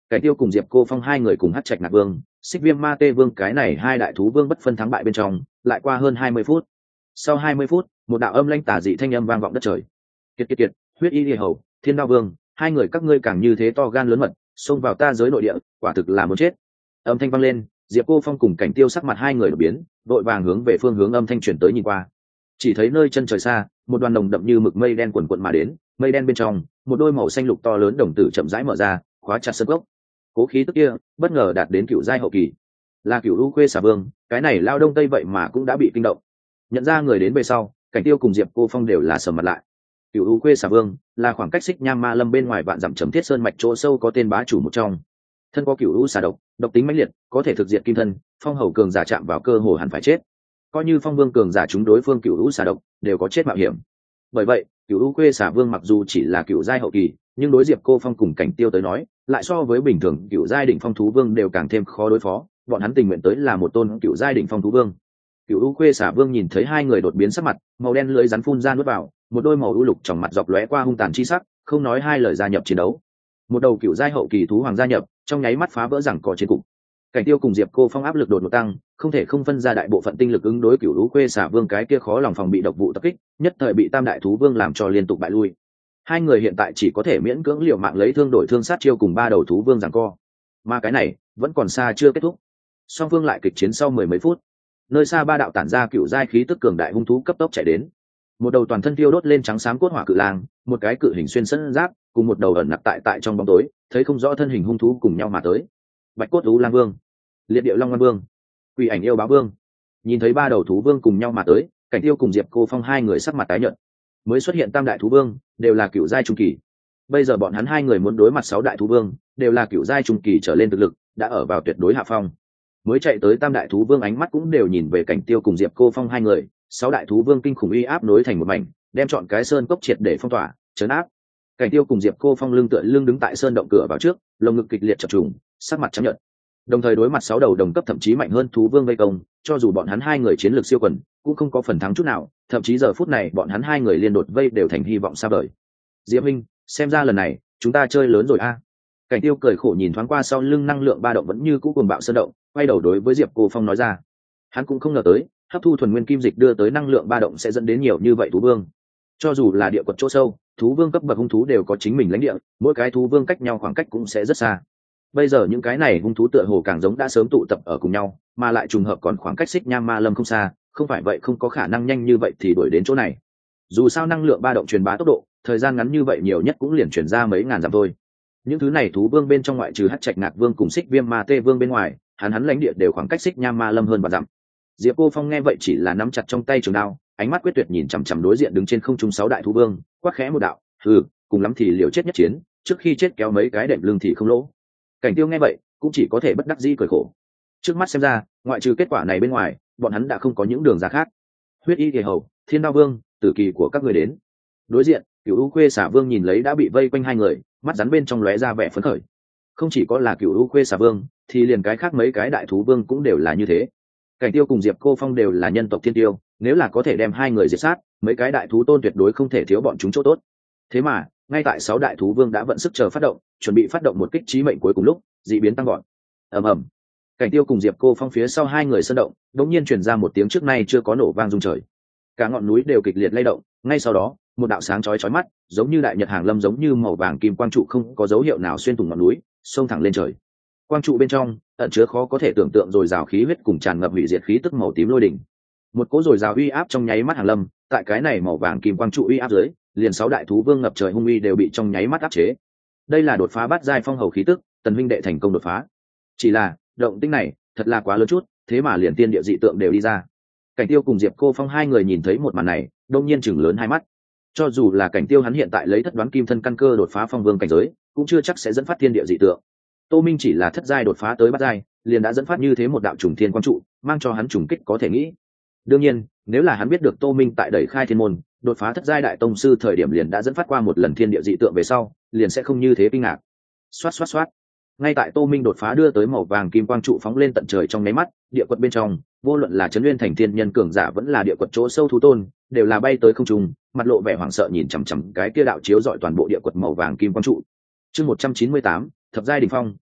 Cảnh Tiêu cùng Diệp Cô Phong hai người cùng Hắc Trạch Nạp Vương, Xích Viêm Ma Tê Vương cái này hai đại thú vương bất phân thắng bại bên trong, lại qua hơn 20 phút. Sau 20 phút, một đạo âm lãnh tà dị thanh âm vang vọng đất trời. Kiệt kiệt kiệt, Huyết Y Liệt Hầu, Thiên Đao Vương, hai người các ngươi càng như thế to gan lớn mật, xông vào ta giới nội địa, quả thực là muốn chết. Âm thanh vang lên, Diệp Cô Phong cùng Cảnh Tiêu sắc mặt hai người đổi biến, đội vàng hướng về phương hướng âm thanh truyền tới nhìn qua. Chỉ thấy nơi chân trời xa, một đoàn nồng đậm như mực mây đen quần quần mà đến, mây đen bên trong, một đôi màu xanh lục to lớn đồng tử chậm rãi mở ra, khóa chặt sân gốc. Cố khí tức kia, bất ngờ đạt đến cựu giai hậu kỳ. Là Cựu U Khuê Xà Vương, cái này lao đông tây vậy mà cũng đã bị kinh động. Nhận ra người đến về sau, Cảnh Tiêu cùng Diệp Cô Phong đều là sầm mặt lại. Cựu U Khuê Xà Vương là khoảng cách Xích Nham Ma Lâm bên ngoài vạn dặm Trầm Thiết Sơn mạch chỗ sâu có tên bá chủ một trong. Thân có Cựu U xà độc, độc tính mãnh liệt, có thể thực diệt kim thân, phong hầu cường giả chạm vào cơ hồ hẳn phải chết. Coi như phong vương cường giả chúng đối phương Cựu U xà độc, đều có chết mạo hiểm. Bởi vậy, Cựu U Khuê Xà Vương mặc dù chỉ là cựu giai hậu kỳ, nhưng đối Diệp Cô Phong cùng Cảnh Tiêu tới nói, lại so với bình thường cựu giai đỉnh phong thú vương đều càng thêm khó đối phó. Bọn hắn tình nguyện tới là một tôn cựu giai đỉnh phong thú vương. Cựu U Khuê Xà Vương nhìn thấy hai người đột biến sắc mặt, màu đen lưỡi rắn phun ra nuốt vào, một đôi màu u lục trong mặt dọc lóe qua hung tàn chi sắc, không nói hai lời gia nhập chiến đấu. Một đầu cựu giai hậu kỳ thú hoàng gia nhập, trong nháy mắt phá vỡ rằng có chiến cục. Cảnh Tiêu cùng Diệp Cô Phong áp lực đột ngột tăng, không thể không phân ra đại bộ phận tinh lực ứng đối Cựu U Khuê Xà Vương cái kia khó lòng phòng bị độc vụ tập kích, nhất thời bị Tam đại thú vương làm cho liên tục bại lui. Hai người hiện tại chỉ có thể miễn cưỡng liều mạng lấy thương đổi thương sát chiêu cùng ba đầu thú vương giằng co. Mà cái này vẫn còn xa chưa kết thúc. Song phương lại kịch chiến sau mười mấy phút. Nơi xa ba đạo tản ra cựu giai khí tức cường đại hung thú cấp tốc chạy đến. Một đầu toàn thân tiêu đốt lên trắng xám cốt hỏa cự lang, một cái cự hình xuyên sân giáp, cùng một đầu ẩn nặc tại trong bóng tối, thấy không rõ thân hình hung thú cùng nhau mà tới. Bạch cốt thú lang vương, liệt điệu long văn vương, quỷ ảnh yêu báo vương. Nhìn thấy ba đầu thú vương cùng nhau mà tới, Cảnh Tiêu cùng Diệp Cô Phong hai người sắc mặt tái nhợt. Mới xuất hiện tam đại thú vương, đều là cựu giai trung kỳ. Bây giờ bọn hắn hai người muốn đối mặt sáu đại thú vương, đều là cựu giai trung kỳ trở lên thực lực, đã ở vào tuyệt đối hạ phong. Mới chạy tới tam đại thú vương ánh mắt cũng đều nhìn về Cảnh Tiêu cùng Diệp Cô Phong hai người, sáu đại thú vương kinh khủng uy áp nối thành một mảnh, đem chọn cái sơn cốc triệt để phong tỏa, trấn áp. Cảnh Tiêu cùng Diệp Cô Phong lưng tựa lưng đứng tại sơn động cửa vào trước, lồng ngực kịch liệt chập trùng, sắc mặt trắng nhợt. Đồng thời đối mặt sáu đầu đồng cấp thậm chí mạnh hơn thú vương vây công, cho dù bọn hắn hai người chiến lược siêu quần, cũng không có phần thắng chút nào, thậm chí giờ phút này bọn hắn hai người liên đột vây đều thành hy vọng xa vời. Diệp Minh, xem ra lần này chúng ta chơi lớn rồi a. Cảnh Tiêu cười khổ nhìn thoáng qua sau lưng năng lượng ba động vẫn như cũ cuồng bạo sơn động, quay đầu đối với Diệp Cô Phong nói ra. Hắn cũng không ngờ tới, hấp thu thuần nguyên kim dịch đưa tới năng lượng ba động sẽ dẫn đến nhiều như vậy thú vương. Cho dù là địa quật chỗ sâu, thú vương cấp bậc hung thú đều có chính mình lãnh địa, mỗi cái thú vương cách nhau khoảng cách cũng sẽ rất xa. Bây giờ những cái này hung thú tựa hồ càng giống đã sớm tụ tập ở cùng nhau, mà lại trùng hợp còn khoảng cách Xích Nham Ma Lâm không xa, không phải vậy không có khả năng nhanh như vậy thì đuổi đến chỗ này. Dù sao năng lượng ba động truyền bá tốc độ, thời gian ngắn như vậy nhiều nhất cũng liền truyền ra mấy ngàn dặm thôi. Những thứ này thú vương bên trong ngoại trừ Hắc Trạch Ngạc Vương cùng Xích Viêm Ma Tê Vương bên ngoài, hắn lãnh địa đều khoảng cách Xích Nham Ma Lâm hơn vạn dặm. Diệp Cô Phong nghe vậy chỉ là nắm chặt trong tay trường đao, ánh mắt quyết tuyệt nhìn chằm chằm đối diện đứng trên không trung sáu đại thú vương, quát khẽ một đạo, hừ, cùng lắm thì liều chết nhất chiến, trước khi chết kéo mấy cái đệm lưng thì không lỗ. Cảnh Tiêu nghe vậy cũng chỉ có thể bất đắc dĩ cười khổ. Trước mắt xem ra, ngoại trừ kết quả này bên ngoài, bọn hắn đã không có những đường ra khác. Huyết Y Kỳ Hầu, Thiên Đao Vương, tử kỳ của các người đến. Đối diện, Cựu U Khuê Xà Vương nhìn lấy đã bị vây quanh hai người, mắt rắn bên trong lóe ra vẻ phấn khởi. Không chỉ có là Cựu U Khuê Xà Vương, thì liền cái khác mấy cái đại thú vương cũng đều là như thế. Cảnh Tiêu cùng Diệp Cô Phong đều là nhân tộc thiên tiêu, nếu là có thể đem hai người diệt sát, mấy cái đại thú tôn tuyệt đối không thể thiếu bọn chúng chỗ tốt. Thế mà, ngay tại sáu đại thú vương đã vận sức chờ phát động, chuẩn bị phát động một kích chí mệnh cuối cùng lúc, dị biến tăng gọn. Ầm ầm. Cảnh Tiêu cùng Diệp Cô Phong phía sau hai người sơn động, đột nhiên truyền ra một tiếng trước nay chưa có nổ vang rung trời. Cả ngọn núi đều kịch liệt lay động, ngay sau đó, một đạo sáng chói mắt, giống như đại nhật hàng lâm giống như màu vàng kim quang trụ không có dấu hiệu nào xuyên thủng ngọn núi, xông thẳng lên trời. Quang trụ bên trong ẩn chứa khó có thể tưởng tượng rồi rào khí huyết cùng tràn ngập hủy diệt khí tức màu tím lôi đỉnh. Một cỗ rồi rào uy áp trong nháy mắt hàng lâm, tại cái này màu vàng kim quang trụ uy áp dưới, liền sáu đại thú vương ngập trời hung uy đều bị trong nháy mắt áp chế. Đây là đột phá bát giai phong hầu khí tức, Tần huynh đệ thành công đột phá. Chỉ là, động tĩnh này thật là quá lớn chút, thế mà liền tiên địa dị tượng đều đi ra. Cảnh Tiêu cùng Diệp Cô Phong hai người nhìn thấy một màn này, đông nhiên chừng lớn hai mắt. Cho dù là Cảnh Tiêu hắn hiện tại lấy thất đoán kim thân căn cơ đột phá phong vương cảnh giới, cũng chưa chắc sẽ dẫn phát tiên địa dị tượng. Tô Minh chỉ là thất giai đột phá tới bát giai, liền đã dẫn phát như thế một đạo trùng thiên quang trụ, mang cho hắn trùng kích có thể nghĩ. Đương nhiên, nếu là hắn biết được Tô Minh tại đẩy khai thiên môn, đột phá thất giai đại tông sư thời điểm liền đã dẫn phát qua một lần thiên địa dị tượng về sau, liền sẽ không như thế kinh ngạc. Xoát xoát xoát. Ngay tại Tô Minh đột phá đưa tới màu vàng kim quang trụ phóng lên tận trời trong nháy mắt, địa quật bên trong, vô luận là Trấn Nguyên Thành Thiên Nhân cường giả vẫn là địa quật chỗ sâu thú tôn, đều là bay tới không trung, mặt lộ vẻ hoảng sợ nhìn chằm chằm cái kia đạo chiếu rọi toàn bộ địa quật màu vàng kim quang trụ. Chương 198, thập giai đỉnh phong,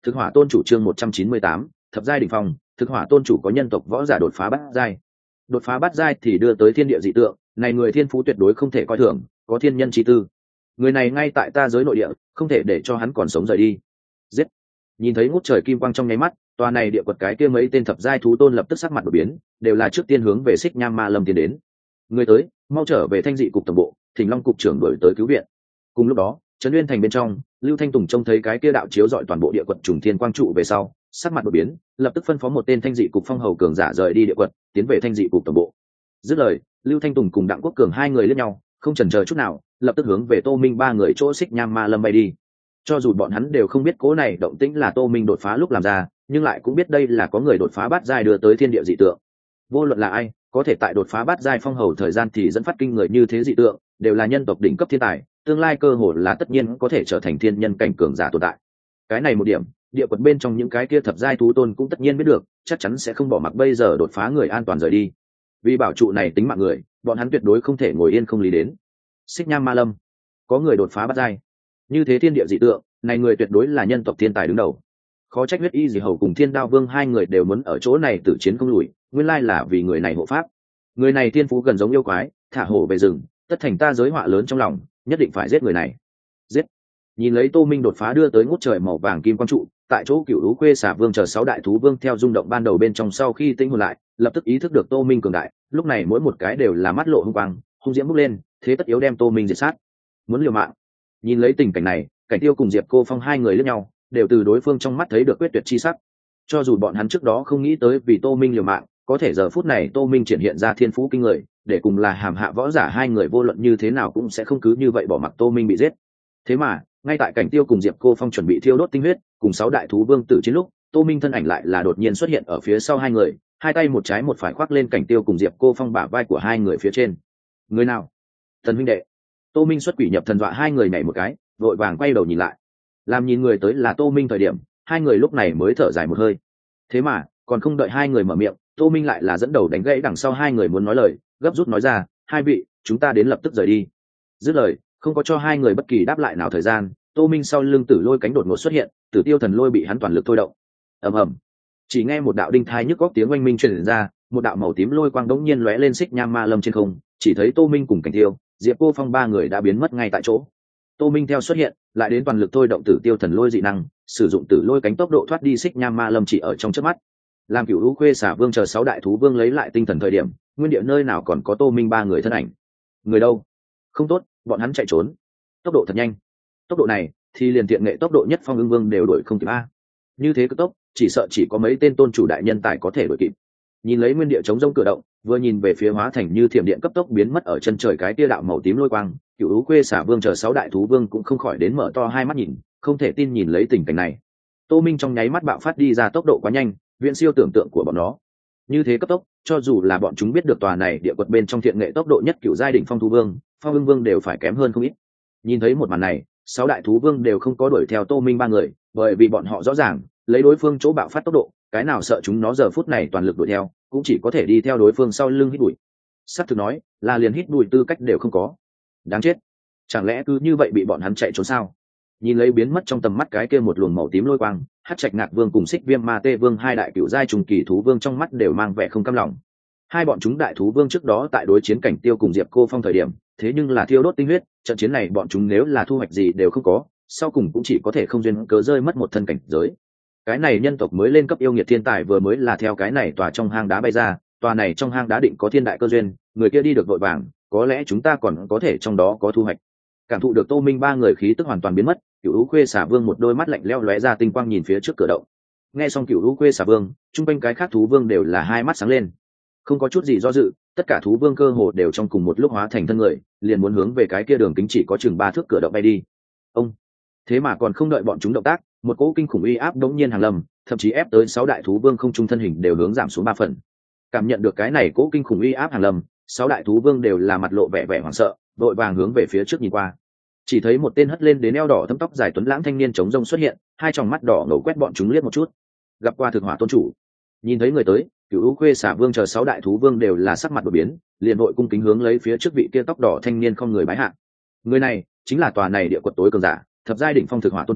Thực hỏa tôn chủ chương 198, thập giai đỉnh phong, thực hỏa tôn chủ có nhân tộc võ giả đột phá bát giai. Đột phá bát giai thì đưa tới thiên địa dị tượng, này người thiên phú tuyệt đối không thể coi thường, có thiên nhân chi tư. Người này ngay tại ta giới nội địa, không thể để cho hắn còn sống rời đi. Giết. Nhìn thấy ngút trời kim quang trong nháy mắt, tòa này địa quật cái kia mấy tên thập giai thú tôn lập tức sắc mặt đổi biến, đều là trước tiên hướng về Xích Nham Ma Lâm tiến đến. Người tới, mau trở về Thanh Dị cục tổng bộ, Thỉnh Long cục trưởng đuổi tới cứu viện. Cùng lúc đó, Trấn Nguyên thành bên trong, Lưu Thanh Tùng trông thấy cái kia đạo chiếu rọi toàn bộ địa quật trùng thiên quang trụ về sau, sắc mặt đổi biến, lập tức phân phó một tên Thanh Dị cục phong hầu cường giả rời đi địa quật, tiến về Thanh Dị cục tổng bộ. Dứt lời, Lưu Thanh Tùng cùng Đặng Quốc Cường hai người liếc nhau, không chần chờ chút nào, lập tức hướng về Tô Minh ba người chỗ Xích Nham Ma Lâm bay đi. Cho dù bọn hắn đều không biết cố này động tĩnh là Tô Minh đột phá lúc làm ra, nhưng lại cũng biết đây là có người đột phá bát giai đưa tới thiên địa dị tượng. Vô luận là ai, có thể tại đột phá bát giai phong hầu thời gian thì dẫn phát kinh người như thế dị tượng, đều là nhân tộc đỉnh cấp thiên tài, tương lai cơ hội là tất nhiên có thể trở thành thiên nhân cảnh cường giả tồn tại. Cái này một điểm, địa quật bên trong những cái kia thập giai thú tôn cũng tất nhiên biết được, chắc chắn sẽ không bỏ mặc bây giờ đột phá người an toàn rời đi. Vì bảo trụ này tính mạng người, bọn hắn tuyệt đối không thể ngồi yên không lý đến. Xích Nham Ma Lâm, có người đột phá bát giai, như thế thiên địa dị tượng, này người tuyệt đối là nhân tộc thiên tài đứng đầu. Khó trách Huyết Y Dị Hầu cùng Thiên Đao Vương hai người đều muốn ở chỗ này tử chiến không lùi, nguyên lai là vì người này hộ pháp. Người này thiên phú gần giống yêu quái, thả hổ về rừng, tất thành ta giới họa lớn trong lòng, nhất định phải giết người này. Giết. Nhìn lấy Tô Minh đột phá đưa tới ngút trời màu vàng kim quang trụ, tại chỗ Cửu Lũ Quê Xà Vương chờ 6 đại thú vương theo rung động ban đầu bên trong sau khi tĩnh hồn lại, lập tức ý thức được Tô Minh cường đại, lúc này mỗi một cái đều là mắt lộ hung quang, hung diễm bốc lên, thế tất yếu đem Tô Minh diệt sát. Muốn liều mạng. Nhìn lấy tình cảnh này, Cảnh Tiêu cùng Diệp Cô Phong hai người liếc nhau, đều từ đối phương trong mắt thấy được quyết tuyệt chi sắc. Cho dù bọn hắn trước đó không nghĩ tới vì Tô Minh liều mạng, có thể giờ phút này Tô Minh triển hiện ra thiên phú kinh người, để cùng là hàm hạ võ giả hai người vô luận như thế nào cũng sẽ không cứ như vậy bỏ mặc Tô Minh bị giết. Thế mà, ngay tại Cảnh Tiêu cùng Diệp Cô Phong chuẩn bị thiêu đốt tinh huyết, cùng 6 đại thú vương tử chiến lúc, Tô Minh thân ảnh lại là đột nhiên xuất hiện ở phía sau hai người, hai tay một trái một phải khoác lên Cảnh Tiêu cùng Diệp Cô Phong bả vai của hai người phía trên. Người nào? Thần huynh đệ. Tô Minh xuất quỷ nhập thần dọa hai người nhảy một cái, vội vàng quay đầu nhìn lại. Làm nhìn người tới là Tô Minh thời điểm, hai người lúc này mới thở dài một hơi. Thế mà, còn không đợi hai người mở miệng, Tô Minh lại là dẫn đầu đánh gãy đằng sau hai người muốn nói lời, gấp rút nói ra, hai vị, chúng ta đến lập tức rời đi. Dứt lời, không có cho hai người bất kỳ đáp lại nào thời gian, Tô Minh sau lưng Tử Lôi cánh đột ngột xuất hiện, Tử Tiêu thần lôi bị hắn toàn lực thôi động. Ầm ầm. Chỉ nghe một đạo đinh thai nhức góc tiếng oanh minh truyền ra, một đạo màu tím lôi quang đống nhiên lóe lên Xích Nham Ma Lâm trên không, chỉ thấy Tô Minh cùng Cảnh Tiêu, Diệp Cô Phong ba người đã biến mất ngay tại chỗ. Tô Minh theo xuất hiện, lại đến toàn lực thôi động Tử Tiêu thần lôi dị năng, sử dụng Tử Lôi cánh tốc độ thoát đi Xích Nham Ma Lâm chỉ ở trong chớp mắt. Làm Cửu Lũ Quê Xà Vương chờ 6 đại thú vương lấy lại tinh thần thời điểm, nguyên địa nơi nào còn có Tô Minh ba người thân ảnh. Người đâu? Không tốt, bọn hắn chạy trốn. Tốc độ thật nhanh. Tốc độ này thì liền tiện nghệ tốc độ nhất Phong Ưng Vương đều đuổi không kịp a. Như thế cực tốc, chỉ sợ chỉ có mấy tên tôn chủ đại nhân tài có thể đuổi kịp. Nhìn lấy nguyên địa chống rông cửa động, vừa nhìn về phía hóa thành như thiểm điện cấp tốc biến mất ở chân trời cái tia đạo màu tím lôi quang, Cửu Lũ Quê Xà Vương chờ 6 đại thú vương cũng không khỏi đến mở to hai mắt nhìn, không thể tin nhìn lấy tình cảnh này. Tô Minh trong nháy mắt bạo phát đi ra tốc độ quá nhanh, viễn siêu tưởng tượng của bọn nó. Như thế cấp tốc, cho dù là bọn chúng biết được tòa này địa quật bên trong thiện nghệ tốc độ nhất cửu giai đỉnh phong thú vương, Phong Ưng Vương đều phải kém hơn không ít. Nhìn thấy một màn này, 6 đại thú vương đều không có đuổi theo Tô Minh ba người, bởi vì bọn họ rõ ràng, lấy đối phương chỗ bạo phát tốc độ, cái nào sợ chúng nó giờ phút này toàn lực đuổi theo, cũng chỉ có thể đi theo đối phương sau lưng hít bụi. Sắp thực nói, là liền hít bụi tư cách đều không có. Đáng chết, chẳng lẽ cứ như vậy bị bọn hắn chạy trốn sao? Nhìn lấy biến mất trong tầm mắt cái kia một luồng màu tím lôi quang, Hắc Trạch Ngạc Vương cùng Xích Viêm Ma Tê Vương hai đại cửu giai trùng kỳ thú vương trong mắt đều mang vẻ không cam lòng. Hai bọn chúng đại thú vương trước đó tại đối chiến Cảnh Tiêu cùng Diệp Cô Phong thời điểm, thế nhưng là thiêu đốt tinh huyết, trận chiến này bọn chúng nếu là thu hoạch gì đều không có, sau cùng cũng chỉ có thể không duyên cớ rơi mất một thân cảnh giới. Cái này nhân tộc mới lên cấp yêu nghiệt thiên tài vừa mới là theo cái này tòa trong hang đá bay ra, tòa này trong hang đá định có thiên đại cơ duyên, người kia đi được vội vàng, có lẽ chúng ta còn có thể trong đó có thu hoạch. Cảm thụ được Tô Minh ba người khí tức hoàn toàn biến mất, Cửu Lũ Quê Xà Vương một đôi mắt lạnh lẽo lóe ra tinh quang nhìn phía trước cửa động. Nghe xong Cửu Lũ Quê Xà Vương, trung quanh cái khác thú vương đều là hai mắt sáng lên, không có chút gì do dự, tất cả thú vương cơ hồ đều trong cùng một lúc hóa thành thân người, liền muốn hướng về cái kia đường kính chỉ có chừng 3 thước cửa động bay đi. Ông, thế mà còn không đợi bọn chúng động tác, một cỗ kinh khủng uy áp đống nhiên hàng lâm, thậm chí ép tới 6 đại thú vương không trung thân hình đều hướng giảm xuống 3 phần. Cảm nhận được cái này cỗ kinh khủng uy áp hàng lâm, 6 đại thú vương đều là mặt lộ vẻ vẻ hoảng sợ, đội vàng hướng về phía trước nhìn qua. Chỉ thấy một tên hất lên đến eo đỏ thâm tóc dài tuấn lãng thanh niên chống rông xuất hiện, hai tròng mắt đỏ ngầu quét bọn chúng liếc một chút. Gặp qua thực hỏa tôn chủ. Nhìn thấy người tới, Cửu Lũ Quê Xà Vương chờ 6 đại thú vương đều là sắc mặt đổi biến, liền vội cung kính hướng lấy phía trước vị kia tóc đỏ thanh niên không người bái hạ. Người này chính là tòa này địa quật tối cường giả, thập giai đỉnh phong thực hỏa tôn chủ,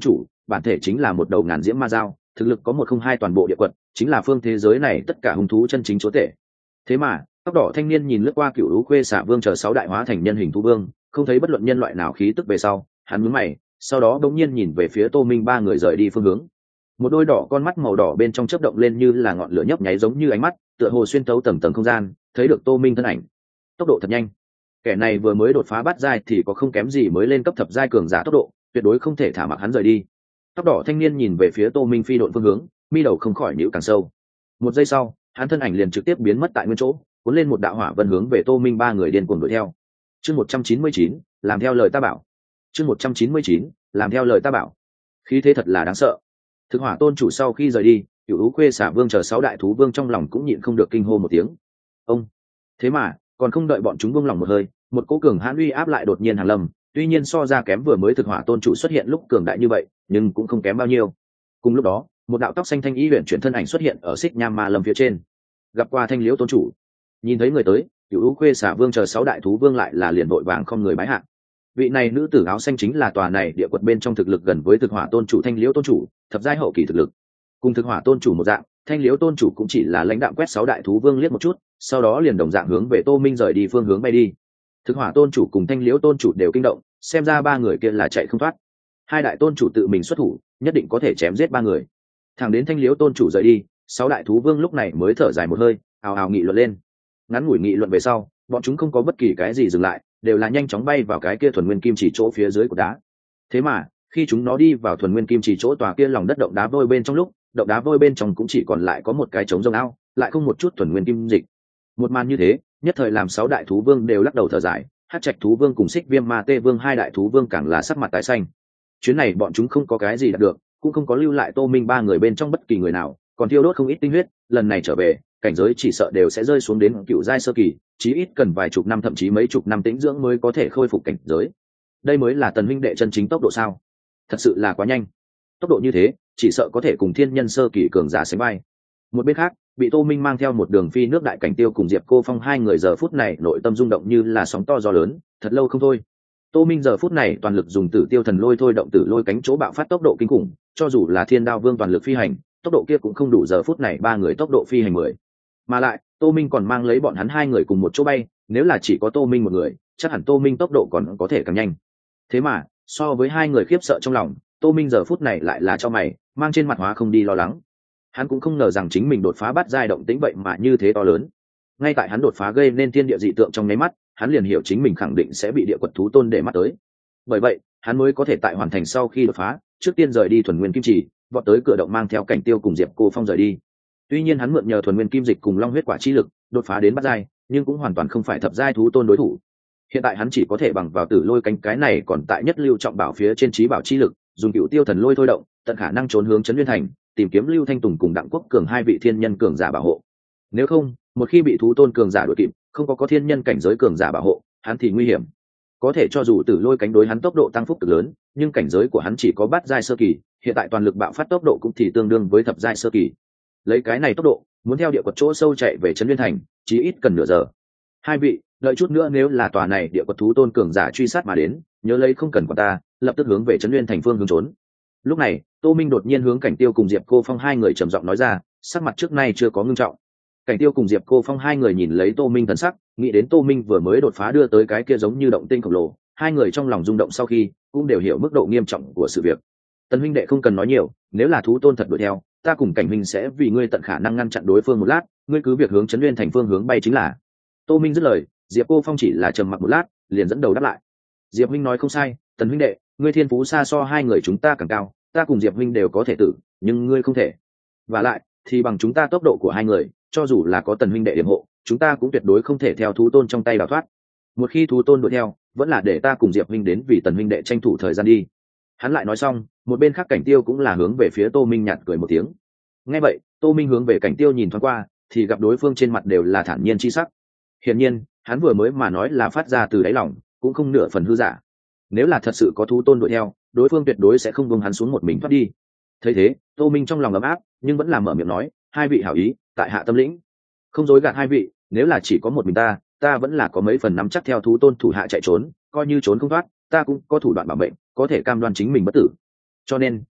bản thể chính là một đầu ngàn diễm ma dao, thực lực có 102 toàn bộ địa quật, chính là phương thế giới này tất cả hung thú chân chính chúa tể. Thế mà tóc đỏ thanh niên nhìn lướt qua Cửu Lũ Quê Xả Vương chờ 6 đại hóa thành nhân hình thú vương, không thấy bất luận nhân loại nào khí tức về sau, hắn nhướng mày, sau đó bỗng nhiên nhìn về phía Tô Minh ba người rời đi phương hướng. Một đôi đỏ con mắt màu đỏ bên trong chớp động lên như là ngọn lửa nhấp nháy giống như ánh mắt, tựa hồ xuyên thấu tầng tầng không gian, thấy được Tô Minh thân ảnh. Tốc độ thật nhanh. Kẻ này vừa mới đột phá bát giai thì có không kém gì mới lên cấp thập giai cường giả tốc độ, tuyệt đối không thể thả mặc hắn rời đi. Tóc đỏ thanh niên nhìn về phía Tô Minh phi độn phương hướng, mi đầu không khỏi nhíu càng sâu. Một giây sau, hắn thân ảnh liền trực tiếp biến mất tại nguyên chỗ, cuốn lên một đạo hỏa vân hướng về Tô Minh ba người điên cuồng đuổi theo. Chương 199, làm theo lời ta bảo. Chương 199, làm theo lời ta bảo. Khí thế thật là đáng sợ. Thực Hỏa tôn chủ sau khi rời đi, Cửu Lũ Quê Xả Vương chờ 6 đại thú vương trong lòng cũng nhịn không được kinh hô một tiếng. Ông. Thế mà, còn không đợi bọn chúng buông lòng một hơi, một cỗ cường hãn uy áp lại đột nhiên hàng lâm, tuy nhiên so ra kém vừa mới Thực Hỏa tôn chủ xuất hiện lúc cường đại như vậy, nhưng cũng không kém bao nhiêu. Cùng lúc đó, một đạo tóc xanh thanh y huyền chuyển thân ảnh xuất hiện ở Xích Nham Ma Lâm phía trên. Gặp qua Thanh Liễu tôn chủ. Nhìn thấy người tới, Cửu Lũ Quê Xả Vương chờ 6 đại thú vương lại là liền vội vàng không người bái hạ. Vị này nữ tử áo xanh chính là tòa này địa quật bên trong thực lực gần với Thực Hỏa tôn chủ Thanh Liễu tôn chủ, thập giai hậu kỳ thực lực. Cùng Thực Hỏa tôn chủ một dạng, Thanh Liễu tôn chủ cũng chỉ là lãnh đạo quét 6 đại thú vương liếc một chút, sau đó liền đồng dạng hướng về Tô Minh rời đi phương hướng bay đi. Thực Hỏa tôn chủ cùng Thanh Liễu tôn chủ đều kinh động, xem ra ba người kia là chạy không thoát. Hai đại tôn chủ tự mình xuất thủ, nhất định có thể chém giết ba người. Thẳng đến Thanh Liễu tôn chủ rời đi, 6 đại thú vương lúc này mới thở dài một hơi, ào ào nghị luận lên. Ngắn ngủi nghị luận về sau, bọn chúng không có bất kỳ cái gì dừng lại, đều là nhanh chóng bay vào cái kia thuần nguyên kim chỉ chỗ phía dưới của đá. Thế mà, khi chúng nó đi vào thuần nguyên kim chỉ chỗ tòa kia lòng đất động đá vôi bên trong lúc, động đá vôi bên trong cũng chỉ còn lại có một cái trống rông ao, lại không một chút thuần nguyên kim dịch. Một màn như thế, nhất thời làm 6 đại thú vương đều lắc đầu thở dài, Hắc Trạch thú vương cùng Xích Viêm Ma Tê vương hai đại thú vương càng là sắc mặt tái xanh. Chuyến này bọn chúng không có cái gì đạt được, cũng không có lưu lại Tô Minh ba người bên trong bất kỳ người nào, còn thiêu đốt không ít tinh huyết, lần này trở về, cảnh giới chỉ sợ đều sẽ rơi xuống đến cựu giai sơ kỳ, chí ít cần vài chục năm thậm chí mấy chục năm tĩnh dưỡng mới có thể khôi phục cảnh giới. Đây mới là Tần huynh đệ chân chính tốc độ sao? Thật sự là quá nhanh. Tốc độ như thế, chỉ sợ có thể cùng thiên nhân sơ kỳ cường giả sánh vai. Một bên khác, bị Tô Minh mang theo một đường phi nước đại cảnh tiêu cùng Diệp Cô Phong hai người giờ phút này nội tâm rung động như là sóng to gió lớn, thật lâu không thôi. Tô Minh giờ phút này toàn lực dùng Tử Tiêu Thần Lôi thôi động tử lôi cánh chỗ bạo phát tốc độ kinh khủng, cho dù là Thiên Đao Vương toàn lực phi hành, tốc độ kia cũng không đủ giờ phút này ba người tốc độ phi hành 10. Mà lại, Tô Minh còn mang lấy bọn hắn hai người cùng một chỗ bay, nếu là chỉ có Tô Minh một người, chắc hẳn Tô Minh tốc độ còn có thể càng nhanh. Thế mà, so với hai người khiếp sợ trong lòng, Tô Minh giờ phút này lại là cho mày, mang trên mặt hóa không đi lo lắng. Hắn cũng không ngờ rằng chính mình đột phá bắt giai động tĩnh vậy mà như thế to lớn. Ngay tại hắn đột phá gây nên thiên địa dị tượng trong nháy mắt, hắn liền hiểu chính mình khẳng định sẽ bị địa quật thú tôn để mắt tới. Bởi vậy, hắn mới có thể tại hoàn thành sau khi đột phá, trước tiên rời đi thuần nguyên kim chỉ, vọt tới cửa động mang theo cảnh tiêu cùng Diệp Cô Phong rời đi. Tuy nhiên hắn mượn nhờ thuần nguyên kim dịch cùng long huyết quả chi lực, đột phá đến bắt giai, nhưng cũng hoàn toàn không phải thập giai thú tôn đối thủ. Hiện tại hắn chỉ có thể bằng vào tử lôi cánh cái này còn tại nhất lưu trọng bảo phía trên trí bảo chi lực, dùng cựu tiêu thần lôi thôi động, tận khả năng trốn hướng trấn Nguyên Thành, tìm kiếm Lưu Thanh Tùng cùng Đặng Quốc Cường hai vị thiên nhân cường giả bảo hộ. Nếu không, một khi bị thú tôn cường giả đuổi kịp, không có thiên nhân cảnh giới cường giả bảo hộ, hắn thì nguy hiểm. Có thể cho dù tử lôi cánh đối hắn tốc độ tăng phúc cực lớn, nhưng cảnh giới của hắn chỉ có bát giai sơ kỳ, hiện tại toàn lực bạo phát tốc độ cũng thì tương đương với thập giai sơ kỳ. Lấy cái này tốc độ, muốn theo địa quật chỗ sâu chạy về trấn Nguyên Thành, chỉ ít cần nửa giờ. Hai vị, đợi chút nữa nếu là tòa này địa quật thú tôn cường giả truy sát mà đến, nhớ lấy không cần quản ta, lập tức hướng về trấn Nguyên Thành phương hướng trốn. Lúc này, Tô Minh đột nhiên hướng Cảnh Tiêu cùng Diệp Cô Phong hai người trầm giọng nói ra, sắc mặt trước nay chưa có ngưng trọng. Cảnh Tiêu cùng Diệp Cô Phong hai người nhìn lấy Tô Minh thần sắc, nghĩ đến Tô Minh vừa mới đột phá đưa tới cái kia giống như động tinh khổng lồ, hai người trong lòng rung động sau khi, cũng đều hiểu mức độ nghiêm trọng của sự việc. Tần huynh đệ không cần nói nhiều, nếu là thú tôn thật đuổi theo, ta cùng Cảnh huynh sẽ vì ngươi tận khả năng ngăn chặn đối phương một lát, ngươi cứ việc hướng trấn Nguyên Thành phương hướng bay chính là. Tô Minh dứt lời, Diệp Cô Phong chỉ là trầm mặc một lát, liền dẫn đầu đáp lại. Diệp huynh nói không sai, Tần huynh đệ, ngươi thiên phú xa so hai người chúng ta càng cao, ta cùng Diệp huynh đều có thể tử, nhưng ngươi không thể. Và lại, thì bằng chúng ta tốc độ của hai người, cho dù là có Tần huynh đệ điểm hộ, chúng ta cũng tuyệt đối không thể theo thú tôn trong tay đào thoát. Một khi thú tôn đuổi theo, vẫn là để ta cùng Diệp huynh đến vì Tần huynh đệ tranh thủ thời gian đi. Hắn lại nói xong, một bên khác Cảnh Tiêu cũng là hướng về phía Tô Minh nhạt cười một tiếng. Nghe vậy, Tô Minh hướng về Cảnh Tiêu nhìn thoáng qua, thì gặp đối phương trên mặt đều là thản nhiên chi sắc. Hiển nhiên, hắn vừa mới mà nói là phát ra từ đáy lòng, cũng không nửa phần hư giả. Nếu là thật sự có thú tôn đuổi theo, đối phương tuyệt đối sẽ không buông hắn xuống một mình thoát đi. Thấy thế, Tô Minh trong lòng ấm áp, nhưng vẫn là mở miệng nói, hai vị hảo ý, tại hạ tâm lĩnh. Không dối gạt hai vị, nếu là chỉ có một mình ta vẫn là có mấy phần nắm chắc theo thú tôn thủ hạ chạy trốn, coi như trốn không thoát, ta cũng có thủ đoạn bảo mệnh, có thể cam đoan chính mình bất tử. Cho nên,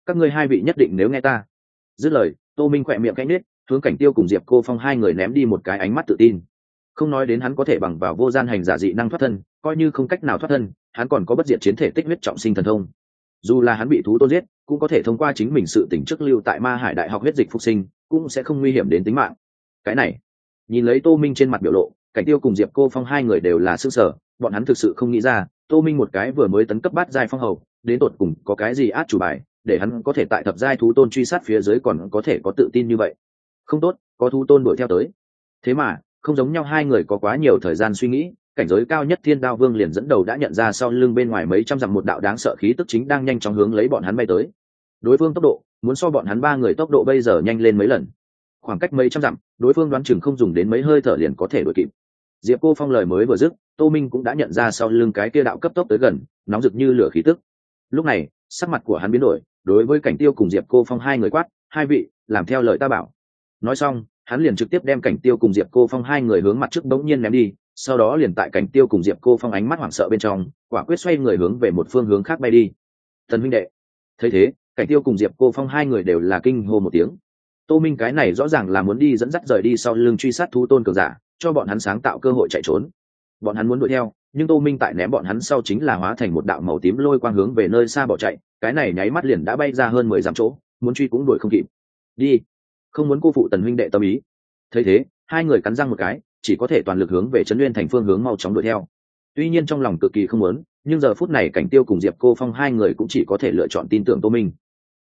các ngươi hai vị nhất định nếu nghe ta. Dứt lời, Tô Minh khỏe miệng cánh nết, hướng Cảnh Tiêu cùng Diệp Cô Phong hai người ném đi một cái ánh mắt tự tin. Không nói đến hắn có thể bằng vào vô gian hành giả dị năng thoát thân, coi như không cách nào thoát thân, hắn còn có bất diệt chiến thể tích huyết trọng sinh thần thông. Dù là hắn bị thú tôn giết, cũng có thể thông qua chính mình sự tỉnh chức lưu tại Ma Hải Đại học huyết dịch phục sinh, cũng sẽ không nguy hiểm đến tính mạng. Cái này, nhìn lấy Tô Minh trên mặt biểu lộ, Cảnh Tiêu cùng Diệp Cô Phong hai người đều là sửng sở, bọn hắn thực sự không nghĩ ra, Tô Minh một cái vừa mới tấn cấp bát giai phong hầu, đến tột cùng có cái gì át chủ bài, để hắn có thể tại thập giai thú tôn truy sát phía dưới còn có thể có tự tin như vậy. Không tốt, có thú tôn đuổi theo tới. Thế mà, không giống nhau, hai người có quá nhiều thời gian suy nghĩ, cảnh giới cao nhất Thiên Đao Vương liền dẫn đầu đã nhận ra sau lưng bên ngoài mấy trăm dặm một đạo đáng sợ khí tức chính đang nhanh chóng hướng lấy bọn hắn bay tới. Đối phương tốc độ muốn so bọn hắn ba người tốc độ bây giờ nhanh lên mấy lần. Khoảng cách mấy trăm dặm, đối phương đoán chừng không dùng đến mấy hơi thở liền có thể đuổi kịp. Diệp Cô Phong lời mới vừa dứt, Tô Minh cũng đã nhận ra sau lưng cái kia đạo cấp tốc tới gần, nóng rực như lửa khí tức. Lúc này, sắc mặt của hắn biến đổi, đối với Cảnh Tiêu cùng Diệp Cô Phong hai người quát, hai vị, làm theo lời ta bảo. Nói xong, hắn liền trực tiếp đem Cảnh Tiêu cùng Diệp Cô Phong hai người hướng mặt trước bỗng nhiên ném đi, sau đó liền tại Cảnh Tiêu cùng Diệp Cô Phong ánh mắt hoảng sợ bên trong, quả quyết xoay người hướng về một phương hướng khác bay đi. Thần huynh đệ. Thấy thế, Cảnh Tiêu cùng Diệp Cô Phong hai người đều là kinh hô một tiếng. Tô Minh cái này rõ ràng là muốn đi dẫn dắt rời đi sau lưng truy sát thú tôn cường giả, cho bọn hắn sáng tạo cơ hội chạy trốn. Bọn hắn muốn đuổi theo, nhưng Tô Minh tại ném bọn hắn sau chính là hóa thành một đạo màu tím lôi quang hướng về nơi xa bỏ chạy, cái này nháy mắt liền đã bay ra hơn 10 dặm chỗ, muốn truy cũng đuổi không kịp. Đi, không muốn cô phụ Tần huynh đệ tâm ý. Thấy thế, hai người cắn răng một cái, chỉ có thể toàn lực hướng về Trấn Nguyên thành phương hướng mau chóng đuổi theo. Tuy nhiên trong lòng cực kỳ không muốn, nhưng giờ phút này Cảnh Tiêu cùng Diệp Cô Phong hai người cũng chỉ có thể lựa chọn tin tưởng Tô Minh.